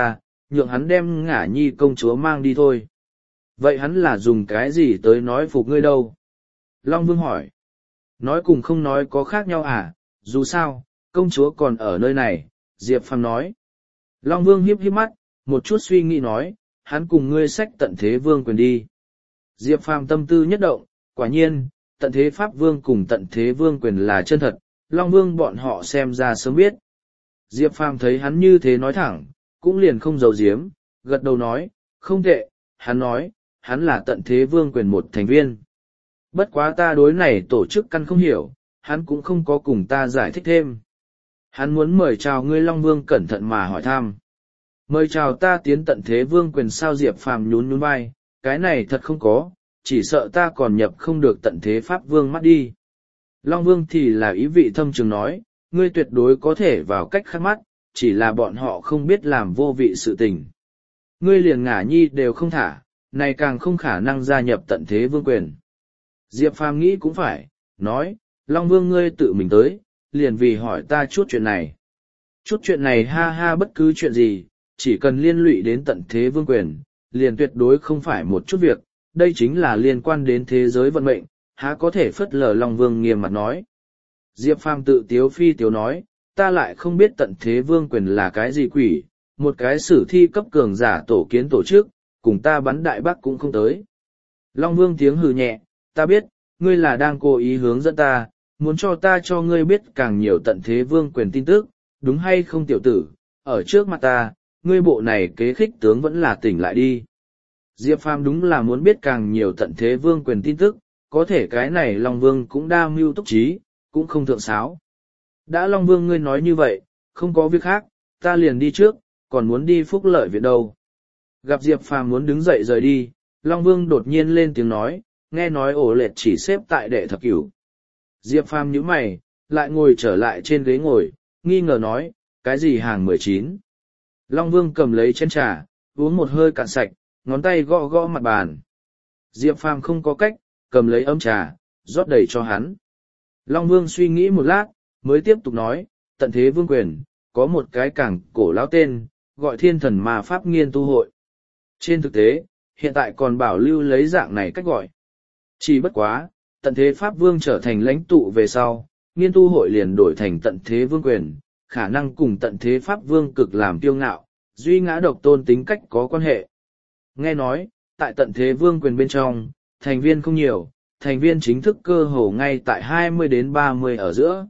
S1: nhượng hắn đem ngả nhi công chúa mang đi thôi. Vậy hắn là dùng cái gì tới nói phục ngươi đâu? Long Vương hỏi. Nói cùng không nói có khác nhau à, dù sao, công chúa còn ở nơi này, Diệp Phàm nói. Long Vương hiếp hiếp mắt, một chút suy nghĩ nói, hắn cùng ngươi xách tận thế vương quyền đi. Diệp Phàm tâm tư nhất động, quả nhiên, tận thế Pháp Vương cùng tận thế vương quyền là chân thật, Long Vương bọn họ xem ra sớm biết. Diệp Phàm thấy hắn như thế nói thẳng, cũng liền không giấu giếm, gật đầu nói, không tệ, hắn nói, hắn là tận thế vương quyền một thành viên. Bất quá ta đối này tổ chức căn không hiểu, hắn cũng không có cùng ta giải thích thêm. Hắn muốn mời chào ngươi Long Vương cẩn thận mà hỏi thăm. Mời chào ta tiến tận thế vương quyền sao? Diệp Phàm nhún nhún vai, cái này thật không có, chỉ sợ ta còn nhập không được tận thế Pháp Vương mắt đi. Long Vương thì là ý vị thâm trường nói, ngươi tuyệt đối có thể vào cách khác mắt, chỉ là bọn họ không biết làm vô vị sự tình. Ngươi liền ngả nhi đều không thả, này càng không khả năng gia nhập tận thế vương quyền. Diệp Phàm nghĩ cũng phải, nói, Long Vương ngươi tự mình tới, liền vì hỏi ta chút chuyện này. Chút chuyện này ha ha, bất cứ chuyện gì, chỉ cần liên lụy đến tận thế vương quyền, liền tuyệt đối không phải một chút việc, đây chính là liên quan đến thế giới vận mệnh, há có thể phớt lờ. Long Vương nghiêm mặt nói. Diệp Phàm tự tiếu phi tiếu nói, ta lại không biết tận thế vương quyền là cái gì quỷ, một cái sử thi cấp cường giả tổ kiến tổ chức, cùng ta bắn đại bác cũng không tới. Long Vương tiếng hừ nhẹ, ta biết, ngươi là đang cố ý hướng dẫn ta, muốn cho ta cho ngươi biết càng nhiều tận thế vương quyền tin tức, đúng hay không tiểu tử, ở trước mặt ta, ngươi bộ này kế khích tướng vẫn là tỉnh lại đi. Diệp Phàm đúng là muốn biết càng nhiều tận thế vương quyền tin tức, có thể cái này Long Vương cũng đa mưu túc trí, cũng không thượng sáo. Đã Long Vương ngươi nói như vậy, không có việc khác, ta liền đi trước, còn muốn đi phúc lợi viện đâu. Gặp Diệp Phàm muốn đứng dậy rời đi, Long Vương đột nhiên lên tiếng nói, nghe nói ổ lệt chỉ xếp tại đệ thập cửu. Diệp Phàm nhíu mày, lại ngồi trở lại trên ghế ngồi, nghi ngờ nói, cái gì hàng mười chín? Long Vương cầm lấy chén trà, uống một hơi cạn sạch, ngón tay gõ gõ mặt bàn. Diệp Phàm không có cách, cầm lấy ấm trà, rót đầy cho hắn. Long Vương suy nghĩ một lát, mới tiếp tục nói, tận thế vương quyền, có một cái càng cổ lão tên, gọi Thiên Thần Ma Pháp Nghiên tu hội. Trên thực tế, hiện tại còn bảo lưu lấy dạng này cách gọi. Chỉ bất quá, tận thế Pháp Vương trở thành lãnh tụ về sau, nghiên tu hội liền đổi thành tận thế vương quyền, khả năng cùng tận thế Pháp Vương cực làm kiêu ngạo, duy ngã độc tôn tính cách có quan hệ. Nghe nói, tại tận thế vương quyền bên trong, thành viên không nhiều, thành viên chính thức cơ hồ ngay tại hai mươi đến ba mươi ở giữa.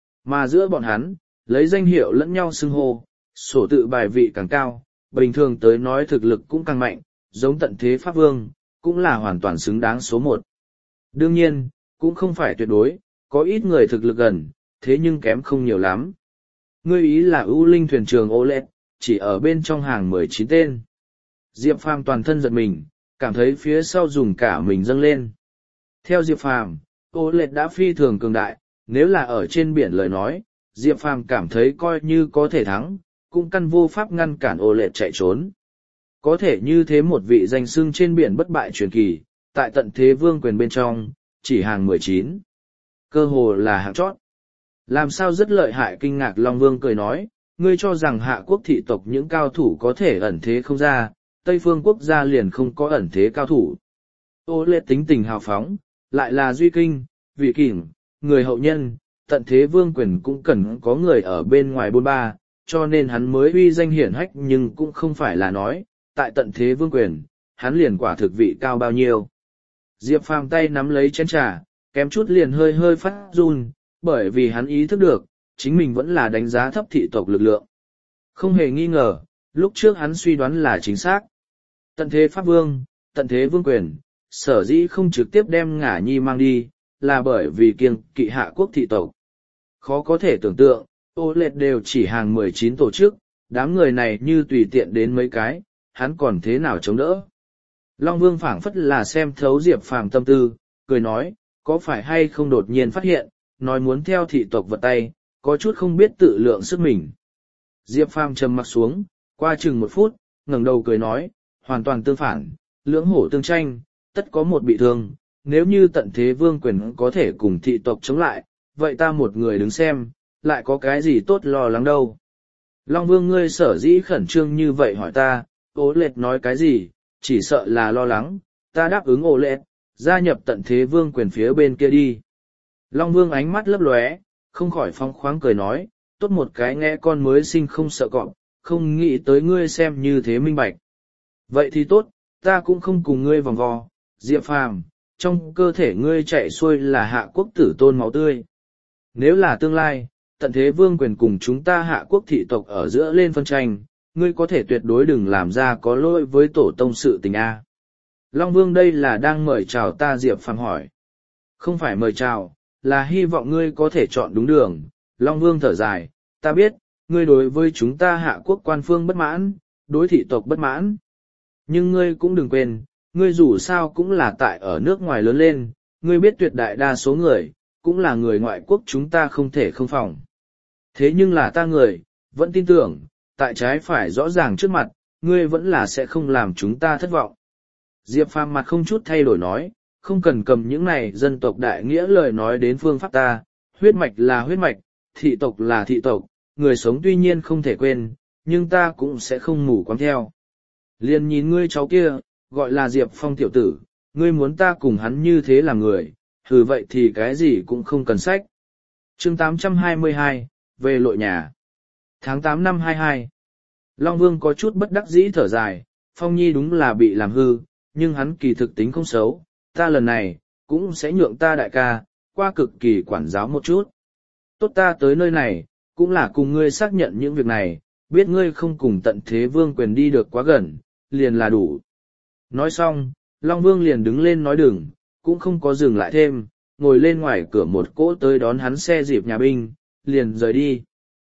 S1: Mà giữa bọn hắn, lấy danh hiệu lẫn nhau xưng hô, sổ tự bài vị càng cao, bình thường tới nói thực lực cũng càng mạnh, giống tận thế Pháp Vương, cũng là hoàn toàn xứng đáng số một. Đương nhiên, cũng không phải tuyệt đối, có ít người thực lực gần, thế nhưng kém không nhiều lắm. Ngươi ý là ưu linh thuyền trưởng ô lệ, chỉ ở bên trong hàng mười chín tên. Diệp Phàm toàn thân giật mình, cảm thấy phía sau dùng cả mình dâng lên. Theo Diệp Phàm, ô lệ đã phi thường cường đại, nếu là ở trên biển lời nói, Diệp Phàm cảm thấy coi như có thể thắng, cũng căn vô pháp ngăn cản ô lệ chạy trốn. Có thể như thế một vị danh xưng trên biển bất bại truyền kỳ, tại tận thế vương quyền bên trong, chỉ hàng mười chín. Cơ hồ là hạng chót. Làm sao rất lợi hại? Kinh ngạc Long Vương cười nói, ngươi cho rằng hạ quốc thị tộc những cao thủ có thể ẩn thế không ra, Tây phương quốc gia liền không có ẩn thế cao thủ. Ô lệ tính tình hào phóng, lại là duy kinh, vị kỷ, người hậu nhân, tận thế vương quyền cũng cần có người ở bên ngoài bôn ba, cho nên hắn mới uy danh hiển hách, nhưng cũng không phải là nói, tại tận thế vương quyền, hắn liền quả thực vị cao bao nhiêu. Diệp Phàm tay nắm lấy chén trà, kém chút liền hơi hơi phát run, bởi vì hắn ý thức được, chính mình vẫn là đánh giá thấp thị tộc lực lượng. Không hề nghi ngờ, lúc trước hắn suy đoán là chính xác. Tận thế Pháp Vương, tận thế vương quyền, sở dĩ không trực tiếp đem ngả nhi mang đi, là bởi vì kiêng kỵ hạ quốc thị tộc. Khó có thể tưởng tượng, ô lệt đều chỉ hàng mười chín tổ chức, đám người này như tùy tiện đến mấy cái, hắn còn thế nào chống đỡ. Long Vương phảng phất là xem thấu Diệp Phàm tâm tư, cười nói, có phải hay không đột nhiên phát hiện, nói muốn theo thị tộc vật tay, có chút không biết tự lượng sức mình. Diệp Phàm trầm mặc xuống, qua chừng một phút, ngẩng đầu cười nói, hoàn toàn tương phản, lưỡng hổ tương tranh, tất có một bị thương, nếu như tận thế vương quyền có thể cùng thị tộc chống lại, vậy ta một người đứng xem, lại có cái gì tốt lo lắng đâu. Long Vương ngươi sở dĩ khẩn trương như vậy hỏi ta, Ô Lệt nói cái gì, chỉ sợ là lo lắng, ta đáp ứng Ô Lệt, gia nhập tận thế vương quyền phía bên kia đi. Long Vương ánh mắt lấp lóe, không khỏi phóng khoáng cười nói, tốt một cái nghe con mới sinh không sợ cọp, không nghĩ tới ngươi xem như thế minh bạch. Vậy thì tốt, ta cũng không cùng ngươi vòng vo, Diệp Phàm, trong cơ thể ngươi chạy xuôi là hạ quốc tử tôn máu tươi. Nếu là tương lai, tận thế vương quyền cùng chúng ta hạ quốc thị tộc ở giữa lên phân tranh, ngươi có thể tuyệt đối đừng làm ra có lỗi với tổ tông sự tình A. Long Vương đây là đang mời chào ta Diệp Phàm hỏi. Không phải mời chào, là hy vọng ngươi có thể chọn đúng đường. Long Vương thở dài, ta biết, ngươi đối với chúng ta hạ quốc quan phương bất mãn, đối thị tộc bất mãn. Nhưng ngươi cũng đừng quên, ngươi dù sao cũng là tại ở nước ngoài lớn lên, ngươi biết tuyệt đại đa số người, cũng là người ngoại quốc chúng ta không thể không phòng. Thế nhưng là ta người, vẫn tin tưởng, tại trái phải rõ ràng trước mặt, ngươi vẫn là sẽ không làm chúng ta thất vọng. Diệp Phàm mặt không chút thay đổi nói, không cần cầm những này dân tộc đại nghĩa lời nói đến phương pháp ta, huyết mạch là huyết mạch, thị tộc là thị tộc, người sống tuy nhiên không thể quên, nhưng ta cũng sẽ không mù quáng theo. Liền nhìn ngươi cháu kia, gọi là Diệp Phong tiểu tử, ngươi muốn ta cùng hắn như thế là người, thử vậy thì cái gì cũng không cần sách. Chương tám trăm hai mươi hai, về lội nhà. Tháng tám năm hai hai. Long Vương có chút bất đắc dĩ thở dài, Phong Nhi đúng là bị làm hư, nhưng hắn kỳ thực tính không xấu, ta lần này, cũng sẽ nhượng ta đại ca, qua cực kỳ quản giáo một chút. Tốt ta tới nơi này, cũng là cùng ngươi xác nhận những việc này, biết ngươi không cùng tận thế vương quyền đi được quá gần, liền là đủ. Nói xong, Long Vương liền đứng lên nói đừng, cũng không có dừng lại thêm, ngồi lên ngoài cửa một cỗ tới đón hắn xe dịp nhà binh, liền rời đi.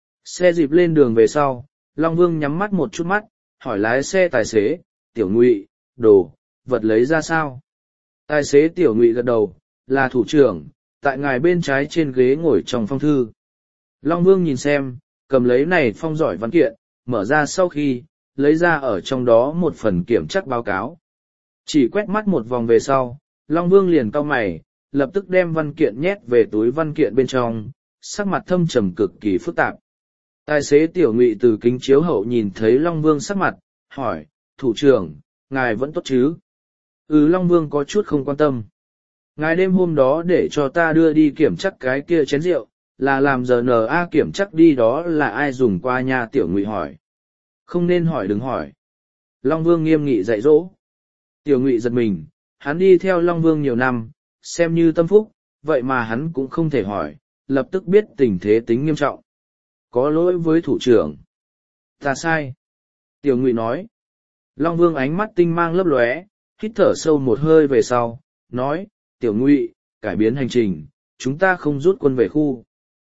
S1: Xe dịp lên đường về sau, Long Vương nhắm mắt một chút mắt, hỏi lái xe tài xế, tiểu ngụy, đồ, vật lấy ra sao? Tài xế tiểu ngụy gật đầu, là thủ trưởng, tại ngài bên trái trên ghế ngồi trong phong thư. Long Vương nhìn xem, cầm lấy này phong giỏi văn kiện, mở ra sau khi, lấy ra ở trong đó một phần kiểm tra báo cáo. Chỉ quét mắt một vòng về sau, Long Vương liền cau mày, lập tức đem văn kiện nhét về túi văn kiện bên trong, sắc mặt thâm trầm cực kỳ phức tạp. Tài xế tiểu ngụy từ kính chiếu hậu nhìn thấy Long Vương sắc mặt, hỏi, thủ trưởng, ngài vẫn tốt chứ? Ừ, Long Vương có chút không quan tâm. Ngài đêm hôm đó để cho ta đưa đi kiểm chắc cái kia chén rượu, là làm giờ en a kiểm chắc đi đó là ai dùng qua nha, tiểu ngụy hỏi. Không nên hỏi đừng hỏi. Long Vương nghiêm nghị dạy dỗ. Tiểu ngụy giật mình, hắn đi theo Long Vương nhiều năm, xem như tâm phúc, vậy mà hắn cũng không thể hỏi, lập tức biết tình thế tính nghiêm trọng. Có lỗi với thủ trưởng. Ta sai. Tiểu ngụy nói. Long Vương ánh mắt tinh mang lấp lóe, hít thở sâu một hơi về sau, nói, tiểu ngụy, cải biến hành trình, chúng ta không rút quân về khu.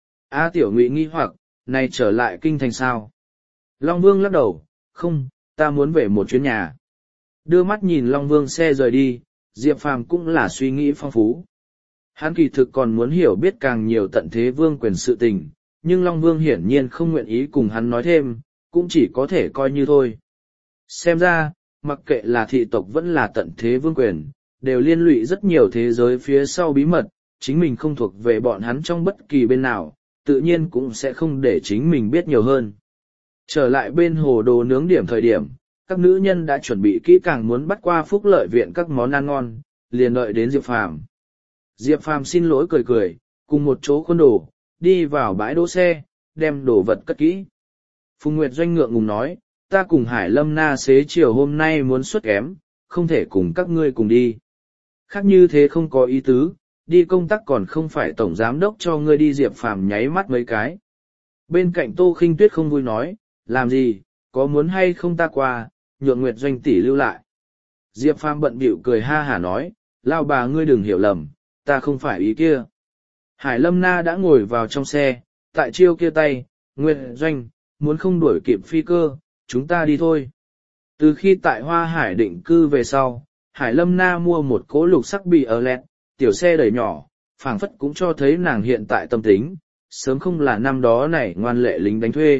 S1: A tiểu ngụy nghi hoặc, này trở lại kinh thành sao? Long Vương lắc đầu, không, ta muốn về một chuyến nhà. Đưa mắt nhìn Long Vương xe rời đi, Diệp Phàm cũng là suy nghĩ phong phú. Hắn kỳ thực còn muốn hiểu biết càng nhiều tận thế vương quyền sự tình, nhưng Long Vương hiển nhiên không nguyện ý cùng hắn nói thêm, cũng chỉ có thể coi như thôi. Xem ra, mặc kệ là thị tộc vẫn là tận thế vương quyền, đều liên lụy rất nhiều thế giới phía sau bí mật, chính mình không thuộc về bọn hắn trong bất kỳ bên nào, tự nhiên cũng sẽ không để chính mình biết nhiều hơn. Trở lại bên hồ đồ nướng điểm thời điểm, các nữ nhân đã chuẩn bị kỹ càng muốn bắt qua phúc lợi viện các món ăn ngon, liền đợi đến Diệp Phàm. Diệp Phàm xin lỗi cười cười, cùng một chỗ khuôn đồ, đi vào bãi đỗ xe, đem đồ vật cất kỹ. Phùng Nguyệt Doanh ngượng ngùng nói, ta cùng Hải Lâm Na xế chiều hôm nay muốn xuất kém, không thể cùng các ngươi cùng đi. Khác như thế không có ý tứ, đi công tác còn không phải tổng giám đốc cho ngươi đi. Diệp Phàm nháy mắt mấy cái. Bên cạnh Tô Khinh Tuyết không vui nói, làm gì, có muốn hay không ta qua, nhượng Nguyệt Doanh tỷ lưu lại. Diệp Phàm bận bịu cười ha hả nói, lao bà ngươi đừng hiểu lầm, ta không phải ý kia. Hải Lâm Na đã ngồi vào trong xe, tại chiêu kia tay, Nguyệt Doanh, muốn không đuổi kịp phi cơ, chúng ta đi thôi. Từ khi tại Hoa Hải định cư về sau, Hải Lâm Na mua một cỗ lục sắc bị ở lẹt, tiểu xe đẩy nhỏ, phảng phất cũng cho thấy nàng hiện tại tâm tính, sớm không là năm đó này ngoan lệ lính đánh thuê.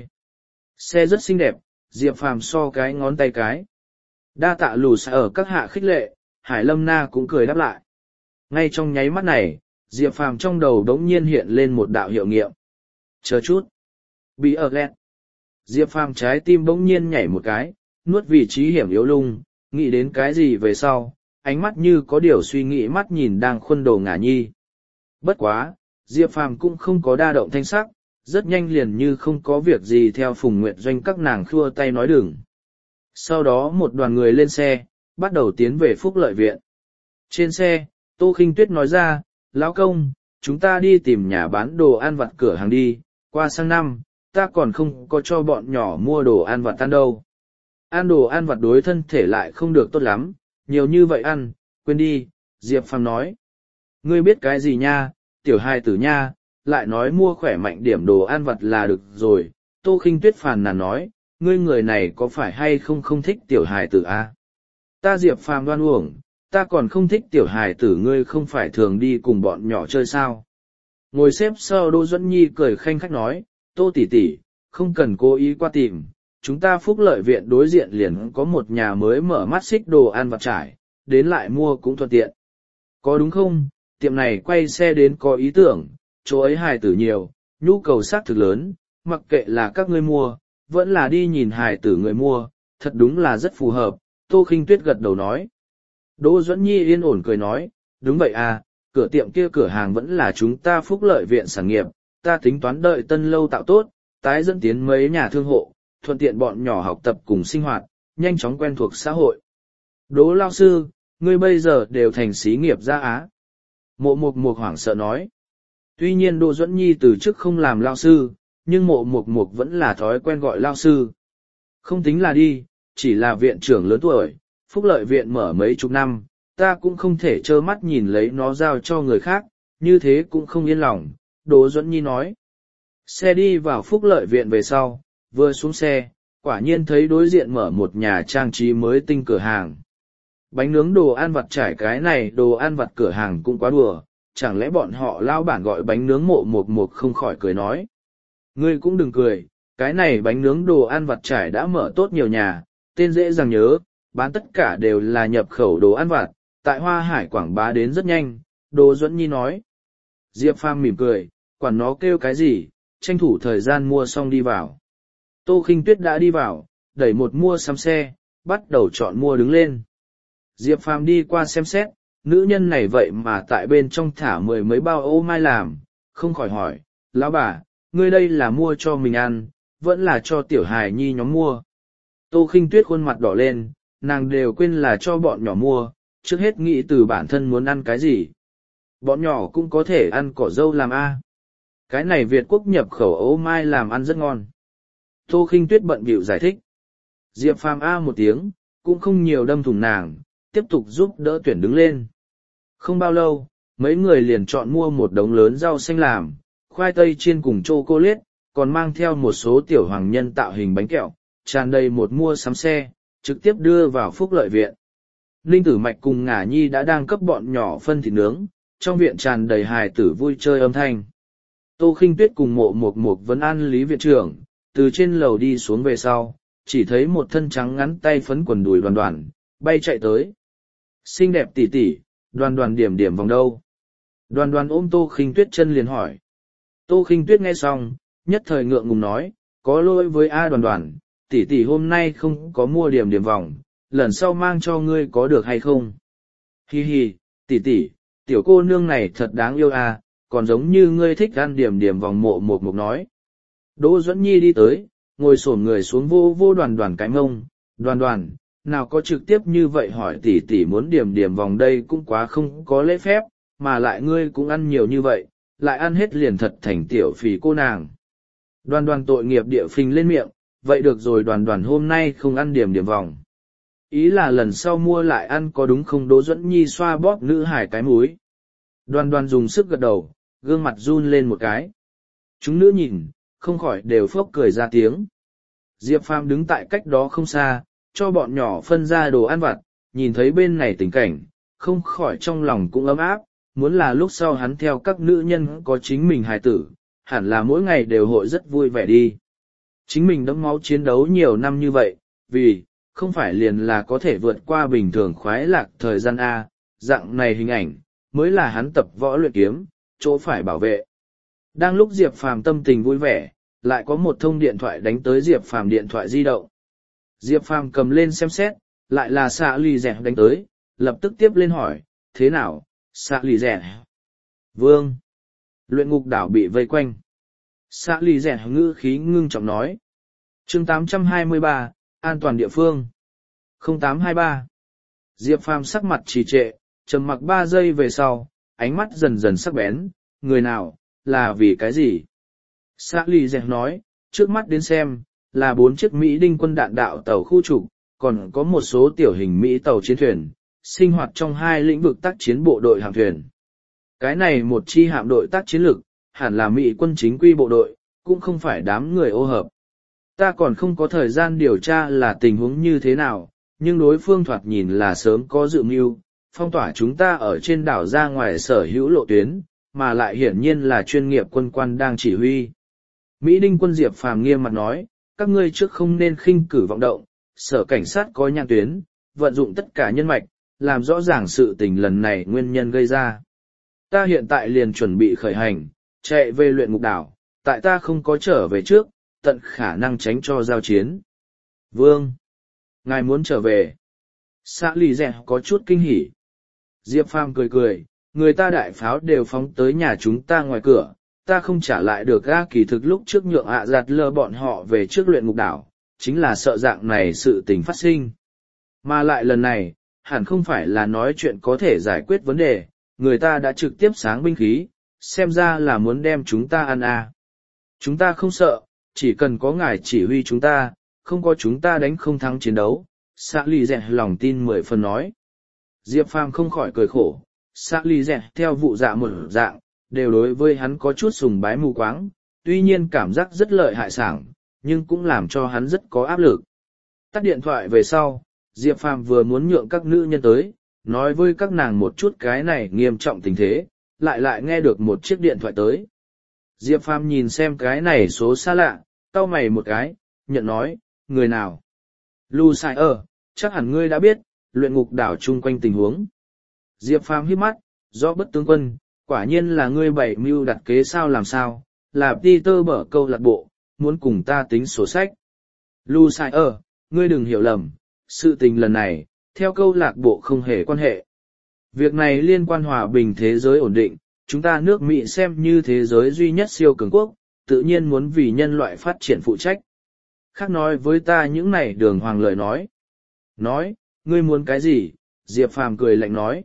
S1: Xe rất xinh đẹp, Diệp Phàm so cái ngón tay cái. Đa tạ lù xa ở các hạ khích lệ, Hải Lâm Na cũng cười đáp lại. Ngay trong nháy mắt này, Diệp Phàm trong đầu đống nhiên hiện lên một đạo hiệu nghiệm. Chờ chút. Bị ở lẹt. Diệp Phàm trái tim bỗng nhiên nhảy một cái, nuốt vị trí hiểm yếu lung, nghĩ đến cái gì về sau, ánh mắt như có điều suy nghĩ mắt nhìn đang khuân đồ ngả nhi. Bất quá, Diệp Phàm cũng không có đa động thanh sắc, rất nhanh liền như không có việc gì theo Phùng Nguyệt Doanh các nàng khua tay nói đừng. Sau đó một đoàn người lên xe, bắt đầu tiến về Phúc Lợi Viện. Trên xe, Tô Khinh Tuyết nói ra, lão công, chúng ta đi tìm nhà bán đồ ăn vặt cửa hàng đi, qua sang năm, ta còn không có cho bọn nhỏ mua đồ ăn vặt ăn đâu. Ăn đồ ăn vặt đối thân thể lại không được tốt lắm, nhiều như vậy ăn, quên đi, Diệp Phàm nói. Ngươi biết cái gì nha, tiểu hài tử nha, lại nói mua khỏe mạnh điểm đồ ăn vặt là được rồi. Tô Khinh Tuyết phàn nàn nói, ngươi người này có phải hay không không thích tiểu hài tử a? Ta Diệp Phàm đoan uổng, ta còn không thích tiểu hài tử, ngươi không phải thường đi cùng bọn nhỏ chơi sao? Ngồi xếp sau Đỗ Duẫn Nhi cười khanh khách nói, Tô tỷ tỷ, không cần cố ý qua tìm, chúng ta Phúc Lợi Viện đối diện liền có một nhà mới mở mắt xích đồ ăn vặt trải, đến lại mua cũng thuận tiện. Có đúng không? Tiệm này quay xe đến có ý tưởng, chỗ ấy hài tử nhiều, nhu cầu xác thực lớn, mặc kệ là các ngươi mua, vẫn là đi nhìn hài tử người mua, thật đúng là rất phù hợp. Tô Khinh Tuyết gật đầu nói. Đỗ Duẫn Nhi yên ổn cười nói, đúng vậy à, cửa tiệm kia cửa hàng vẫn là chúng ta Phúc Lợi Viện sản nghiệp, ta tính toán đợi Tân Lâu tạo tốt, tái dẫn tiến mấy nhà thương hộ, thuận tiện bọn nhỏ học tập cùng sinh hoạt, nhanh chóng quen thuộc xã hội. Đỗ lao sư, ngươi bây giờ đều thành xí nghiệp gia á. Mộ Mục Mục hoảng sợ nói. Tuy nhiên Đỗ Duẫn Nhi từ trước không làm lao sư, nhưng Mộ Mục Mục vẫn là thói quen gọi lao sư. Không tính là đi, chỉ là viện trưởng lớn tuổi, Phúc Lợi Viện mở mấy chục năm, ta cũng không thể trơ mắt nhìn lấy nó giao cho người khác, như thế cũng không yên lòng, Đỗ Duẫn Nhi nói. Xe đi vào Phúc Lợi Viện về sau, vừa xuống xe, quả nhiên thấy đối diện mở một nhà trang trí mới tinh cửa hàng. Bánh nướng đồ ăn vặt trải cái này đồ ăn vặt cửa hàng cũng quá đùa, chẳng lẽ bọn họ lao bản gọi bánh nướng Mộ Mục Mục không khỏi cười nói. Ngươi cũng đừng cười, cái này bánh nướng đồ ăn vặt trải đã mở tốt nhiều nhà, tên dễ dàng nhớ, bán tất cả đều là nhập khẩu đồ ăn vặt, tại Hoa Hải quảng bá đến rất nhanh, Đỗ Duẫn Nhi nói. Diệp Phàm mỉm cười, quản nó kêu cái gì, tranh thủ thời gian mua xong đi vào. Tô Khinh Tuyết đã đi vào, đẩy một mua sắm xe, bắt đầu chọn mua đứng lên. Diệp Phàm đi qua xem xét, nữ nhân này vậy mà tại bên trong thả mười mấy bao ô mai làm, không khỏi hỏi, lão bà, ngươi đây là mua cho mình ăn, vẫn là cho tiểu hài nhi nhóm mua. Tô Khinh Tuyết khuôn mặt đỏ lên, nàng đều quên là cho bọn nhỏ mua, trước hết nghĩ từ bản thân muốn ăn cái gì. Bọn nhỏ cũng có thể ăn cỏ dâu làm a. Cái này Việt Quốc nhập khẩu ô mai làm ăn rất ngon. Tô Khinh Tuyết bận bịu giải thích. Diệp Phàm a một tiếng, cũng không nhiều đâm thủng nàng, tiếp tục giúp đỡ tuyển đứng lên. Không bao lâu, mấy người liền chọn mua một đống lớn rau xanh làm, khoai tây chiên cùng chocolate, còn mang theo một số tiểu hoàng nhân tạo hình bánh kẹo, tràn đầy một mua sắm xe, trực tiếp đưa vào Phúc Lợi Viện. Ninh Tử Mạch cùng Ngả Nhi đã đang cấp bọn nhỏ phân thịt nướng, trong viện tràn đầy hài tử vui chơi âm thanh. Tô Khinh Tuyết cùng Mộ Mục Mục vấn an Lý viện trưởng, từ trên lầu đi xuống về sau, chỉ thấy một thân trắng ngắn tay phấn quần đùi Đoàn Đoàn, bay chạy tới. Xinh đẹp tỉ tỉ, Đoàn Đoàn điểm điểm vòng đâu. Đoàn Đoàn ôm Tô Khinh Tuyết chân liền hỏi. Tô Khinh Tuyết nghe xong, nhất thời ngượng ngùng nói, có lỗi với A Đoàn Đoàn, tỷ tỷ hôm nay không có mua điểm điểm vòng, lần sau mang cho ngươi có được hay không? Hi hi, tỷ tỷ, tiểu cô nương này thật đáng yêu à, còn giống như ngươi thích ăn điểm điểm vòng. Mộ Mục Mục nói. Đỗ Duẫn Nhi đi tới, ngồi xổm người xuống vô vô Đoàn Đoàn cái mông, Đoàn Đoàn, nào có trực tiếp như vậy hỏi tỷ tỷ muốn điểm điểm vòng, đây cũng quá không có lễ phép, mà lại ngươi cũng ăn nhiều như vậy, lại ăn hết liền thật thành tiểu phì cô nàng. Đoàn Đoàn tội nghiệp địa phình lên miệng, vậy được rồi, Đoàn Đoàn hôm nay không ăn điểm điểm vòng. Ý là lần sau mua lại ăn có đúng không? Đỗ Duẫn Nhi xoa bóp nữ hải cái múi. Đoàn Đoàn dùng sức gật đầu, gương mặt run lên một cái. Chúng nữ nhìn, không khỏi đều phốc cười ra tiếng. Diệp Phàm đứng tại cách đó không xa, cho bọn nhỏ phân ra đồ ăn vặt, nhìn thấy bên này tình cảnh, không khỏi trong lòng cũng ấm áp, muốn là lúc sau hắn theo các nữ nhân có chính mình hài tử, hẳn là mỗi ngày đều hội rất vui vẻ đi. Chính mình đẫm máu chiến đấu nhiều năm như vậy, vì, không phải liền là có thể vượt qua bình thường khoái lạc thời gian A, dạng này hình ảnh, mới là hắn tập võ luyện kiếm, chỗ phải bảo vệ. Đang lúc Diệp Phàm tâm tình vui vẻ, lại có một thông điện thoại đánh tới Diệp Phàm điện thoại di động. Diệp Phàm cầm lên xem xét, lại là xạ lì rẻ đánh tới, lập tức tiếp lên hỏi, thế nào, xạ lì rẻ? Vương. Luyện ngục đảo bị vây quanh. Xạ lì rẻ ngữ khí ngưng trọng nói. chương tám trăm hai mươi ba, an toàn địa phương. không tám hai ba. Diệp Phàm sắc mặt trì trệ, trầm mặc ba giây về sau, ánh mắt dần dần sắc bén, người nào, là vì cái gì? Xạ lì rẻ nói, trước mắt đến xem, là bốn chiếc Mỹ đinh quân đạn đạo tàu khu trục, còn có một số tiểu hình Mỹ tàu chiến thuyền, sinh hoạt trong hai lĩnh vực tác chiến bộ đội hàng thuyền. Cái này một chi hạm đội tác chiến lực, hẳn là Mỹ quân chính quy bộ đội, cũng không phải đám người ô hợp. Ta còn không có thời gian điều tra là tình huống như thế nào, nhưng đối phương thoạt nhìn là sớm có dự mưu, phong tỏa chúng ta ở trên đảo ra ngoài sở hữu lộ tuyến, mà lại hiển nhiên là chuyên nghiệp quân quan đang chỉ huy. Mỹ đinh quân Diệp Phàm nghiêm mặt nói, các ngươi trước không nên khinh cử vọng động, sở cảnh sát có nhãn tuyến, vận dụng tất cả nhân mạch, làm rõ ràng sự tình lần này nguyên nhân gây ra. Ta hiện tại liền chuẩn bị khởi hành, chạy về luyện ngục đảo, tại ta không có trở về trước, tận khả năng tránh cho giao chiến. Vương! Ngài muốn trở về. Xã lì rẻ có chút kinh hỉ. Diệp Phàm cười cười, người ta đại pháo đều phóng tới nhà chúng ta ngoài cửa, ta không trả lại được ga kỳ thực lúc trước nhượng ạ giặt lơ bọn họ về trước luyện ngục đảo, chính là sợ dạng này sự tình phát sinh. Mà lại lần này, hẳn không phải là nói chuyện có thể giải quyết vấn đề, người ta đã trực tiếp sáng binh khí, xem ra là muốn đem chúng ta ăn à. Chúng ta không sợ, chỉ cần có ngài chỉ huy chúng ta, không có chúng ta đánh không thắng chiến đấu. Xã lì rẻ lòng tin mười phần nói. Diệp Phàm không khỏi cười khổ, xã lì rẻ theo vụ dạ một dạng, đều đối với hắn có chút sùng bái mù quáng, tuy nhiên cảm giác rất lợi hại sảng, nhưng cũng làm cho hắn rất có áp lực. Tắt điện thoại về sau, Diệp Phàm vừa muốn nhượng các nữ nhân tới, nói với các nàng một chút cái này nghiêm trọng tình thế, lại lại nghe được một chiếc điện thoại tới. Diệp Phàm nhìn xem cái này số xa lạ, cau mày một cái, nhận nói, người nào? Lu Sai ở, chắc hẳn ngươi đã biết, luyện ngục đảo chung quanh tình huống. Diệp Phàm hít mắt, do bất tướng quân, quả nhiên là ngươi bảy mưu đặt kế sao làm sao, là Peter bở câu lạc bộ, muốn cùng ta tính sổ sách. Lu Sai ở, ngươi đừng hiểu lầm, sự tình lần này, theo câu lạc bộ không hề quan hệ. Việc này liên quan hòa bình thế giới ổn định, chúng ta nước Mỹ xem như thế giới duy nhất siêu cường quốc, tự nhiên muốn vì nhân loại phát triển phụ trách. Khác nói với ta những này đường hoàng lời nói. Nói, ngươi muốn cái gì? Diệp Phàm cười lạnh nói.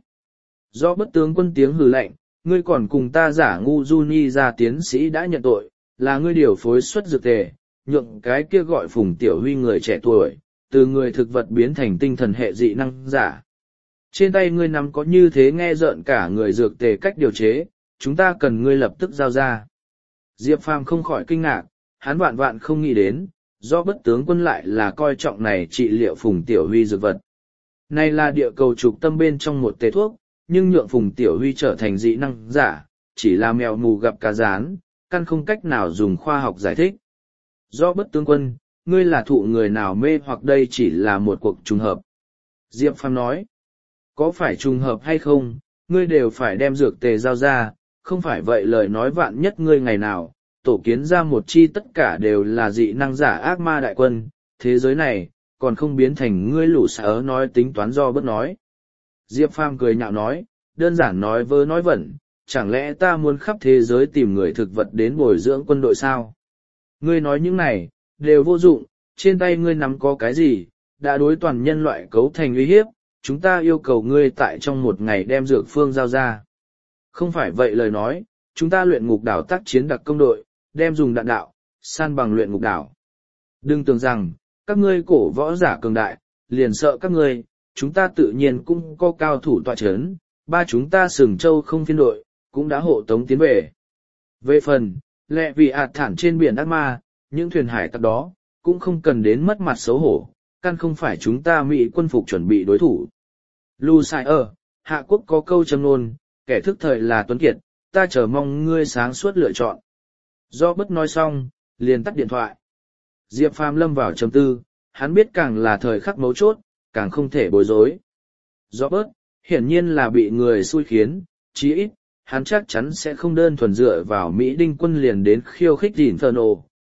S1: Do bất tướng quân tiếng hừ lạnh, ngươi còn cùng ta giả ngu Juni ra tiến sĩ đã nhận tội, là ngươi điều phối xuất dược tề, nhượng cái kia gọi Phùng Tiểu Huy người trẻ tuổi, từ người thực vật biến thành tinh thần hệ dị năng giả. Trên tay ngươi nắm có như thế nghe rợn cả người dược tề cách điều chế, chúng ta cần ngươi lập tức giao ra. Diệp Phàm không khỏi kinh ngạc, hắn vạn vạn không nghĩ đến, do bất tướng quân lại là coi trọng này trị liệu Phùng Tiểu Huy dược vật. Này là địa cầu trục tâm bên trong một tề thuốc, nhưng nhượng Phùng Tiểu Huy trở thành dị năng giả, chỉ là mèo mù gặp cá rán, căn không cách nào dùng khoa học giải thích. Do bất tướng quân, ngươi là thụ người nào mê hoặc đây chỉ là một cuộc trùng hợp. Diệp Phàm nói, có phải trùng hợp hay không, ngươi đều phải đem dược tề giao ra, không phải vậy lời nói vạn nhất ngươi ngày nào, tổ kiến ra một chi tất cả đều là dị năng giả ác ma đại quân, thế giới này, còn không biến thành ngươi lũ sở nói tính toán do bất nói. Diệp Phàm cười nhạo nói, đơn giản nói vớ nói vẩn, chẳng lẽ ta muốn khắp thế giới tìm người thực vật đến bồi dưỡng quân đội sao? Ngươi nói những này, đều vô dụng, trên tay ngươi nắm có cái gì, đã đối toàn nhân loại cấu thành uy hiếp, chúng ta yêu cầu ngươi tại trong một ngày đem dược phương giao ra. Không phải vậy lời nói, chúng ta luyện ngục đảo tác chiến đặc công đội, đem dùng đạn đạo, san bằng luyện ngục đảo. Đừng tưởng rằng, các ngươi cổ võ giả cường đại, liền sợ các ngươi, chúng ta tự nhiên cũng có cao thủ tọa chấn, ba chúng ta sừng châu không phiên đội, cũng đã hộ tống tiến về. Về phần, lẹ vì ạt thản trên biển ác ma, những thuyền hải tặc đó, cũng không cần đến mất mặt xấu hổ, căn không phải chúng ta Mỹ quân phục chuẩn bị đối thủ. Lu Sai ở, Hạ Quốc có câu châm ngôn, kẻ thức thời là tuấn kiệt, ta chờ mong ngươi sáng suốt lựa chọn. Do bất nói xong, liền tắt điện thoại. Diệp Phàm lâm vào trầm tư, hắn biết càng là thời khắc mấu chốt, càng không thể bối rối. Do bớt, hiển nhiên là bị người xui khiến, chí ít, hắn chắc chắn sẽ không đơn thuần dựa vào Mỹ đinh quân liền đến khiêu khích Inferno,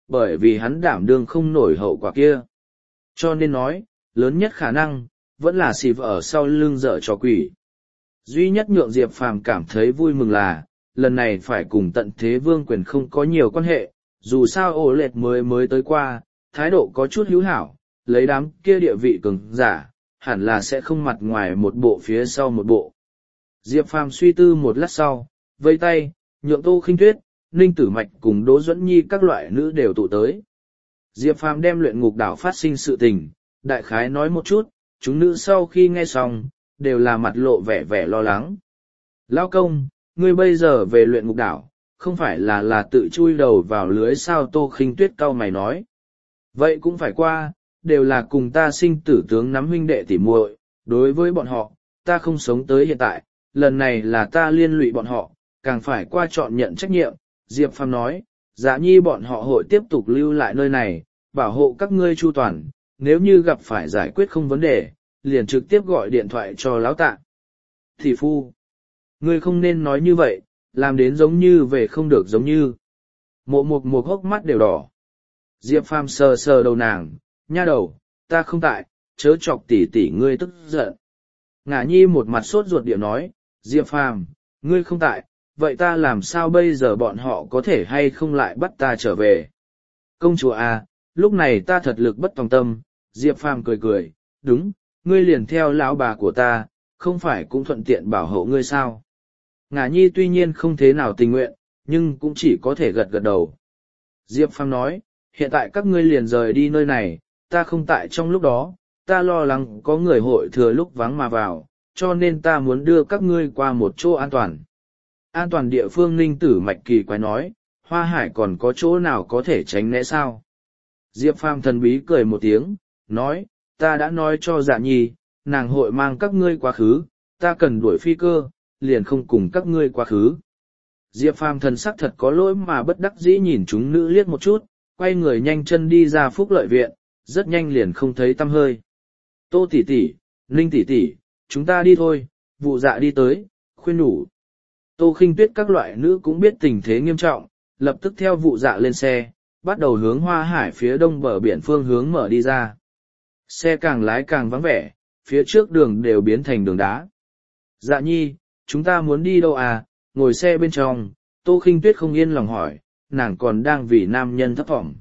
S1: bởi vì hắn đảm đương không nổi hậu quả kia. Cho nên nói, lớn nhất khả năng, vẫn là xịp ở sau lưng dở trò quỷ. Duy nhất nhượng Diệp Phàm cảm thấy vui mừng là, lần này phải cùng tận thế vương quyền không có nhiều quan hệ, dù sao ổ lệch mới mới tới qua, thái độ có chút hữu hảo, lấy đám kia địa vị cường giả, hẳn là sẽ không mặt ngoài một bộ phía sau một bộ. Diệp Phàm suy tư một lát sau, vây tay, nhượng Tô Khinh Tuyết, Ninh Tử Mạch cùng Đỗ Duẫn Nhi các loại nữ đều tụ tới. Diệp Phàm đem luyện ngục đảo phát sinh sự tình, đại khái nói một chút, chúng nữ sau khi nghe xong, đều là mặt lộ vẻ vẻ lo lắng. Lao công, ngươi bây giờ về luyện ngục đảo, không phải là là tự chui đầu vào lưới sao? Tô Khinh Tuyết cau mày nói. Vậy cũng phải qua, đều là cùng ta sinh tử tướng nắm huynh đệ tỉ muội, đối với bọn họ, ta không sống tới hiện tại, lần này là ta liên lụy bọn họ, càng phải qua chọn nhận trách nhiệm. Diệp Phàm nói, Dạ Nhi bọn họ hội tiếp tục lưu lại nơi này, bảo hộ các ngươi chu toàn, nếu như gặp phải giải quyết không vấn đề, liền trực tiếp gọi điện thoại cho lão tạ. Thị phu, ngươi không nên nói như vậy, làm đến giống như về không được giống như. Mộ mục một hốc mắt đều đỏ. Diệp Phàm sờ sờ đầu nàng, nha đầu, ta không tại, chớ chọc tỉ tỉ ngươi tức giận. Ngả Nhi một mặt sốt ruột điệu nói, Diệp Phàm, ngươi không tại, vậy ta làm sao bây giờ, bọn họ có thể hay không lại bắt ta trở về? Công chúa à, lúc này ta thật lực bất tòng tâm. Diệp Phàm cười cười, đúng, ngươi liền theo lão bà của ta, không phải cũng thuận tiện bảo hộ ngươi sao? Ngả Nhi tuy nhiên không thế nào tình nguyện, nhưng cũng chỉ có thể gật gật đầu. Diệp Phàm nói, hiện tại các ngươi liền rời đi nơi này, ta không tại trong lúc đó, ta lo lắng có người hội thừa lúc vắng mà vào, cho nên ta muốn đưa các ngươi qua một chỗ an toàn. An toàn địa phương? Ninh Tử Mạch kỳ quái nói, Hoa Hải còn có chỗ nào có thể tránh né sao? Diệp Phàm thần bí cười một tiếng, nói, ta đã nói cho Dạ Nhi, nàng hội mang các ngươi quá khứ, ta cần đuổi phi cơ, liền không cùng các ngươi quá khứ. Diệp Phàm thần sắc thật có lỗi mà bất đắc dĩ nhìn chúng nữ liếc một chút, quay người nhanh chân đi ra Phúc Lợi Viện, rất nhanh liền không thấy tăm hơi. Tô tỷ tỷ, Ninh tỷ tỷ, chúng ta đi thôi. Vụ Dạ đi tới, khuyên nhủ. Tô Khinh Tuyết các loại nữ cũng biết tình thế nghiêm trọng, lập tức theo Vụ Dạ lên xe, bắt đầu hướng Hoa Hải phía đông bờ biển phương hướng mở đi ra. Xe càng lái càng vắng vẻ, phía trước đường đều biến thành đường đá. Dạ Nhi, chúng ta muốn đi đâu à? Ngồi xe bên trong, Tô Khinh Tuyết không yên lòng hỏi, nàng còn đang vì nam nhân thấp thỏm.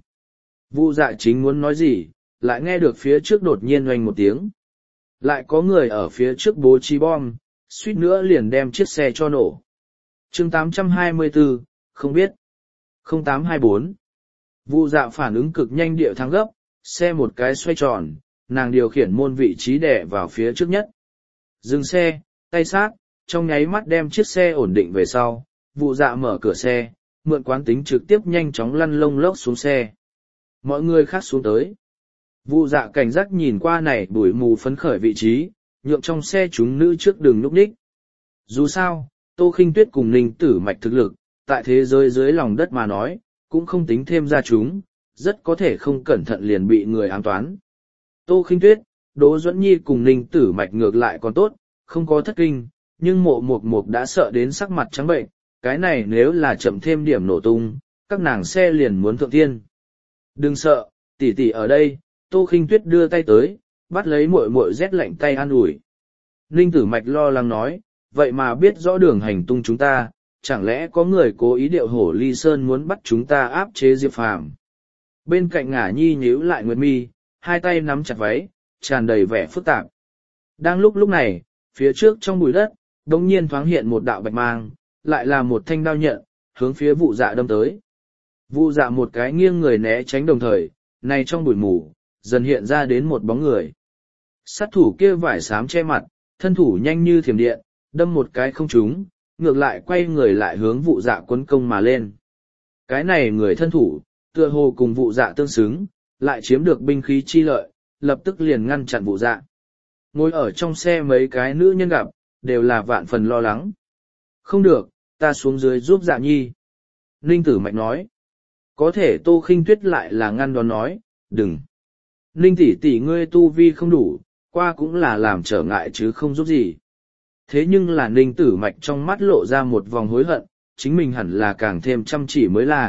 S1: Vu Dạ chính muốn nói gì, lại nghe được phía trước đột nhiên oanh một tiếng. Lại có người ở phía trước bố trí bom, suýt nữa liền đem chiếc xe cho nổ. Chương tám trăm hai mươi tư, không biết. không tám hai bốn. Vu Dạ phản ứng cực nhanh, điệu thắng gấp, xe một cái xoay tròn, nàng điều khiển môn vị trí đè vào phía trước nhất. Dừng xe, tay sát, trong nháy mắt đem chiếc xe ổn định về sau. Vu Dạ mở cửa xe, mượn quán tính trực tiếp nhanh chóng lăn lông lốc xuống xe. Mọi người khác xuống tới. Vu Dạ cảnh giác nhìn qua này bụi mù phấn khởi vị trí, nhượng trong xe chúng nữ trước đường núp đích. Dù sao, Tô Khinh Tuyết cùng Ninh Tử Mạch thực lực, tại thế giới dưới lòng đất mà nói, cũng không tính thêm ra chúng, rất có thể không cẩn thận liền bị người ám toán. Tô Khinh Tuyết, Đỗ Duẫn Nhi cùng Ninh Tử Mạch ngược lại còn tốt, không có thất kinh, nhưng Mộ Mục Mục đã sợ đến sắc mặt trắng bệnh, cái này nếu là chậm thêm điểm nổ tung, các nàng xe liền muốn thượng thiên. Đừng sợ, tỷ tỷ ở đây. Tô Khinh Tuyết đưa tay tới, bắt lấy muội muội rét lạnh tay an ủi. Ninh Tử Mạch lo lắng nói, vậy mà biết rõ đường hành tung chúng ta, chẳng lẽ có người cố ý điệu hổ ly sơn muốn bắt chúng ta áp chế Diệp Phàm? Bên cạnh Ngả Nhi nhíu lại nguyệt mi, hai tay nắm chặt váy, tràn đầy vẻ phức tạp. Đang lúc lúc này, phía trước trong bụi đất, đống nhiên thoáng hiện một đạo bạch mang, lại là một thanh đao nhận, hướng phía Vụ Dạ đâm tới. Vụ Dạ một cái nghiêng người né tránh, đồng thời, này trong bụi mù, dần hiện ra đến một bóng người. Sát thủ kia vải xám che mặt, thân thủ nhanh như thiểm điện, đâm một cái không trúng, ngược lại quay người lại hướng Vụ Dạ quấn công mà lên. Cái này người thân thủ, tựa hồ cùng Vụ Dạ tương xứng, lại chiếm được binh khí chi lợi, lập tức liền ngăn chặn Vụ Dạ. Ngồi ở trong xe mấy cái nữ nhân gặp, đều là vạn phần lo lắng. Không được, ta xuống dưới giúp Dạ Nhi. Ninh Tử Mạch nói. Có thể Tô Khinh Tuyết lại là ngăn đón nói, đừng. Ninh tỷ tỷ ngươi tu vi không đủ, qua cũng là làm trở ngại chứ không giúp gì. Thế nhưng là Ninh Tử Mạch trong mắt lộ ra một vòng hối hận, chính mình hẳn là càng thêm chăm chỉ mới là,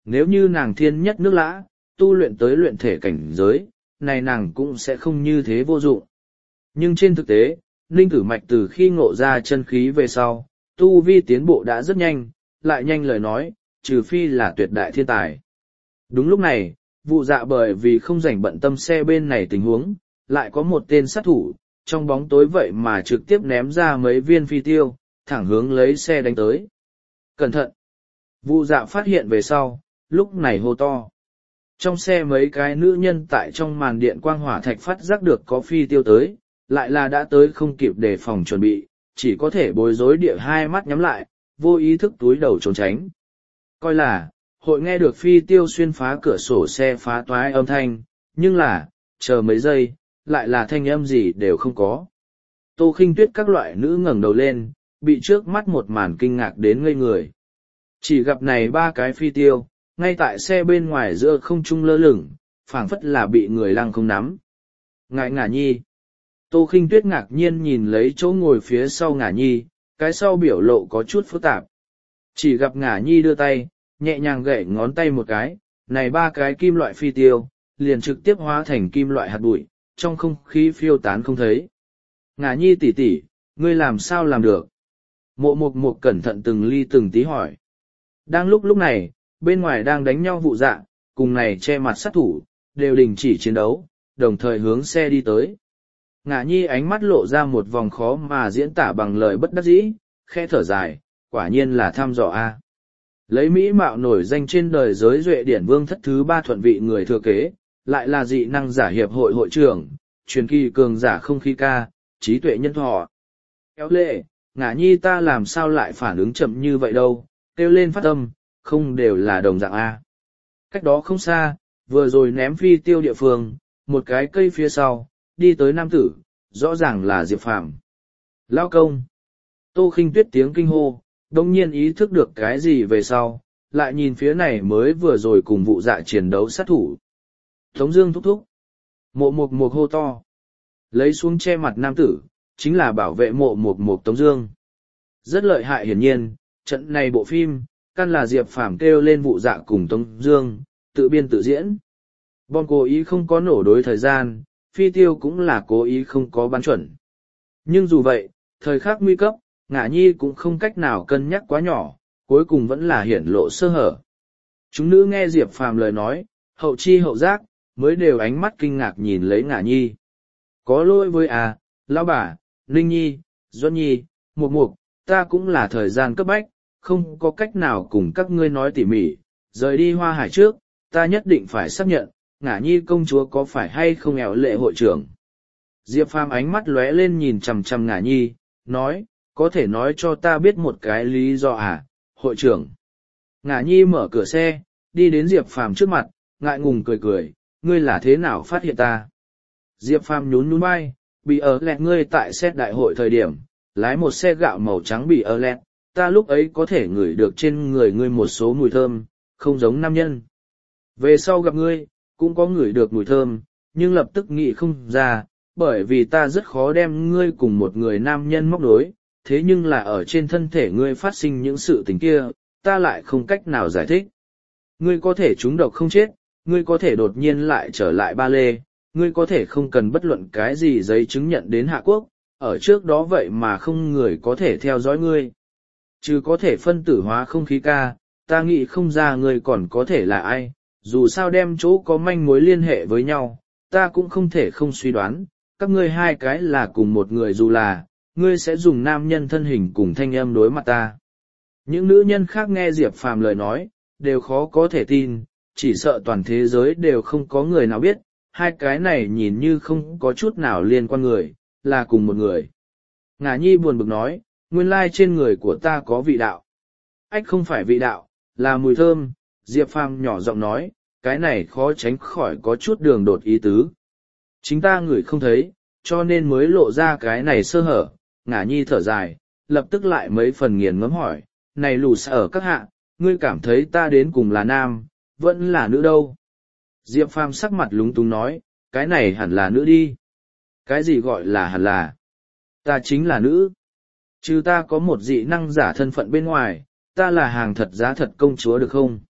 S1: nếu như nàng thiên nhất nước lã, tu luyện tới luyện thể cảnh giới, này nàng cũng sẽ không như thế vô dụng. Nhưng trên thực tế, Ninh Tử Mạch từ khi ngộ ra chân khí về sau, tu vi tiến bộ đã rất nhanh, lại nhanh lời nói, trừ phi là tuyệt đại thiên tài. Đúng lúc này, vụ dạ bởi vì không rảnh bận tâm xe bên này tình huống, lại có một tên sát thủ, trong bóng tối vậy mà trực tiếp ném ra mấy viên phi tiêu, thẳng hướng lấy xe đánh tới. Cẩn thận! Vụ dạ phát hiện về sau, lúc này hô to. Trong xe mấy cái nữ nhân tại trong màn điện quang hỏa thạch phát giác được có phi tiêu tới, lại là đã tới không kịp đề phòng chuẩn bị, chỉ có thể bối rối địa hai mắt nhắm lại, vô ý thức túi đầu trốn tránh. Coi là, hội nghe được phi tiêu xuyên phá cửa sổ xe phá toái âm thanh, nhưng là, chờ mấy giây, lại là thanh âm gì đều không có. Tô Khinh Tuyết các loại nữ ngẩng đầu lên, bị trước mắt một màn kinh ngạc đến ngây người. Chỉ gặp này ba cái phi tiêu, ngay tại xe bên ngoài giữa không trung lơ lửng, phảng phất là bị người lăng không nắm. Ngại Ngả Nhi. Tô Khinh Tuyết ngạc nhiên nhìn lấy chỗ ngồi phía sau Ngả Nhi, cái sau biểu lộ có chút phức tạp. Chỉ gặp Ngả Nhi đưa tay, nhẹ nhàng gậy ngón tay một cái, này ba cái kim loại phi tiêu, liền trực tiếp hóa thành kim loại hạt bụi, trong không khí phiêu tán không thấy. Ngả Nhi tỷ tỷ, ngươi làm sao làm được? Mộ Mục Mục cẩn thận từng ly từng tí hỏi. Đang lúc lúc này, bên ngoài đang đánh nhau vụ dạ, cùng này che mặt sát thủ, đều đình chỉ chiến đấu, đồng thời hướng xe đi tới. Ngả Nhi ánh mắt lộ ra một vòng khó mà diễn tả bằng lời bất đắc dĩ, khẽ thở dài, quả nhiên là tham dò a. Lấy mỹ mạo nổi danh trên đời giới duệ điển vương thất thứ ba thuận vị người thừa kế, lại là dị năng giả hiệp hội hội trưởng, truyền kỳ cường giả không khí ca, trí tuệ nhân thọ. Kéo lệ, Ngả Nhi ta làm sao lại phản ứng chậm như vậy đâu, kêu lên phát âm, không đều là đồng dạng A. Cách đó không xa, vừa rồi ném phi tiêu địa phương, một cái cây phía sau, đi tới nam tử, rõ ràng là Diệp Phàm. Lao công! Tô Khinh Tuyết tiếng kinh hô, đồng nhiên ý thức được cái gì về sau, lại nhìn phía này mới vừa rồi cùng vụ dạ chiến đấu sát thủ. Tống Dương thúc thúc. Mộ Mục Mục hô to. Lấy xuống che mặt nam tử, chính là bảo vệ Mộ Mục Mục Tống Dương. Rất lợi hại hiển nhiên, trận này bộ phim, căn là Diệp Phàm kêu lên vụ dạ cùng Tống Dương, tự biên tự diễn. Bom cố ý không có nổ đối thời gian, phi tiêu cũng là cố ý không có bắn chuẩn. Nhưng dù vậy, thời khắc nguy cấp, Ngả Nhi cũng không cách nào cân nhắc quá nhỏ, cuối cùng vẫn là hiển lộ sơ hở. Chúng nữ nghe Diệp Phàm lời nói, hậu chi hậu giác, mới đều ánh mắt kinh ngạc nhìn lấy Ngả Nhi. Có lỗi với à, lão bà, Ninh Nhi, Duẫn Nhi, Mục Mục, ta cũng là thời gian cấp bách, không có cách nào cùng các ngươi nói tỉ mỉ, rời đi Hoa Hải trước, ta nhất định phải xác nhận, Ngả Nhi công chúa có phải hay không ẻo lệ hội trưởng. Diệp Phàm ánh mắt lóe lên nhìn chằm chằm Ngả Nhi, nói, có thể nói cho ta biết một cái lý do à, hội trưởng. Ngả Nhi mở cửa xe, đi đến Diệp Phàm trước mặt, ngại ngùng cười cười, ngươi là thế nào phát hiện ta? Diệp Phàm nhún nhún vai, bị ở lẹt ngươi tại xét đại hội thời điểm, lái một xe gạo màu trắng bị ở lẹt, ta lúc ấy có thể ngửi được trên người ngươi một số mùi thơm, không giống nam nhân. Về sau gặp ngươi, cũng có ngửi được mùi thơm, nhưng lập tức nghĩ không ra, bởi vì ta rất khó đem ngươi cùng một người nam nhân móc đối, thế nhưng là ở trên thân thể ngươi phát sinh những sự tình kia, ta lại không cách nào giải thích. Ngươi có thể trúng độc không chết, ngươi có thể đột nhiên lại trở lại ba lê, ngươi có thể không cần bất luận cái gì giấy chứng nhận đến Hạ Quốc, ở trước đó vậy mà không người có thể theo dõi ngươi. Chứ có thể phân tử hóa không khí ca, ta nghĩ không ra ngươi còn có thể là ai, dù sao đem chỗ có manh mối liên hệ với nhau, ta cũng không thể không suy đoán, các ngươi hai cái là cùng một người dù là, ngươi sẽ dùng nam nhân thân hình cùng thanh âm đối mặt ta. Những nữ nhân khác nghe Diệp Phàm lời nói, đều khó có thể tin, chỉ sợ toàn thế giới đều không có người nào biết, hai cái này nhìn như không có chút nào liên quan người, là cùng một người. Ngả Nhi buồn bực nói, nguyên lai trên người của ta có vị đạo. Ách không phải vị đạo, là mùi thơm, Diệp Phàm nhỏ giọng nói, cái này khó tránh khỏi có chút đường đột ý tứ. Chính ta ngửi không thấy, cho nên mới lộ ra cái này sơ hở. Ngả Nhi thở dài, lập tức lại mấy phần nghiền ngẫm hỏi, này lù sở các hạ, ngươi cảm thấy ta đến cùng là nam, vẫn là nữ đâu? Diệp Phàm sắc mặt lúng túng nói, cái này hẳn là nữ đi. Cái gì gọi là hẳn là? Ta chính là nữ. Chứ ta có một dị năng giả thân phận bên ngoài, ta là hàng thật giá thật công chúa được không?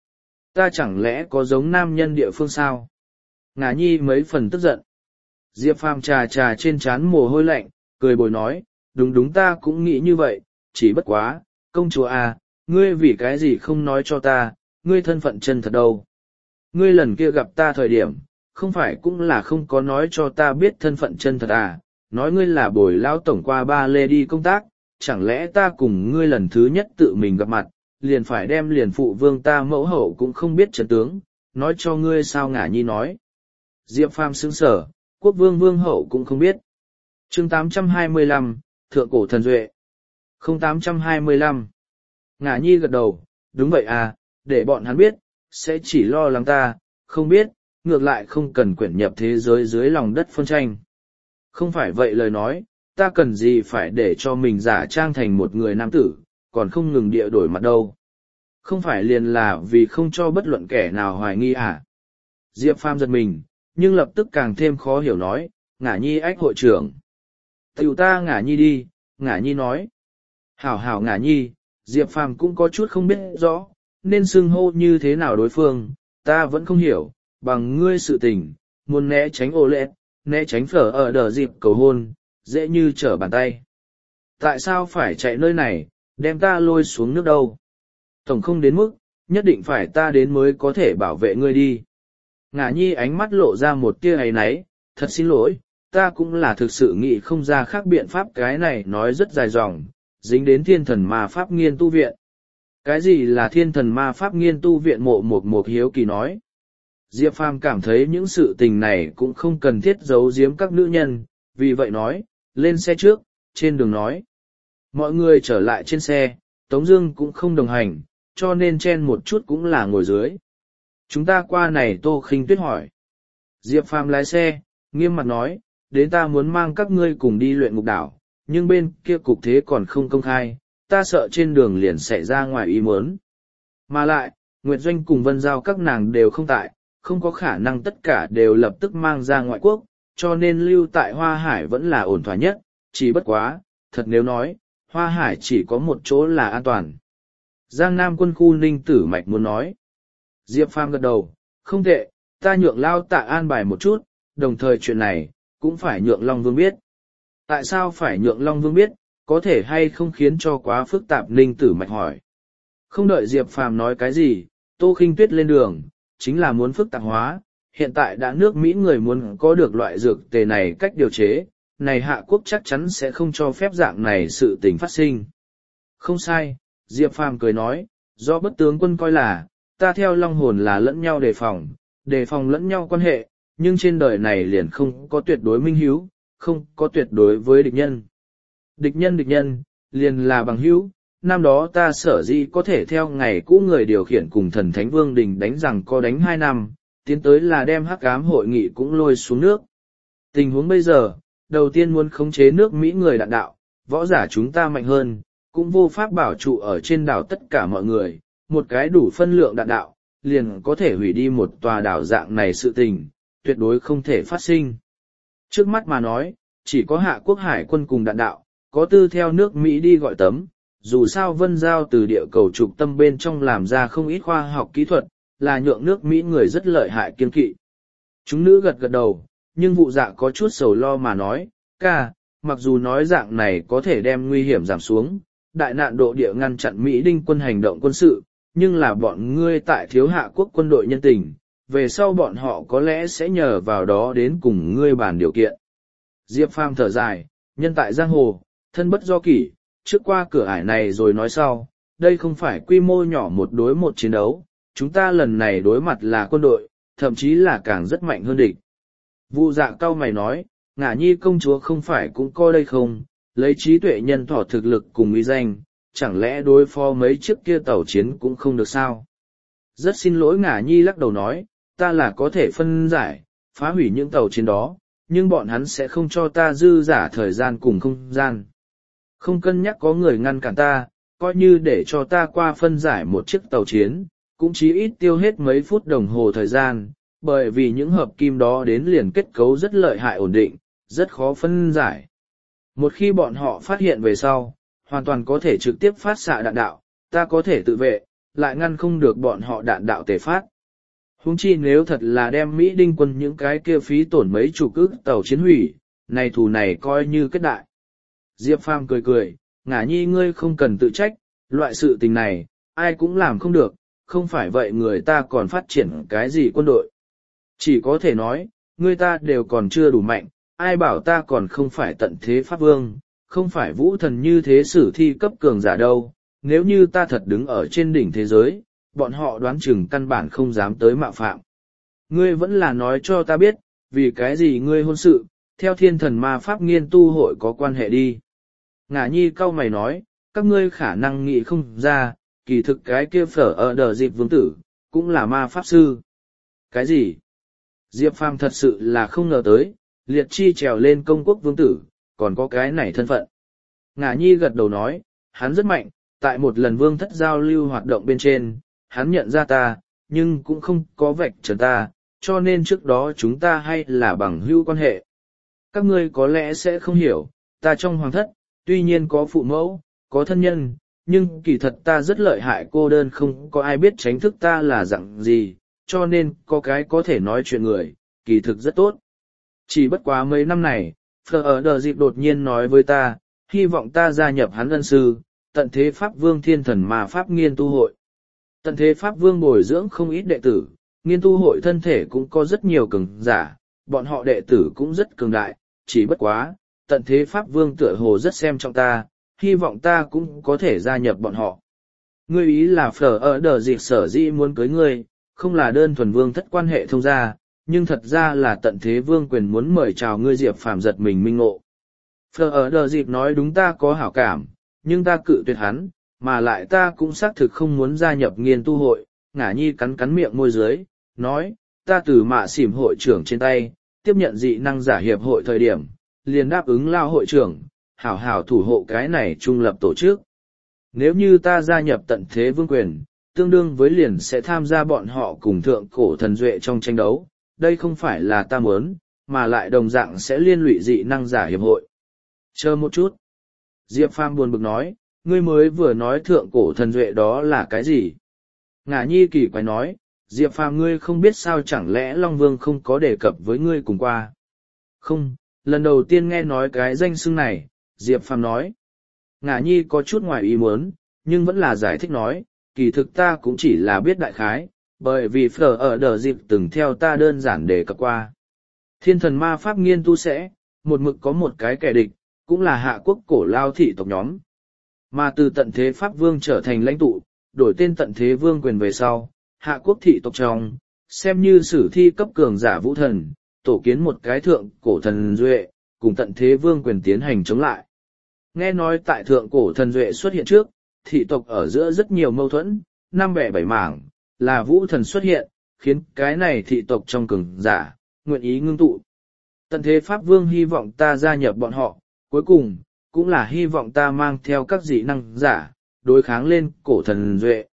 S1: Ta chẳng lẽ có giống nam nhân địa phương sao? Ngả nhi mấy phần tức giận. Diệp Phàm trà trà trên trán mồ hôi lạnh, cười bồi nói, đúng đúng ta cũng nghĩ như vậy, chỉ bất quá, công chúa à, ngươi vì cái gì không nói cho ta, ngươi thân phận chân thật đâu. Ngươi lần kia gặp ta thời điểm, không phải cũng là không có nói cho ta biết thân phận chân thật à, nói ngươi là bồi lão tổng qua ba lê đi công tác, chẳng lẽ ta cùng ngươi lần thứ nhất tự mình gặp mặt, liền phải đem liền phụ vương ta mẫu hậu cũng không biết trận tướng, nói cho ngươi sao ngả nhi nói. Diệp Phàm sững sở, quốc vương vương hậu cũng không biết. Chương tám trăm hai mươi lăm, Thượng cổ thần duệ. Không tám trăm hai mươi lăm. Ngả nhi gật đầu, đúng vậy à, để bọn hắn biết, sẽ chỉ lo lắng ta, không biết, ngược lại không cần quyển nhập thế giới dưới lòng đất phân tranh. Không phải vậy lời nói, ta cần gì phải để cho mình giả trang thành một người nam tử, còn không ngừng địa đổi mặt đâu. Không phải liền là vì không cho bất luận kẻ nào hoài nghi à. Diệp Phàm giật mình, nhưng lập tức càng thêm khó hiểu nói, ngả nhi ách hội trưởng. Tiểu ta ngả nhi đi, ngả nhi nói. Hảo hảo ngả nhi, Diệp Phàm cũng có chút không biết rõ, nên xưng hô như thế nào đối phương, ta vẫn không hiểu, bằng ngươi sự tình, muốn né tránh ô lệ, né tránh phở ở đờ dịp cầu hôn, dễ như trở bàn tay. Tại sao phải chạy nơi này, đem ta lôi xuống nước đâu? Tổng không đến mức, nhất định phải ta đến mới có thể bảo vệ ngươi đi. Ngả nhi ánh mắt lộ ra một tia ấy náy, thật xin lỗi, ta cũng là thực sự nghĩ không ra khác biện pháp, cái này nói rất dài dòng, dính đến thiên thần ma pháp nghiên tu viện. Cái gì là thiên thần ma pháp nghiên tu viện? Mộ một một hiếu kỳ nói. Diệp Phàm cảm thấy những sự tình này cũng không cần thiết giấu giếm các nữ nhân, vì vậy nói, lên xe trước, trên đường nói. Mọi người trở lại trên xe, Tống Dương cũng không đồng hành, cho nên chen một chút cũng là ngồi dưới. Chúng ta qua này, Tô Khinh Tuyết hỏi. Diệp Phàm lái xe, nghiêm mặt nói, đến ta muốn mang các ngươi cùng đi luyện ngục đảo, nhưng bên kia cục thế còn không công khai, ta sợ trên đường liền xảy ra ngoài ý muốn. Mà lại, Nguyệt Doanh cùng Vân Giao các nàng đều không tại, không có khả năng tất cả đều lập tức mang ra ngoại quốc, cho nên lưu tại Hoa Hải vẫn là ổn thỏa nhất, chỉ bất quá, thật nếu nói, Hoa Hải chỉ có một chỗ là an toàn. Giang Nam quân khu Ninh Tử Mạch muốn nói. Diệp Phàm gật đầu, không tệ, ta nhượng Lao Tạ an bài một chút, đồng thời chuyện này, cũng phải nhượng Long Vương biết. Tại sao phải nhượng Long Vương biết, có thể hay không khiến cho quá phức tạp? Ninh Tử Mạch hỏi. Không đợi Diệp Phàm nói cái gì, Tô Khinh Tuyết lên đường, chính là muốn phức tạp hóa, hiện tại đã nước Mỹ người muốn có được loại dược tề này cách điều chế, này Hạ Quốc chắc chắn sẽ không cho phép dạng này sự tình phát sinh. Không sai, Diệp Phàm cười nói, do bất tướng quân coi là, ta theo Long Hồn là lẫn nhau đề phòng, đề phòng lẫn nhau quan hệ, nhưng trên đời này liền không có tuyệt đối minh hiếu, không có tuyệt đối với địch nhân. Địch nhân địch nhân, liền là bằng hữu. Năm đó ta sở dĩ có thể theo ngày cũ người điều khiển cùng thần thánh vương đình đánh rằng có đánh hai năm, tiến tới là đem hắc ám hội nghị cũng lôi xuống nước. Tình huống bây giờ, đầu tiên muốn khống chế nước Mỹ người đạn đạo, võ giả chúng ta mạnh hơn, cũng vô pháp bảo trụ ở trên đảo tất cả mọi người, một cái đủ phân lượng đạn đạo, liền có thể hủy đi một tòa đảo dạng này, sự tình, tuyệt đối không thể phát sinh. Trước mắt mà nói, chỉ có Hạ Quốc hải quân cùng đạn đạo, có tư theo nước Mỹ đi gọi tấm. Dù sao Vân Giao từ địa cầu trục tâm bên trong làm ra không ít khoa học kỹ thuật, là nhượng nước Mỹ người rất lợi hại kiên kỵ. Chúng nữ gật gật đầu, nhưng vụ dạ có chút sầu lo mà nói, ca, mặc dù nói dạng này có thể đem nguy hiểm giảm xuống, đại nạn độ địa ngăn chặn Mỹ đinh quân hành động quân sự, nhưng là bọn ngươi tại thiếu Hạ Quốc quân đội nhân tình, về sau bọn họ có lẽ sẽ nhờ vào đó đến cùng ngươi bàn điều kiện. Diệp Phàm thở dài, nhân tại giang hồ, thân bất do kỷ, trước qua cửa ải này rồi nói sau, đây không phải quy mô nhỏ một đối một chiến đấu, chúng ta lần này đối mặt là quân đội, thậm chí là càng rất mạnh hơn địch. Vụ dạ cao mày nói, Ngả Nhi công chúa không phải cũng coi đây không, lấy trí tuệ nhân thỏ thực lực cùng uy danh, chẳng lẽ đối phó mấy chiếc kia tàu chiến cũng không được sao? Rất xin lỗi, Ngả Nhi lắc đầu nói, ta là có thể phân giải, phá hủy những tàu chiến đó, nhưng bọn hắn sẽ không cho ta dư giả thời gian cùng không gian. Không cân nhắc có người ngăn cản ta, coi như để cho ta qua phân giải một chiếc tàu chiến, cũng chỉ ít tiêu hết mấy phút đồng hồ thời gian, bởi vì những hợp kim đó đến liền kết cấu rất lợi hại ổn định, rất khó phân giải. Một khi bọn họ phát hiện về sau, hoàn toàn có thể trực tiếp phát xạ đạn đạo, ta có thể tự vệ, lại ngăn không được bọn họ đạn đạo tề phát. Huống chi nếu thật là đem Mỹ đinh quân những cái kia phí tổn mấy chục ức tàu chiến hủy, này thù này coi như kết đại. Diệp Phàm cười cười, Ngả Nhi ngươi không cần tự trách, loại sự tình này, ai cũng làm không được, không phải vậy người ta còn phát triển cái gì quân đội. Chỉ có thể nói, người ta đều còn chưa đủ mạnh, ai bảo ta còn không phải tận thế pháp vương, không phải vũ thần như thế sử thi cấp cường giả đâu, nếu như ta thật đứng ở trên đỉnh thế giới, bọn họ đoán chừng căn bản không dám tới mạo phạm. Ngươi vẫn là nói cho ta biết, vì cái gì ngươi hôn sự, theo thiên thần ma pháp nghiên tu hội có quan hệ đi. Ngả Nhi cau mày nói, các ngươi khả năng nghĩ không ra, kỳ thực cái kia phở ở đờ dịp vương tử, cũng là ma pháp sư. Cái gì? Diệp Phàm thật sự là không ngờ tới, liệt chi trèo lên công quốc vương tử, còn có cái này thân phận. Ngả Nhi gật đầu nói, hắn rất mạnh, tại một lần vương thất giao lưu hoạt động bên trên, hắn nhận ra ta, nhưng cũng không có vạch trần ta, cho nên trước đó chúng ta hay là bằng hữu quan hệ. Các ngươi có lẽ sẽ không hiểu, ta trong hoàng thất, tuy nhiên có phụ mẫu, có thân nhân, nhưng kỳ thật ta rất lợi hại cô đơn không có ai biết tránh thức ta là dạng gì, cho nên có cái có thể nói chuyện người, kỳ thực rất tốt. Chỉ bất quá mấy năm này, Phở ở đờ dịp đột nhiên nói với ta, hy vọng ta gia nhập hắn ân sư, tận thế Pháp Vương Thiên Thần mà Pháp Nghiên tu hội. Tận thế Pháp Vương bồi dưỡng không ít đệ tử, nghiên tu hội thân thể cũng có rất nhiều cường giả, bọn họ đệ tử cũng rất cường đại, chỉ bất quá, tận thế Pháp Vương tựa hồ rất xem trọng ta, hy vọng ta cũng có thể gia nhập bọn họ. Ngươi ý là Phở ở đờ dịp sở dĩ muốn cưới ngươi, không là đơn thuần vương thất quan hệ thông gia, nhưng thật ra là tận thế vương quyền muốn mời chào ngươi. Diệp Phàm giật mình minh ngộ. Phở ở đờ dịp nói đúng ta có hảo cảm, nhưng ta cự tuyệt hắn, mà lại ta cũng xác thực không muốn gia nhập nghiên tu hội. Ngả Nhi cắn cắn miệng môi dưới, nói, ta từ mạ xỉm hội trưởng trên tay, tiếp nhận dị năng giả hiệp hội thời điểm, liền đáp ứng lao hội trưởng, hảo hảo thủ hộ cái này trung lập tổ chức. Nếu như ta gia nhập tận thế vương quyền, tương đương với liền sẽ tham gia bọn họ cùng thượng cổ thần duệ trong tranh đấu, đây không phải là ta muốn, mà lại đồng dạng sẽ liên lụy dị năng giả hiệp hội. Chờ một chút. Diệp Phàm buồn bực nói, ngươi mới vừa nói thượng cổ thần duệ đó là cái gì? Ngả Nhi kỳ quái nói, Diệp Phàm ngươi không biết sao chẳng lẽ Long Vương không có đề cập với ngươi cùng qua? Không, lần đầu tiên nghe nói cái danh xưng này, Diệp Phàm nói. Ngả Nhi có chút ngoài ý muốn, nhưng vẫn là giải thích nói, kỳ thực ta cũng chỉ là biết đại khái, bởi vì Phở ở đờ dịp từng theo ta đơn giản đề cập qua. Thiên thần ma pháp nghiên tu sẽ, một mực có một cái kẻ địch, cũng là hạ quốc cổ lao thị tộc nhóm. Mà từ tận thế Pháp Vương trở thành lãnh tụ, đổi tên tận thế Vương quyền về sau, hạ quốc thị tộc trong, xem như sử thi cấp cường giả vũ thần, tổ kiến một cái thượng cổ thần duệ, cùng tận thế Vương quyền tiến hành chống lại. Nghe nói tại thượng cổ thần duệ xuất hiện trước, thị tộc ở giữa rất nhiều mâu thuẫn, năm bẻ bảy mảng, là vũ thần xuất hiện, khiến cái này thị tộc trong cường giả, nguyện ý ngưng tụ. Tận thế Pháp Vương hy vọng ta gia nhập bọn họ, cuối cùng, cũng là hy vọng ta mang theo các dị năng giả, đối kháng lên cổ thần duệ.